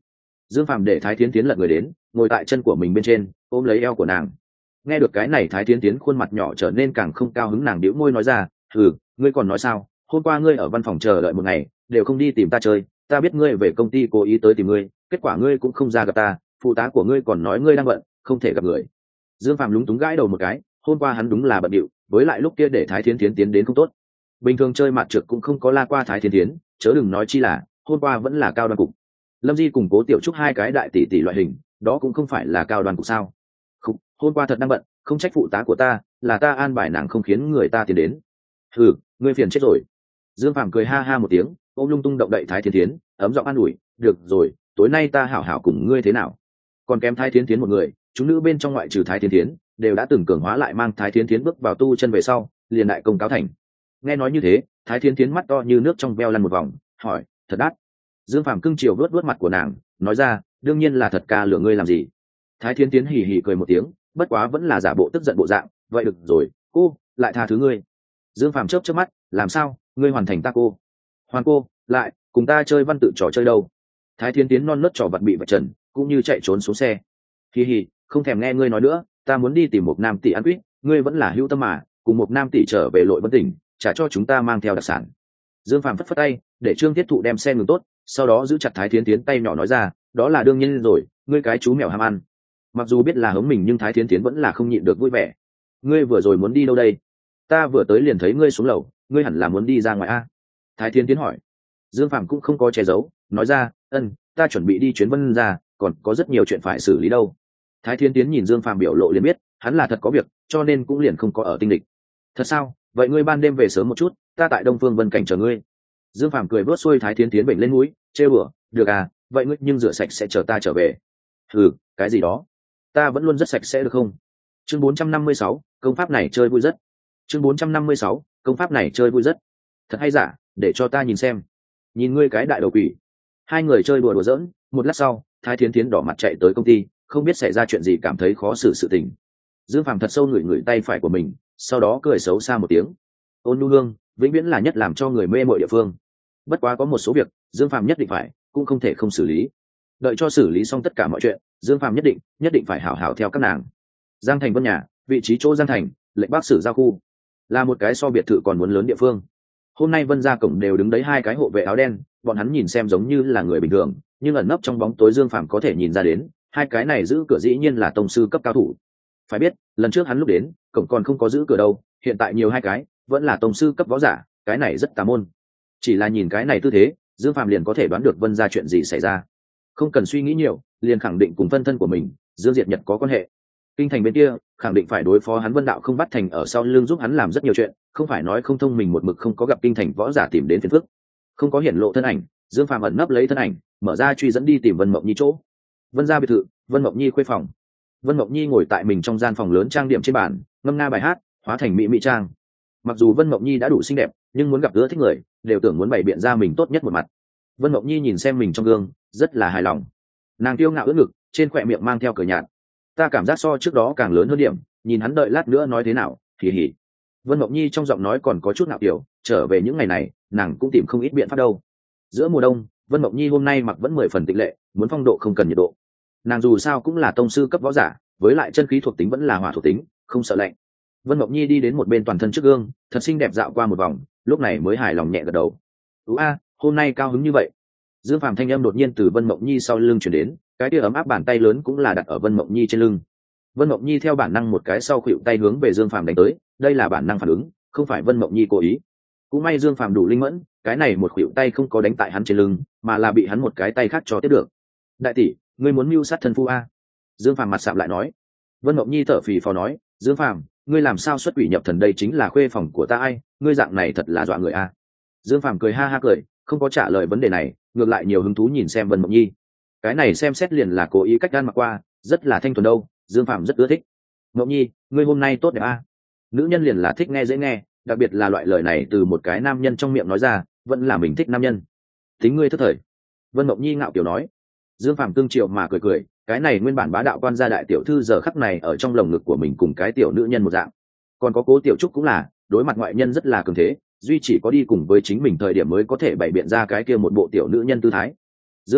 Dương Phàm để Thái Thiến Tiến lật người đến, ngồi tại chân của mình bên trên, ôm lấy eo của nàng. Nghe được cái này, Thái Thiến Tiến khuôn mặt nhỏ trở nên càng không cao hứng, nàng đĩu môi nói ra, "Ừ, ngươi còn nói sao? Hôm qua ngươi ở văn phòng chờ đợi một ngày, đều không đi tìm ta chơi, ta biết ngươi về công ty cố ý tới tìm ngươi, kết quả ngươi cũng không ra gặp ta, phụ tá của ngươi còn nói ngươi đang bận, không thể gặp người." Dương Phàm lúng túng gãi đầu một cái, hôm qua hắn đúng là bận điệu, với lại lúc kia để Thái Thiến Tiến tiến đến không tốt. Bình thường chơi mặt trược cũng không có la qua Thái Thiến Tiến, chớ đừng nói chi là hôm qua vẫn là cao đoan cục. Lâm Di cùng Cố Tiểu Trúc hai cái đại tỷ tỷ loại hình, đó cũng không phải là cao đoan cục sao? Không, hôm qua thật đang bận, không trách phụ tá của ta, là ta an bài nàng không khiến người ta tiến đến. Ừ, ngươi phiền chết rồi. Dương Phàm cười ha ha một tiếng, ôm lung tung động đậy Thái Thiến Tiến, ấm giọng an ủi, được rồi, tối nay ta hảo hảo cùng ngươi thế nào? Còn kém Thái Thiến Tiến một người, chúng nữ bên trong ngoại trừ Thái Thiến Tiến, đều đã từng cường hóa lại mang Thái Thiến Tiến bước vào tu chân về sau, liền đại công cáo thành. Nghe nói như thế, Thái Thiến Tiến mắt to như nước trong veo lăn một vòng, hỏi, thật đắt? Dương Phàm cưng chiều vuốt vuốt mặt của nàng, nói ra, đương nhiên là thật, ca lửa ngươi làm gì? Thái Thiến Tiến hì hì cười một tiếng, bất quá vẫn là giả bộ tức giận bộ dạng, vậy được rồi, cô lại tha thứ ngươi. Dương Phàm chớp chớp mắt, làm sao, ngươi hoàn thành ta cô? Hoàn cô, lại cùng ta chơi văn tự trò chơi đâu? Thái Thiến Tiến non nớt trò vật bị vạch trần, cũng như chạy trốn xuống xe. Hì hì, không thèm nghe ngươi nói nữa, ta muốn đi tìm một nam tỷ ăn quýt, ngươi vẫn là hữu tâm mà, cùng một nam tỷ trở về Lội Vân tỉnh, trả cho chúng ta mang theo đặc sản. Dương Phàm phất phất tay, để Trương Thiết Thụ đem xe ngừng tốt, sau đó giữ chặt Thái Thiến Tiến tay nhỏ nói ra, đó là đương nhiên rồi, ngươi cái chú mèo ham ăn. Mặc dù biết là hống mình nhưng Thái Thiến Tiến vẫn là không nhịn được vui vẻ. Ngươi vừa rồi muốn đi đâu đây? Ta vừa tới liền thấy ngươi xuống lầu, ngươi hẳn là muốn đi ra ngoài a? Thái Thiến Tiến hỏi. Dương Phàm cũng không có che giấu, nói ra, ân, ta chuẩn bị đi chuyến Vân ra, còn có rất nhiều chuyện phải xử lý đâu. Thái Thiến Tiến nhìn Dương Phàm biểu lộ liền biết, hắn là thật có việc, cho nên cũng liền không có ở tinh địch. Thật sao? Vậy ngươi ban đêm về sớm một chút, ta tại Đông Phương Vân Cảnh chờ ngươi. Dương Phàm cười vớt xuôi Thái Thiến Tiến bệnh lên mũi, trêu đùa, được à, vậy ngươi nhưng rửa sạch sẽ chờ ta trở về. Ừ, cái gì đó, ta vẫn luôn rất sạch sẽ được không? Chương bốn trăm năm mươi sáu, công pháp này chơi vui rất. Chương bốn trăm năm mươi sáu, công pháp này chơi vui rất. Thật hay giả, để cho ta nhìn xem. Nhìn ngươi cái đại đầu quỷ. Hai người chơi đùa đùa giỡn, một lát sau, Thái Thiến Thiến đỏ mặt chạy tới công ty, không biết xảy ra chuyện gì, cảm thấy khó xử sự tình. Dương Phàm thật sâu ngửi ngửi tay phải của mình, sau đó cười xấu xa một tiếng. Ôn nhu hương, vĩnh viễn là nhất làm cho người mê mội địa phương. Bất quá có một số việc, Dương Phàm nhất định phải, cũng không thể không xử lý. Đợi cho xử lý xong tất cả mọi chuyện, Dương Phàm nhất định, nhất định phải hảo hảo theo các nàng. Giang Thành Vân nhà, vị trí chỗ Giang Thành, lệnh Bắc Sử giao khu, là một cái so biệt thự còn muốn lớn địa phương. Hôm nay Vân ra cổng đều đứng đấy hai cái hộ vệ áo đen, bọn hắn nhìn xem giống như là người bình thường, nhưng ẩn nấp trong bóng tối Dương Phàm có thể nhìn ra đến, hai cái này giữ cửa dĩ nhiên là tông sư cấp cao thủ. Phải biết, lần trước hắn lúc đến, cổng còn không có giữ cửa đâu, hiện tại nhiều hai cái, vẫn là tông sư cấp võ giả, cái này rất tà môn. Chỉ là nhìn cái này tư thế, Dương Phàm liền có thể đoán được Vân ra chuyện gì xảy ra. Không cần suy nghĩ nhiều, liền khẳng định cùng phân thân của mình, Dương Diệt Nhật có quan hệ. Kinh thành bên kia, khẳng định phải đối phó hắn. Vân Đạo không bắt thành ở sau lưng giúp hắn làm rất nhiều chuyện, không phải nói không thông mình một mực không có gặp kinh thành võ giả tìm đến phiền phức. Không có hiển lộ thân ảnh, Dương Phàm ẩn nấp lấy thân ảnh, mở ra truy dẫn đi tìm Vân Mộng Nhi chỗ. Vân gia biệt thự, Vân Mộng Nhi khuê phòng. Vân Mộng Nhi ngồi tại mình trong gian phòng lớn trang điểm trên bàn, ngâm nga bài hát, hóa thành mỹ mỹ trang. Mặc dù Vân Mộng Nhi đã đủ xinh đẹp, nhưng muốn gặp ưa thích người, đều tưởng muốn bày biện ra mình tốt nhất một mặt. Vân Mộng Nhi nhìn xem mình trong gương, rất là hài lòng. Nàng kiêu ngạo ưỡn ngực, trên khóe miệng mang theo cười nhạt. Ta cảm giác so trước đó càng lớn hơn điểm, nhìn hắn đợi lát nữa nói thế nào, hỉ hỉ. Vân Mộng Nhi trong giọng nói còn có chút ngạo kiểu, trở về những ngày này, nàng cũng tìm không ít biện pháp đâu. Giữa mùa đông, Vân Mộng Nhi hôm nay mặc vẫn mười phần tịch lệ, muốn phong độ không cần nhiệt độ. Nàng dù sao cũng là tông sư cấp võ giả, với lại chân khí thuộc tính vẫn là hỏa thuộc tính, không sợ lạnh. Vân Mộng Nhi đi đến một bên toàn thân trước gương, thật xinh đẹp dạo qua một vòng, lúc này mới hài lòng nhẹ gật đầu. Ú a, hôm nay cao hứng như vậy. Dương Phàm thanh âm đột nhiên từ Vân Mộng Nhi sau lưng truyền đến, cái kia ấm áp bàn tay lớn cũng là đặt ở Vân Mộng Nhi trên lưng. Vân Mộng Nhi theo bản năng một cái sau khuỵu tay hướng về Dương Phàm đánh tới, đây là bản năng phản ứng, không phải Vân Mộng Nhi cố ý. Cũng may Dương Phàm đủ linh mẫn, cái này một khuỵu tay không có đánh tại hắn trên lưng, mà là bị hắn một cái tay khác cho tiếp được. Đại tỷ, ngươi muốn mưu sát thân phu a? Dương Phàm mặt sạm lại nói. Vân Mộng Nhi thở phì phò nói, Dương Phàm, ngươi làm sao xuất quỷ nhập thần, đây chính là khuê phòng của ta ai, ngươi dạng này thật là dọa người a. Dương Phàm cười ha ha cười, không có trả lời vấn đề này, ngược lại nhiều hứng thú nhìn xem Vân Mộng Nhi. Cái này xem xét liền là cố ý cách gan mặc qua, rất là thanh thuần đâu, Dương Phàm rất ưa thích. Mộng Nhi, ngươi hôm nay tốt đẹp a. Nữ nhân liền là thích nghe dễ nghe, đặc biệt là loại lời này từ một cái nam nhân trong miệng nói ra, vẫn là mình thích nam nhân. Tính ngươi thất thời. Vân Mộng Nhi ngạo kiểu nói. Dương Phàm cương triệu mà cười cười, cái này nguyên bản bá đạo quan gia đại tiểu thư giờ khắc này ở trong lồng ngực của mình cùng cái tiểu nữ nhân một dạng. Còn có Cố Tiểu Trúc cũng là, đối mặt ngoại nhân rất là cường thế, duy chỉ có đi cùng với chính mình thời điểm mới có thể bày biện ra cái kia một bộ tiểu nữ nhân tư thái. Dương Phàm biết,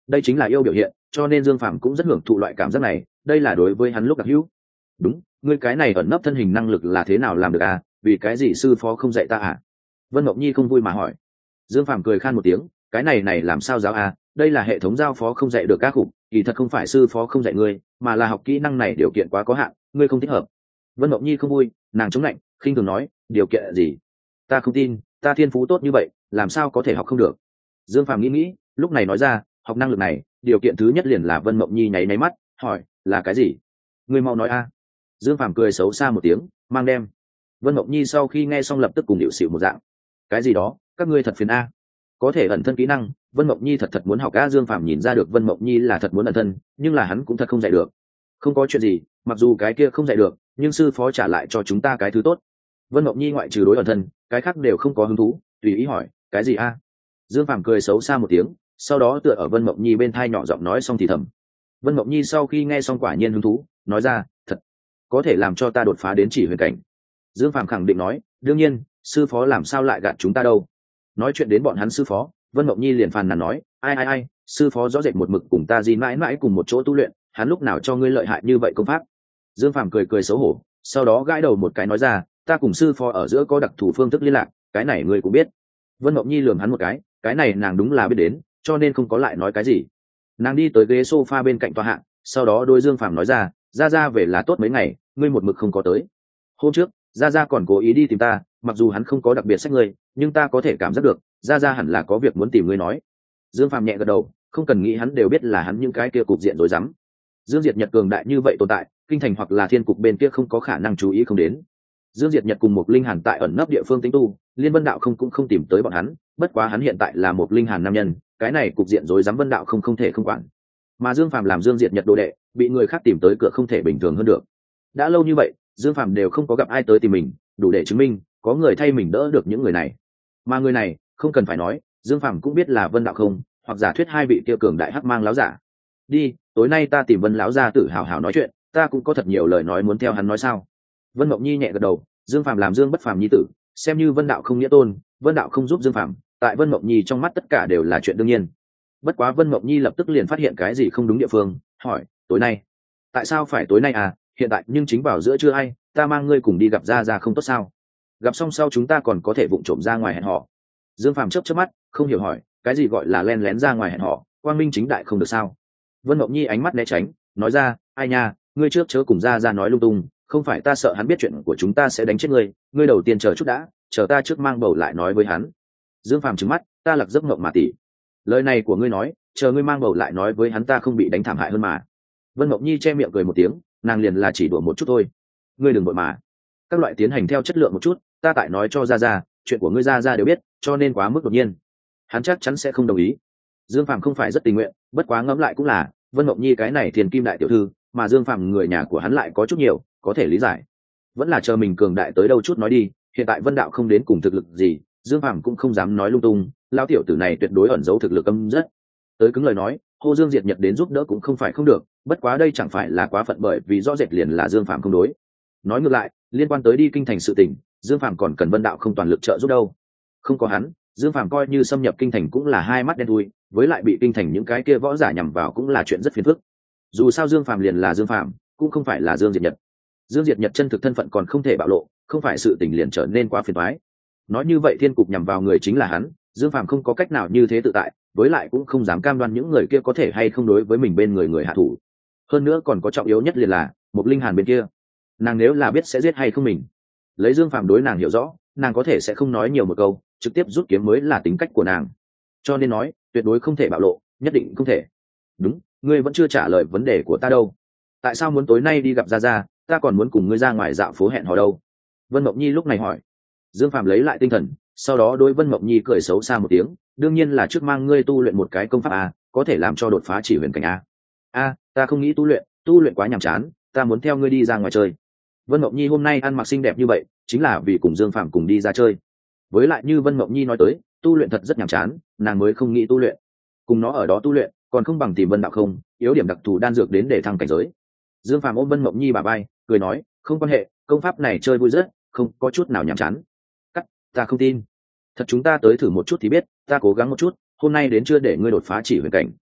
đây chính là yêu biểu hiện, cho nên Dương Phàm cũng rất hưởng thụ loại cảm giác này, đây là đối với hắn lúc đặc hữu. Đúng, ngươi cái này ẩn nấp thân hình năng lực là thế nào làm được à, vì cái gì sư phó không dạy ta à? Vân Mộng Nhi không vui mà hỏi. Dương Phàm cười khan một tiếng, cái này này làm sao giáo à, đây là hệ thống giao phó không dạy được các khủng, kỳ thật không phải sư phó không dạy ngươi, mà là học kỹ năng này điều kiện quá có hạn, ngươi không thích hợp. Vân Mộng Nhi không vui, nàng chống lạnh, khinh thường nói, điều kiện gì? Ta không tin, ta thiên phú tốt như vậy, làm sao có thể học không được? Dương Phàm nghĩ nghĩ, lúc này nói ra, học năng lực này, điều kiện thứ nhất liền là Vân Mộng Nhi nháy nháy mắt, hỏi, là cái gì? Ngươi mau nói a. Dương Phàm cười xấu xa một tiếng, mang đem. Vân Mộng Nhi sau khi nghe xong lập tức cùng điệu xỉu một dạng. Cái gì đó, các ngươi thật phiền a. Có thể ẩn thân kỹ năng, Vân Mộng Nhi thật thật muốn học a. Dương Phàm nhìn ra được Vân Mộng Nhi là thật muốn ẩn thân, nhưng là hắn cũng thật không dạy được. Không có chuyện gì, mặc dù cái kia không dạy được, nhưng sư phó trả lại cho chúng ta cái thứ tốt. Vân Mộng Nhi ngoại trừ đối ẩn thân, cái khác đều không có hứng thú, tùy ý hỏi, cái gì a? Dương Phàm cười xấu xa một tiếng, sau đó tựa ở Vân Mộng Nhi bên thai nhỏ giọng nói xong thì thầm. Vân Mộng Nhi sau khi nghe xong quả nhiên hứng thú, nói ra, thật có thể làm cho ta đột phá đến chỉ huyền cảnh. Dương Phàm khẳng định nói, đương nhiên, sư phó làm sao lại gạt chúng ta đâu. Nói chuyện đến bọn hắn sư phó, Vân Mộng Nhi liền phàn nàn nói, ai ai ai, sư phó rõ rệt một mực cùng ta di mãi mãi cùng một chỗ tu luyện, hắn lúc nào cho ngươi lợi hại như vậy công pháp? Dương Phàm cười cười xấu hổ, sau đó gãi đầu một cái nói ra, ta cùng sư phó ở giữa có đặc thù phương thức liên lạc, cái này ngươi cũng biết. Vân Mộng Nhi lườm hắn một cái, cái này nàng đúng là biết đến, cho nên không có lại nói cái gì. Nàng đi tới ghế sofa bên cạnh tòa hạng, sau đó đôi Dương Phàm nói ra, ra ra về là tốt mấy ngày, ngươi một mực không có tới. Hôm trước ra ra còn cố ý đi tìm ta, mặc dù hắn không có đặc biệt sách ngươi, nhưng ta có thể cảm giác được ra ra hẳn là có việc muốn tìm ngươi nói. Dương Phàm nhẹ gật đầu, không cần nghĩ hắn đều biết là hắn những cái kia cục diện rối rắm. Dương Diệt Nhật cường đại như vậy tồn tại, kinh thành hoặc là thiên cục bên kia không có khả năng chú ý không đến. Dương Diệt Nhật cùng một linh hàn tại ẩn nấp địa phương tính tu, Liên Vân Đạo không cũng không tìm tới bọn hắn, bất quá hắn hiện tại là một linh hàn nam nhân, cái này cục diện rối rắm Vân Đạo không không thể không quản. Mà Dương Phàm làm Dương Diệt Nhật đồ đệ, bị người khác tìm tới cửa không thể bình thường hơn được. Đã lâu như vậy, Dương Phàm đều không có gặp ai tới tìm mình, đủ để chứng minh có người thay mình đỡ được những người này. Mà người này, không cần phải nói, Dương Phàm cũng biết là Vân Đạo không, hoặc giả thuyết hai vị kia cường đại hắc mang láo giả. Đi, tối nay ta tìm Vân láo gia tử hào hào nói chuyện, ta cũng có thật nhiều lời nói muốn theo hắn nói sao. Vân Mộng Nhi nhẹ gật đầu, Dương Phàm làm Dương bất phàm nhi tử, xem như Vân Đạo không nghĩa tôn, Vân Đạo không giúp Dương Phàm, tại Vân Mộng Nhi trong mắt tất cả đều là chuyện đương nhiên. Bất quá Vân Mộng Nhi lập tức liền phát hiện cái gì không đúng địa phương, hỏi, tối nay? Tại sao phải tối nay à, hiện tại nhưng chính vào giữa trưa hay, ta mang ngươi cùng đi gặp gia gia không tốt sao? Gặp xong sau chúng ta còn có thể vụng trộm ra ngoài hẹn hò. Dương Phàm chớp chớp mắt, không hiểu hỏi, cái gì gọi là len lén ra ngoài hẹn hò, quang minh chính đại không được sao? Vân Mộng Nhi ánh mắt né tránh, nói ra, ai nha, ngươi trước chớ cùng gia gia nói lung tung, không phải ta sợ hắn biết chuyện của chúng ta sẽ đánh chết ngươi, ngươi đầu tiên chờ chút đã, chờ ta trước mang bầu lại nói với hắn. Dương Phàm trừng mắt, ta lặc giấc mộng mà tỷ. Lời này của ngươi nói, chờ ngươi mang bầu lại nói với hắn ta không bị đánh thảm hại hơn mà. Vân Mộng Nhi che miệng cười một tiếng, nàng liền là chỉ đùa một chút thôi. Ngươi đừng vội mà. Các loại tiến hành theo chất lượng một chút, ta tại nói cho gia gia, chuyện của ngươi gia gia đều biết, cho nên quá mức đột nhiên. Hắn chắc chắn sẽ không đồng ý. Dương Phàm không phải rất tình nguyện, bất quá ngẫm lại cũng là, Vân Mộng Nhi cái này thiền kim đại tiểu thư, mà Dương Phàm người nhà của hắn lại có chút nhiều, có thể lý giải. Vẫn là chờ mình cường đại tới đâu chút nói đi, hiện tại Vân Đạo không đến cùng thực lực gì, Dương Phàm cũng không dám nói lung tung, lão tiểu tử này tuyệt đối ẩn giấu thực lực âm rất. Tới cứng lời nói, hô Dương Diệt Nhật đến giúp đỡ cũng không phải không được, bất quá đây chẳng phải là quá phận bởi vì rõ rệt liền là Dương Phàm không đối. Nói ngược lại, liên quan tới đi kinh thành sự tình, Dương Phàm còn cần Vân Đạo không toàn lực trợ giúp đâu. Không có hắn, Dương Phàm coi như xâm nhập kinh thành cũng là hai mắt đen thui, với lại bị kinh thành những cái kia võ giả nhằm vào cũng là chuyện rất phiền phức. Dù sao Dương Phàm liền là Dương Phàm, cũng không phải là Dương Diệt Nhật. Dương Diệt Nhật chân thực thân phận còn không thể bạo lộ, không phải sự tình liền trở nên quá phiền toái. Nói như vậy thiên cục nhằm vào người chính là hắn, Dương Phàm không có cách nào như thế tự tại, với lại cũng không dám cam đoan những người kia có thể hay không đối với mình bên người người hạ thủ. Hơn nữa còn có trọng yếu nhất liền là một linh hàn bên kia, nàng nếu là biết sẽ giết hay không mình, lấy Dương Phàm đối nàng hiểu rõ, nàng có thể sẽ không nói nhiều một câu, trực tiếp rút kiếm mới là tính cách của nàng. Cho nên nói, tuyệt đối không thể bạo lộ, nhất định không thể. Đúng, ngươi vẫn chưa trả lời vấn đề của ta đâu. Tại sao muốn tối nay đi gặp gia gia, ta còn muốn cùng ngươi ra ngoài dạo phố hẹn hò đâu? Vân Mộng Nhi lúc này hỏi. Dương Phàm lấy lại tinh thần, sau đó đối Vân Mộng Nhi cười xấu xa một tiếng, đương nhiên là trước mang ngươi tu luyện một cái công pháp a, có thể làm cho đột phá chỉ huyền cảnh a. A, ta không nghĩ tu luyện, tu luyện quá nhàm chán, ta muốn theo ngươi đi ra ngoài chơi. Vân Mộng Nhi hôm nay ăn mặc xinh đẹp như vậy, chính là vì cùng Dương Phàm cùng đi ra chơi. Với lại như Vân Mộng Nhi nói tới, tu luyện thật rất nhàm chán, nàng mới không nghĩ tu luyện. Cùng nó ở đó tu luyện, còn không bằng tìm Vân Đạo không, yếu điểm đặc thù đan dược đến để thăng cảnh giới. Dương Phàm ôm Vân Mộng Nhi bà bay, cười nói, không quan hệ, công pháp này chơi vui rất, không có chút nào nhàm chán. Cắt, ta không tin. Thật chúng ta tới thử một chút thì biết, ta cố gắng một chút, hôm nay đến chưa để ngươi đột phá chỉ huyền cảnh.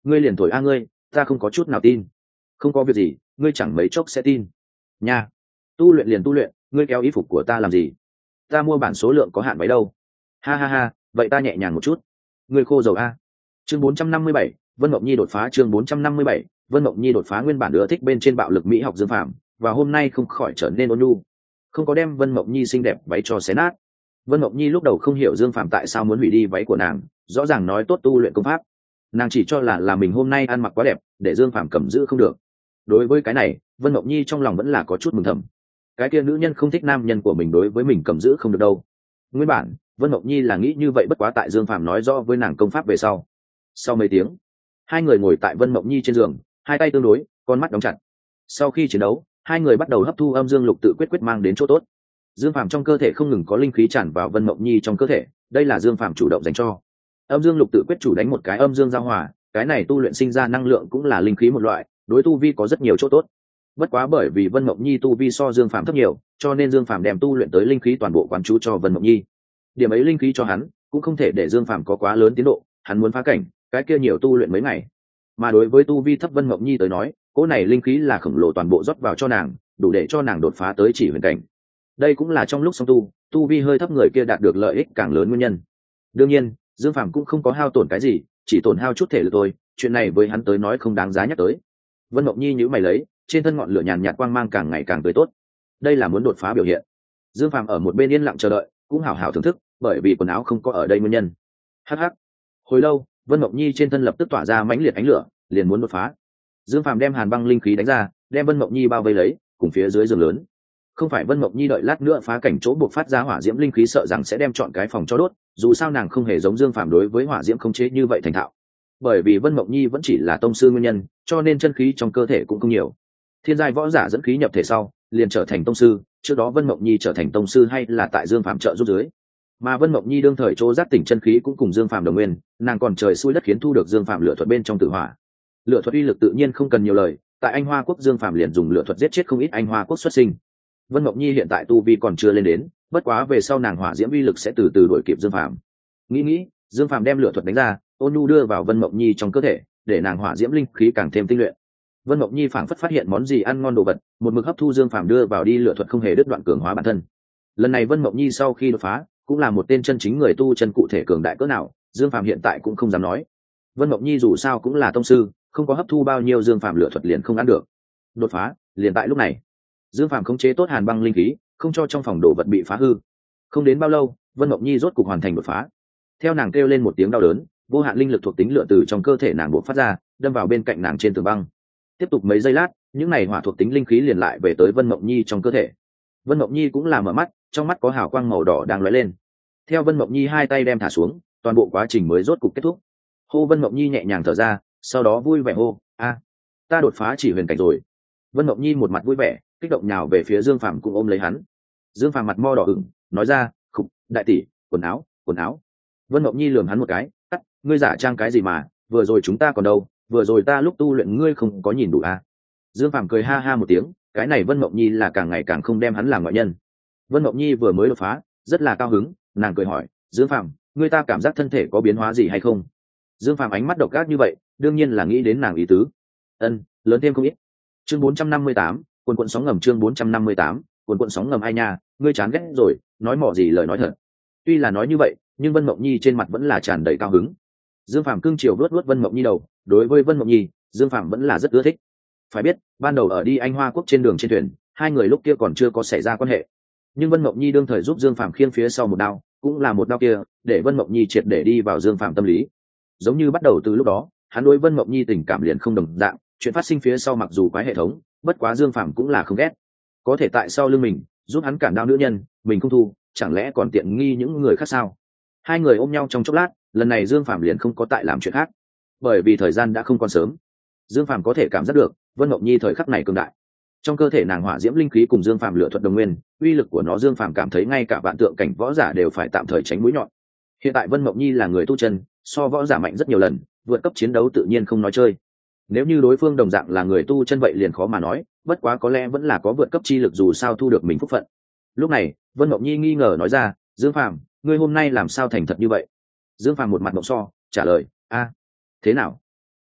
ngươi liền thổi a ngươi, ta không có chút nào tin. Không có việc gì, ngươi chẳng mấy chốc sẽ tin nha. Tu luyện liền tu luyện, ngươi kéo y phục của ta làm gì? Ta mua bản số lượng có hạn váy đâu. Ha ha ha, vậy ta nhẹ nhàng một chút. Ngươi khô dầu a. Chương bốn trăm năm mươi bảy, Vân Mộng Nhi đột phá. Chương bốn trăm năm mươi bảy, Vân Mộng Nhi đột phá. Nguyên bản ưa thích bên trên bạo lực mỹ học Dương Phạm, và hôm nay không khỏi trở nên ôn nhu, không có đem Vân Mộng Nhi xinh đẹp váy cho xé nát. Vân Mộng Nhi lúc đầu không hiểu Dương Phạm tại sao muốn hủy đi váy của nàng, rõ ràng nói tốt tu luyện công pháp, nàng chỉ cho là là mình hôm nay ăn mặc quá đẹp, để Dương Phạm cầm giữ không được. Đối với cái này, Vân Mộng Nhi trong lòng vẫn là có chút mừng thầm. Cái kia nữ nhân không thích nam nhân của mình đối với mình cầm giữ không được đâu. Nguyên bản Vân Mộng Nhi là nghĩ như vậy, bất quá tại Dương Phạm nói rõ với nàng công pháp về sau. Sau mấy tiếng, hai người ngồi tại Vân Mộng Nhi trên giường, hai tay tương đối, con mắt đóng chặt. Sau khi chiến đấu, hai người bắt đầu hấp thu âm dương lục tự quyết quyết mang đến chỗ tốt. Dương Phạm trong cơ thể không ngừng có linh khí tràn vào Vân Mộng Nhi trong cơ thể, đây là Dương Phạm chủ động dành cho. Âm dương lục tự quyết chủ đánh một cái âm dương giao hòa, cái này tu luyện sinh ra năng lượng cũng là linh khí một loại, đối tu vi có rất nhiều chỗ tốt. Bất quá bởi vì Vân Mộng Nhi tu vi so Dương Phạm thấp nhiều, cho nên Dương Phạm đem tu luyện tới linh khí toàn bộ quán chú cho Vân Mộng Nhi. Điểm ấy linh khí cho hắn, cũng không thể để Dương Phạm có quá lớn tiến độ, hắn muốn phá cảnh, cái kia nhiều tu luyện mấy ngày. Mà đối với tu vi thấp Vân Mộng Nhi tới nói, cỗ này linh khí là khổng lồ toàn bộ rót vào cho nàng, đủ để cho nàng đột phá tới chỉ huyền cảnh. Đây cũng là trong lúc song tu, tu vi hơi thấp người kia đạt được lợi ích càng lớn nguyên nhân. Đương nhiên, Dương Phạm cũng không có hao tổn cái gì, chỉ tổn hao chút thể lực thôi, chuyện này với hắn tới nói không đáng giá nhắc tới. Vân Mộng Nhi nhíu mày lấy, trên thân ngọn lửa nhàn nhạt quang mang càng ngày càng tươi tốt. Đây là muốn đột phá biểu hiện. Dương Phạm ở một bên yên lặng chờ đợi, cũng hào hào thưởng thức, bởi vì quần áo không có ở đây nguyên nhân. Hắc hắc. Hồi lâu, Vân Mộng Nhi trên thân lập tức tỏa ra mãnh liệt ánh lửa, liền muốn đột phá. Dương Phạm đem hàn băng linh khí đánh ra, đem Vân Mộng Nhi bao vây lấy, cùng phía dưới giường lớn. Không phải Vân Mộng Nhi đợi lát nữa phá cảnh chỗ buộc phát ra hỏa diễm linh khí sợ rằng sẽ đem chọn cái phòng cho đốt, dù sao nàng không hề giống Dương Phạm đối với hỏa diễm khống chế như vậy thành thạo. Bởi vì Vân Mộng Nhi vẫn chỉ là tông sư nguyên nhân, cho nên chân khí trong cơ thể cũng không nhiều. Thiên giai võ giả dẫn khí nhập thể sau, liền trở thành tông sư, trước đó Vân Mộng Nhi trở thành tông sư hay là tại Dương Phạm trợ giúp dưới. Mà Vân Mộng Nhi đương thời chỗ giác tỉnh chân khí cũng cùng Dương Phạm đồng nguyên, nàng còn trời xui đất khiến thu được Dương Phạm lửa thuật bên trong tử hỏa. Lửa thuật uy lực tự nhiên không cần nhiều lời, tại Anh Hoa quốc Dương Phạm liền dùng lửa thuật giết chết không ít Anh Hoa quốc xuất sinh. Vân Mộng Nhi hiện tại tu vi còn chưa lên đến, bất quá về sau nàng hỏa diễm uy lực sẽ từ từ đuổi kịp Dương Phạm. Nghĩ nghĩ, Dương Phạm đem lửa thuật đánh ra, ôn nhu đưa vào Vân Mộng Nhi trong cơ thể, để nàng hỏa diễm linh khí càng thêm tinh luyện. Vân Mộng Nhi phảng phất phát hiện món gì ăn ngon đồ vật, một mực hấp thu Dương Phạm đưa vào đi lửa thuật không hề đứt đoạn cường hóa bản thân. Lần này Vân Mộng Nhi sau khi đột phá, cũng là một tên chân chính người tu chân cụ thể cường đại cỡ nào, Dương Phạm hiện tại cũng không dám nói. Vân Mộng Nhi dù sao cũng là tông sư, không có hấp thu bao nhiêu Dương Phạm lửa thuật liền không ăn được. Đột phá, liền tại lúc này. Dương Phạm khống chế tốt hàn băng linh khí, không cho trong phòng đồ vật bị phá hư. Không đến bao lâu, Vân Mộng Nhi rốt cục hoàn thành đột phá. Theo nàng kêu lên một tiếng đau đớn, vô hạn linh lực thuộc tính lửa từ trong cơ thể nàng bộc phát ra, đâm vào bên cạnh nàng trên tường băng. Tiếp tục mấy giây lát, những này hỏa thuộc tính linh khí liền lại về tới Vân Mộng Nhi trong cơ thể. Vân Mộng Nhi cũng là mở mắt, trong mắt có hào quang màu đỏ đang lóe lên. Theo Vân Mộng Nhi hai tay đem thả xuống, toàn bộ quá trình mới rốt cục kết thúc. Hô Vân Mộng Nhi nhẹ nhàng thở ra, sau đó vui vẻ hô, a, ta đột phá chỉ huyền cảnh rồi. Vân Mộng Nhi một mặt vui vẻ, kích động nhào về phía Dương Phàm cũng ôm lấy hắn. Dương Phàm mặt mo đỏ ửng, nói ra, khục, đại tỷ, quần áo, quần áo. Vân Mộng Nhi lườm hắn một cái, tắt, ngươi giả trang cái gì mà, vừa rồi chúng ta còn đâu, vừa rồi ta lúc tu luyện ngươi không có nhìn đủ à. Dương Phàm cười ha ha một tiếng, cái này Vân Mộng Nhi là càng ngày càng không đem hắn làm ngoại nhân. Vân Mộng Nhi vừa mới đột phá, rất là cao hứng, nàng cười hỏi, Dương Phàm, ngươi ta cảm giác thân thể có biến hóa gì hay không? Dương Phàm ánh mắt độc ác như vậy, đương nhiên là nghĩ đến nàng ý tứ. Ân, lớn thêm không ít. Chương bốn trăm năm mươi tám, quần quần sóng ngầm. Chương bốn trăm năm mươi tám, quần quần sóng ngầm. Ai nha, ngươi chán ghét rồi, nói mỏ gì lời nói thật. Tuy là nói như vậy, nhưng Vân Mộng Nhi trên mặt vẫn là tràn đầy cao hứng. Dương Phàm cương chiều vuốt vuốt Vân Mộng Nhi đầu, đối với Vân Mộng Nhi, Dương Phàm vẫn là rất ưa thích. Phải biết, ban đầu ở đi Anh Hoa quốc trên đường trên thuyền, hai người lúc kia còn chưa có xảy ra quan hệ. Nhưng Vân Mộng Nhi đương thời giúp Dương Phàm khiêng phía sau một đao, cũng là một đao kia, để Vân Mộng Nhi triệt để đi vào Dương Phàm tâm lý. Giống như bắt đầu từ lúc đó, hắn đối Vân Mộng Nhi tình cảm liền không đồng dạng, chuyện phát sinh phía sau mặc dù quái hệ thống, bất quá Dương Phàm cũng là không ghét. Có thể tại sau lưng mình, giúp hắn cản đao nữ nhân, mình không thu, chẳng lẽ còn tiện nghi những người khác sao? Hai người ôm nhau trong chốc lát, lần này Dương Phàm liền không có tại làm chuyện khác, bởi vì thời gian đã không còn sớm. Dương Phàm có thể cảm giác được, Vân Mộng Nhi thời khắc này cường đại. Trong cơ thể nàng hỏa diễm linh khí cùng Dương Phàm lửa thuật đồng nguyên, uy lực của nó Dương Phàm cảm thấy ngay cả vạn tượng cảnh võ giả đều phải tạm thời tránh mũi nhọn. Hiện tại Vân Mộng Nhi là người tu chân, so võ giả mạnh rất nhiều lần, vượt cấp chiến đấu tự nhiên không nói chơi. Nếu như đối phương đồng dạng là người tu chân vậy liền khó mà nói, bất quá có lẽ vẫn là có vượt cấp chi lực dù sao thu được mình phúc phận. Lúc này, Vân Mộng Nhi nghi ngờ nói ra, Dương Phàm, ngươi hôm nay làm sao thành thật như vậy? Dương Phàm một mặt mộng so, trả lời, a, thế nào?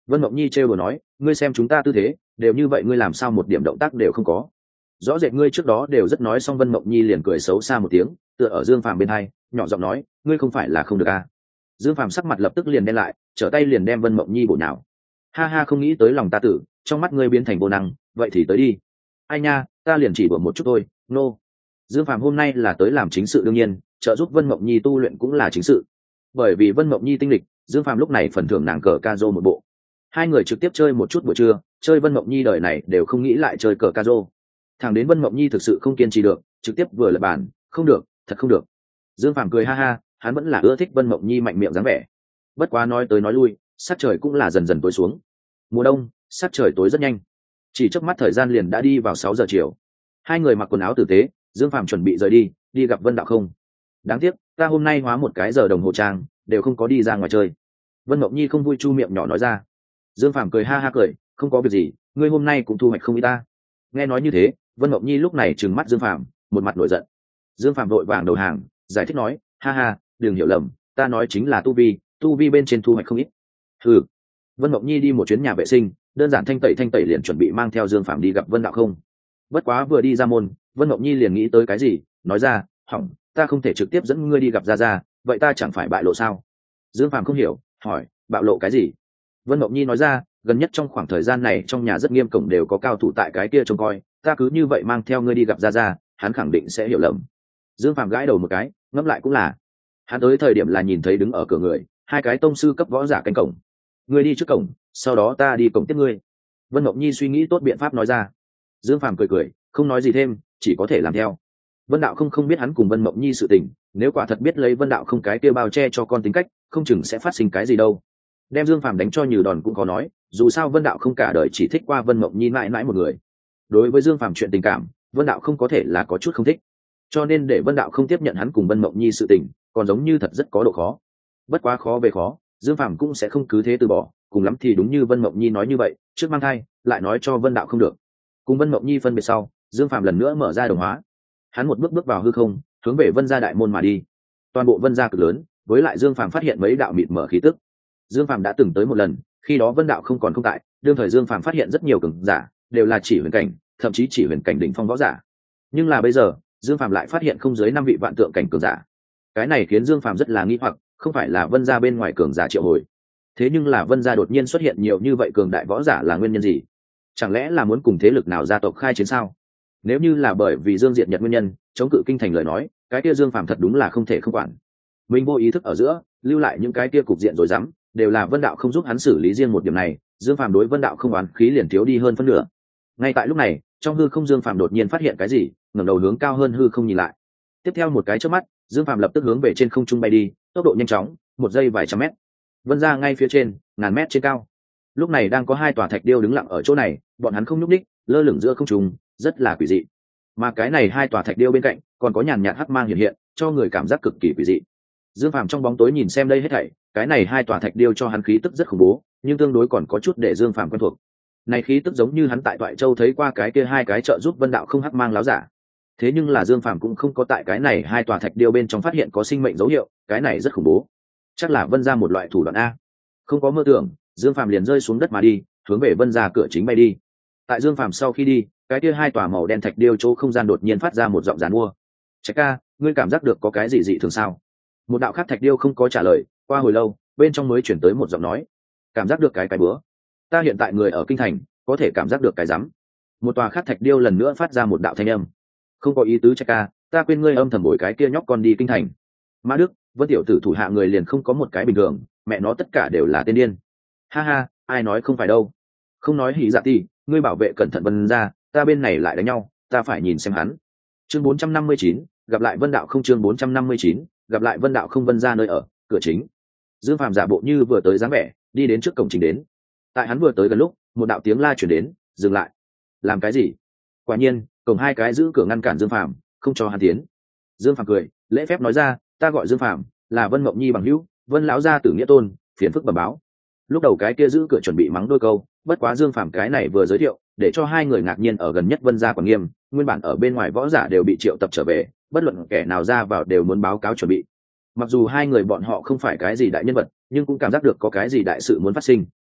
Vân Mộng Nhi trêu đùa nói, ngươi xem chúng ta tư thế đều như vậy, ngươi làm sao một điểm động tác đều không có? Rõ rệt ngươi trước đó đều rất nói. Xong Vân Mộng Nhi liền cười xấu xa một tiếng, tựa ở Dương Phàm bên hai nhỏ giọng nói, ngươi không phải là không được à? Dương Phàm sắc mặt lập tức liền đen lại, trở tay liền đem Vân Mộng Nhi bổ nhào. Ha ha, không nghĩ tới lòng ta tử trong mắt ngươi biến thành vô năng, vậy thì tới đi. Ai nha, ta liền chỉ bừa một chút thôi. Nô. Dương Phàm hôm nay là tới làm chính sự, đương nhiên trợ giúp Vân Mộng Nhi tu luyện cũng là chính sự. Bởi vì Vân Mộng Nhi tinh lịch, Dương Phàm lúc này phần thưởng nàng cờ ca rô một bộ. Hai người trực tiếp chơi một chút buổi trưa, chơi Vân Mộng Nhi đời này đều không nghĩ lại chơi cờ ca rô. Thằng đến Vân Mộng Nhi thực sự không kiên trì được, trực tiếp vừa lật bàn, không được, thật không được. Dương Phàm cười ha ha, hắn vẫn là ưa thích Vân Mộng Nhi mạnh miệng dáng vẻ. Bất quá nói tới nói lui, sắc trời cũng là dần dần tối xuống. Mùa đông, sắc trời tối rất nhanh, chỉ chớp mắt thời gian liền đã đi vào sáu giờ chiều. Hai người mặc quần áo tử tế, Dương Phàm chuẩn bị rời đi, đi gặp Vân Đạo Không. Đáng tiếc, ta hôm nay hóa một cái giờ đồng hồ trang, đều không có đi ra ngoài chơi. Vân Mộng Nhi không vui chu miệng nhỏ nói ra. Dương Phàm cười ha ha cười, không có việc gì, ngươi hôm nay cũng thu hoạch không ít ta. Nghe nói như thế, Vân Mộng Nhi lúc này trừng mắt Dương Phàm, một mặt nổi giận. Dương Phàm vội vàng đầu hàng, giải thích nói, ha ha, đừng hiểu lầm, ta nói chính là tu vi, tu vi bên trên thu hoạch không ít. Ừ. Vân Mộng Nhi đi một chuyến nhà vệ sinh, đơn giản thanh tẩy thanh tẩy liền chuẩn bị mang theo Dương Phàm đi gặp Vân Đạo Không. Bất quá vừa đi ra môn, Vân Mộng Nhi liền nghĩ tới cái gì, nói ra, hỏng, ta không thể trực tiếp dẫn ngươi đi gặp Gia Gia, vậy ta chẳng phải bại lộ sao? Dương Phàm không hiểu, hỏi, bạo lộ cái gì? Vân Mộng Nhi nói ra, gần nhất trong khoảng thời gian này trong nhà rất nghiêm cổng đều có cao thủ tại cái kia trông coi, ta cứ như vậy mang theo ngươi đi gặp Gia Gia, hắn khẳng định sẽ hiểu lầm. Dương Phàm gãi đầu một cái, ngẫm lại cũng là. Hắn tới thời điểm là nhìn thấy đứng ở cửa người, hai cái tông sư cấp võ giả canh cổng. Ngươi đi trước cổng, sau đó ta đi cổng tiếp ngươi. Vân Mộng Nhi suy nghĩ tốt biện pháp nói ra. Dương Phàm cười cười, không nói gì thêm, chỉ có thể làm theo. Vân Đạo không không biết hắn cùng Vân Mộng Nhi sự tình, nếu quả thật biết lấy Vân Đạo không cái kia bao che cho con tính cách, không chừng sẽ phát sinh cái gì đâu. Đem Dương Phàm đánh cho nhừ đòn cũng có nói, dù sao Vân Đạo không cả đời chỉ thích qua Vân Mộng Nhi mãi mãi một người. Đối với Dương Phàm chuyện tình cảm, Vân Đạo không có thể là có chút không thích, cho nên để Vân Đạo không tiếp nhận hắn cùng Vân Mộng Nhi sự tình, còn giống như thật rất có độ khó. Bất quá khó về khó, Dương Phàm cũng sẽ không cứ thế từ bỏ, cùng lắm thì đúng như Vân Mộng Nhi nói như vậy, trước mang thai, lại nói cho Vân Đạo không được. Cùng Vân Mộng Nhi phân biệt sau, Dương Phàm lần nữa mở ra đồng hóa, hắn một bước bước vào hư không, hướng về Vân gia đại môn mà đi. Toàn bộ Vân gia cực lớn, với lại Dương Phàm phát hiện mấy đạo mịt mở khí tức. Dương Phàm đã từng tới một lần, khi đó Vân Đạo không còn không tại, đương thời Dương Phàm phát hiện rất nhiều cường giả, đều là chỉ huyền cảnh, thậm chí chỉ huyền cảnh đỉnh phong võ giả. Nhưng là bây giờ, Dương Phàm lại phát hiện không dưới năm vị vạn tượng cảnh cường giả. Cái này khiến Dương Phàm rất là nghi hoặc, không phải là Vân gia bên ngoài cường giả triệu hồi, thế nhưng là Vân gia đột nhiên xuất hiện nhiều như vậy cường đại võ giả là nguyên nhân gì? Chẳng lẽ là muốn cùng thế lực nào gia tộc khai chiến sao? Nếu như là bởi vì Dương Diệt Nhật nguyên nhân chống cự kinh thành lời nói, cái kia Dương Phàm thật đúng là không thể không quản. Mình vô ý thức ở giữa lưu lại những cái kia cục diện rồi dám, đều là Vân Đạo không giúp hắn xử lý riêng một điểm này, Dương Phàm đối Vân Đạo không oán khí liền thiếu đi hơn phân nửa. Ngay tại lúc này, trong hư không Dương Phàm đột nhiên phát hiện cái gì, ngẩng đầu hướng cao hơn hư không nhìn lại. Tiếp theo một cái chớp mắt, Dương Phàm lập tức hướng về trên không trung bay đi, tốc độ nhanh chóng, một giây vài trăm mét. Vân gia ngay phía trên, ngàn mét trên cao. Lúc này đang có hai tòa thạch điêu đứng lặng ở chỗ này, bọn hắn không nhúc nhích, lơ lửng giữa không trung, rất là quỷ dị. Mà cái này hai tòa thạch điêu bên cạnh, còn có nhàn nhạt hắc mang hiện hiện, cho người cảm giác cực kỳ quỷ dị. Dương Phàm trong bóng tối nhìn xem đây hết thảy, cái này hai tòa thạch điêu cho hắn khí tức rất khủng bố, nhưng tương đối còn có chút để Dương Phàm quen thuộc. Này khí tức giống như hắn tại Toại Châu thấy qua cái kia hai cái trợ giúp Vân Đạo không hắc mang láo giả. Thế nhưng là Dương Phàm cũng không có tại cái này hai tòa thạch điêu bên trong phát hiện có sinh mệnh dấu hiệu, cái này rất khủng bố. Chắc là Vân gia một loại thủ đoạn a. Không có mơ tưởng, Dương Phàm liền rơi xuống đất mà đi, hướng về Vân gia cửa chính bay đi. Tại Dương Phàm sau khi đi, cái kia hai tòa màu đen thạch điêu chỗ không gian đột nhiên phát ra một giọng giàn mua. Trạch ca, ngươi cảm giác được có cái gì dị thường sao? Một đạo khác thạch điêu không có trả lời, qua hồi lâu, bên trong mới chuyển tới một giọng nói. Cảm giác được cái cái bữa. Ta hiện tại người ở kinh thành, có thể cảm giác được cái rắm. Một tòa khác thạch điêu lần nữa phát ra một đạo thanh âm. Không có ý tứ Trạch ca, ta quên ngươi âm thầm bồi cái kia nhóc con đi kinh thành. Mã Đức, Vân tiểu tử thủ hạ người liền không có một cái bình thường, mẹ nó tất cả đều là tên điên. Ha ha, ai nói không phải đâu. Không nói hỉ dạ ti, ngươi bảo vệ cẩn thận Vân gia, ta bên này lại đánh nhau, ta phải nhìn xem hắn. Chương bốn trăm năm mươi chín, gặp lại Vân Đạo không chương bốn trăm năm mươi chín, gặp lại Vân Đạo không Vân gia nơi ở, cửa chính. Dương Phàm giả bộ như vừa tới dáng vẻ, đi đến trước cổng chính đến. Tại hắn vừa tới gần lúc, một đạo tiếng la truyền đến, dừng lại. Làm cái gì? Quả nhiên, cổng hai cái giữ cửa ngăn cản Dương Phàm, không cho hắn tiến. Dương Phàm cười, lễ phép nói ra, ta gọi Dương Phàm, là Vân Mộng Nhi bằng hữu, Vân lão gia tử nghĩa tôn, phiền phức bẩm báo. Lúc đầu cái kia giữ cửa chuẩn bị mắng đôi câu, bất quá Dương Phàm cái này vừa giới thiệu, để cho hai người ngạc nhiên ở gần nhất Vân gia quản nghiêm, nguyên bản ở bên ngoài võ giả đều bị triệu tập trở về, bất luận kẻ nào ra vào đều muốn báo cáo chuẩn bị. Mặc dù hai người bọn họ không phải cái gì đại nhân vật, nhưng cũng cảm giác được có cái gì đại sự muốn phát sinh.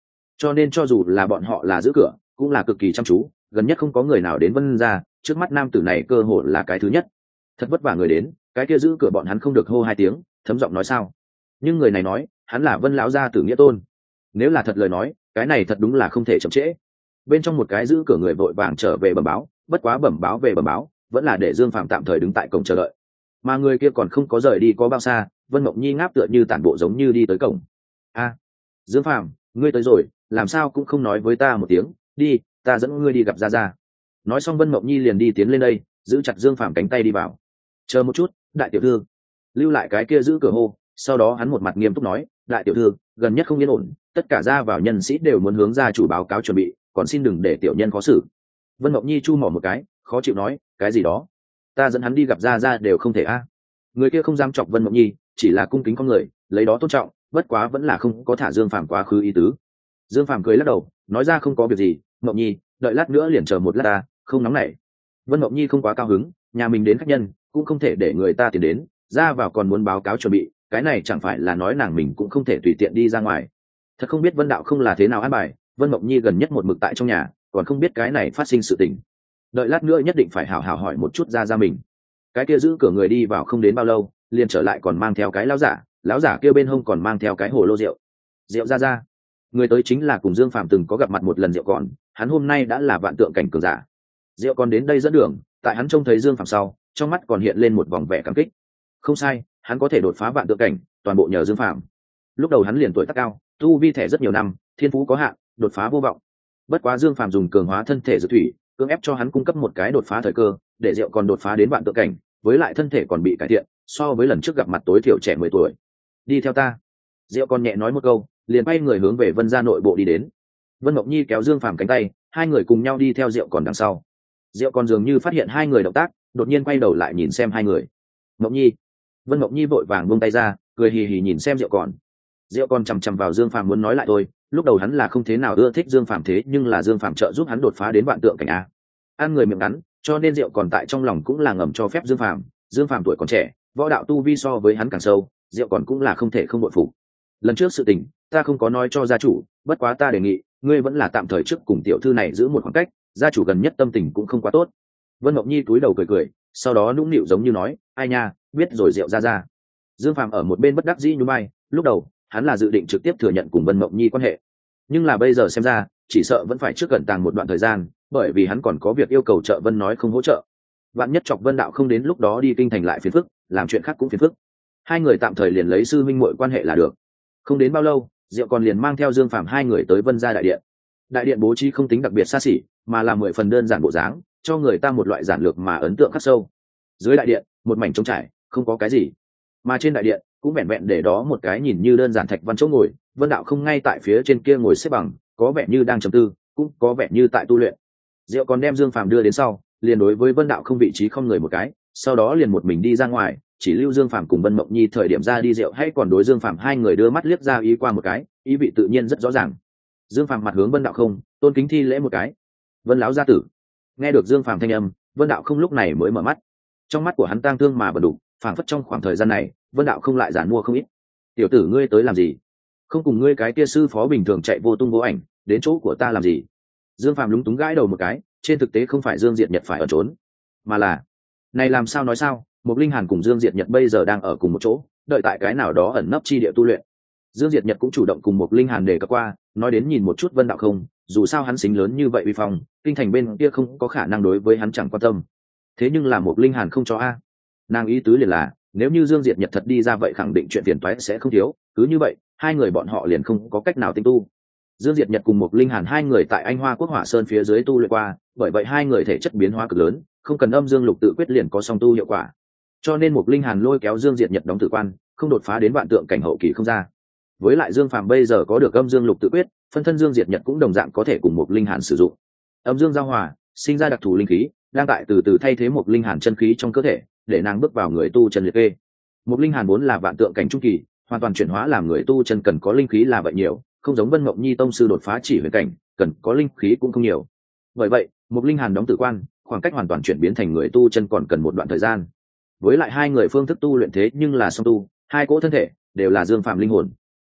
cho nên cho dù là bọn họ là giữ cửa cũng là cực kỳ chăm chú, gần nhất không có người nào đến vân ra, trước mắt nam tử này cơ hội là cái thứ nhất. Thật vất vả người đến, cái kia giữ cửa bọn hắn không được hô hai tiếng, thấm giọng nói sao, nhưng người này nói hắn là Vân lão gia tử Nghĩa Tôn, nếu là thật lời nói cái này thật đúng là không thể chậm trễ. Bên trong một cái giữ cửa người vội vàng trở về bẩm báo, bất quá bẩm báo về bẩm báo vẫn là để Dương Phạm tạm thời đứng tại cổng chờ đợi, mà người kia còn không có rời đi có bao xa, Vân Mộng Nhi ngáp tựa như tản bộ giống như đi tới cổng. A, Dương Phạm, ngươi tới rồi, làm sao cũng không nói với ta một tiếng, đi, ta dẫn ngươi đi gặp gia gia. Nói xong Vân Mộng Nhi liền đi tiến lên đây, giữ chặt Dương Phạm cánh tay đi vào. Chờ một chút, đại tiểu thư. Lưu lại cái kia giữ cửa hô, sau đó hắn một mặt nghiêm túc nói, đại tiểu thư, gần nhất không yên ổn, tất cả ra vào nhân sĩ đều muốn hướng gia chủ báo cáo chuẩn bị, còn xin đừng để tiểu nhân khó xử. Vân Mộng Nhi chu mỏ một cái, khó chịu nói, cái gì đó, ta dẫn hắn đi gặp gia gia đều không thể a. Người kia không dám chọc Vân Mộng Nhi, chỉ là cung kính con người, lấy đó tôn trọng, bất quá vẫn là không có thả Dương Phạm quá khứ ý tứ. Dương Phạm cười lắc đầu, nói ra không có việc gì, Mộng Nhi, đợi lát nữa liền chờ một lát ta, không nóng nảy. Vân Mộng Nhi không quá cao hứng, nhà mình đến khách nhân cũng không thể để người ta tiền đến ra vào còn muốn báo cáo chuẩn bị, cái này chẳng phải là nói nàng mình cũng không thể tùy tiện đi ra ngoài. Thật không biết Vân đạo không là thế nào an bài, Vân Mộng Nhi gần nhất một mực tại trong nhà, còn không biết cái này phát sinh sự tình. Đợi lát nữa nhất định phải hào hào hỏi một chút ra ra mình. Cái kia giữ cửa người đi vào không đến bao lâu liền trở lại, còn mang theo cái lão giả, lão giả kia bên hông còn mang theo cái hồ lô rượu. Rượu ra ra. Người tới chính là cùng Dương Phạm từng có gặp mặt một lần Rượu Còn, hắn hôm nay đã là vạn tượng cảnh cường giả. Rượu Còn đến đây dẫn đường, tại hắn trông thấy Dương Phạm sau, trong mắt còn hiện lên một vòng vẻ cảm kích. Không sai, hắn có thể đột phá vạn tượng cảnh, toàn bộ nhờ Dương Phạm. Lúc đầu hắn liền tuổi tác cao, tu vi thẻ rất nhiều năm, thiên phú có hạn, đột phá vô vọng. Bất quá Dương Phạm dùng cường hóa thân thể dược thủy, cưỡng ép cho hắn cung cấp một cái đột phá thời cơ, để Rượu Còn đột phá đến vạn tượng cảnh, với lại thân thể còn bị cải thiện, so với lần trước gặp mặt tối thiểu trẻ mười tuổi. Đi theo ta. Rượu Còn nhẹ nói một câu, liền bay người hướng về Vân gia nội bộ đi đến. Vân Mộng Nhi kéo Dương Phạm cánh tay, hai người cùng nhau đi theo Rượu Còn đằng sau. Rượu Còn dường như phát hiện hai người động tác, đột nhiên quay đầu lại nhìn xem hai người. Mộng Nhi. Vân Mộng Nhi vội vàng buông tay ra, cười hì hì nhìn xem Rượu Còn. Rượu Còn chằm chằm vào Dương Phạm muốn nói lại thôi, lúc đầu hắn là không thế nào ưa thích Dương Phạm, thế nhưng là Dương Phạm trợ giúp hắn đột phá đến vạn tượng cảnh a. Ăn người miệng ngắn, cho nên Rượu Còn tại trong lòng cũng là ngầm cho phép Dương Phạm. Dương Phạm tuổi còn trẻ, võ đạo tu vi so với hắn càng sâu, Rượu Còn cũng là không thể không bội phục. Lần trước sự tình ta không có nói cho gia chủ, bất quá ta đề nghị ngươi vẫn là tạm thời trước cùng tiểu thư này giữ một khoảng cách, gia chủ gần nhất tâm tình cũng không quá tốt. Vân Mộng Nhi cúi đầu cười cười, sau đó nũng nịu giống như nói, ai nha, biết rồi Rượu ra ra. Dương Phạm ở một bên bất đắc dĩ nhún vai, lúc đầu hắn là dự định trực tiếp thừa nhận cùng Vân Mộng Nhi quan hệ, nhưng là bây giờ xem ra chỉ sợ vẫn phải trước cẩn tàng một đoạn thời gian, bởi vì hắn còn có việc yêu cầu trợ Vân nói không hỗ trợ, vạn nhất chọc Vân đạo không đến lúc đó đi kinh thành lại phiền phức, làm chuyện khác cũng phiền phức. Hai người tạm thời liền lấy sư minh muội quan hệ là được. Không đến bao lâu, Diệu còn liền mang theo Dương Phạm hai người tới Vân gia đại điện. Đại điện bố trí không tính đặc biệt xa xỉ, mà là mười phần đơn giản bộ dáng, cho người ta một loại giản lược mà ấn tượng khắc sâu. Dưới đại điện, một mảnh trống trải, không có cái gì, mà trên đại điện cũng vẹn vẹn để đó một cái nhìn như đơn giản thạch văn chỗ ngồi. Vân đạo không ngay tại phía trên kia ngồi xếp bằng, có vẻ như đang trầm tư, cũng có vẻ như tại tu luyện. Diệu còn đem Dương Phạm đưa đến sau, liền đối với Vân đạo không vị trí không người một cái, sau đó liền một mình đi ra ngoài, chỉ lưu Dương Phạm cùng Vân Mộng Nhi thời điểm ra đi rượu, hay còn đối Dương Phạm hai người đưa mắt liếc ra ý qua một cái, ý vị tự nhiên rất rõ ràng. Dương Phạm mặt hướng Vân đạo không, tôn kính thi lễ một cái. Vân lão gia tử. Nghe được Dương Phạm thanh âm, Vân đạo không lúc này mới mở mắt. Trong mắt của hắn tang thương mà bần đủ, phảng phất trong khoảng thời gian này, Vân đạo không lại giản mua không ít. Tiểu tử ngươi tới làm gì? Không cùng ngươi cái kia sư phó bình thường chạy vô tung vô ảnh, đến chỗ của ta làm gì? Dương Phạm lúng túng gãi đầu một cái, trên thực tế không phải Dương Diệt Nhật phải ở trốn, mà là, này làm sao nói sao, Mộc Linh Hàn cùng Dương Diệt Nhật bây giờ đang ở cùng một chỗ, đợi tại cái nào đó ẩn nấp chi địa tu luyện. Dương Diệt Nhật cũng chủ động cùng Mộc Linh Hàn đề cập qua, nói đến nhìn một chút Vân đạo không, dù sao hắn xính lớn như vậy uy phong, kinh thành bên kia không có khả năng đối với hắn chẳng quan tâm. Thế nhưng là Mộc Linh Hàn không cho a. Nàng ý tứ liền là, nếu như Dương Diệt Nhật thật đi ra vậy khẳng định chuyện phiền toái sẽ không thiếu, cứ như vậy, hai người bọn họ liền không có cách nào tinh tu. Dương Diệt Nhật cùng Mộc Linh Hàn hai người tại Anh Hoa Quốc Hỏa Sơn phía dưới tu luyện qua, bởi vậy hai người thể chất biến hóa cực lớn, không cần âm dương lục tự quyết liền có song tu hiệu quả. Cho nên Mộc Linh Hàn lôi kéo Dương Diệt Nhật đóng tử quan, không đột phá đến vạn tượng cảnh hậu kỳ không ra. Với lại Dương Phàm bây giờ có được âm dương lục tự quyết, phân thân Dương Diệt Nhật cũng đồng dạng có thể cùng Mộc Linh Hàn sử dụng. Âm dương giao hòa, sinh ra đặc thù linh khí, đang tại từ từ thay thế Mộc Linh Hàn chân khí trong cơ thể, để nàng bước vào người tu chân liệt kê. Mộc Linh Hàn vốn là vạn tượng cảnh trung kỳ, hoàn toàn chuyển hóa làm người tu chân cần có linh khí là vậy nhiều, không giống Vân Mộng Nhi tông sư đột phá chỉ huyền cảnh, cần có linh khí cũng không nhiều. Bởi vậy, Mộc Linh Hàn đóng tử quan, khoảng cách hoàn toàn chuyển biến thành người tu chân còn cần một đoạn thời gian. Với lại hai người phương thức tu luyện thế nhưng là song tu, hai cỗ thân thể đều là Dương Phàm linh hồn.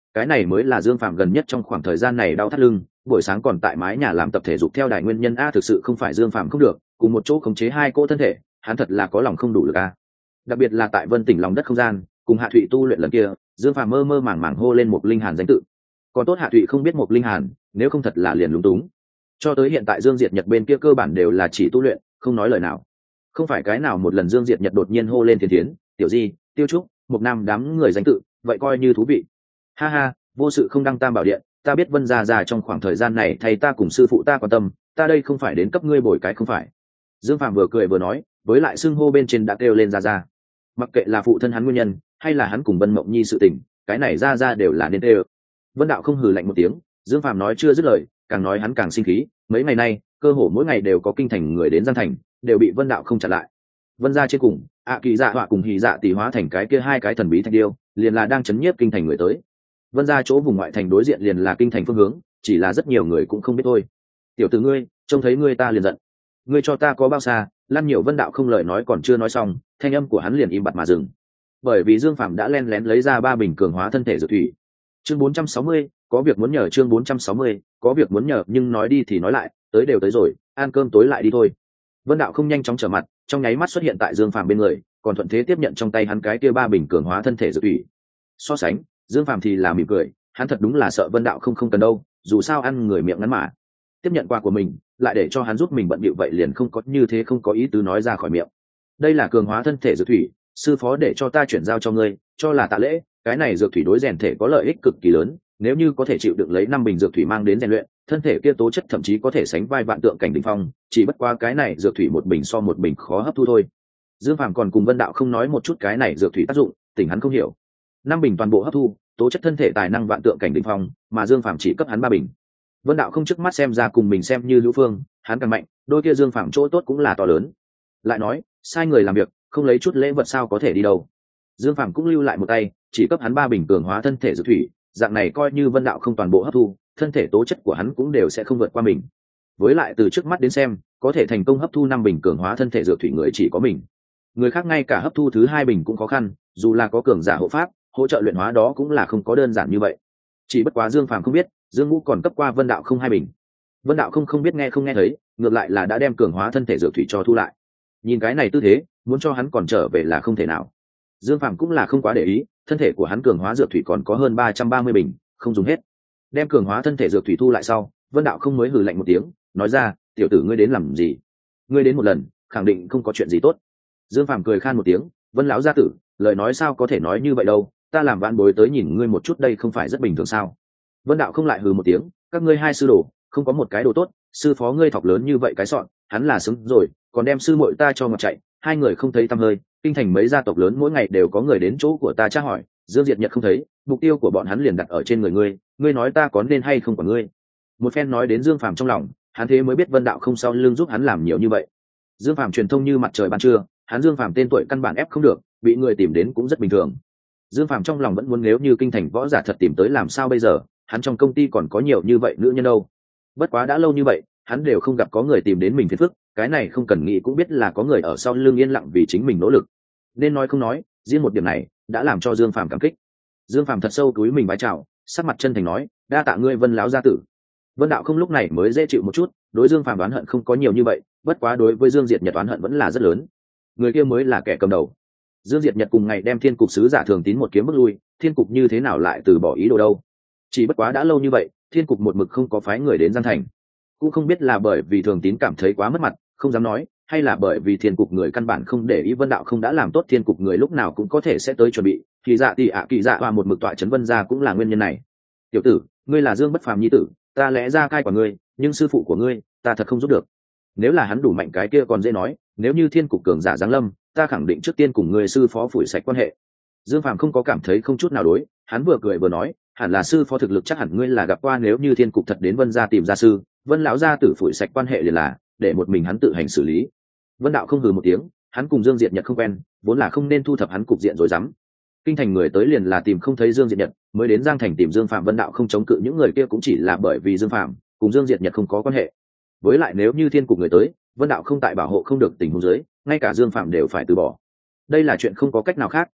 cái này mới là Dương Phàm gần nhất trong khoảng thời gian này đau thắt lưng, buổi sáng còn tại mái nhà làm tập thể dục theo đài nguyên nhân a, thực sự không phải Dương Phàm không được, cùng một chỗ khống chế hai cô thân thể, hắn thật là có lòng không đủ lực a. Đặc biệt là tại Vân Tỉnh lòng đất không gian, cùng Hạ Thụy tu luyện lần kia, Dương Phàm mơ mơ màng màng hô lên một linh hàn danh tự. Còn tốt Hạ Thụy không biết một linh hàn, nếu không thật là liền lúng túng. Cho tới hiện tại Dương Diệt Nhật bên kia cơ bản đều là chỉ tu luyện, không nói lời nào. Không phải cái nào một lần Dương Diệt Nhật đột nhiên hô lên Thiên Thiến, Tiểu Di, Tiêu Trúc, một nam đám người danh tự, vậy coi như thú vị. Ha ha, vô sự không đăng tam bảo điện, ta biết Vân gia già trong khoảng thời gian này thầy ta cùng sư phụ ta quan tâm, ta đây không phải đến cấp ngươi bồi cái không phải. Dương Phàm vừa cười vừa nói, với lại xưng hô bên trên đã kêu lên ra ra. Mặc kệ là phụ thân hắn nguyên nhân, hay là hắn cùng Vân Mộng Nhi sự tình, cái này ra ra đều là nên kêu. Vân Đạo không hừ lạnh một tiếng, Dương Phàm nói chưa dứt lời, càng nói hắn càng sinh khí, mấy ngày nay, cơ hồ mỗi ngày đều có kinh thành người đến Giang thành, đều bị Vân Đạo không chặn lại. Vân gia trên cùng, ạ kỳ dạ họa cùng hỉ dạ tỷ hóa thành cái kia hai cái thần bí thạch điêu, liền là đang chấn nhiếp kinh thành người tới. Vân gia chỗ vùng ngoại thành đối diện liền là kinh thành phương hướng, chỉ là rất nhiều người cũng không biết thôi. Tiểu tử ngươi, trông thấy ngươi ta liền giận. Ngươi cho ta có bao xa? Lăn nhiều. Vân Đạo không lời nói còn chưa nói xong, thanh âm của hắn liền im bặt mà dừng. Bởi vì Dương Phàm đã len lén lấy ra ba bình cường hóa thân thể dược thủy. Chương bốn trăm sáu mươi, có việc muốn nhờ. Chương bốn trăm sáu mươi, có việc muốn nhờ, nhưng nói đi thì nói lại, tới đều tới rồi, ăn cơm tối lại đi thôi. Vân Đạo không nhanh chóng trở mặt, trong nháy mắt xuất hiện tại Dương Phàm bên người, còn thuận thế tiếp nhận trong tay hắn cái kia ba bình cường hóa thân thể dược thủy. So sánh, Dương Phàm thì là mỉm cười, hắn thật đúng là sợ Vân Đạo không không cần đâu, dù sao ăn người miệng ngắn mà. Tiếp nhận quà của mình, lại để cho hắn giúp mình bận bịu vậy liền không có như thế không có ý tứ nói ra khỏi miệng. Đây là cường hóa thân thể dược thủy, sư phó để cho ta chuyển giao cho ngươi, cho là tạ lễ, cái này dược thủy đối rèn thể có lợi ích cực kỳ lớn, nếu như có thể chịu đựng lấy năm bình dược thủy mang đến rèn luyện, thân thể kia tố chất thậm chí có thể sánh vai vạn tượng cảnh đỉnh phong, chỉ bất qua cái này dược thủy một bình so một bình khó hấp thu thôi. Dương Phàm còn cùng Vân Đạo không nói một chút cái này dược thủy tác dụng, tỉnh hắn không hiểu. Năm bình toàn bộ hấp thu, tố chất thân thể tài năng vạn tượng cảnh đỉnh phong, mà Dương Phàm chỉ cấp hắn ba bình. Vân Đạo không trước mắt xem ra cùng mình xem như Lữ Phương, hắn càng mạnh, đôi kia Dương Phàm chỗ tốt cũng là to lớn. Lại nói, sai người làm việc, không lấy chút lễ vật sao có thể đi đâu. Dương Phàm cũng lưu lại một tay, chỉ cấp hắn ba bình cường hóa thân thể dược thủy, dạng này coi như Vân Đạo không toàn bộ hấp thu, thân thể tố chất của hắn cũng đều sẽ không vượt qua mình. Với lại từ trước mắt đến xem, có thể thành công hấp thu năm bình cường hóa thân thể dược thủy người chỉ có mình. Người khác ngay cả hấp thu thứ hai bình cũng khó khăn, dù là có cường giả hộ pháp, hỗ trợ luyện hóa đó cũng là không có đơn giản như vậy. Chỉ bất quá Dương Phàm không biết, Dương Ngũ còn cấp qua Vân Đạo không hai bình. Vân Đạo không không biết nghe không nghe thấy, ngược lại là đã đem cường hóa thân thể dược thủy cho thu lại. Nhìn cái này tư thế, muốn cho hắn còn trở về là không thể nào. Dương Phàm cũng là không quá để ý, thân thể của hắn cường hóa dược thủy còn có hơn ba trăm ba mươi bình, không dùng hết. Đem cường hóa thân thể dược thủy thu lại sau, Vân Đạo không mới hừ lạnh một tiếng, nói ra, tiểu tử ngươi đến làm gì? Ngươi đến một lần, khẳng định không có chuyện gì tốt. Dương Phàm cười khan một tiếng, Vân lão gia tử, lời nói sao có thể nói như vậy đâu, ta làm vãn bối tới nhìn ngươi một chút đây không phải rất bình thường sao? Vân Đạo không lại hừ một tiếng, các ngươi hai sư đồ, không có một cái đồ tốt, sư phó ngươi thọc lớn như vậy cái sọn, hắn là xứng rồi, còn đem sư muội ta cho ngọt chạy, hai người không thấy tăm hơi, kinh thành mấy gia tộc lớn mỗi ngày đều có người đến chỗ của ta tra hỏi, Dương Diệt Nhật không thấy, mục tiêu của bọn hắn liền đặt ở trên người ngươi, ngươi nói ta có nên hay không của ngươi? Một phen nói đến Dương Phàm trong lòng, hắn thế mới biết Vân Đạo không sau lưng giúp hắn làm nhiều như vậy. Dương Phàm truyền thông như mặt trời ban trưa, hắn Dương Phàm tên tuổi căn bản ép không được, bị người tìm đến cũng rất bình thường. Dương Phàm trong lòng vẫn muốn nếu như kinh thành võ giả thật tìm tới làm sao bây giờ, hắn trong công ty còn có nhiều như vậy nữ nhân đâu. Bất quá đã lâu như vậy, hắn đều không gặp có người tìm đến mình phiền phức, cái này không cần nghĩ cũng biết là có người ở sau lưng yên lặng vì chính mình nỗ lực. Nên nói không nói, riêng một điểm này đã làm cho Dương Phàm cảm kích. Dương Phàm thật sâu cúi mình bái chào, sắc mặt chân thành nói, đa tạ ngươi Vân lão gia tử. Vân Đạo không lúc này mới dễ chịu một chút, đối Dương Phàm đoán hận không có nhiều như vậy, bất quá đối với Dương Diệt Nhật đoán hận vẫn là rất lớn. Người kia mới là kẻ cầm đầu. Dương Diệt Nhật cùng ngày đem Thiên Cục sứ giả Thường Tín một kiếm bước lui, Thiên Cục như thế nào lại từ bỏ ý đồ đâu? Chỉ bất quá đã lâu như vậy, Thiên Cục một mực không có phái người đến Giang thành. Cũng không biết là bởi vì Thường Tín cảm thấy quá mất mặt, không dám nói, hay là bởi vì Thiên Cục người căn bản không để ý Vân Đạo không đã làm tốt Thiên Cục người lúc nào cũng có thể sẽ tới chuẩn bị, thì dạ thì ạ kỳ dạ và một mực tọa trấn Vân gia cũng là nguyên nhân này. Tiểu tử, ngươi là Dương bất phàm nhi tử, ta lẽ ra cai của ngươi, nhưng sư phụ của ngươi, ta thật không giúp được. Nếu là hắn đủ mạnh cái kia còn dễ nói, nếu như Thiên Cục cường giả giáng lâm, ta khẳng định trước tiên cùng ngươi sư phó phủi sạch quan hệ. Dương Phàm không có cảm thấy không chút nào đối, hắn vừa cười vừa nói, hẳn là sư phó thực lực chắc hẳn ngươi là gặp qua, nếu như Thiên Cục thật đến Vân gia tìm gia sư, Vân lão gia tử phủi sạch quan hệ liền là để một mình hắn tự hành xử lý. Vân Đạo không hừ một tiếng, hắn cùng Dương Diệt Nhật không quen, vốn là không nên thu thập hắn cục diện rồi dám. Kinh thành người tới liền là tìm không thấy Dương Diệt Nhật, mới đến Giang thành tìm Dương Phạm. Vân Đạo không chống cự những người kia cũng chỉ là bởi vì Dương Phạm cùng Dương Diệt Nhật không có quan hệ. Với lại nếu như Thiên Cục người tới, Vân Đạo không tại bảo hộ không được tình huống dưới, ngay cả Dương Phạm đều phải từ bỏ. Đây là chuyện không có cách nào khác,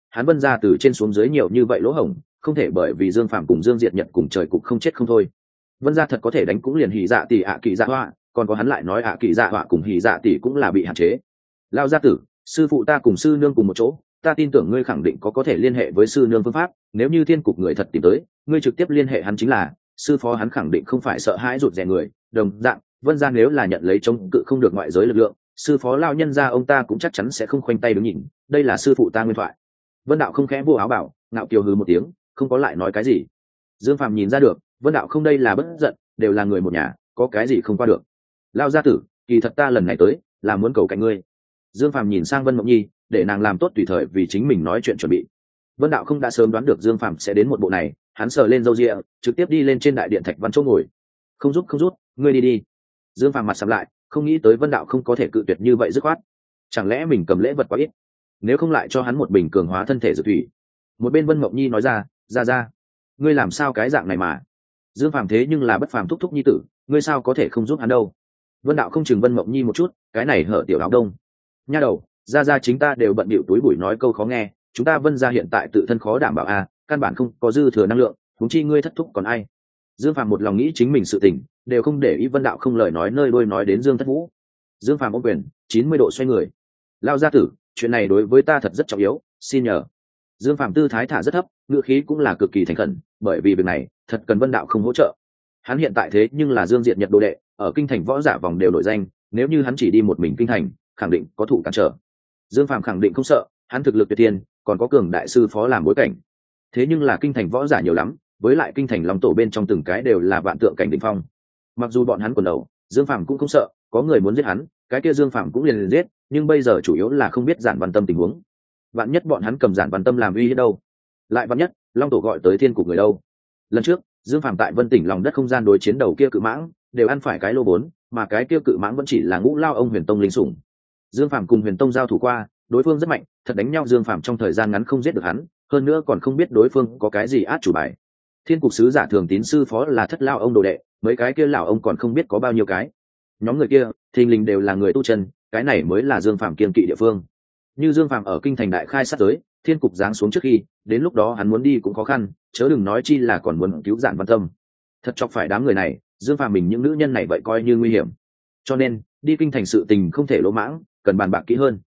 hắn Vân gia từ trên xuống dưới nhiều như vậy lỗ hổng, không thể bởi vì Dương Phàm cùng Dương Diệt Nhật cùng trời cục không chết không thôi. Vân gia thật có thể đánh cũng liền hỉ dạ tỷ ạ kỳ dạ họa, còn có hắn lại nói ạ kỳ dạ họa cùng hỉ dạ tỷ cũng là bị hạn chế. Lao gia tử, sư phụ ta cùng sư nương cùng một chỗ, ta tin tưởng ngươi khẳng định có có thể liên hệ với sư nương phương pháp, nếu như thiên cục người thật tìm tới, ngươi trực tiếp liên hệ hắn chính là, sư phó hắn khẳng định không phải sợ hãi rụt rè người, đồng dạng, Vân gia nếu là nhận lấy chống cự không được ngoại giới lực lượng, sư phó lao nhân gia ông ta cũng chắc chắn sẽ không khoanh tay đứng nhìn, đây là sư phụ ta nguyên thoại. Vân đạo không khẽ vô áo bảo, ngạo kiều hừ một tiếng, không có lại nói cái gì. Dương Phàm nhìn ra được, Vân đạo không đây là bất giận, đều là người một nhà, có cái gì không qua được. Lao gia tử, kỳ thật ta lần này tới là muốn cầu cạnh ngươi. Dương Phàm nhìn sang Vân Mộng Nhi, để nàng làm tốt tùy thời vì chính mình nói chuyện chuẩn bị. Vân đạo không đã sớm đoán được Dương Phàm sẽ đến một bộ này, hắn sờ lên râu ria, trực tiếp đi lên trên đại điện thạch văn chỗ ngồi. Không giúp không rút, ngươi đi đi. Dương Phàm mặt sầm lại, không nghĩ tới Vân đạo không có thể cự tuyệt như vậy dứt khoát. Chẳng lẽ mình cầm lễ vật quá ít, nếu không lại cho hắn một bình cường hóa thân thể dược thủy. Một bên Vân Mộng Nhi nói ra, ra ra, ngươi làm sao cái dạng này mà. Dương Phàm thế nhưng là bất phàm thúc thúc nhi tử, ngươi sao có thể không giúp hắn đâu. Vân đạo không chừng Vân Mộng Nhi một chút, cái này hở tiểu áo đông. Nha đầu, ra ra chính ta đều bận bịu túi bụi nói câu khó nghe, chúng ta Vân gia hiện tại tự thân khó đảm bảo a, căn bản không có dư thừa năng lượng, huống chi ngươi thất thúc còn ai. Dương Phàm một lòng nghĩ chính mình sự tình, đều không để ý Vân đạo không lời nói nơi đôi nói đến Dương Thất Vũ. Dương Phàm ôm quyền, chín mươi độ xoay người. Lao gia tử, chuyện này đối với ta thật rất trọng yếu, xin nhờ. Dương Phàm tư thái thả rất thấp, ngữ khí cũng là cực kỳ thành khẩn, bởi vì việc này thật cần Vân đạo không hỗ trợ. Hắn hiện tại thế nhưng là Dương Diệt Nhật đồ đệ, ở kinh thành võ giả vòng đều nổi danh, nếu như hắn chỉ đi một mình kinh thành, khẳng định có thủ cản trở. Dương Phàm khẳng định không sợ, hắn thực lực tuyệt tiên, còn có cường đại sư phó làm bối cảnh. Thế nhưng là kinh thành võ giả nhiều lắm, với lại kinh thành long tổ bên trong từng cái đều là vạn tượng cảnh đỉnh phong. Mặc dù bọn hắn quần đầu, Dương Phàm cũng không sợ, có người muốn giết hắn, cái kia Dương Phàm cũng liền liền giết, nhưng bây giờ chủ yếu là không biết Giản Văn Tâm tình huống. Vạn nhất bọn hắn cầm Giản Văn Tâm làm uy hiếp đâu? Lại vạn nhất, long tổ gọi tới thiên cục người đâu? Lần trước, Dương Phàm tại Vân Tỉnh lòng đất không gian đối chiến đầu kia cự mãng, đều ăn phải cái lô vốn, mà cái kia cự mãng vẫn chỉ là Ngũ Lao ông Huyền Tông linh sủng. Dương Phàm cùng Huyền Tông giao thủ qua, đối phương rất mạnh, thật đánh nhau Dương Phàm trong thời gian ngắn không giết được hắn, hơn nữa còn không biết đối phương có cái gì át chủ bài. Thiên cục sứ giả thường tín sư phó là Thất Lao ông đồ đệ, mấy cái kia lão ông còn không biết có bao nhiêu cái. Nhóm người kia, thình lình đều là người tu chân, cái này mới là Dương Phàm kiên kỵ địa phương. Như Dương Phàm ở kinh thành đại khai sát tới, thiên cục giáng xuống trước khi, đến lúc đó hắn muốn đi cũng khó khăn, chớ đừng nói chi là còn muốn cứu Giản Văn Tâm. Thật chọc phải đám người này, Dương Phàm mình những nữ nhân này vậy coi như nguy hiểm. Cho nên, đi kinh thành sự tình không thể lỗ mãng, cần bàn bạc kỹ hơn.